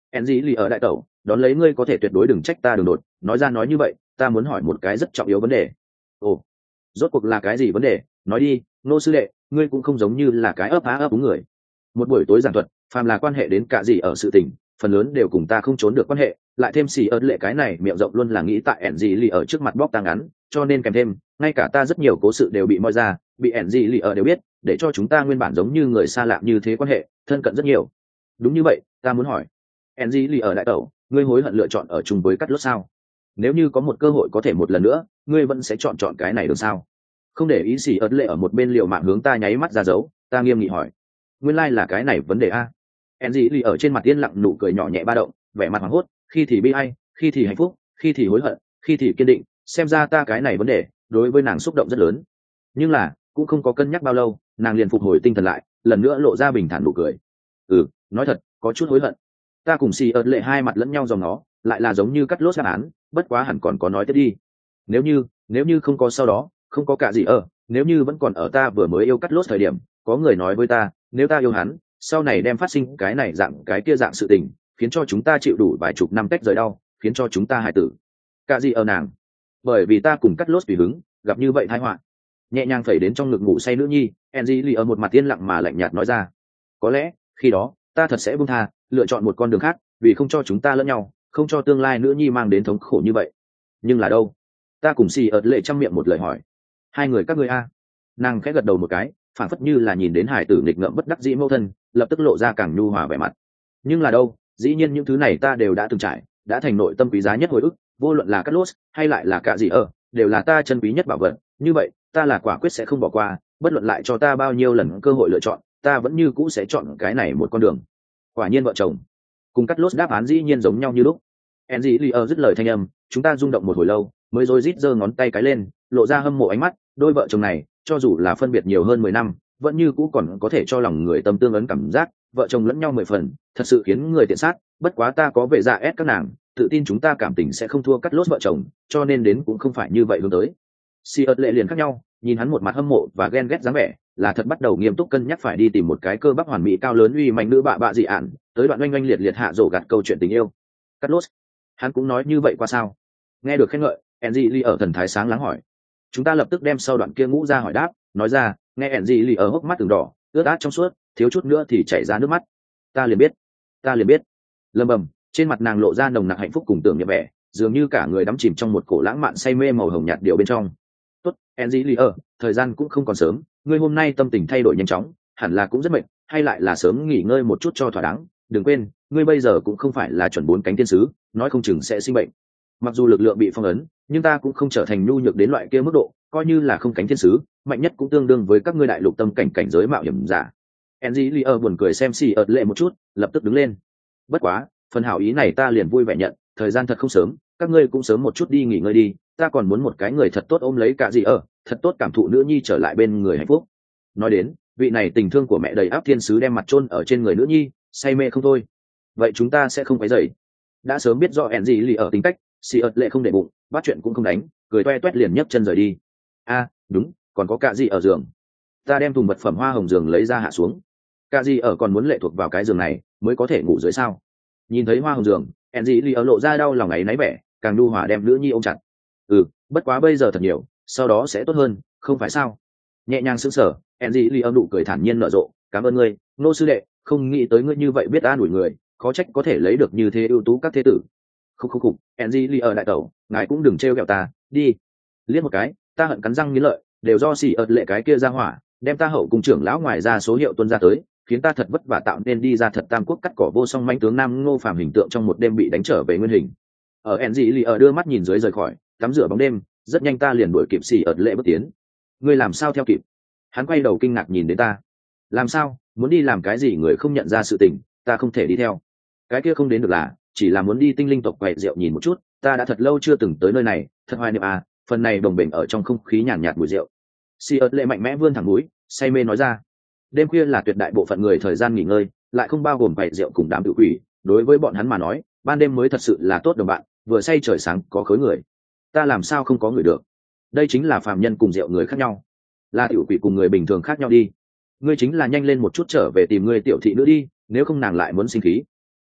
S1: Enzy lì ở đại tẩu, đón lấy ngươi có thể tuyệt đối đừng trách ta đường đột, nói ra nói như vậy, ta muốn hỏi một cái rất trọng yếu vấn đề. Ồ, rốt cuộc là cái gì vấn đề? Nói đi, nô sư đệ, ngươi cũng không giống như là cái ấp á ấp úng người. Một buổi tối giảng thuật, phàm là quan hệ đến cả gì ở sự tình, phần lớn đều cùng ta không trốn được quan hệ, lại thêm xì ớt lệ cái này miệng rộng luôn là nghĩ tại Enzy lì ở trước mặt bóc ta ngắn, cho nên kèm thêm, ngay cả ta rất nhiều cố sự đều bị moi ra, bị Enzy lì ở đều biết, để cho chúng ta nguyên bản giống như người xa lạ như thế quan hệ, thân cận rất nhiều. Đúng như vậy, ta muốn hỏi, Enzy lì ở đại tẩu, ngươi hối hận lựa chọn ở chung với cắt lốt sao? Nếu như có một cơ hội có thể một lần nữa, ngươi vẫn sẽ chọn chọn cái này được sao? Không để ý xì ớt lệ ở một bên liều mạng hướng ta nháy mắt ra dấu, ta nghiêm nghị hỏi, nguyên lai là cái này vấn đề a? Enzy lì ở trên mặt yên lặng nụ cười nhỏ nhẹ ba động, vẻ mặt hoảng hốt, khi thì bi ai, khi thì hạnh phúc, khi thì hối hận, khi thì kiên định, xem ra ta cái này vấn đề đối với nàng xúc động rất lớn. Nhưng là cũng không có cân nhắc bao lâu, nàng liền phục hồi tinh thần lại, lần nữa lộ ra bình thản nụ cười. Ừ, nói thật, có chút hối hận. Ta cùng xì ớt lệ hai mặt lẫn nhau dòng nó, lại là giống như cắt lốt đáp án, bất quá hẳn còn có nói tiếp đi. Nếu như, nếu như không có sau đó, không có cả gì ở, nếu như vẫn còn ở ta vừa mới yêu cắt lốt thời điểm, có người nói với ta, nếu ta yêu hắn, sau này đem phát sinh cái này dạng cái kia dạng sự tình, khiến cho chúng ta chịu đủ vài chục năm tách rời đau, khiến cho chúng ta hại tử. Cả gì ở nàng, bởi vì ta cùng cắt lốt tùy hứng, gặp như vậy tai họa. Nhẹ nhàng phẩy đến trong ngực ngủ say nữ nhi, Enzy lì ở một mặt tiên lặng mà lạnh nhạt nói ra, có lẽ khi đó ta thật sẽ buông tha, lựa chọn một con đường khác, vì không cho chúng ta lẫn nhau, không cho tương lai nữ nhi mang đến thống khổ như vậy. Nhưng là đâu? Ta cùng xì ợt lệ trong miệng một lời hỏi, hai người các ngươi a? Nàng khẽ gật đầu một cái, phản phất như là nhìn đến hải tử nghịch ngợm bất đắc dĩ mâu thân, lập tức lộ ra càng nhu hòa vẻ mặt. Nhưng là đâu? Dĩ nhiên những thứ này ta đều đã từng trải, đã thành nội tâm quý giá nhất hồi ức, vô luận là cắt lốt hay lại là cả gì ở, đều là ta chân quý nhất bảo vật. Như vậy, ta là quả quyết sẽ không bỏ qua, bất luận lại cho ta bao nhiêu lần cơ hội lựa chọn, ta vẫn như cũ sẽ chọn cái này một con đường. Quả nhiên vợ chồng cùng cắt lốt đáp án dĩ nhiên giống nhau như lúc. Enzy lì ở dứt lời thanh âm, chúng ta rung động một hồi lâu, mới rồi rít giơ ngón tay cái lên, lộ ra hâm mộ ánh mắt. Đôi vợ chồng này, cho dù là phân biệt nhiều hơn mười năm, vẫn như cũ còn có thể cho lòng người tâm tương ấn cảm giác, vợ chồng lẫn nhau mười phần, thật sự khiến người tiện sát. Bất quá ta có vẻ dạ ép các nàng, tự tin chúng ta cảm tình sẽ không thua cắt lốt vợ chồng, cho nên đến cũng không phải như vậy hướng tới. Si ớt lệ liền khác nhau, nhìn hắn một mặt hâm mộ và ghen ghét dáng vẻ, là thật bắt đầu nghiêm túc cân nhắc phải đi tìm một cái cơ bắp hoàn mỹ cao lớn uy mạnh nữ bạ bạ dị ạn, tới đoạn oanh oanh liệt liệt hạ rổ gạt câu chuyện tình yêu. Cắt lốt, hắn cũng nói như vậy qua sao? Nghe được khen ngợi, Enzy Lee ở thần thái sáng lắng hỏi. Chúng ta lập tức đem sau đoạn kia ngũ ra hỏi đáp, nói ra, nghe Enzy Lee ở hốc mắt từng đỏ, ướt át trong suốt, thiếu chút nữa thì chảy ra nước mắt. Ta liền biết, ta liền biết. Lầm bầm, trên mặt nàng lộ ra nồng nặc hạnh phúc cùng tưởng nhẹ vẻ, dường như cả người đắm chìm trong một cổ lãng mạn say mê màu hồng nhạt điệu bên trong. Tốt, Enzy Lee ở, thời gian cũng không còn sớm, ngươi hôm nay tâm tình thay đổi nhanh chóng, hẳn là cũng rất mệt, hay lại là sớm nghỉ ngơi một chút cho thỏa đáng. Đừng quên, ngươi bây giờ cũng không phải là chuẩn bốn cánh thiên sứ, nói không chừng sẽ sinh bệnh. Mặc dù lực lượng bị phong ấn, nhưng ta cũng không trở thành nhu nhược đến loại kia mức độ, coi như là không cánh thiên sứ, mạnh nhất cũng tương đương với các ngươi đại lục tâm cảnh cảnh giới mạo hiểm giả. Enzy Lee ở buồn cười xem xì ợt lệ một chút, lập tức đứng lên. Bất quá, phần hảo ý này ta liền vui vẻ nhận, thời gian thật không sớm, các ngươi cũng sớm một chút đi nghỉ ngơi đi, ta còn muốn một cái người thật tốt ôm lấy cả gì ở, thật tốt cảm thụ nữ nhi trở lại bên người hạnh phúc. Nói đến, vị này tình thương của mẹ đầy áp thiên sứ đem mặt chôn ở trên người nữ nhi, say mê không thôi. Vậy chúng ta sẽ không phải dậy. Đã sớm biết do Enzy Lee ở tính cách, xì ợt lệ không để bụng, bắt chuyện cũng không đánh, cười toe toét liền nhấc chân rời đi. A, đúng, còn có cả gì ở giường. Ta đem thùng vật phẩm hoa hồng giường lấy ra hạ xuống. Cả gì ở còn muốn lệ thuộc vào cái giường này mới có thể ngủ dưới sao? Nhìn thấy hoa hồng giường, Enzy Lee ở lộ ra đau lòng ấy náy vẻ, càng nhu hòa đem nữ nhi ôm chặt. Ừ, bất quá bây giờ thật nhiều, sau đó sẽ tốt hơn, không phải sao? Nhẹ nhàng sững sờ, Enzy Lee ở nụ cười thản nhiên nở rộ, cảm ơn ngươi, nô sư đệ, không nghĩ tới ngươi như vậy biết an ủi người, khó trách có thể lấy được như thế ưu tú các thế tử. Không không không, Enzy Lee ở đại tẩu, ngài cũng đừng trêu ghẹo ta, đi. Liếc một cái, ta hận cắn răng nghiến lợi, đều do xỉ ợt lệ cái kia ra hỏa, đem ta hậu cùng trưởng lão ngoài ra số hiệu tuân ra tới, khiến ta thật vất vả tạo nên đi ra thật tam quốc cắt cỏ vô song manh tướng nam Ngô Phàm hình tượng trong một đêm bị đánh trở về nguyên hình. Ở Enzy Lee ở đưa mắt nhìn dưới rời khỏi, tắm rửa bóng đêm, rất nhanh ta liền đuổi kịp xỉ ợt lệ bước tiến. Ngươi làm sao theo kịp? Hắn quay đầu kinh ngạc nhìn đến ta. Làm sao? Muốn đi làm cái gì người không nhận ra sự tình, ta không thể đi theo. Cái kia không đến được là, chỉ là muốn đi tinh linh tộc quậy rượu nhìn một chút, ta đã thật lâu chưa từng tới nơi này, thật hoài niệm à, phần này bồng bềnh ở trong không khí nhàn nhạt, nhạt mùi rượu. Si ớt lệ mạnh mẽ vươn thẳng núi, say mê nói ra. Đêm khuya là tuyệt đại bộ phận người thời gian nghỉ ngơi, lại không bao gồm quậy rượu cùng đám tự quỷ, đối với bọn hắn mà nói, ban đêm mới thật sự là tốt đồng bạn, vừa say trời sáng có khối người. Ta làm sao không có người được? Đây chính là phàm nhân cùng rượu người khác nhau, là tiểu quỷ cùng người bình thường khác nhau đi. Ngươi chính là nhanh lên một chút trở về tìm ngươi tiểu thị nữ đi, nếu không nàng lại muốn sinh khí.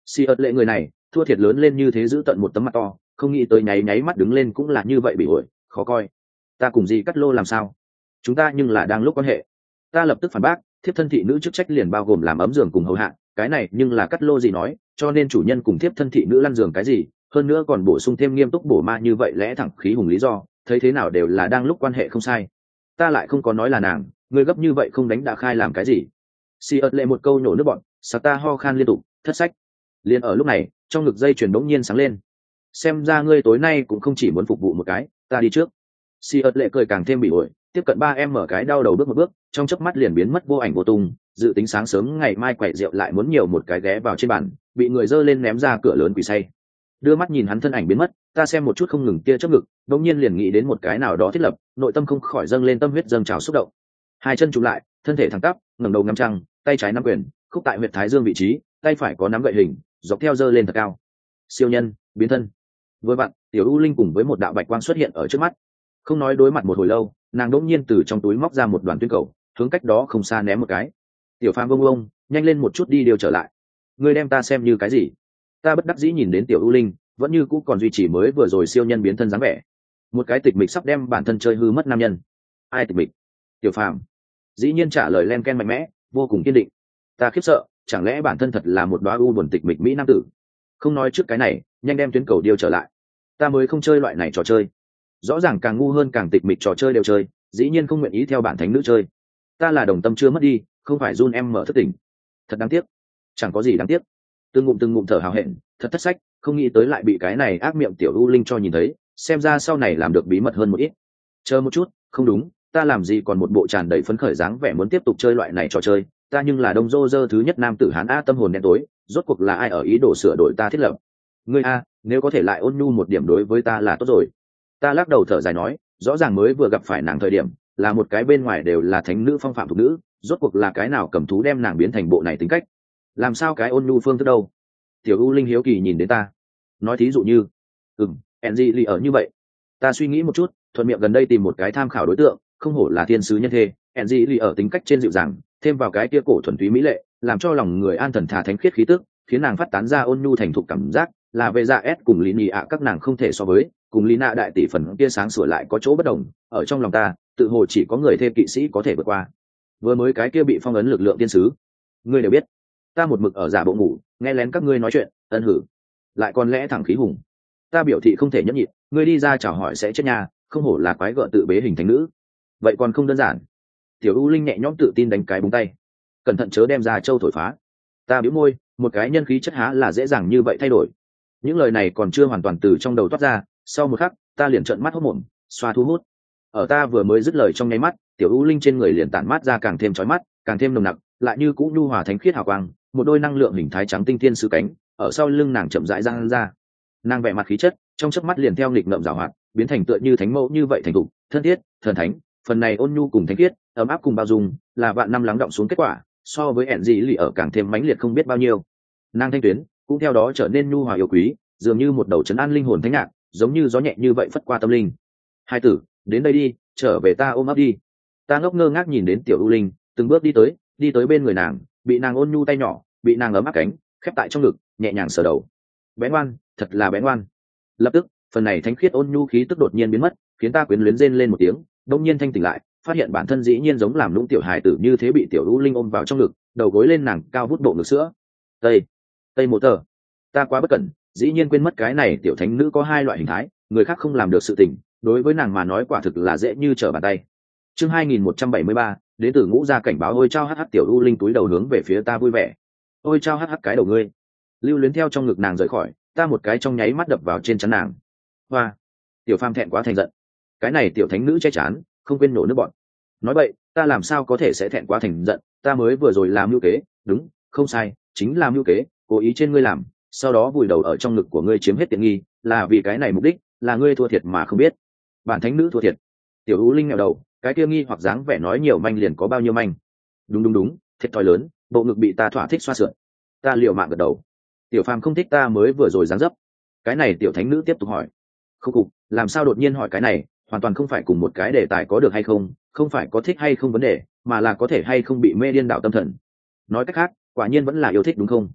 S1: Si ớt lệ người này thua thiệt lớn lên như thế giữ tận một tấm mặt to, không nghĩ tới nháy nháy mắt đứng lên cũng là như vậy bị ổi khó coi. Ta cùng gì cắt lô làm sao? Chúng ta nhưng là đang lúc quan hệ. Ta lập tức phản bác, thiếp thân thị nữ chức trách liền bao gồm làm ấm giường cùng hầu hạ, cái này nhưng là cắt lô gì nói, cho nên chủ nhân cùng thiếp thân thị nữ lăn giường cái gì, hơn nữa còn bổ sung thêm nghiêm túc bổ ma như vậy lẽ thẳng khí hùng lý do, thấy thế nào đều là đang lúc quan hệ không sai. Ta lại không có nói là nàng, người gấp như vậy không đánh đã khai làm cái gì? Si ớt lệ một câu nhổ nước bọn, sặc ta ho khan liên tục, thất sách. Liền ở lúc này, trong ngực dây chuyền bỗng nhiên sáng lên. Xem ra ngươi tối nay cũng không chỉ muốn phục vụ một cái, ta đi trước. Si ớt lệ cười càng thêm bị ổi, tiếp cận ba em mở cái đau đầu bước một bước, trong chớp mắt liền biến mất vô ảnh vô tung. Dự tính sáng sớm ngày mai quẩy rượu lại muốn nhiều một cái ghé vào trên bàn, bị người dơ lên ném ra cửa lớn quỷ say. Đưa mắt nhìn hắn thân ảnh biến mất, ta xem một chút không ngừng tia chớp ngực, đột nhiên liền nghĩ đến một cái nào đó thiết lập, nội tâm không khỏi dâng lên tâm huyết dâng trào xúc động. Hai chân chụm lại, thân thể thẳng tắp, ngẩng đầu ngắm trăng, tay trái nắm quyền, khúc tại huyệt thái dương vị trí, tay phải có nắm gậy hình, dọc theo dơ lên thật cao. Siêu nhân biến thân. Với bạn, tiểu u linh cùng với một đạo bạch quang xuất hiện ở trước mắt. Không nói đối mặt một hồi lâu, nàng đột nhiên từ trong túi móc ra một đoàn tuyến cầu, hướng cách đó không xa ném một cái. Tiểu Phàm bông bông, nhanh lên một chút đi điều trở lại. Ngươi đem ta xem như cái gì? Ta bất đắc dĩ nhìn đến tiểu u linh, vẫn như cũ còn duy trì mới vừa rồi siêu nhân biến thân dáng vẻ. Một cái tịch mịch sắp đem bản thân chơi hư mất nam nhân. Ai tịch mịch? Tiểu Phàm dĩ nhiên trả lời len ken mạnh mẽ, vô cùng kiên định. Ta khiếp sợ, chẳng lẽ bản thân thật là một đóa u buồn tịch mịch mỹ nam tử? Không nói trước cái này, nhanh đem tuyến cầu điều trở lại. Ta mới không chơi loại này trò chơi. Rõ ràng càng ngu hơn càng tịch mịch trò chơi đều chơi, dĩ nhiên không nguyện ý theo bản thánh nữ chơi. Ta là đồng tâm chưa mất đi, không phải run em mở thất tình. Thật đáng tiếc. Chẳng có gì đáng tiếc. Từng ngụm từng ngụm thở hào hẹn, thật thất sách, không nghĩ tới lại bị cái này ác miệng tiểu u linh cho nhìn thấy, xem ra sau này làm được bí mật hơn một ít. Chờ một chút, không đúng, ta làm gì còn một bộ tràn đầy phấn khởi dáng vẻ muốn tiếp tục chơi loại này trò chơi, ta nhưng là đông dô dơ thứ nhất nam tử hán a tâm hồn đen tối, rốt cuộc là ai ở ý đồ sửa đổi ta thiết lập. Ngươi a, nếu có thể lại ôn nhu một điểm đối với ta là tốt rồi. Ta lắc đầu thở dài nói, rõ ràng mới vừa gặp phải nàng thời điểm, là một cái bên ngoài đều là thánh nữ phong phạm thuộc nữ, rốt cuộc là cái nào cầm thú đem nàng biến thành bộ này tính cách. Làm sao cái ôn nhu phương thức đâu? Tiểu u linh hiếu kỳ nhìn đến ta, nói thí dụ như, ừm, Enji lì ở như vậy. Ta suy nghĩ một chút, thuận miệng gần đây tìm một cái tham khảo đối tượng, không hổ là thiên sứ nhân thê, Enji lì ở tính cách trên dịu dàng, thêm vào cái kia cổ thuần túy mỹ lệ, làm cho lòng người an thần thả thánh khiết khí tức, khiến nàng phát tán ra ôn nhu thành thục cảm giác, là về dạ s cùng lý nhị ạ các nàng không thể so với, cùng lý nạ đại tỷ phần kia sáng sủa lại có chỗ bất đồng, ở trong lòng ta, tự hồ chỉ có người thêm kỵ sĩ có thể vượt qua. Vừa mới cái kia bị phong ấn lực lượng tiên sứ, ngươi đều biết, ta một mực ở giả bộ ngủ, nghe lén các ngươi nói chuyện, ân hử, lại còn lẽ thẳng khí hùng. Ta biểu thị không thể nhẫn nhịn, ngươi đi ra chào hỏi sẽ chết nhà, không hổ là quái gợ tự bế hình thành nữ, vậy còn không đơn giản. Tiểu u linh nhẹ nhõm tự tin đánh cái búng tay, cẩn thận chớ đem ra châu thổi phá. Ta bĩu môi, một cái nhân khí chất há là dễ dàng như vậy thay đổi. Những lời này còn chưa hoàn toàn từ trong đầu toát ra, sau một khắc ta liền trợn mắt hốt mồm, xoa thu hút. Ở ta vừa mới dứt lời trong nháy mắt, tiểu u linh trên người liền tản mát ra càng thêm chói mắt, càng thêm nồng nặc, lại như cũ nhu hòa thánh khiết hào quang, một đôi năng lượng hình thái trắng tinh thiên sứ cánh ở sau lưng nàng chậm rãi giang ra. Nàng vẻ mặt khí chất trong chớp mắt liền theo nghịch ngợm giảo hoạt, biến thành tựa như thánh mẫu như vậy thành thục, thân thiết, thần thánh. Phần này ôn nhu cùng thánh khiết, ấm áp cùng bao dung, là vạn năm lắng đọng xuống kết quả, so với ẻn dị lì ở càng thêm mãnh liệt không biết bao nhiêu. Nàng thanh tuyến cũng theo đó trở nên nhu hòa yêu quý, dường như một đầu trấn an linh hồn thánh ngạn, giống như gió nhẹ như vậy phất qua tâm linh. Hai tử, đến đây đi, trở về ta ôm ấp đi. Ta ngốc ngơ ngác nhìn đến tiểu u linh từng bước đi tới, đi tới bên người nàng, bị nàng ôn nhu tay nhỏ, bị nàng ấm áp cánh khép tại trong ngực, nhẹ nhàng sờ đầu. Bé ngoan, thật là bé ngoan. Lập tức, phần này thánh khiết ôn nhu khí tức đột nhiên biến mất, khiến ta quyến luyến rên lên một tiếng, đông nhiên thanh tỉnh lại, phát hiện bản thân dĩ nhiên giống làm lũng tiểu hài tử như thế, bị tiểu u linh ôm vào trong ngực, đầu gối lên nàng cao vút bộ ngực sữa. Tây, tây một tờ. Ta quá bất cẩn, dĩ nhiên quên mất cái này tiểu thánh nữ có hai loại hình thái, người khác không làm được sự tình, đối với nàng mà nói quả thực là dễ như trở bàn tay. Chương hai nghìn một trăm bảy mươi ba, đến từ ngũ gia cảnh báo. Ôi trao hh tiểu u linh túi đầu hướng về phía ta vui vẻ. Ôi trao hh cái đầu ngươi. Lưu luyến theo trong ngực nàng rời khỏi, ta một cái trong nháy mắt đập vào trên chắn nàng. Hoa, tiểu Phàm thẹn quá thành giận. Cái này tiểu thánh nữ che chán, không quên nổ nước bọn. Nói vậy, ta làm sao có thể sẽ thẹn quá thành giận, ta mới vừa rồi làm mưu kế, đúng, không sai, chính là mưu kế, cố ý trên ngươi làm, sau đó vùi đầu ở trong ngực của ngươi chiếm hết tiện nghi, là vì cái này mục đích, là ngươi thua thiệt mà không biết. Bản thánh nữ thua thiệt. Tiểu u linh nghèo đầu, cái kia nghi hoặc dáng vẻ nói nhiều manh liền có bao nhiêu manh. Đúng đúng đúng, thiệt thòi lớn, bộ ngực bị ta thỏa thích xoa sượn. Ta liều mạng gật đầu. Tiểu Phàm không thích ta mới vừa rồi dáng dấp. Cái này tiểu thánh nữ tiếp tục hỏi. Không cục, làm sao đột nhiên hỏi cái này, hoàn toàn không phải cùng một cái đề tài có được hay không, không phải có thích hay không vấn đề, mà là có thể hay không bị mê điên đảo tâm thần. Nói cách khác, quả nhiên vẫn là yêu thích đúng không?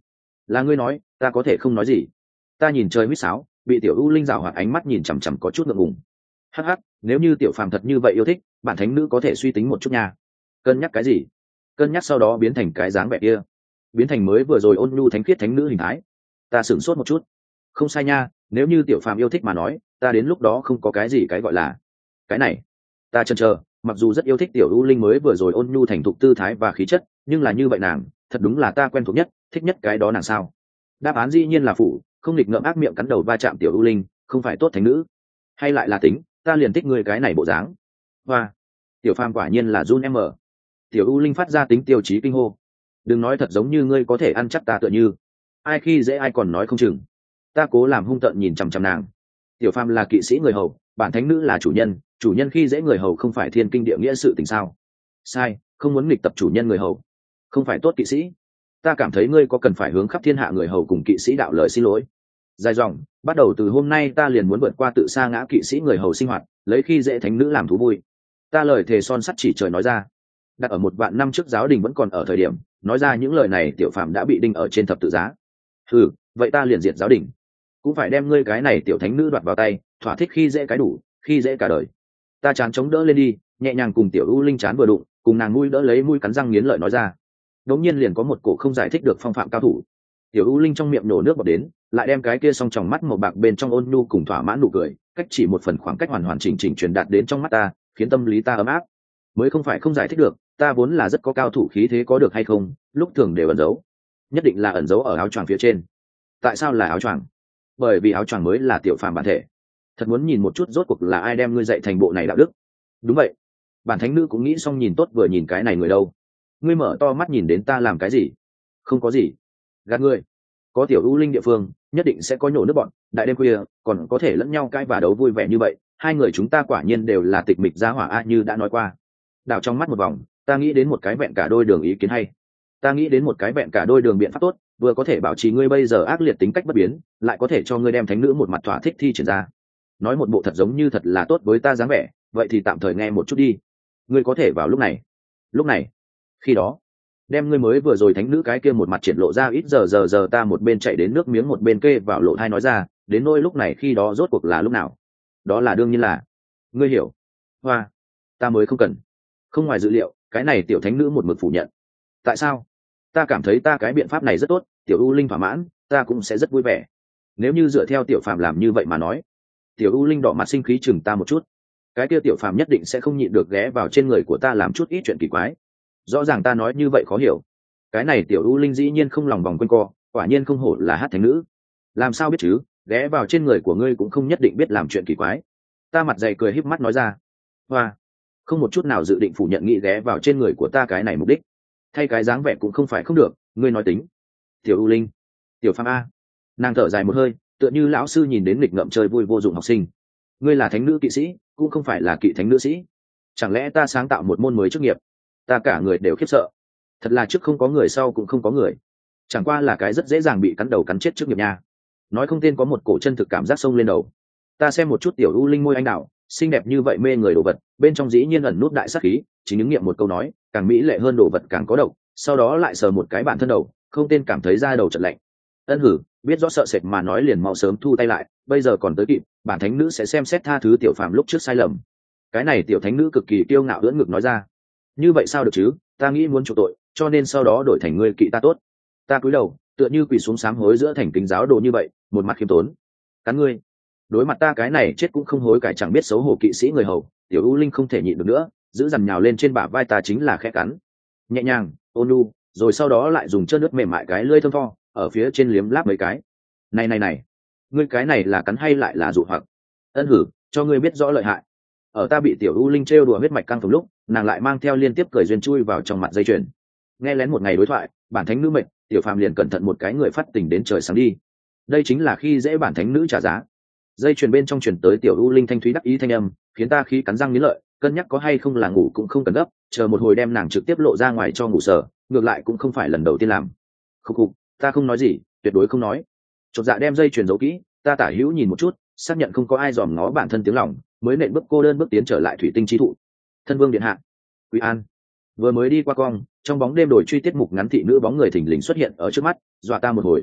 S1: là ngươi nói, ta có thể không nói gì. Ta nhìn trời huýt sáo, bị tiểu u linh rào hoạt ánh mắt nhìn chằm chằm có chút ngượng ngùng. Hắc hắc, nếu như tiểu phàm thật như vậy yêu thích, bản thánh nữ có thể suy tính một chút nha. Cân nhắc cái gì? Cân nhắc sau đó biến thành cái dáng vẻ kia, biến thành mới vừa rồi ôn nhu thánh khiết thánh nữ hình thái. Ta sửng sốt một chút. Không sai nha, nếu như tiểu phàm yêu thích mà nói, ta đến lúc đó không có cái gì cái gọi là cái này. Ta chần chờ, mặc dù rất yêu thích tiểu u linh mới vừa rồi ôn nhu thành thục tư thái và khí chất, nhưng là như vậy nàng thật đúng là ta quen thuộc nhất, thích nhất cái đó nàng sao? Đáp án dĩ nhiên là phủ, không nghịch ngợm ác miệng cắn đầu va chạm tiểu u linh, không phải tốt thánh nữ, hay lại là tính, ta liền thích người cái này bộ dáng. Hoa, tiểu phàm quả nhiên là run em ở. Tiểu u linh phát ra tính tiêu chí kinh hô. Đừng nói thật giống như ngươi có thể ăn chắc ta tựa như. Ai khi dễ ai còn nói không chừng. Ta cố làm hung tợn nhìn chằm chằm nàng. Tiểu phàm là kỵ sĩ người hầu, bản thánh nữ là chủ nhân, chủ nhân khi dễ người hầu không phải thiên kinh địa nghĩa sự tình sao? Sai, không muốn nghịch tập chủ nhân người hầu, không phải tốt kỵ sĩ. Ta cảm thấy ngươi có cần phải hướng khắp thiên hạ người hầu cùng kỵ sĩ đạo lời xin lỗi. Dài dòng, bắt đầu từ hôm nay ta liền muốn vượt qua tự sa ngã kỵ sĩ người hầu sinh hoạt, lấy khi dễ thánh nữ làm thú vui. Ta lời thề son sắt chỉ trời nói ra. Đặt ở một vạn năm trước giáo đình vẫn còn ở thời điểm, nói ra những lời này tiểu phàm đã bị đinh ở trên thập tự giá. Ừ, vậy ta liền diệt giáo đình, cũng phải đem ngươi cái này tiểu thánh nữ đoạt vào tay, thỏa thích khi dễ cái đủ, khi dễ cả đời. Ta chán chống đỡ lên đi, nhẹ nhàng cùng tiểu u linh chán vừa đụng, cùng nàng mũi đỡ lấy mũi cắn răng nghiến lợi nói ra. Đống nhiên liền có một cổ không giải thích được phong phạm cao thủ. Tiểu u linh trong miệng nổ nước bọt đến, lại đem cái kia song tròng mắt màu bạc bên trong ôn nhu cùng thỏa mãn nụ cười, cách chỉ một phần khoảng cách hoàn hoàn chỉnh chỉnh truyền đạt đến trong mắt ta, khiến tâm lý ta ấm áp. Mới không phải không giải thích được, ta vốn là rất có cao thủ khí thế có được hay không, lúc thường đều ẩn giấu, nhất định là ẩn giấu ở áo choàng phía trên. Tại sao là áo choàng? Bởi vì áo choàng mới là tiểu phàm bản thể. Thật muốn nhìn một chút rốt cuộc là ai đem ngươi dạy thành bộ này đạo đức. Đúng vậy, bản thánh nữ cũng nghĩ xong nhìn tốt vừa nhìn cái này người đâu. Ngươi mở to mắt nhìn đến ta làm cái gì? Không có gì. Gạt ngươi. Có tiểu u linh địa phương nhất định sẽ có nhổ nước bọn, đại đêm khuya còn có thể lẫn nhau cãi và đấu vui vẻ như vậy, hai người chúng ta quả nhiên đều là tịch mịch gia hỏa a. Như đã nói qua, đảo trong mắt một vòng, ta nghĩ đến một cái vẹn cả đôi đường ý kiến hay. Ta nghĩ đến một cái vẹn cả đôi đường biện pháp tốt, vừa có thể bảo trì ngươi bây giờ ác liệt tính cách bất biến, lại có thể cho ngươi đem thánh nữ một mặt thỏa thích thi triển ra. Nói một bộ thật giống như thật là tốt với ta dáng vẻ, vậy thì tạm thời nghe một chút đi. Ngươi có thể vào lúc này. Lúc này, khi đó, đem ngươi mới vừa rồi thánh nữ cái kia một mặt triển lộ ra ít giờ giờ giờ ta một bên chạy đến nước miếng một bên kê vào lộ thai nói ra, đến nỗi lúc này khi đó rốt cuộc là lúc nào? Đó là đương nhiên là, ngươi hiểu. Hoa, ta mới không cần. Không ngoài dự liệu, cái này tiểu thánh nữ một mực phủ nhận. Tại sao? Ta cảm thấy ta cái biện pháp này rất tốt, tiểu u linh thỏa mãn, ta cũng sẽ rất vui vẻ. Nếu như dựa theo tiểu phàm làm như vậy mà nói. Tiểu u linh đỏ mặt sinh khí chừng ta một chút. Cái kia tiểu phàm nhất định sẽ không nhịn được ghé vào trên người của ta làm chút ít chuyện kỳ quái. Rõ ràng ta nói như vậy khó hiểu. Cái này tiểu u linh dĩ nhiên không lòng vòng quanh co, quả nhiên không hổ là hát thánh nữ. Làm sao biết chứ, ghé vào trên người của ngươi cũng không nhất định biết làm chuyện kỳ quái. Ta mặt dày cười híp mắt nói ra. Hoa, không một chút nào dự định phủ nhận nghĩ ghé vào trên người của ta cái này mục đích. Thay cái dáng vẻ cũng không phải không được, ngươi nói tính. Tiểu u linh, tiểu phàm a. Nàng thở dài một hơi, tựa như lão sư nhìn đến nghịch ngợm chơi vui vô dụng học sinh. Ngươi là thánh nữ kỵ sĩ, cũng không phải là kỵ thánh nữ sĩ. Chẳng lẽ ta sáng tạo một môn mới chức nghiệp? Ta cả người đều khiếp sợ. Thật là trước không có người sau cũng không có người. Chẳng qua là cái rất dễ dàng bị cắn đầu cắn chết chức nghiệp nha. Nói không tên có một cổ chân thực cảm giác sông lên đầu. Ta xem một chút tiểu u linh môi anh đào, xinh đẹp như vậy mê người đồ vật, bên trong dĩ nhiên ẩn nút đại sát khí, chính ứng nghiệm một câu nói, càng mỹ lệ hơn đồ vật càng có độc. Sau đó lại sờ một cái bản thân đầu, không tên cảm thấy da đầu chợt lạnh. Ân hử, biết rõ sợ sệt mà nói liền mau sớm thu tay lại, bây giờ còn tới kịp, bản thánh nữ sẽ xem xét tha thứ tiểu phàm lúc trước sai lầm. Cái này tiểu thánh nữ cực kỳ kiêu ngạo ưỡn ngực nói ra. Như vậy sao được chứ, ta nghĩ muốn chuộc tội, cho nên sau đó đổi thành ngươi kỵ ta tốt. Ta cúi đầu, tựa như quỳ xuống sám hối giữa thành kính giáo đồ như vậy, một mặt khiêm tốn. Cắn ngươi. Đối mặt ta cái này chết cũng không hối cải chẳng biết xấu hổ kỵ sĩ người hầu, tiểu u linh không thể nhịn được nữa, giữ dằn nhào lên trên bả vai ta chính là khẽ cắn. Nhẹ nhàng, ôn nhu, rồi sau đó lại dùng chân nước mềm mại cái lưỡi thơm tho, ở phía trên liếm láp mấy cái. Này này này, ngươi cái này là cắn hay lại là dụ hoặc? Ân hử, cho ngươi biết rõ lợi hại. Ở ta bị tiểu u linh trêu đùa huyết mạch căng phồng lúc, nàng lại mang theo liên tiếp cười duyên chui vào trong mặt dây chuyền. Nghe lén một ngày đối thoại, bản thánh nữ mệt, tiểu phàm liền cẩn thận một cái người phát tình đến trời sáng đi. Đây chính là khi dễ bản thánh nữ trả giá. Dây chuyền bên trong truyền tới tiểu u linh thanh thúy đắc ý thanh âm, khiến ta khí cắn răng nghiến lợi, cân nhắc có hay không là ngủ cũng không cần gấp, chờ một hồi đem nàng trực tiếp lộ ra ngoài cho ngủ sở, ngược lại cũng không phải lần đầu tiên làm. Khục khục, ta không nói gì, tuyệt đối không nói. Chột dạ đem dây chuyền giấu kỹ, ta tả hữu nhìn một chút, xác nhận không có ai dòm ngó bản thân tiếng lòng, mới nện bước cô đơn bước tiến trở lại thủy tinh chi thụ. Thân vương điện hạ, Quý An. Vừa mới đi qua cong, trong bóng đêm đổi truy tiết mục ngắn thị nữ bóng người thình lình xuất hiện ở trước mắt, dọa ta một hồi.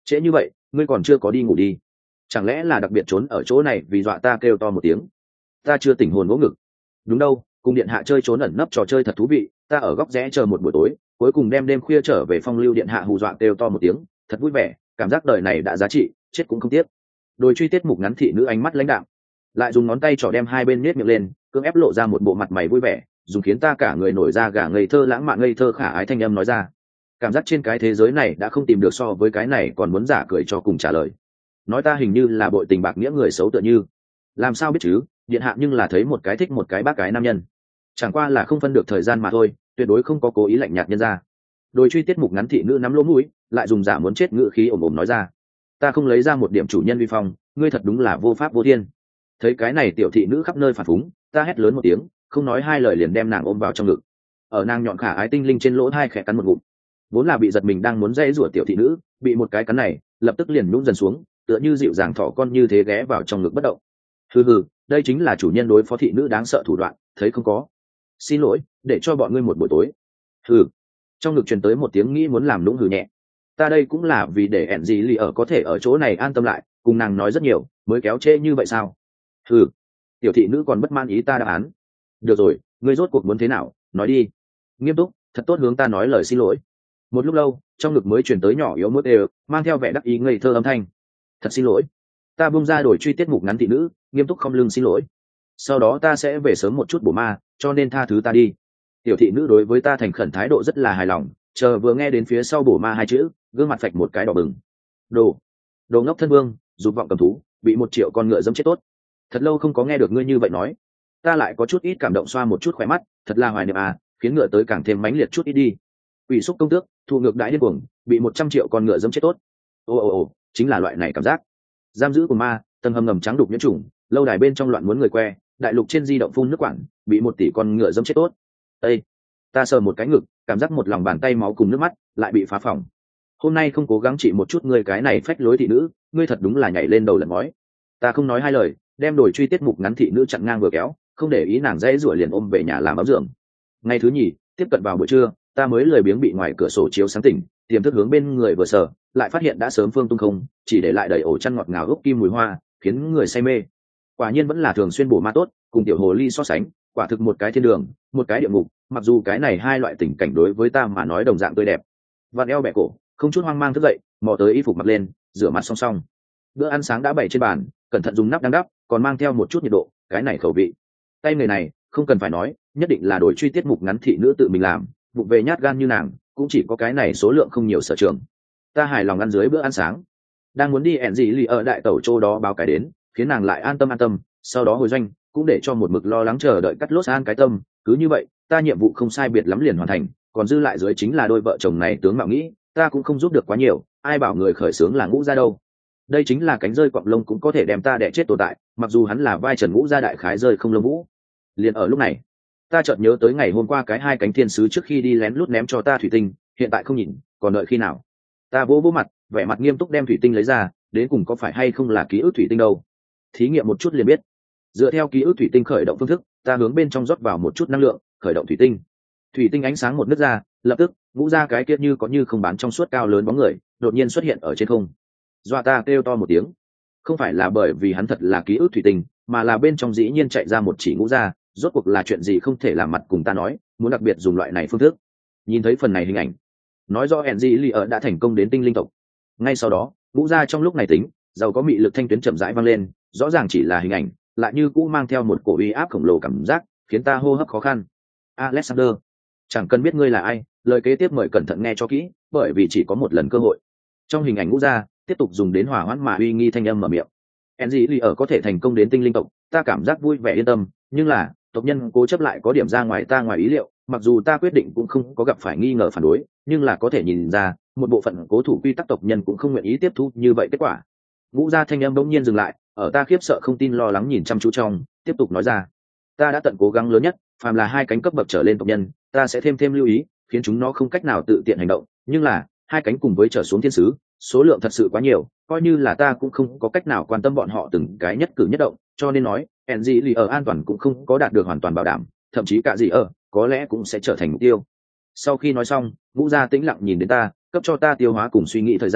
S1: trễ như vậy ngươi còn chưa có đi ngủ đi, chẳng lẽ là đặc biệt trốn ở chỗ này vì dọa ta kêu to một tiếng? Ta chưa tỉnh hồn vỗ ngực. Đúng đâu, cùng điện hạ chơi trốn ẩn nấp trò chơi thật thú vị, ta ở góc rẽ chờ một buổi tối, cuối cùng đem đêm khuya trở về phong lưu điện hạ hù dọa kêu to một tiếng, thật vui vẻ, cảm giác đời này đã giá trị, chết cũng không tiếc. Đôi truy tiết mục ngắn thị nữ ánh mắt lãnh đạm, lại dùng ngón tay trỏ đem hai bên nết miệng lên, cưỡng ép lộ ra một bộ mặt mày vui vẻ, dùng khiến ta cả người nổi da gà ngây thơ lãng mạn ngây thơ khả ái thanh âm nói ra. Cảm giác trên cái thế giới này đã không tìm được so với cái này còn muốn giả cười cho cùng trả lời. Nói ta hình như là bội tình bạc nghĩa người xấu tựa như. Làm sao biết chứ, điện hạ nhưng là thấy một cái thích một cái bác cái nam nhân. Chẳng qua là không phân được thời gian mà thôi, tuyệt đối không có cố ý lạnh nhạt nhân ra. Đôi truy tiết mục ngắn thị nữ nắm lỗ mũi, lại dùng giả muốn chết ngữ khí ồm ồm nói ra. Ta không lấy ra một điểm chủ nhân vi phong, ngươi thật đúng là vô pháp vô thiên. Thấy cái này tiểu thị nữ khắp nơi phản phúng, ta hét lớn một tiếng, không nói hai lời liền đem nàng ôm vào trong ngực. Ở nàng nhọn khả ái tinh linh trên lỗ hai khẽ cắn một ngụm. Vốn là bị giật mình đang muốn dây rủa tiểu thị nữ, bị một cái cắn này lập tức liền nhún dần xuống, tựa như dịu dàng thỏ con như thế ghé vào trong ngực bất động. Hừ hừ, đây chính là chủ nhân đối phó thị nữ đáng sợ thủ đoạn, thấy không có? Xin lỗi, để cho bọn ngươi một buổi tối. Hừ. Trong ngực truyền tới một tiếng nghĩ muốn làm lũng hừ nhẹ. Ta đây cũng là vì để ẻn gì lì ở có thể ở chỗ này an tâm lại, cùng nàng nói rất nhiều, mới kéo trễ như vậy sao? Hừ. Tiểu thị nữ còn bất mãn ý ta đáp án. Được rồi, ngươi rốt cuộc muốn thế nào, nói đi. Nghiêm túc, thật tốt hướng ta nói lời xin lỗi. Một lúc lâu, trong ngực mới truyền tới nhỏ yếu mốt đều, mang theo vẻ đắc ý ngây thơ âm thanh. Thật xin lỗi. Ta bung ra đổi truy tiết mục ngắn thị nữ, nghiêm túc không lưng xin lỗi. Sau đó ta sẽ về sớm một chút bổ ma, cho nên tha thứ ta đi. Tiểu thị nữ đối với ta thành khẩn thái độ rất là hài lòng, chờ vừa nghe đến phía sau bổ ma hai chữ, gương mặt phạch một cái đỏ bừng. Đồ, đồ ngốc thân vương, dục vọng cầm thú, bị một triệu con ngựa dẫm chết tốt. Thật lâu không có nghe được ngươi như vậy nói, ta lại có chút ít cảm động xoa một chút khỏe mắt, thật là hoài niệm à, khiến ngựa tới càng thêm mãnh liệt chút ít đi. Quỷ xúc công tước, thụ ngược đãi điên cuồng, bị một trăm triệu con ngựa dẫm chết tốt. Ồ ồ ồ, chính là loại này cảm giác. Giam giữ của ma, tầng hầm ngầm trắng đục nhiễm trùng, lâu đài bên trong loạn muốn người que, đại lục trên di động phun nước quản, bị một tỷ con ngựa dẫm chết tốt. Ê, ta sờ một cái ngực, cảm giác một lòng bàn tay máu cùng nước mắt lại bị phá phỏng. Hôm nay không cố gắng trị một chút ngươi cái này phách lối thị nữ, ngươi thật đúng là nhảy lên đầu lật ngói. Ta không nói hai lời, đem đổi truy tiết mục ngắn thị nữ chặn ngang vừa kéo, không để ý nàng dễ rủa liền ôm về nhà làm ấm giường. Ngày thứ nhì, tiếp cận vào buổi trưa, ta mới lười biếng bị ngoài cửa sổ chiếu sáng tỉnh, tiềm thức hướng bên người vừa sở, lại phát hiện đã sớm phương tung không, chỉ để lại đầy ổ chăn ngọt ngào ốc kim mùi hoa, khiến người say mê. Quả nhiên vẫn là thường xuyên bổ ma tốt, cùng tiểu hồ ly so sánh, quả thực một cái thiên đường, một cái địa ngục, mặc dù cái này hai loại tình cảnh đối với ta mà nói đồng dạng tươi đẹp. Vặn eo bẻ cổ, không chút hoang mang thức dậy, mò tới y phục mặc lên, rửa mặt song song. Bữa ăn sáng đã bày trên bàn, cẩn thận dùng nắp đang đắp, còn mang theo một chút nhiệt độ, cái này khẩu vị. Tay người này, không cần phải nói, nhất định là đổi truy tiết mục ngắn thị nữ tự mình làm, vụ về nhát gan như nàng, cũng chỉ có cái này số lượng không nhiều sở trường. Ta hài lòng ăn dưới bữa ăn sáng, đang muốn đi ẹn gì lì ở đại tẩu châu đó báo cái đến, khiến nàng lại an tâm an tâm, sau đó hồi doanh, cũng để cho một mực lo lắng chờ đợi cắt lốt an cái tâm. Cứ như vậy, ta nhiệm vụ không sai biệt lắm liền hoàn thành, còn dư lại dưới chính là đôi vợ chồng này tướng mạo nghĩ, ta cũng không giúp được quá nhiều, ai bảo người khởi sướng là Ngũ Gia đâu. Đây chính là cánh rơi quặng lông cũng có thể đem ta đẻ chết tồn tại, mặc dù hắn là vai trần Ngũ Gia đại khái rơi không lông vũ. Liền ở lúc này, ta chợt nhớ tới ngày hôm qua cái hai cánh thiên sứ trước khi đi lén lút ném cho ta thủy tinh, hiện tại không nhìn, còn đợi khi nào? Ta vỗ vỗ mặt, vẻ mặt nghiêm túc đem thủy tinh lấy ra, đến cùng có phải hay không là ký ức thủy tinh đâu. Thí nghiệm một chút liền biết. Dựa theo ký ức thủy tinh khởi động phương thức, ta hướng bên trong rót vào một chút năng lượng, khởi động thủy tinh. Thủy tinh ánh sáng một nứt ra, lập tức Ngũ Gia cái kia như có như không bán trong suốt cao lớn bóng người đột nhiên xuất hiện ở trên không. Dọa ta kêu to một tiếng. Không phải là bởi vì hắn thật là ký ức thủy tinh, mà là bên trong dĩ nhiên chạy ra một chỉ Ngũ Gia, rốt cuộc là chuyện gì không thể làm mặt cùng ta nói, muốn đặc biệt dùng loại này phương thức. Nhìn thấy phần này hình ảnh, nói rõ Enji Li ở đã thành công đến tinh linh tộc. Ngay sau đó, Ngũ Gia trong lúc này tính, giàu có mị lực thanh tuyến chậm rãi vang lên, rõ ràng chỉ là hình ảnh, lại như cũ mang theo một cổ uy áp khổng lồ cảm giác, khiến ta hô hấp khó khăn. Alexander, chẳng cần biết ngươi là ai, lời kế tiếp mời cẩn thận nghe cho kỹ, bởi vì chỉ có một lần cơ hội. Trong hình ảnh Ngũ Gia tiếp tục dùng đến hỏa hoãn mà uy nghi thanh âm mở miệng. Enji Li ở có thể thành công đến tinh linh tộc, ta cảm giác vui vẻ yên tâm, nhưng là tộc nhân cố chấp lại có điểm ra ngoài ta ngoài ý liệu, mặc dù ta quyết định cũng không có gặp phải nghi ngờ phản đối, nhưng là có thể nhìn ra một bộ phận cố thủ quy tắc tộc nhân cũng không nguyện ý tiếp thu như vậy kết quả. Ngũ Gia thanh âm bỗng nhiên dừng lại, ở ta khiếp sợ không tin lo lắng nhìn chăm chú trong, tiếp tục nói ra. Ta đã tận cố gắng lớn nhất, phàm là hai cánh cấp bậc trở lên tộc nhân, ta sẽ thêm thêm lưu ý, khiến chúng nó không cách nào tự tiện hành động, nhưng là hai cánh cùng với trở xuống thiên sứ, số lượng thật sự quá nhiều, coi như là ta cũng không có cách nào quan tâm bọn họ từng cái nhất cử nhất động, cho nên nói, Enji Li ở an toàn cũng không có đạt được hoàn toàn bảo đảm, thậm chí cả gì ở, có lẽ cũng sẽ trở thành mục tiêu. Sau khi nói xong, Ngũ Gia tĩnh lặng nhìn đến ta, cấp cho ta tiêu hóa cùng suy nghĩ thời gian,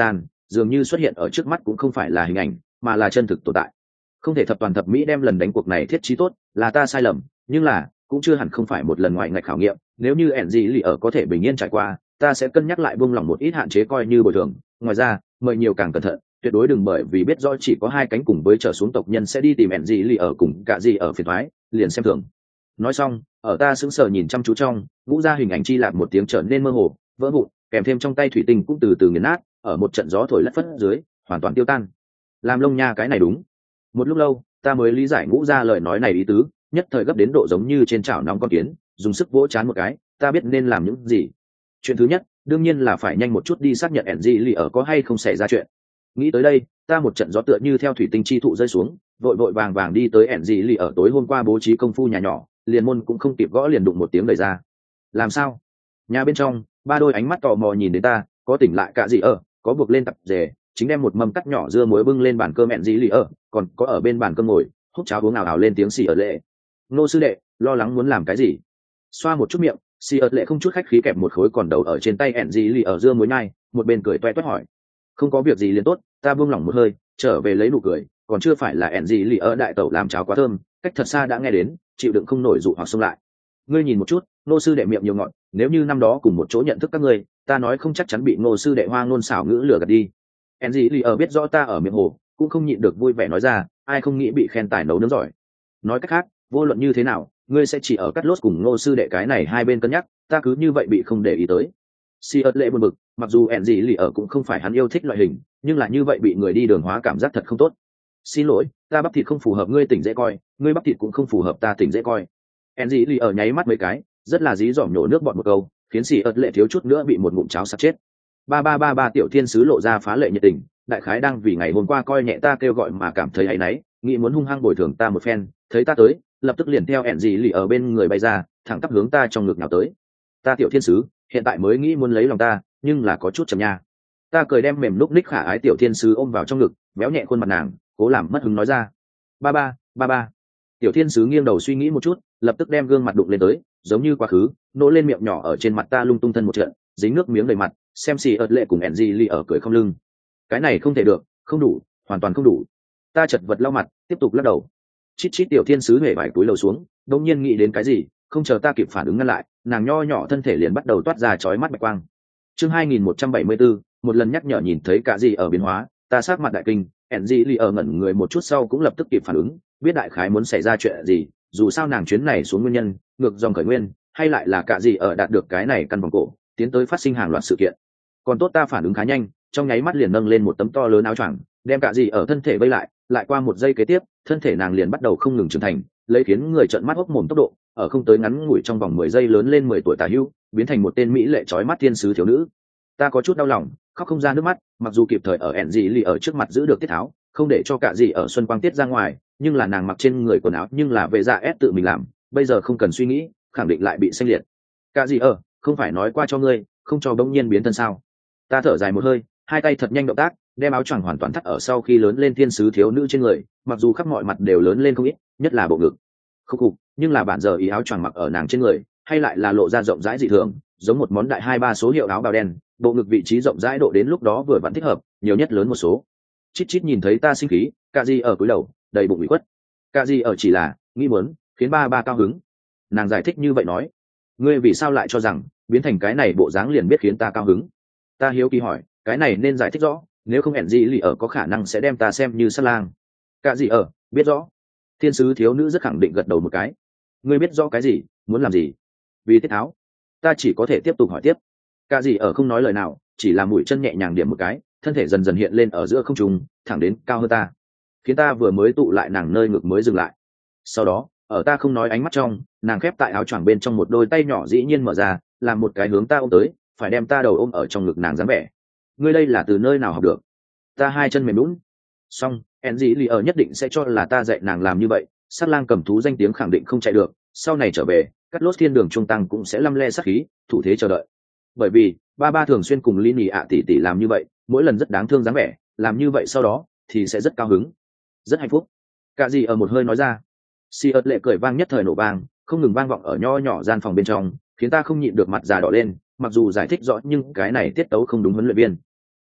S1: dường như xuất hiện ở trước mắt cũng không phải là hình ảnh mà là chân thực tồn tại. Không thể thập toàn thập mỹ đem lần đánh cuộc này thiết trí tốt, là ta sai lầm, nhưng là cũng chưa hẳn không phải một lần ngoại ngạch khảo nghiệm. Nếu như ẻn gì lì ở có thể bình yên trải qua, ta sẽ cân nhắc lại buông lỏng một ít hạn chế coi như bồi thường. Ngoài ra mời nhiều càng cẩn thận, tuyệt đối đừng bởi vì biết rõ chỉ có hai cánh cùng với trở xuống tộc nhân sẽ đi tìm ẻn gì lì ở cùng cả gì ở phiền thoái liền xem thường. Nói xong, ở ta sững sờ nhìn chăm chú trong, ngũ ra hình ảnh chi lạc một tiếng trở nên mơ hồ vỡ vụn, kèm thêm trong tay thủy tinh cũng từ từ nghiền nát, ở một trận gió thổi lất phất dưới hoàn toàn tiêu tan. Làm lông nha, cái này đúng. Một lúc lâu ta mới lý giải ngũ ra lời nói này ý tứ, nhất thời gấp đến độ giống như trên chảo nóng con kiến, dùng sức vỗ chán một cái. Ta biết nên làm những gì. Chuyện thứ nhất đương nhiên là phải nhanh một chút đi xác nhận ẻn gì lì ở có hay không xảy ra chuyện. Nghĩ tới đây, ta một trận gió tựa như theo thủy tinh chi thụ rơi xuống, vội vội vàng vàng đi tới ẻn gì lì ở tối hôm qua bố trí công phu nhà nhỏ, liền môn cũng không kịp gõ liền đụng một tiếng đẩy ra. Làm sao? Nhà bên trong ba đôi ánh mắt tò mò nhìn đến ta, có tỉnh lại cả gì ở, có buộc lên tập rể, chính đem một mâm cắt nhỏ dưa muối bưng lên bàn cơm ẻn gì lì ở, còn có ở bên bàn cơm ngồi hút cháo uống ảo ảo lên tiếng xì ở lệ. Nô sư đệ lo lắng muốn làm cái gì? Xoa một chút miệng, xì ở lệ không chút khách khí kẹp một khối còn đầu ở trên tay ẻn gì lì ở dưa muối nhai, một bên cười toe toét hỏi. Không có việc gì liền tốt. Ta buông lỏng một hơi trở về lấy nụ cười, còn chưa phải là ẻn gì lì ở đại tẩu làm cháo quá thơm, cách thật xa đã nghe đến, chịu đựng không nổi dụ hoặc xông lại. Ngươi nhìn một chút, nô sư đệ miệng nhiều ngọt, nếu như năm đó cùng một chỗ nhận thức các ngươi, ta nói không chắc chắn bị nô sư đệ hoa ngôn xảo ngữ lừa gạt đi. ẻn gì lì ở biết rõ ta ở miệng hồ, cũng không nhịn được vui vẻ nói ra, ai không nghĩ bị khen tài nấu nướng giỏi. Nói cách khác, vô luận như thế nào, ngươi sẽ chỉ ở cắt lốt cùng nô sư đệ cái này hai bên cân nhắc, ta cứ như vậy bị không để ý tới. Si ớt lệ buồn bực, mặc dù ẻn gì lì ở cũng không phải hắn yêu thích loại hình, nhưng là như vậy bị người đi đường hóa cảm giác thật không tốt. Xin lỗi, ta bắp thịt không phù hợp ngươi tỉnh dễ coi, ngươi bắp thịt cũng không phù hợp ta tỉnh dễ coi. ẻn gì lì ở nháy mắt mấy cái, rất là dí dỏm nhổ nước bọt một câu, khiến Si ớt lệ thiếu chút nữa bị một ngụm cháo sặc chết. Ba ba ba ba tiểu thiên sứ lộ ra phá lệ nhiệt tình, đại khái đang vì ngày hôm qua coi nhẹ ta kêu gọi mà cảm thấy áy náy, nghĩ muốn hung hăng bồi thường ta một phen, thấy ta tới, lập tức liền theo ẻn gì lì ở bên người bay ra, thẳng tắp hướng ta trong ngực nào tới. Ta tiểu thiên sứ hiện tại mới nghĩ muốn lấy lòng ta, nhưng là có chút chậm nha. Ta cười đem mềm lúc ních khả ái tiểu thiên sứ ôm vào trong ngực, méo nhẹ khuôn mặt nàng, cố làm mất hứng nói ra, ba ba ba ba. Tiểu thiên sứ nghiêng đầu suy nghĩ một chút, lập tức đem gương mặt đụng lên tới, giống như quá khứ, nỗ lên miệng nhỏ ở trên mặt ta lung tung thân một trận, dính nước miếng đầy mặt, xem xì ớt lệ cùng ẻn gì lì ở cười không lưng. Cái này không thể được, không đủ, hoàn toàn không đủ. Ta chật vật lau mặt, tiếp tục lắc đầu. Chít chít tiểu thiên sứ hề vải túi lầu xuống, đột nhiên nghĩ đến cái gì, không chờ ta kịp phản ứng ngăn lại, nàng nho nhỏ thân thể liền bắt đầu toát ra chói mắt bạch quang. Chương hai nghìn một trăm bảy mươi bốn, một lần nhắc nhở nhìn thấy cả gì ở biến hóa, ta sát mặt đại kinh, ẻn gì lì ở ngẩn người một chút sau cũng lập tức kịp phản ứng, biết đại khái muốn xảy ra chuyện gì, dù sao nàng chuyến này xuống nguyên nhân, ngược dòng khởi nguyên, hay lại là cả gì ở đạt được cái này căn vòng cổ, tiến tới phát sinh hàng loạt sự kiện. Còn tốt ta phản ứng khá nhanh, trong nháy mắt liền nâng lên một tấm to lớn áo choàng, đem cả gì ở thân thể vây lại, lại qua một giây kế tiếp, thân thể nàng liền bắt đầu không ngừng trưởng thành, lấy khiến người trợn mắt hốc mồm tốc độ, ở không tới ngắn ngủi trong vòng mười giây lớn lên mười tuổi tả hữu, biến thành một tên mỹ lệ chói mắt thiên sứ thiếu nữ. Ta có chút đau lòng, khóc không ra nước mắt, mặc dù kịp thời ở ẻn gì lì ở trước mặt giữ được tiết tháo, không để cho cả gì ở xuân quang tiết ra ngoài, nhưng là nàng mặc trên người quần áo nhưng là về dạ ép tự mình làm, bây giờ không cần suy nghĩ, khẳng định lại bị xanh liệt. Cả gì ở, không phải nói qua cho ngươi, không cho bỗng nhiên biến thân sao? Ta thở dài một hơi, hai tay thật nhanh động tác, đem áo choàng hoàn toàn thắt ở sau khi lớn lên thiên sứ thiếu nữ trên người, mặc dù khắp mọi mặt đều lớn lên không ít, nhất là bộ ngực. Khúc khục, nhưng là bản giờ ý áo choàng mặc ở nàng trên người, hay lại là lộ ra rộng rãi dị thường, giống một món đại hai ba số hiệu áo bào đen, bộ ngực vị trí rộng rãi độ đến lúc đó vừa vặn thích hợp, nhiều nhất lớn một số. Chít chít nhìn thấy ta sinh khí, cả gì ở cúi đầu, đầy bụng ủy khuất. Cả gì ở chỉ là nghĩ muốn khiến ba ba cao hứng. Nàng giải thích như vậy nói, ngươi vì sao lại cho rằng biến thành cái này bộ dáng liền biết khiến ta cao hứng? Ta hiếu kỳ hỏi, cái này nên giải thích rõ, nếu không hẹn gì lì ở có khả năng sẽ đem ta xem như sát lang. Cả gì ở biết rõ. Thiên sứ thiếu nữ rất khẳng định gật đầu một cái. Ngươi biết rõ cái gì, muốn làm gì? Vì tiết tháo. Ta chỉ có thể tiếp tục hỏi tiếp. Cả gì ở không nói lời nào, chỉ là mũi chân nhẹ nhàng điểm một cái, thân thể dần dần hiện lên ở giữa không trung, thẳng đến cao hơn ta, khiến ta vừa mới tụ lại nàng nơi ngực mới dừng lại. Sau đó, ở ta không nói ánh mắt trong, nàng khép tại áo choàng bên trong một đôi tay nhỏ dĩ nhiên mở ra, làm một cái hướng ta ôm tới, phải đem ta đầu ôm ở trong ngực nàng dáng vẻ. Ngươi đây là từ nơi nào học được? Ta hai chân mềm lún. Xong, en dĩ lì ở nhất định sẽ cho là ta dạy nàng làm như vậy, sát lang cầm thú danh tiếng khẳng định không chạy được, sau này trở về, cắt lốt thiên đường trung tăng cũng sẽ lăm le sát khí, thủ thế chờ đợi. Bởi vì ba ba thường xuyên cùng Lini ạ tỷ tỷ làm như vậy, mỗi lần rất đáng thương dáng vẻ, làm như vậy sau đó thì sẽ rất cao hứng, rất hạnh phúc. Cả gì ở một hơi nói ra. Si ớt lệ cười vang nhất thời nổ vang, không ngừng vang vọng ở nho nhỏ gian phòng bên trong, khiến ta không nhịn được mặt già đỏ lên, mặc dù giải thích rõ nhưng cái này tiết tấu không đúng huấn luyện viên.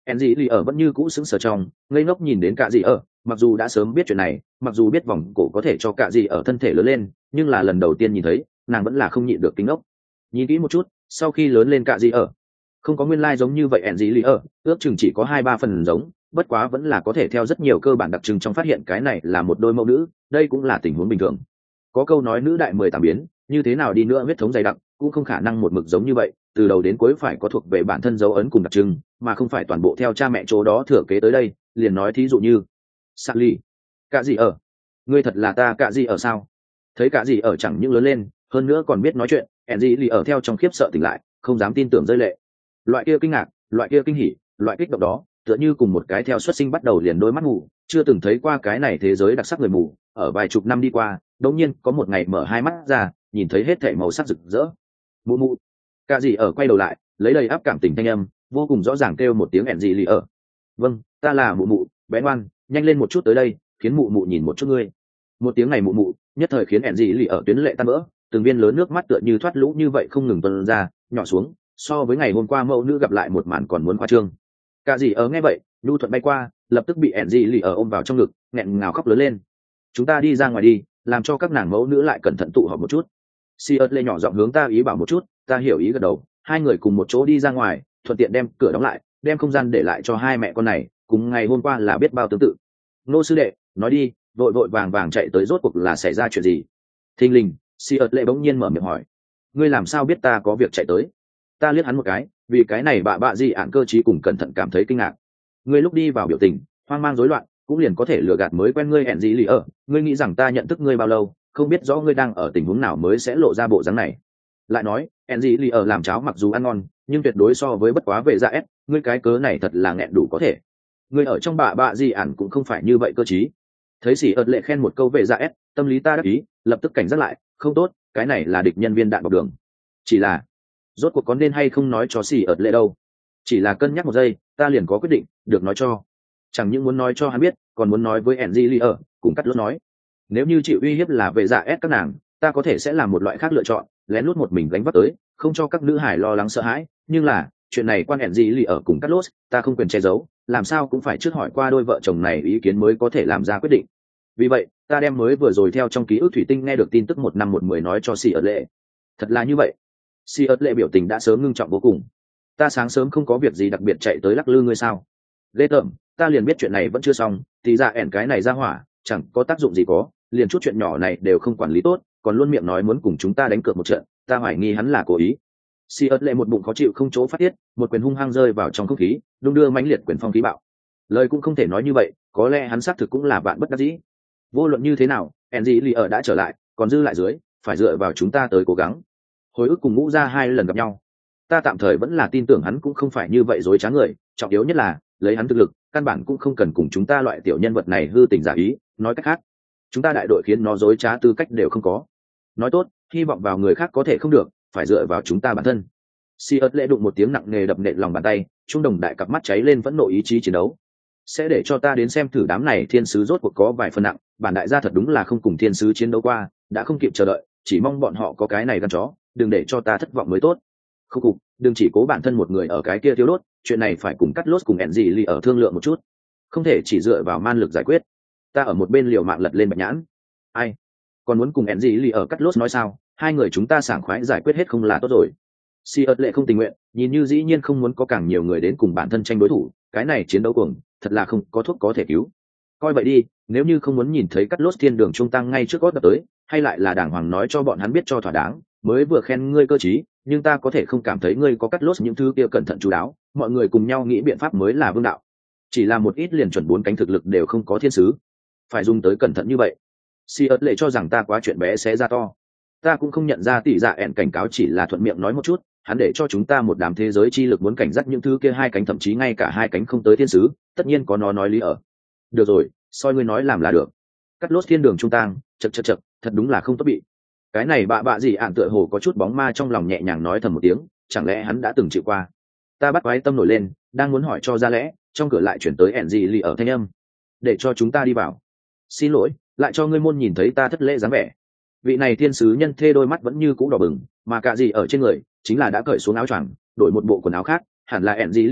S1: En gì lì ở vẫn như cũ sững sờ trong, ngây ngốc nhìn đến cả gì ở, mặc dù đã sớm biết chuyện này, mặc dù biết vòng cổ có thể cho cả gì ở thân thể lớn lên, nhưng là lần đầu tiên nhìn thấy, nàng vẫn là không nhịn được kinh ngốc. Nhìn kỹ một chút, sau khi lớn lên cả gì ở, không có nguyên lai like giống như vậy En gì lì ở, ước chừng chỉ có hai ba phần giống, bất quá vẫn là có thể theo rất nhiều cơ bản đặc trưng trong phát hiện cái này là một đôi mẫu nữ, đây cũng là tình huống bình thường. Có câu nói nữ đại mười tám biến, như thế nào đi nữa huyết thống dày đặc cũng không khả năng một mực giống như vậy, từ đầu đến cuối phải có thuộc về bản thân dấu ấn cùng đặc trưng, mà không phải toàn bộ theo cha mẹ chỗ đó thừa kế tới đây. Liền nói thí dụ như Sally, cả gì ở, ngươi thật là ta cả gì ở sao? Thấy cả gì ở chẳng những lớn lên, hơn nữa còn biết nói chuyện, En gì lì ở theo trong khiếp sợ tỉnh lại, không dám tin tưởng rơi lệ. Loại kia kinh ngạc, loại kia kinh hỉ, loại kích động đó, tựa như cùng một cái theo xuất sinh bắt đầu liền đôi mắt mù, chưa từng thấy qua cái này thế giới đặc sắc người mù, ở vài chục năm đi qua, đột nhiên có một ngày mở hai mắt ra, nhìn thấy hết thảy màu sắc rực rỡ. Mụ mụ. Cả gì ở quay đầu lại, lấy đầy áp cảm tình thanh âm, vô cùng rõ ràng kêu một tiếng En gì lì ở. Vâng, ta là mụ mụ, bé ngoan, nhanh lên một chút tới đây, khiến mụ mụ nhìn một chút ngươi. Một tiếng này mụ mụ, nhất thời khiến En gì lì ở tuyến lệ tan vỡ, từng viên lớn nước mắt tựa như thoát lũ như vậy không ngừng tuôn ra, nhỏ xuống, so với ngày hôm qua mẫu nữ gặp lại một màn còn muốn khoa trương. Cả gì ở nghe vậy, nhu thuận bay qua, lập tức bị En gì lì ở ôm vào trong ngực, nghẹn ngào khóc lớn lên. Chúng ta đi ra ngoài đi, làm cho các nàng mẫu nữ lại cẩn thận tụ họp một chút. Siớt lê nhỏ giọng hướng ta ý bảo một chút, ta hiểu ý gật đầu. Hai người cùng một chỗ đi ra ngoài, thuận tiện đem cửa đóng lại, đem không gian để lại cho hai mẹ con này, cùng ngày hôm qua là biết bao tương tự. Nô sư đệ, nói đi, vội vội vàng vàng chạy tới rốt cuộc là xảy ra chuyện gì? Thình lình, Siớt lê bỗng nhiên mở miệng hỏi, ngươi làm sao biết ta có việc chạy tới? Ta liếc hắn một cái, vì cái này bạ bạ gì ạn cơ trí cùng cẩn thận cảm thấy kinh ngạc. Ngươi lúc đi vào biểu tình hoang mang rối loạn, cũng liền có thể lừa gạt mới quen ngươi hẹn gì lì ở, ngươi nghĩ rằng ta nhận thức ngươi bao lâu, không biết rõ ngươi đang ở tình huống nào mới sẽ lộ ra bộ dáng này. Lại nói hẹn gì lì ở làm cháo mặc dù ăn ngon, nhưng tuyệt đối so với bất quá về dạ ép, ngươi cái cớ này thật là nghẹn đủ có thể. Ngươi ở trong bạ bạ gì ạn cũng không phải như vậy cơ trí. Thấy sĩ ợt lệ khen một câu về dạ ép, tâm lý ta đắc ý, lập tức cảnh giác lại, không tốt, cái này là địch nhân viên đạn bọc đường. Chỉ là rốt cuộc có nên hay không nói cho xì ợt lệ đâu, chỉ là cân nhắc một giây, ta liền có quyết định, được nói cho. Chẳng những muốn nói cho hắn biết, còn muốn nói với En gì lì ở, cùng cắt lốt nói. Nếu như chịu uy hiếp là về dạ ép các nàng, ta có thể sẽ làm một loại khác lựa chọn, lén lút một mình gánh vác tới, không cho các nữ hải lo lắng sợ hãi. Nhưng là chuyện này quan En gì lì ở cùng cắt lốt, ta không quyền che giấu, làm sao cũng phải trước hỏi qua đôi vợ chồng này ý kiến mới có thể làm ra quyết định. Vì vậy ta đem mới vừa rồi theo trong ký ức thủy tinh nghe được tin tức một năm một mười nói cho xì ợt lệ. Thật là như vậy. Si ớt lệ biểu tình đã sớm ngưng trọng vô cùng. Ta sáng sớm không có việc gì đặc biệt chạy tới lắc lư ngươi sao? Ghê tởm, ta liền biết chuyện này vẫn chưa xong, thì ra ẻn cái này ra hỏa, chẳng có tác dụng gì có, liền chút chuyện nhỏ này đều không quản lý tốt, còn luôn miệng nói muốn cùng chúng ta đánh cược một trận, ta hoài nghi hắn là cố ý. Si ớt lệ một bụng khó chịu không chỗ phát tiết, một quyền hung hăng rơi vào trong không khí, đung đưa mãnh liệt quyền phong khí bạo. Lời cũng không thể nói như vậy, có lẽ hắn xác thực cũng là bạn bất đắc dĩ. Vô luận như thế nào, Enji Lee ở đã trở lại, còn dư lại dưới, phải dựa vào chúng ta tới cố gắng. Hồi ức cùng ngũ ra hai lần gặp nhau, ta tạm thời vẫn là tin tưởng hắn cũng không phải như vậy dối trá người, trọng yếu nhất là lấy hắn thực lực, căn bản cũng không cần cùng chúng ta loại tiểu nhân vật này hư tình giả ý. Nói cách khác, chúng ta đại đội khiến nó dối trá tư cách đều không có. Nói tốt, hy vọng vào người khác có thể không được, phải dựa vào chúng ta bản thân. Si ớt lệ đụng một tiếng nặng nề đập nện lòng bàn tay, trung đồng đại cặp mắt cháy lên vẫn nộ ý chí chiến đấu. Sẽ để cho ta đến xem thử đám này thiên sứ rốt cuộc có vài phần nặng, bản đại gia thật đúng là không cùng thiên sứ chiến đấu qua, đã không kịp chờ đợi, chỉ mong bọn họ có cái này gan chó, đừng để cho ta thất vọng mới tốt. Không cục, đừng chỉ cố bản thân một người ở cái kia thiếu đốt, chuyện này phải cùng cắt lốt cùng ẹn gì lì ở thương lượng một chút, không thể chỉ dựa vào man lực giải quyết. Ta ở một bên liều mạng lật lên bạch nhãn. Ai còn muốn cùng ẹn gì lì ở cắt lốt nói sao, hai người chúng ta sảng khoái giải quyết hết không là tốt rồi. Si ớt lệ không tình nguyện, nhìn như dĩ nhiên không muốn có càng nhiều người đến cùng bản thân tranh đối thủ, cái này chiến đấu cuồng thật là không có thuốc có thể cứu. Coi vậy đi, nếu như không muốn nhìn thấy cắt lốt thiên đường trung tăng ngay trước gót đập tới, hay lại là đàng hoàng nói cho bọn hắn biết cho thỏa đáng, mới vừa khen ngươi cơ trí, nhưng ta có thể không cảm thấy ngươi có cắt lốt những thứ kia cẩn thận chú đáo, mọi người cùng nhau nghĩ biện pháp mới là vương đạo. Chỉ là một ít liền chuẩn bốn cánh thực lực đều không có thiên sứ, phải dùng tới cẩn thận như vậy. Si ớt lệ cho rằng ta quá chuyện bé xé ra to, ta cũng không nhận ra tỷ dạ ẹn cảnh cáo chỉ là thuận miệng nói một chút, hắn để cho chúng ta một đám thế giới chi lực muốn cảnh giác những thứ kia hai cánh thậm chí ngay cả hai cánh không tới thiên sứ, tất nhiên có nó nói lý ở. Được rồi, soi ngươi nói làm là được. Cắt lốt thiên đường trung tang, chật chật chật, thật đúng là không tốt bị. Cái này bạ bạ gì ạn tựa hồ có chút bóng ma trong lòng nhẹ nhàng nói thầm một tiếng, chẳng lẽ hắn đã từng chịu qua. Ta bắt quái tâm nổi lên, đang muốn hỏi cho ra lẽ, trong cửa lại chuyển tới ẻn gì lì ở thanh âm, để cho chúng ta đi vào. Xin lỗi, lại cho ngươi môn nhìn thấy ta thất lễ dáng vẻ. Vị này thiên sứ nhân thê đôi mắt vẫn như cũ đỏ bừng, mà cả gì ở trên người chính là đã cởi xuống áo choàng, đổi một bộ quần áo khác, hẳn là ẻn gì lì ở,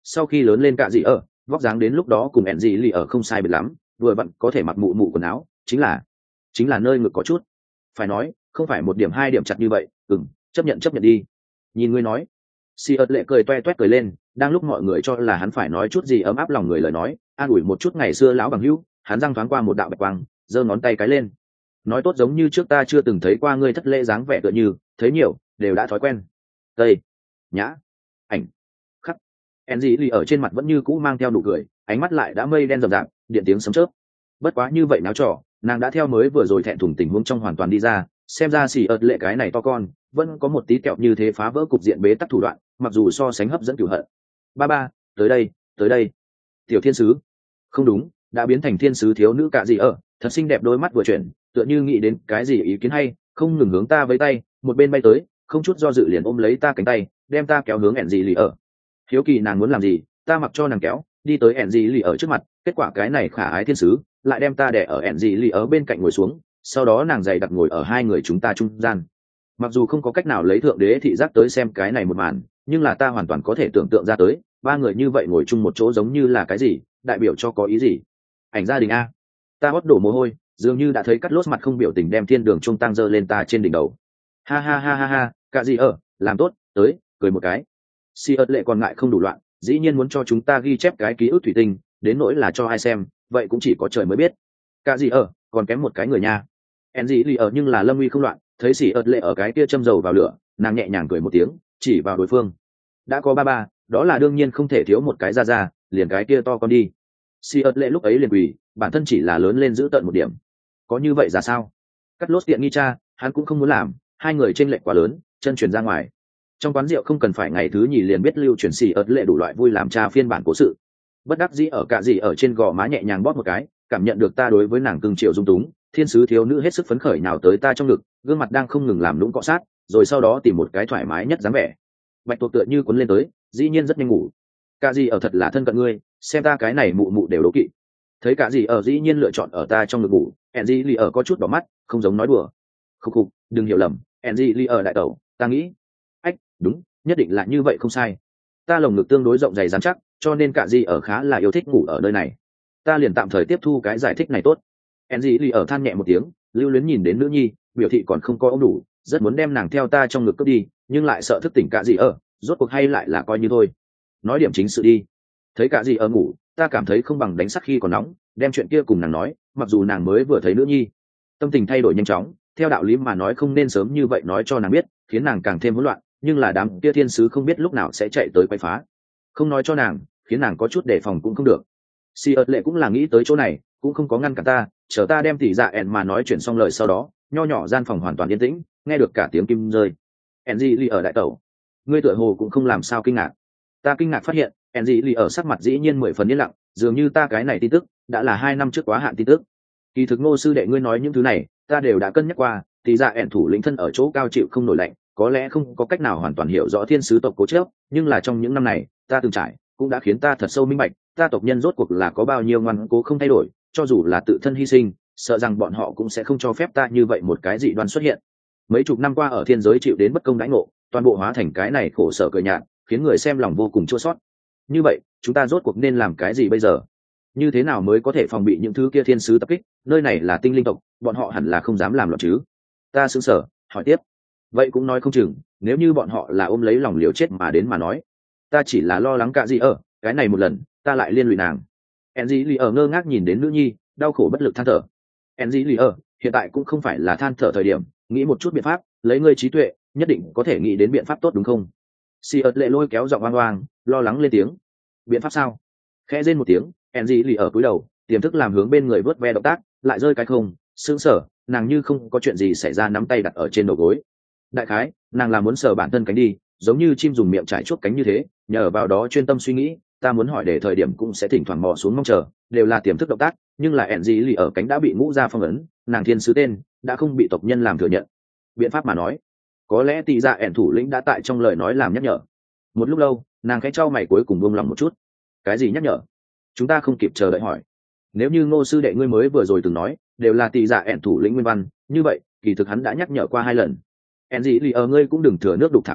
S1: sau khi lớn lên cạ dị ở vóc dáng đến lúc đó cùng ẹn dị lì ở không sai biệt lắm, vừa vặn có thể mặc mụ mụ quần áo, chính là chính là nơi ngực có chút, phải nói không phải một điểm hai điểm chặt như vậy. Ừm, chấp nhận chấp nhận đi. Nhìn ngươi nói. Si ớt lệ cười toe toét cười lên, đang lúc mọi người cho là hắn phải nói chút gì ấm áp lòng người lời nói, an ủi một chút ngày xưa lão bằng hữu, hắn răng thoáng qua một đạo bạch quang, giơ ngón tay cái lên. Nói tốt giống như trước ta chưa từng thấy qua ngươi thất lễ dáng vẻ tựa như, thấy nhiều, đều đã thói quen. Tây, nhã, ảnh, khắc. Enzy lì ở trên mặt vẫn như cũ mang theo nụ cười, ánh mắt lại đã mây đen rậm rạp, điện tiếng sấm chớp. Bất quá như vậy náo trò, nàng đã theo mới vừa rồi thẹn thùng tình huống trong hoàn toàn đi ra, xem ra xì ớt lệ cái này to con, vẫn có một tí kẹo như thế phá vỡ cục diện bế tắc thủ đoạn, mặc dù so sánh hấp dẫn cửu hận. Ba ba, tới đây, tới đây. Tiểu thiên sứ, không đúng, đã biến thành thiên sứ thiếu nữ cả gì ở, thật xinh đẹp, đôi mắt vừa chuyển, tựa như nghĩ đến cái gì ý kiến hay, không ngừng hướng ta với tay, một bên bay tới, không chút do dự liền ôm lấy ta cánh tay, đem ta kéo hướng ẻn gì lì ở. Hiếu kỳ nàng muốn làm gì, ta mặc cho nàng kéo, đi tới ẻn gì lì ở trước mặt, kết quả cái này khả ái thiên sứ lại đem ta đè ở ẻn gì lì ở bên cạnh ngồi xuống, sau đó nàng dày đặt ngồi ở hai người chúng ta trung gian. Mặc dù không có cách nào lấy thượng đế thị giác tới xem cái này một màn, nhưng là ta hoàn toàn có thể tưởng tượng ra tới, ba người như vậy ngồi chung một chỗ giống như là cái gì, đại biểu cho có ý gì. Ảnh gia đình a. Ta hót đổ mồ hôi, dường như đã thấy cắt lốt mặt không biểu tình đem thiên đường trung tăng dơ lên ta trên đỉnh đầu. Ha ha ha ha ha, cả gì ở, làm tốt, tới, cười một cái. Si ớt lệ còn ngại không đủ loạn, dĩ nhiên muốn cho chúng ta ghi chép cái ký ức thủy tinh, đến nỗi là cho ai xem, vậy cũng chỉ có trời mới biết. Cả gì ở, còn kém một cái người nha. En gì lì ở nhưng là lâm uy không loạn, thấy Si ớt lệ ở cái kia châm dầu vào lửa, nàng nhẹ nhàng cười một tiếng, chỉ vào đối phương. Đã có ba ba, đó là đương nhiên không thể thiếu một cái ra ra, liền cái kia to con đi. Si ớt lệ lúc ấy liền quỳ, bản thân chỉ là lớn lên giữ tận một điểm. Có như vậy ra sao? Cắt lốt tiện nghi cha, hắn cũng không muốn làm, hai người chênh lệch quá lớn, chân truyền ra ngoài. Trong quán rượu không cần phải ngày thứ nhì liền biết lưu truyền xì ớt lệ đủ loại vui làm cha phiên bản cố sự. Bất đắc dĩ ở cả gì ở trên gò má nhẹ nhàng bóp một cái, cảm nhận được ta đối với nàng cưng chiều dung túng, thiên sứ thiếu nữ hết sức phấn khởi nào tới ta trong ngực, gương mặt đang không ngừng làm lũng cọ sát, rồi sau đó tìm một cái thoải mái nhất dáng vẻ. Bạch tuộc tựa như cuốn lên tới, dĩ nhiên rất nhanh ngủ. Cả gì ở thật là thân cận ngươi, xem ta cái này mụ mụ đều đố kỵ. Thấy cả gì ở dĩ nhiên lựa chọn ở ta trong ngực ngủ, Enzy Lee ở có chút đỏ mắt, không giống nói đùa. Khục khục, đừng hiểu lầm, Enzy Lee ở đại tẩu, ta nghĩ. Ách, đúng, nhất định là như vậy không sai. Ta lồng ngực tương đối rộng dày rắn chắc, cho nên cả gì ở khá là yêu thích ngủ ở nơi này. Ta liền tạm thời tiếp thu cái giải thích này tốt. Enzy Lee ở than nhẹ một tiếng, lưu luyến nhìn đến nữ nhi, biểu thị còn không có ôm đủ, rất muốn đem nàng theo ta trong ngực cướp đi, nhưng lại sợ thức tỉnh cả gì ở, rốt cuộc hay lại là coi như thôi. Nói điểm chính sự đi. Thấy cả gì ở ngủ, ta cảm thấy không bằng đánh sắc khi còn nóng, đem chuyện kia cùng nàng nói, mặc dù nàng mới vừa thấy nữ nhi. Tâm tình thay đổi nhanh chóng, theo đạo lý mà nói không nên sớm như vậy nói cho nàng biết, khiến nàng càng thêm hỗn loạn, nhưng là đám kia thiên sứ không biết lúc nào sẽ chạy tới quấy phá. Không nói cho nàng, khiến nàng có chút đề phòng cũng không được. Si ớt lệ cũng là nghĩ tới chỗ này, cũng không có ngăn cản ta, chờ ta đem tỉ dạ ẻn mà nói chuyện xong lời sau đó, nho nhỏ gian phòng hoàn toàn yên tĩnh, nghe được cả tiếng kim rơi. Enzy Lee ở đại tẩu, ngươi tựa hồ cũng không làm sao kinh ngạc. Ta kinh ngạc phát hiện, Enzy Lee ở sắc mặt dĩ nhiên mười phần yên lặng, dường như ta cái này tin tức đã là hai năm trước quá hạn tin tức. Kỳ thực Ngô sư đệ ngươi nói những thứ này, ta đều đã cân nhắc qua, thì ra ẻn thủ lĩnh thân ở chỗ cao chịu không nổi lạnh, có lẽ không có cách nào hoàn toàn hiểu rõ thiên sứ tộc cố chấp, nhưng là trong những năm này, ta từng trải, cũng đã khiến ta thật sâu minh bạch, ta tộc nhân rốt cuộc là có bao nhiêu ngoan cố không thay đổi, cho dù là tự thân hy sinh, sợ rằng bọn họ cũng sẽ không cho phép ta như vậy một cái dị đoan xuất hiện. Mấy chục năm qua ở thiên giới chịu đến bất công đãi ngộ, toàn bộ hóa thành cái này khổ sở cười nhạt, khiến người xem lòng vô cùng chua xót. Như vậy, chúng ta rốt cuộc nên làm cái gì bây giờ? Như thế nào mới có thể phòng bị những thứ kia thiên sứ tập kích? Nơi này là tinh linh tộc, bọn họ hẳn là không dám làm loạn chứ? Ta sững sờ, hỏi tiếp. Vậy cũng nói không chừng, nếu như bọn họ là ôm lấy lòng liều chết mà đến mà nói, ta chỉ là lo lắng cả gì ở, cái này một lần, ta lại liên lụy nàng. Enzy Lee ở ngơ ngác nhìn đến nữ nhi, đau khổ bất lực than thở. Enzy Lee ở, hiện tại cũng không phải là than thở thời điểm, nghĩ một chút biện pháp, lấy ngươi trí tuệ, nhất định có thể nghĩ đến biện pháp tốt đúng không? Si ớt lệ lôi kéo giọng oang oang, lo lắng lên tiếng. Biện pháp sao? Khẽ rên một tiếng, Enzy Lee ở cúi đầu, tiềm thức làm hướng bên người vớt ve động tác, lại rơi cái không, sững sờ, nàng như không có chuyện gì xảy ra nắm tay đặt ở trên đầu gối. Đại khái, nàng là muốn sờ bản thân cánh đi, giống như chim dùng miệng trải chuốt cánh như thế, nhờ vào đó chuyên tâm suy nghĩ, ta muốn hỏi để thời điểm cũng sẽ thỉnh thoảng mò xuống mong chờ, đều là tiềm thức động tác, nhưng là Enzy Lee ở cánh đã bị ngũ ra phong ấn, nàng thiên sứ tên đã không bị tộc nhân làm thừa nhận. Biện pháp mà nói, có lẽ tỷ dạ ẻn thủ lĩnh đã tại trong lời nói làm nhắc nhở. Một lúc lâu, nàng khẽ trao mày cuối cùng buông lòng một chút. Cái gì nhắc nhở? Chúng ta không kịp chờ đợi hỏi. Nếu như Ngô sư đệ ngươi mới vừa rồi từng nói, đều là tỷ dạ ẻn thủ lĩnh nguyên văn, như vậy, kỳ thực hắn đã nhắc nhở qua hai lần. Enzy Lee ở ngươi cũng đừng thừa nước đục thả câu,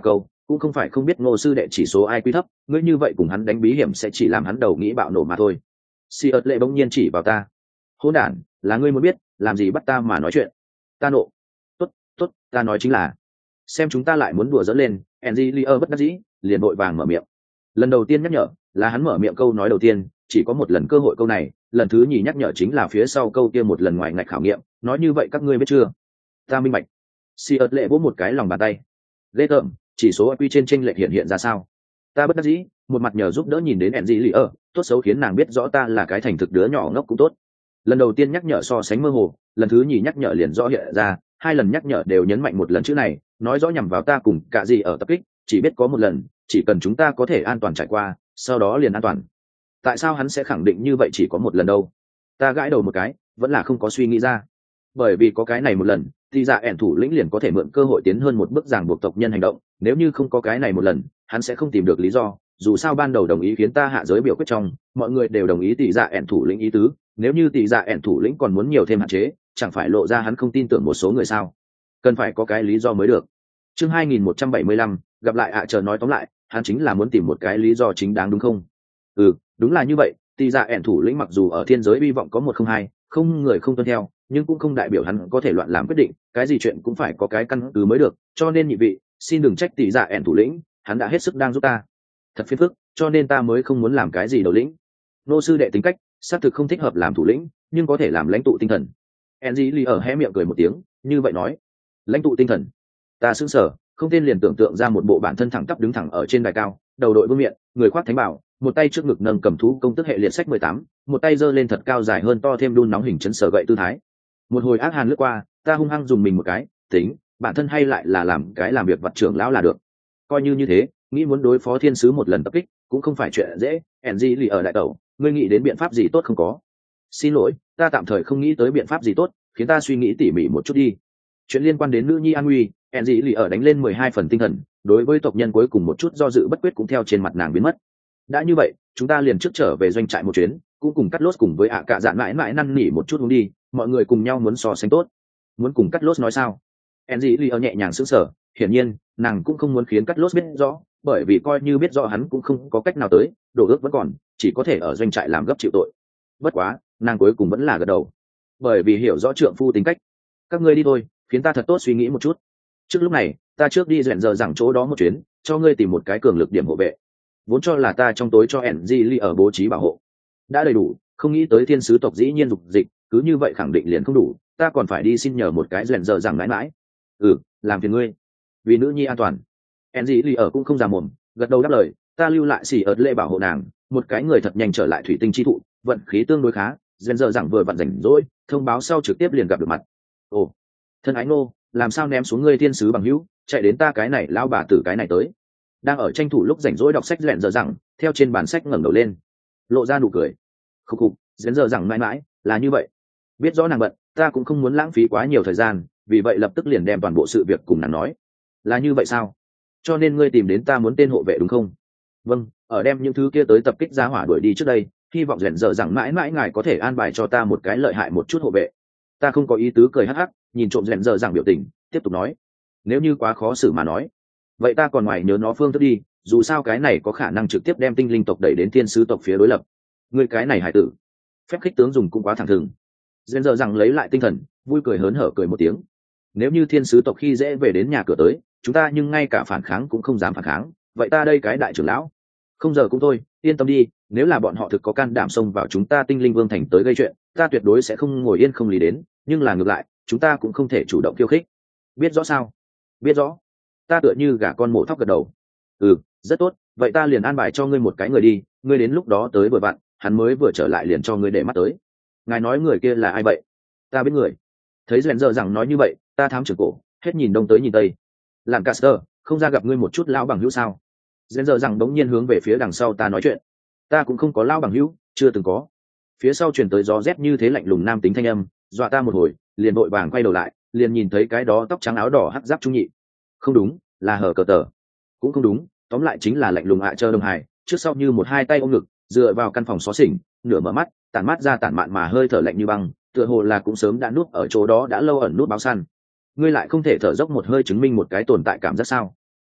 S1: cũng không phải không biết ngô sư đệ chỉ số ai quy thấp, ngươi như vậy cùng hắn đánh bí hiểm sẽ chỉ làm hắn đầu nghĩ bạo nổ mà thôi. Si ớt lệ bỗng nhiên chỉ vào ta. Hỗn đản, là ngươi muốn biết, làm gì bắt ta mà nói chuyện. Ta nộ. Tốt, tốt, ta nói chính là. Xem chúng ta lại muốn đùa dỡ lên, Engineer bất đắc dĩ, liền vội vàng mở miệng. Lần đầu tiên nhắc nhở, là hắn mở miệng câu nói đầu tiên, chỉ có một lần cơ hội câu này, lần thứ nhì nhắc nhở chính là phía sau câu kia một lần ngoài ngạch khảo nghiệm, nói như vậy các ngươi biết chưa? Ta minh bạch. Si ớt lệ vỗ một cái lòng bàn tay. Ghê tởm, chỉ số i kiu trên chênh lệch hiện hiện ra sao? Ta bất đắc dĩ, một mặt nhờ giúp đỡ nhìn đến Engineer, tốt xấu khiến nàng biết rõ ta là cái thành thực đứa nhỏ ngốc cũng tốt. Lần đầu tiên nhắc nhở so sánh mơ hồ, lần thứ nhì nhắc nhở liền rõ hiện ra, hai lần nhắc nhở đều nhấn mạnh một lần chữ này, nói rõ nhằm vào ta cùng cả gì ở tập kích, chỉ biết có một lần, chỉ cần chúng ta có thể an toàn trải qua, sau đó liền an toàn. Tại sao hắn sẽ khẳng định như vậy chỉ có một lần đâu? Ta gãi đầu một cái, vẫn là không có suy nghĩ ra. Bởi vì có cái này một lần, thì dạ ẻn thủ lĩnh liền có thể mượn cơ hội tiến hơn một bước ràng buộc tộc nhân hành động, nếu như không có cái này một lần, hắn sẽ không tìm được lý do, dù sao ban đầu đồng ý khiến ta hạ giới biểu quyết trong, mọi người đều đồng ý tỷ dạ ẻn thủ lĩnh ý tứ, nếu như tỷ dạ ẻn thủ lĩnh còn muốn nhiều thêm hạn chế, chẳng phải lộ ra hắn không tin tưởng một số người sao? Cần phải có cái lý do mới được. Chương hai nghìn một trăm bảy mươi lăm, gặp lại ạ à, chờ nói tóm lại, hắn chính là muốn tìm một cái lý do chính đáng đúng không? Ừ, đúng là như vậy, tỷ dạ ẻn thủ lĩnh mặc dù ở thiên giới hy vọng có một không hai, không người không tuân theo, nhưng cũng không đại biểu hắn có thể loạn làm quyết định, cái gì chuyện cũng phải có cái căn cứ mới được, cho nên nhị vị, xin đừng trách tỷ dạ ẻn thủ lĩnh, hắn đã hết sức đang giúp ta. Thật phiền phức, cho nên ta mới không muốn làm cái gì đầu lĩnh. Nô sư đệ tính cách, xác thực không thích hợp làm thủ lĩnh, nhưng có thể làm lãnh tụ tinh thần. Enji ở hé miệng cười một tiếng, như vậy nói, lãnh tụ tinh thần. Ta sững sờ, không tên liền tưởng tượng ra một bộ bản thân thẳng tắp đứng thẳng ở trên đài cao, đầu đội vương miện, người khoác thánh bảo, một tay trước ngực nâng cầm thú công tức hệ liệt sách mười tám, một tay giơ lên thật cao dài hơn to thêm đun nóng hình chấn sở gậy tư thái. Một hồi ác hàn lướt qua, ta hung hăng dùng mình một cái, tính, bản thân hay lại là làm cái làm việc vật trưởng lão là được. Coi như như thế, nghĩ muốn đối phó thiên sứ một lần tập kích, cũng không phải chuyện dễ. Enji lì ở đại tẩu, ngươi nghĩ đến biện pháp gì tốt không có? Xin lỗi, ta tạm thời không nghĩ tới biện pháp gì tốt, khiến ta suy nghĩ tỉ mỉ một chút đi. Chuyện liên quan đến nữ nhi an nguy, Enji lì ở đánh lên mười hai phần tinh thần, đối với tộc nhân cuối cùng một chút do dự bất quyết cũng theo trên mặt nàng biến mất. Đã như vậy, chúng ta liền trước trở về doanh trại một chuyến, cũng cùng cắt lốt cùng với ạ cả dạn mãi mãi năn nỉ một chút hướng đi, mọi người cùng nhau muốn so sánh tốt. Muốn cùng cắt lốt nói sao? Enji lì ở nhẹ nhàng sững sờ, hiển nhiên, nàng cũng không muốn khiến cắt lốt biết rõ, bởi vì coi như biết rõ hắn cũng không có cách nào tới, đồ ước vẫn còn, chỉ có thể ở doanh trại làm gấp chịu tội. Bất quá, nàng cuối cùng vẫn là gật đầu, bởi vì hiểu rõ trượng phu tính cách. Các ngươi đi thôi, khiến ta thật tốt suy nghĩ một chút. Trước lúc này, ta trước đi rèn giờ rằng chỗ đó một chuyến, cho ngươi tìm một cái cường lực điểm hộ vệ. Vốn cho là ta trong tối cho Enji Lee ở bố trí bảo hộ đã đầy đủ, không nghĩ tới thiên sứ tộc dĩ nhiên dục dịch, cứ như vậy khẳng định liền không đủ, ta còn phải đi xin nhờ một cái rèn giờ rằng mãi mãi. Ừ, làm phiền ngươi, vì nữ nhi an toàn. Enji Lee ở cũng không già mồm, gật đầu đáp lời, ta lưu lại xỉ ớt lệ bảo hộ nàng, một cái người thật nhanh trở lại thủy tinh chi thụ, vận khí tương đối khá, rèn giờ rằng vừa vặn rảnh rỗi, thông báo sau trực tiếp liền gặp được mặt. Ồ, thân ái ngô, làm sao ném xuống ngươi thiên sứ bằng hữu, chạy đến ta cái này lao bà tử cái này tới. Đang ở tranh thủ lúc rảnh rỗi đọc sách rèn giờ rằng, theo trên bàn sách ngẩng đầu lên, lộ ra nụ cười. Khúc khục, rèn giờ rằng mãi mãi là như vậy, biết rõ nàng bận, ta cũng không muốn lãng phí quá nhiều thời gian, vì vậy lập tức liền đem toàn bộ sự việc cùng nàng nói. Là như vậy sao? Cho nên ngươi tìm đến ta muốn tên hộ vệ đúng không? Vâng, ở đem những thứ kia tới tập kích giá hỏa đuổi đi trước đây, hy vọng rèn giờ rằng mãi mãi ngài có thể an bài cho ta một cái lợi hại một chút hộ vệ. Ta không có ý tứ cười hắc hắc, nhìn trộm rèn giờ rằng biểu tình, tiếp tục nói, nếu như quá khó xử mà nói, vậy ta còn ngoài nhớ nó phương thức đi, dù sao cái này có khả năng trực tiếp đem tinh linh tộc đẩy đến thiên sứ tộc phía đối lập. Ngươi cái này hải tử, phép khích tướng dùng cũng quá thẳng thừng. Rèn giờ rằng lấy lại tinh thần, vui cười hớn hở cười một tiếng. Nếu như thiên sứ tộc khi dễ về đến nhà cửa tới, chúng ta nhưng ngay cả phản kháng cũng không dám phản kháng, vậy ta đây cái đại trưởng lão, không giờ cũng thôi, yên tâm đi, nếu là bọn họ thực có can đảm xông vào chúng ta tinh linh vương thành tới gây chuyện, ta tuyệt đối sẽ không ngồi yên không lý đến, nhưng là ngược lại, chúng ta cũng không thể chủ động khiêu khích. Biết rõ sao? Biết rõ. Ta tựa như gà con mổ thóc gật đầu. Ừ, rất tốt, vậy ta liền an bài cho ngươi một cái người đi, ngươi đến lúc đó tới vừa vặn, hắn mới vừa trở lại liền cho ngươi để mắt tới. Ngài nói người kia là ai vậy? Ta biết người. Thấy rèn giờ rằng nói như vậy, ta thám trưởng cổ, hết nhìn đông tới nhìn tây. Làm Caster, không ra gặp ngươi một chút lão bằng hữu sao? Rèn giờ rằng đống nhiên hướng về phía đằng sau ta nói chuyện. Ta cũng không có lão bằng hữu, chưa từng có. Phía sau truyền tới gió rét như thế lạnh lùng nam tính thanh âm, dọa ta một hồi, liền vội vàng quay đầu lại, liền nhìn thấy cái đó tóc trắng áo đỏ hắc giáp trung nhị. Không đúng, là hở cờ tờ. Cũng không đúng, tóm lại chính là lạnh lùng ạ à trơ Đông Hải, trước sau như một hai tay ôm ngực, dựa vào căn phòng xó xỉnh, nửa mở mắt, tản mát ra tản mạn mà hơi thở lạnh như băng, tựa hồ là cũng sớm đã núp ở chỗ đó đã lâu ẩn nút báo săn. Ngươi lại không thể thở dốc một hơi chứng minh một cái tồn tại cảm giác sao?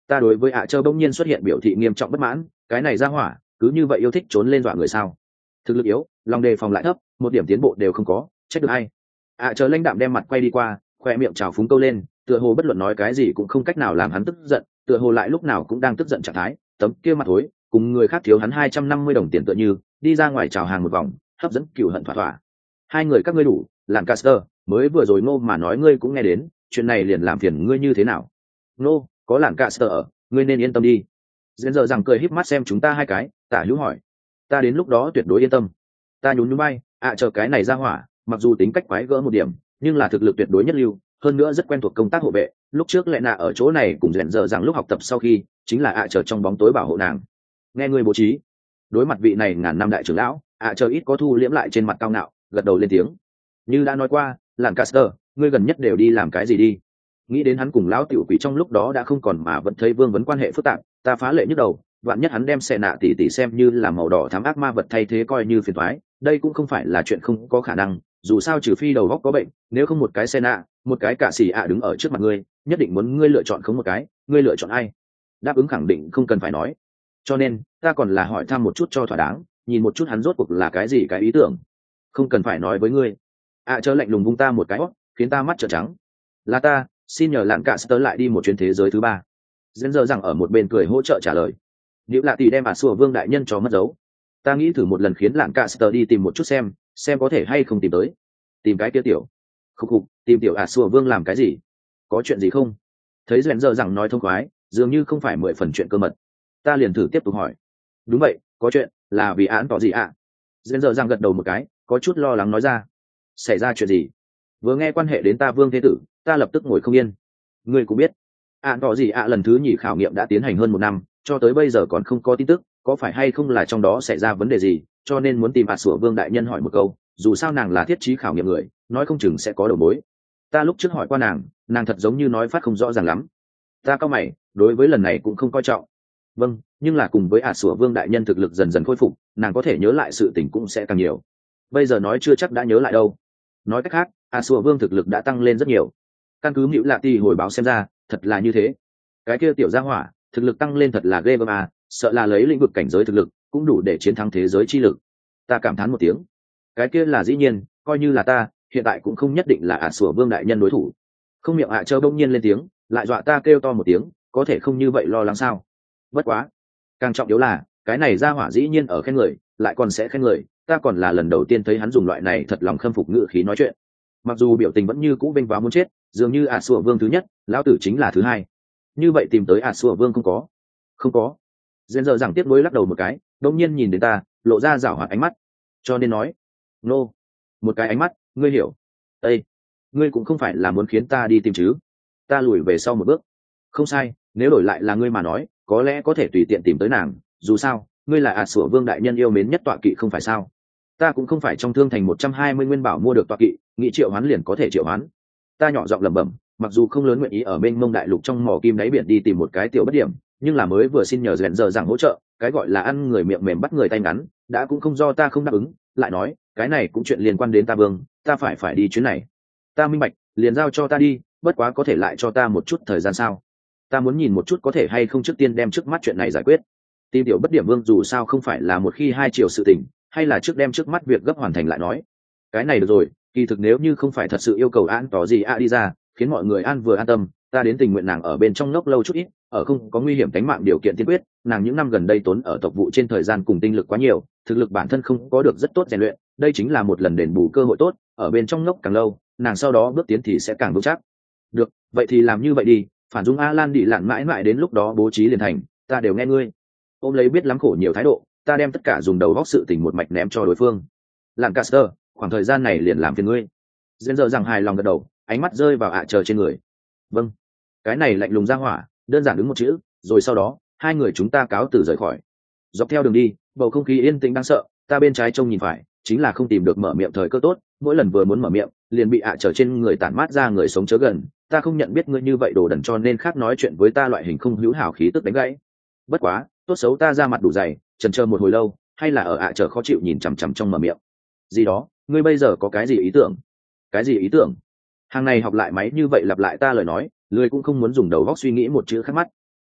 S1: Ta đối với ạ à bỗng nhiên xuất hiện biểu thị nghiêm trọng bất mãn, cái này ra hỏa cứ như vậy yêu thích trốn lên dọa người sao? Thực lực yếu, lòng đề phòng lại thấp, một điểm tiến bộ đều không có, trách được ai? ạ à lãnh đạm đem mặt quay đi qua, khoe miệng trào phúng câu lên, tựa hồ bất luận nói cái gì cũng không cách nào làm hắn tức giận, tựa hồ lại lúc nào cũng đang tức giận trạng thái, tấm kia mặt thối, cùng người khác thiếu hắn hai trăm năm mươi đồng tiền tựa như, đi ra ngoài chào hàng một vòng, hấp dẫn cừu hận thỏa thỏa. Hai người các ngươi đủ, làm Caster, mới vừa rồi Ngô mà nói ngươi cũng nghe đến, chuyện này liền làm phiền ngươi như thế nào? Ngô, có làn Caster ở, ngươi nên yên tâm đi. Dễn giờ rằng cười híp mắt xem chúng ta hai cái, tả hữu hỏi, ta đến lúc đó tuyệt đối yên tâm. Ta nhún nhún bay, ạ à, chờ cái này ra hỏa, mặc dù tính cách quái gỡ một điểm, nhưng là thực lực tuyệt đối nhất lưu, hơn nữa rất quen thuộc công tác hộ vệ. Lúc trước lẽ nạ ở chỗ này cùng Dễn giờ rằng lúc học tập sau khi, chính là ạ à chờ trong bóng tối bảo hộ nàng. Nghe ngươi bố trí, đối mặt vị này ngàn năm đại trưởng lão, ạ à chờ ít có thu liễm lại trên mặt cao ngạo, gật đầu lên tiếng. Như đã nói qua, làn Caster, ngươi gần nhất đều đi làm cái gì đi? Nghĩ đến hắn cùng lão tiểu quỷ trong lúc đó đã không còn mà vẫn thấy vương vấn quan hệ phức tạp, ta phá lệ nhức đầu, vạn nhất hắn đem xẻ nạ tỷ tỷ xem như là màu đỏ thám ác ma vật thay thế coi như phiền toái, đây cũng không phải là chuyện không có khả năng, dù sao trừ phi đầu góc có bệnh, nếu không một cái xe nạ, một cái cả xỉ ạ đứng ở trước mặt ngươi, nhất định muốn ngươi lựa chọn không một cái, ngươi lựa chọn ai? Đáp ứng khẳng định không cần phải nói. Cho nên, ta còn là hỏi thăm một chút cho thỏa đáng, nhìn một chút hắn rốt cuộc là cái gì cái ý tưởng. Không cần phải nói với ngươi. ạ à, chớ lạnh lùng vung ta một cái hót, khiến ta mắt trợn trắng. Là ta, xin nhờ lạn cả sơ lại đi một chuyến thế giới thứ ba. Dẫn giờ rằng ở một bên cười hỗ trợ trả lời. Điệu lạ tỷ đem ả sủa vương đại nhân cho mất dấu. Ta nghĩ thử một lần khiến lạn cả sơ đi tìm một chút xem, xem có thể hay không tìm tới. Tìm cái kia tiểu. Khúc khục, tìm tiểu ả sủa vương làm cái gì? Có chuyện gì không? Thấy dẫn giờ rằng nói thông khoái, dường như không phải mười phần chuyện cơ mật. Ta liền thử tiếp tục hỏi. Đúng vậy, có chuyện, là vì án tỏ gì ạ? À? Dẫn giờ rằng gật đầu một cái, có chút lo lắng nói ra. Xảy ra chuyện gì? Vừa nghe quan hệ đến ta vương thế tử, ta lập tức ngồi không yên. Ngươi cũng biết, án tỏ gì ạ lần thứ nhì khảo nghiệm đã tiến hành hơn một năm, cho tới bây giờ còn không có tin tức, có phải hay không là trong đó xảy ra vấn đề gì, cho nên muốn tìm ả sủa vương đại nhân hỏi một câu, dù sao nàng là thiết trí khảo nghiệm người, nói không chừng sẽ có đầu mối. Ta lúc trước hỏi qua nàng, nàng thật giống như nói phát không rõ ràng lắm. Ta cao mày, đối với lần này cũng không coi trọng. Vâng, nhưng là cùng với ả sủa vương đại nhân thực lực dần dần khôi phục, nàng có thể nhớ lại sự tình cũng sẽ càng nhiều. Bây giờ nói chưa chắc đã nhớ lại đâu. Nói cách khác, ả sủa vương thực lực đã tăng lên rất nhiều. Căn cứ Mữu Lạ Ti hồi báo xem ra, thật là như thế. Cái kia tiểu gia hỏa, thực lực tăng lên thật là ghê gớm à, sợ là lấy lĩnh vực cảnh giới thực lực, cũng đủ để chiến thắng thế giới chi lực. Ta cảm thán một tiếng. Cái kia là dĩ nhiên, coi như là ta, hiện tại cũng không nhất định là ả sủa vương đại nhân đối thủ. Không miệng ạ à châu đông nhiên lên tiếng, lại dọa ta kêu to một tiếng, có thể không như vậy lo lắng sao? Bất quá, càng trọng yếu là cái này ra hỏa dĩ nhiên ở khen người, lại còn sẽ khen người, ta còn là lần đầu tiên thấy hắn dùng loại này thật lòng khâm phục ngữ khí nói chuyện. Mặc dù biểu tình vẫn như cũ vênh váo muốn chết, dường như ả sủa vương thứ nhất, lão tử chính là thứ hai. Như vậy tìm tới ả sủa vương không có? Không có. Dên giờ rằng tiếp nối lắc đầu một cái, đông nhiên nhìn đến ta, lộ ra rảo hoạt ánh mắt. Cho nên nói, nô, no. Một cái ánh mắt, ngươi hiểu. Ê, ngươi cũng không phải là muốn khiến ta đi tìm chứ? Ta lùi về sau một bước. Không sai, nếu đổi lại là ngươi mà nói, có lẽ có thể tùy tiện tìm tới nàng, dù sao ngươi là ả sủa vương đại nhân yêu mến nhất tọa kỵ không phải sao? Ta cũng không phải trong thương thành một trăm hai mươi nguyên bảo mua được tọa kỵ, nghĩ triệu hoán liền có thể triệu hoán. Ta nhỏ giọng lẩm bẩm, mặc dù không lớn nguyện ý ở bên mông đại lục trong mỏ kim đáy biển đi tìm một cái tiểu bất điểm, nhưng là mới vừa xin nhờ rèn giờ rằng hỗ trợ, cái gọi là ăn người miệng mềm bắt người tay ngắn, đã cũng không do ta không đáp ứng. Lại nói, cái này cũng chuyện liên quan đến ta vương, ta phải phải đi chuyến này. Ta minh bạch, liền giao cho ta đi, bất quá có thể lại cho ta một chút thời gian sao? Ta muốn nhìn một chút có thể hay không trước tiên đem trước mắt chuyện này giải quyết. Tìm tiểu bất điểm vương dù sao không phải là một khi hai chiều sự tình, hay là trước đem trước mắt việc gấp hoàn thành lại nói. Cái này được rồi, kỳ thực nếu như không phải thật sự yêu cầu an tỏ gì a đi ra, khiến mọi người an vừa an tâm, ta đến tình nguyện nàng ở bên trong ngốc lâu chút ít, ở không có nguy hiểm tính mạng điều kiện tiên quyết, nàng những năm gần đây tốn ở tộc vụ trên thời gian cùng tinh lực quá nhiều, thực lực bản thân không có được rất tốt rèn luyện, đây chính là một lần đền bù cơ hội tốt, ở bên trong ngốc càng lâu, nàng sau đó bước tiến thì sẽ càng vững chắc. Được, vậy thì làm như vậy đi, phản dung Alan đi lặn mãi mãi đến lúc đó bố trí liền thành, ta đều nghe ngươi. Ôm lấy biết lắm khổ nhiều thái độ, ta đem tất cả dùng đầu góc sự tình một mạch ném cho đối phương. Lặn Caster, khoảng thời gian này liền làm phiền ngươi. Dên giờ rằng hài lòng gật đầu, ánh mắt rơi vào ạ à chờ trên người. Vâng. Cái này lạnh lùng ra hỏa, đơn giản đứng một chữ, rồi sau đó, hai người chúng ta cáo từ rời khỏi. Dọc theo đường đi, bầu không khí yên tĩnh đáng sợ, ta bên trái trông nhìn phải, chính là không tìm được mở miệng thời cơ tốt, mỗi lần vừa muốn mở miệng, liền bị ạ à trở trên người tản mát ra người sống chớ gần, ta không nhận biết ngươi như vậy đồ đần cho nên khác nói chuyện với ta loại hình không hữu hảo khí tức đánh gãy. Bất quá, tốt xấu ta ra mặt đủ dày, chần chờ một hồi lâu, hay là ở ạ à trở khó chịu nhìn chằm chằm trong mở miệng. Gì đó, ngươi bây giờ có cái gì ý tưởng? Cái gì ý tưởng? Hàng này học lại máy như vậy lặp lại ta lời nói, lười cũng không muốn dùng đầu góc suy nghĩ một chữ khác mắt.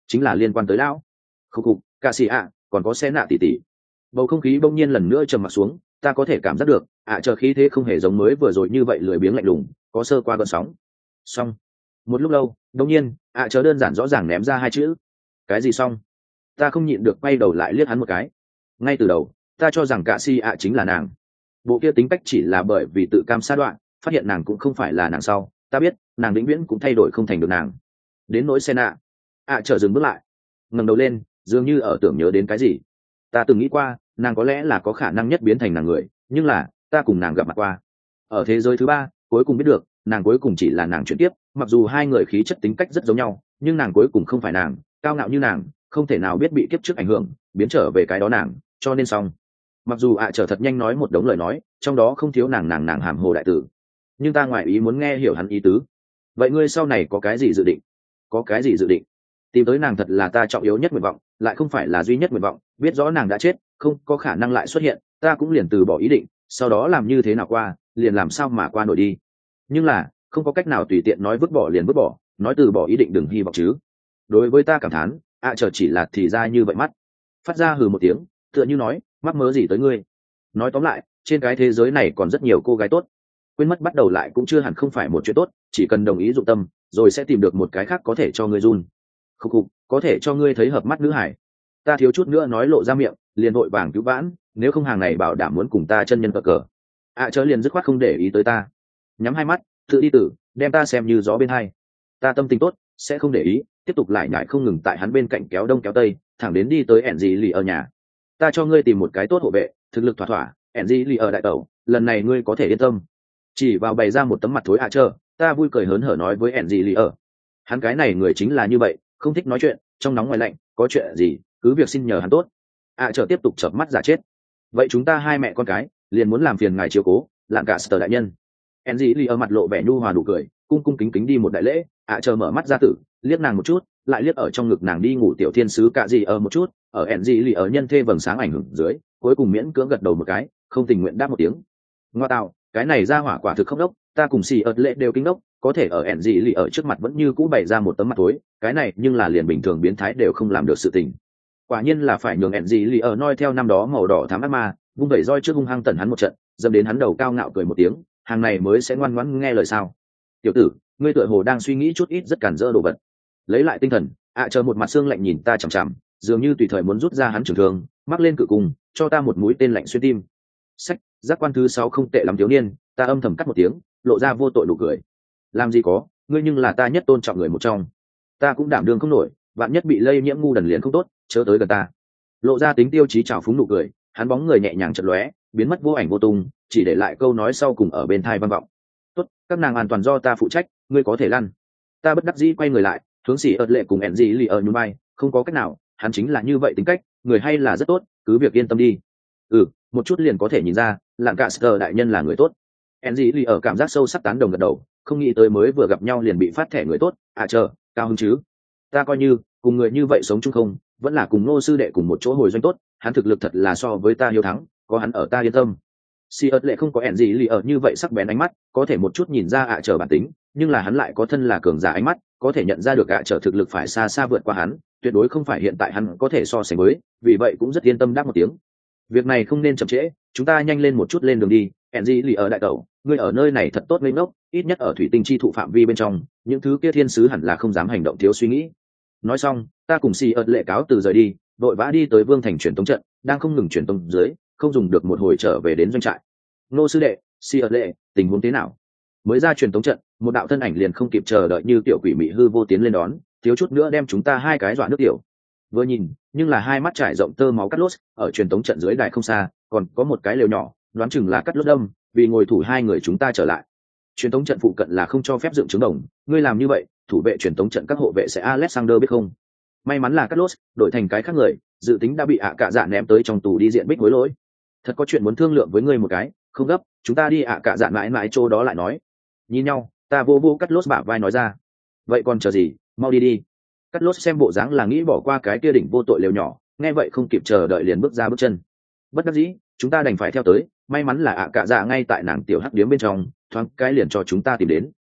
S1: chính là liên quan tới lão khúc cục ca sĩ ạ còn có xe nạ tỉ tỉ. Bầu không khí bỗng nhiên lần nữa trầm mặc xuống, ta có thể cảm giác được ạ chờ khí thế không hề giống mới vừa rồi như vậy lười biếng lạnh lùng, có sơ qua gợn sóng. Xong. Một lúc lâu bỗng nhiên ạ chờ đơn giản rõ ràng ném ra hai chữ. Cái gì xong? Ta không nhịn được quay đầu lại liếc hắn một cái. Ngay từ đầu ta cho rằng cả si ạ chính là nàng, bộ kia tính cách chỉ là bởi vì tự cam sa đoạn, phát hiện nàng cũng không phải là nàng sau ta biết nàng vĩnh viễn cũng thay đổi không thành được nàng. Đến nỗi xe nạ ạ chờ dừng bước lại, ngẩng đầu lên dường như ở tưởng nhớ đến cái gì. Ta từng nghĩ qua nàng có lẽ là có khả năng nhất biến thành nàng người, nhưng là ta cùng nàng gặp mặt qua ở thế giới thứ ba, cuối cùng biết được nàng cuối cùng chỉ là nàng chuyển tiếp. Mặc dù hai người khí chất tính cách rất giống nhau, nhưng nàng cuối cùng không phải nàng, cao ngạo như nàng không thể nào biết bị kiếp trước ảnh hưởng biến trở về cái đó nàng, cho nên xong. Mặc dù ạ trở thật nhanh nói một đống lời nói, trong đó không thiếu nàng nàng nàng hàm hồ đại tử, nhưng ta ngoại ý muốn nghe hiểu hắn ý tứ. Vậy ngươi sau này có cái gì dự định? Có cái gì dự định? Tìm tới nàng thật là ta trọng yếu nhất nguyện vọng, lại không phải là duy nhất nguyện vọng. Biết rõ nàng đã chết, không có khả năng lại xuất hiện, ta cũng liền từ bỏ ý định, sau đó làm như thế nào qua liền làm sao mà qua nổi đi. Nhưng là không có cách nào tùy tiện nói vứt bỏ liền vứt bỏ, nói từ bỏ ý định đừng hy vọng chứ. Đối với ta cảm thán ạ à, chờ chỉ là thì ra như vậy mắt phát ra hừ một tiếng, tựa như nói mắc mớ gì tới ngươi. Nói tóm lại trên cái thế giới này còn rất nhiều cô gái tốt, quên mất bắt đầu lại cũng chưa hẳn không phải một chuyện tốt, chỉ cần đồng ý dụng tâm rồi sẽ tìm được một cái khác có thể cho ngươi run khúc khục có thể cho ngươi thấy hợp mắt nữ hải. Ta thiếu chút nữa nói lộ ra miệng, liền vội vàng cứu vãn, nếu không hàng này bảo đảm muốn cùng ta chân nhân cờ cờ. ạ à, chớ liền dứt khoát không để ý tới ta, nhắm hai mắt tự đi tử đem ta xem như gió bên hai. Ta tâm tình tốt sẽ không để ý, tiếp tục lại nhại không ngừng tại hắn bên cạnh kéo đông kéo tây, thẳng đến đi tới ẻn gì lì ở nhà. Ta cho ngươi tìm một cái tốt hộ vệ, thực lực thỏa thỏa, ẻn gì lì ở đại tẩu, lần này ngươi có thể yên tâm. Chỉ vào bày ra một tấm mặt thối ạ à chờ, ta vui cười hớn hở nói với ẻn gì lì ở. Hắn cái này người chính là như vậy, không thích nói chuyện, trong nóng ngoài lạnh, có chuyện gì cứ việc xin nhờ hắn tốt. ạ à chờ tiếp tục chợp mắt giả chết. Vậy chúng ta hai mẹ con cái liền muốn làm phiền ngài chiếu cố, lạng cả sở đại nhân. ẻn gì lì ở mặt lộ vẻ nhu hòa nụ cười, cung cung kính kính đi một đại lễ. ạ à chờ mở mắt ra tử liếc nàng một chút, lại liếc ở trong ngực nàng đi ngủ tiểu thiên sứ cạ gì ở một chút, ở ẻn gì lì ở nhân thê vầng sáng ảnh hưởng dưới, cuối cùng miễn cưỡng gật đầu một cái, không tình nguyện đáp một tiếng. Ngoa tạo, cái này ra hỏa quả thực không đốc, ta cùng xì ợt lệ đều kinh đốc, có thể ở ẻn gì lì ở trước mặt vẫn như cũ bày ra một tấm mặt tối, cái này nhưng là liền bình thường biến thái đều không làm được sự tình. Quả nhiên là phải nhường ẻn gì lì ở noi theo năm đó màu đỏ thám ác ma, vung vẩy roi trước hung hăng tẩn hắn một trận, dâm đến hắn đầu cao ngạo cười một tiếng, hàng này mới sẽ ngoan ngoãn nghe lời sao. Tiểu tử, ngươi tựa hồ đang suy nghĩ chút ít rất cản rỡ đồ vật. Lấy lại tinh thần, ạ à, chờ một mặt xương lạnh nhìn ta chằm chằm, dường như tùy thời muốn rút ra hắn trường thương, mắc lên cự cùng, cho ta một mũi tên lạnh xuyên tim. Sách, giác quan thứ sáu không tệ lắm thiếu niên, ta âm thầm cắt một tiếng, lộ ra vô tội nụ cười. Làm gì có, ngươi nhưng là ta nhất tôn trọng người một trong, ta cũng đảm đương không nổi, vạn nhất bị lây nhiễm ngu đần liền không tốt, chớ tới gần ta. Lộ ra tính tiêu chí trào phúng nụ cười, hắn bóng người nhẹ nhàng chật lóe, biến mất vô ảnh vô tung, chỉ để lại câu nói sau cùng ở bên tai vang vọng. Tốt, các nàng an toàn do ta phụ trách, ngươi có thể lăn. Ta bất đắc dĩ quay người lại, hướng xỉ ợt lệ cùng ẹn gì lì ở nhún vai, không có cách nào, hắn chính là như vậy tính cách, người hay là rất tốt, cứ việc yên tâm đi. Ừ, một chút liền có thể nhìn ra, lạng cả sờ đại nhân là người tốt. ẹn gì lì ở cảm giác sâu sắc tán đồng gật đầu, không nghĩ tới mới vừa gặp nhau liền bị phát thẻ người tốt. À chờ, cao hứng chứ? Ta coi như cùng người như vậy sống chung không, vẫn là cùng Ngô sư đệ cùng một chỗ hồi doanh tốt, hắn thực lực thật là so với ta hiếu thắng, có hắn ở ta yên tâm. Si ớt lệ không có ẹn gì lì ở như vậy sắc bén ánh mắt, có thể một chút nhìn ra ạ trở bản tính, nhưng là hắn lại có thân là cường giả ánh mắt, có thể nhận ra được ạ trở thực lực phải xa xa vượt qua hắn, tuyệt đối không phải hiện tại hắn có thể so sánh với, vì vậy cũng rất yên tâm đáp một tiếng. Việc này không nên chậm trễ, chúng ta nhanh lên một chút lên đường đi. ẹn gì lì ở đại tẩu, ngươi ở nơi này thật tốt ngây ngốc, ít nhất ở thủy tinh chi thụ phạm vi bên trong, những thứ kia thiên sứ hẳn là không dám hành động thiếu suy nghĩ. Nói xong, ta cùng Si ớt lệ cáo từ rời đi, đội vã đi tới vương thành truyền tống trận, đang không ngừng truyền tống dưới, không dùng được một hồi trở về đến doanh trại. Nô sư đệ, Si ớt lệ, tình huống thế nào? Mới ra truyền tống trận, một đạo thân ảnh liền không kịp chờ đợi như tiểu quỷ mị hư vô tiến lên đón, thiếu chút nữa đem chúng ta hai cái dọa nước tiểu. Vừa nhìn, nhưng là hai mắt trải rộng tơ máu cắt lốt, ở truyền tống trận dưới đài không xa, còn có một cái lều nhỏ, đoán chừng là cắt lốt đâm, vì ngồi thủ hai người chúng ta trở lại. Truyền tống trận phụ cận là không cho phép dựng trứng đồng, ngươi làm như vậy, thủ vệ truyền tống trận các hộ vệ sẽ Alexander biết không? May mắn là cắt lốt, đổi thành cái khác người, dự tính đã bị ạ cạ dạ ném tới trong tù đi diện bích hối lỗi. Thật có chuyện muốn thương lượng với ngươi một cái, không gấp, chúng ta đi ạ cạ dạ mãi mãi chỗ đó lại nói. Nhìn nhau, ta vô vô cắt lốt bả vai nói ra. Vậy còn chờ gì, mau đi đi. Cắt lốt xem bộ dáng là nghĩ bỏ qua cái kia đỉnh vô tội lều nhỏ, nghe vậy không kịp chờ đợi liền bước ra bước chân. Bất đắc dĩ, chúng ta đành phải theo tới, may mắn là ạ cạ dạ ngay tại nàng tiểu hắc điếm bên trong, thoáng cái liền cho chúng ta tìm đến.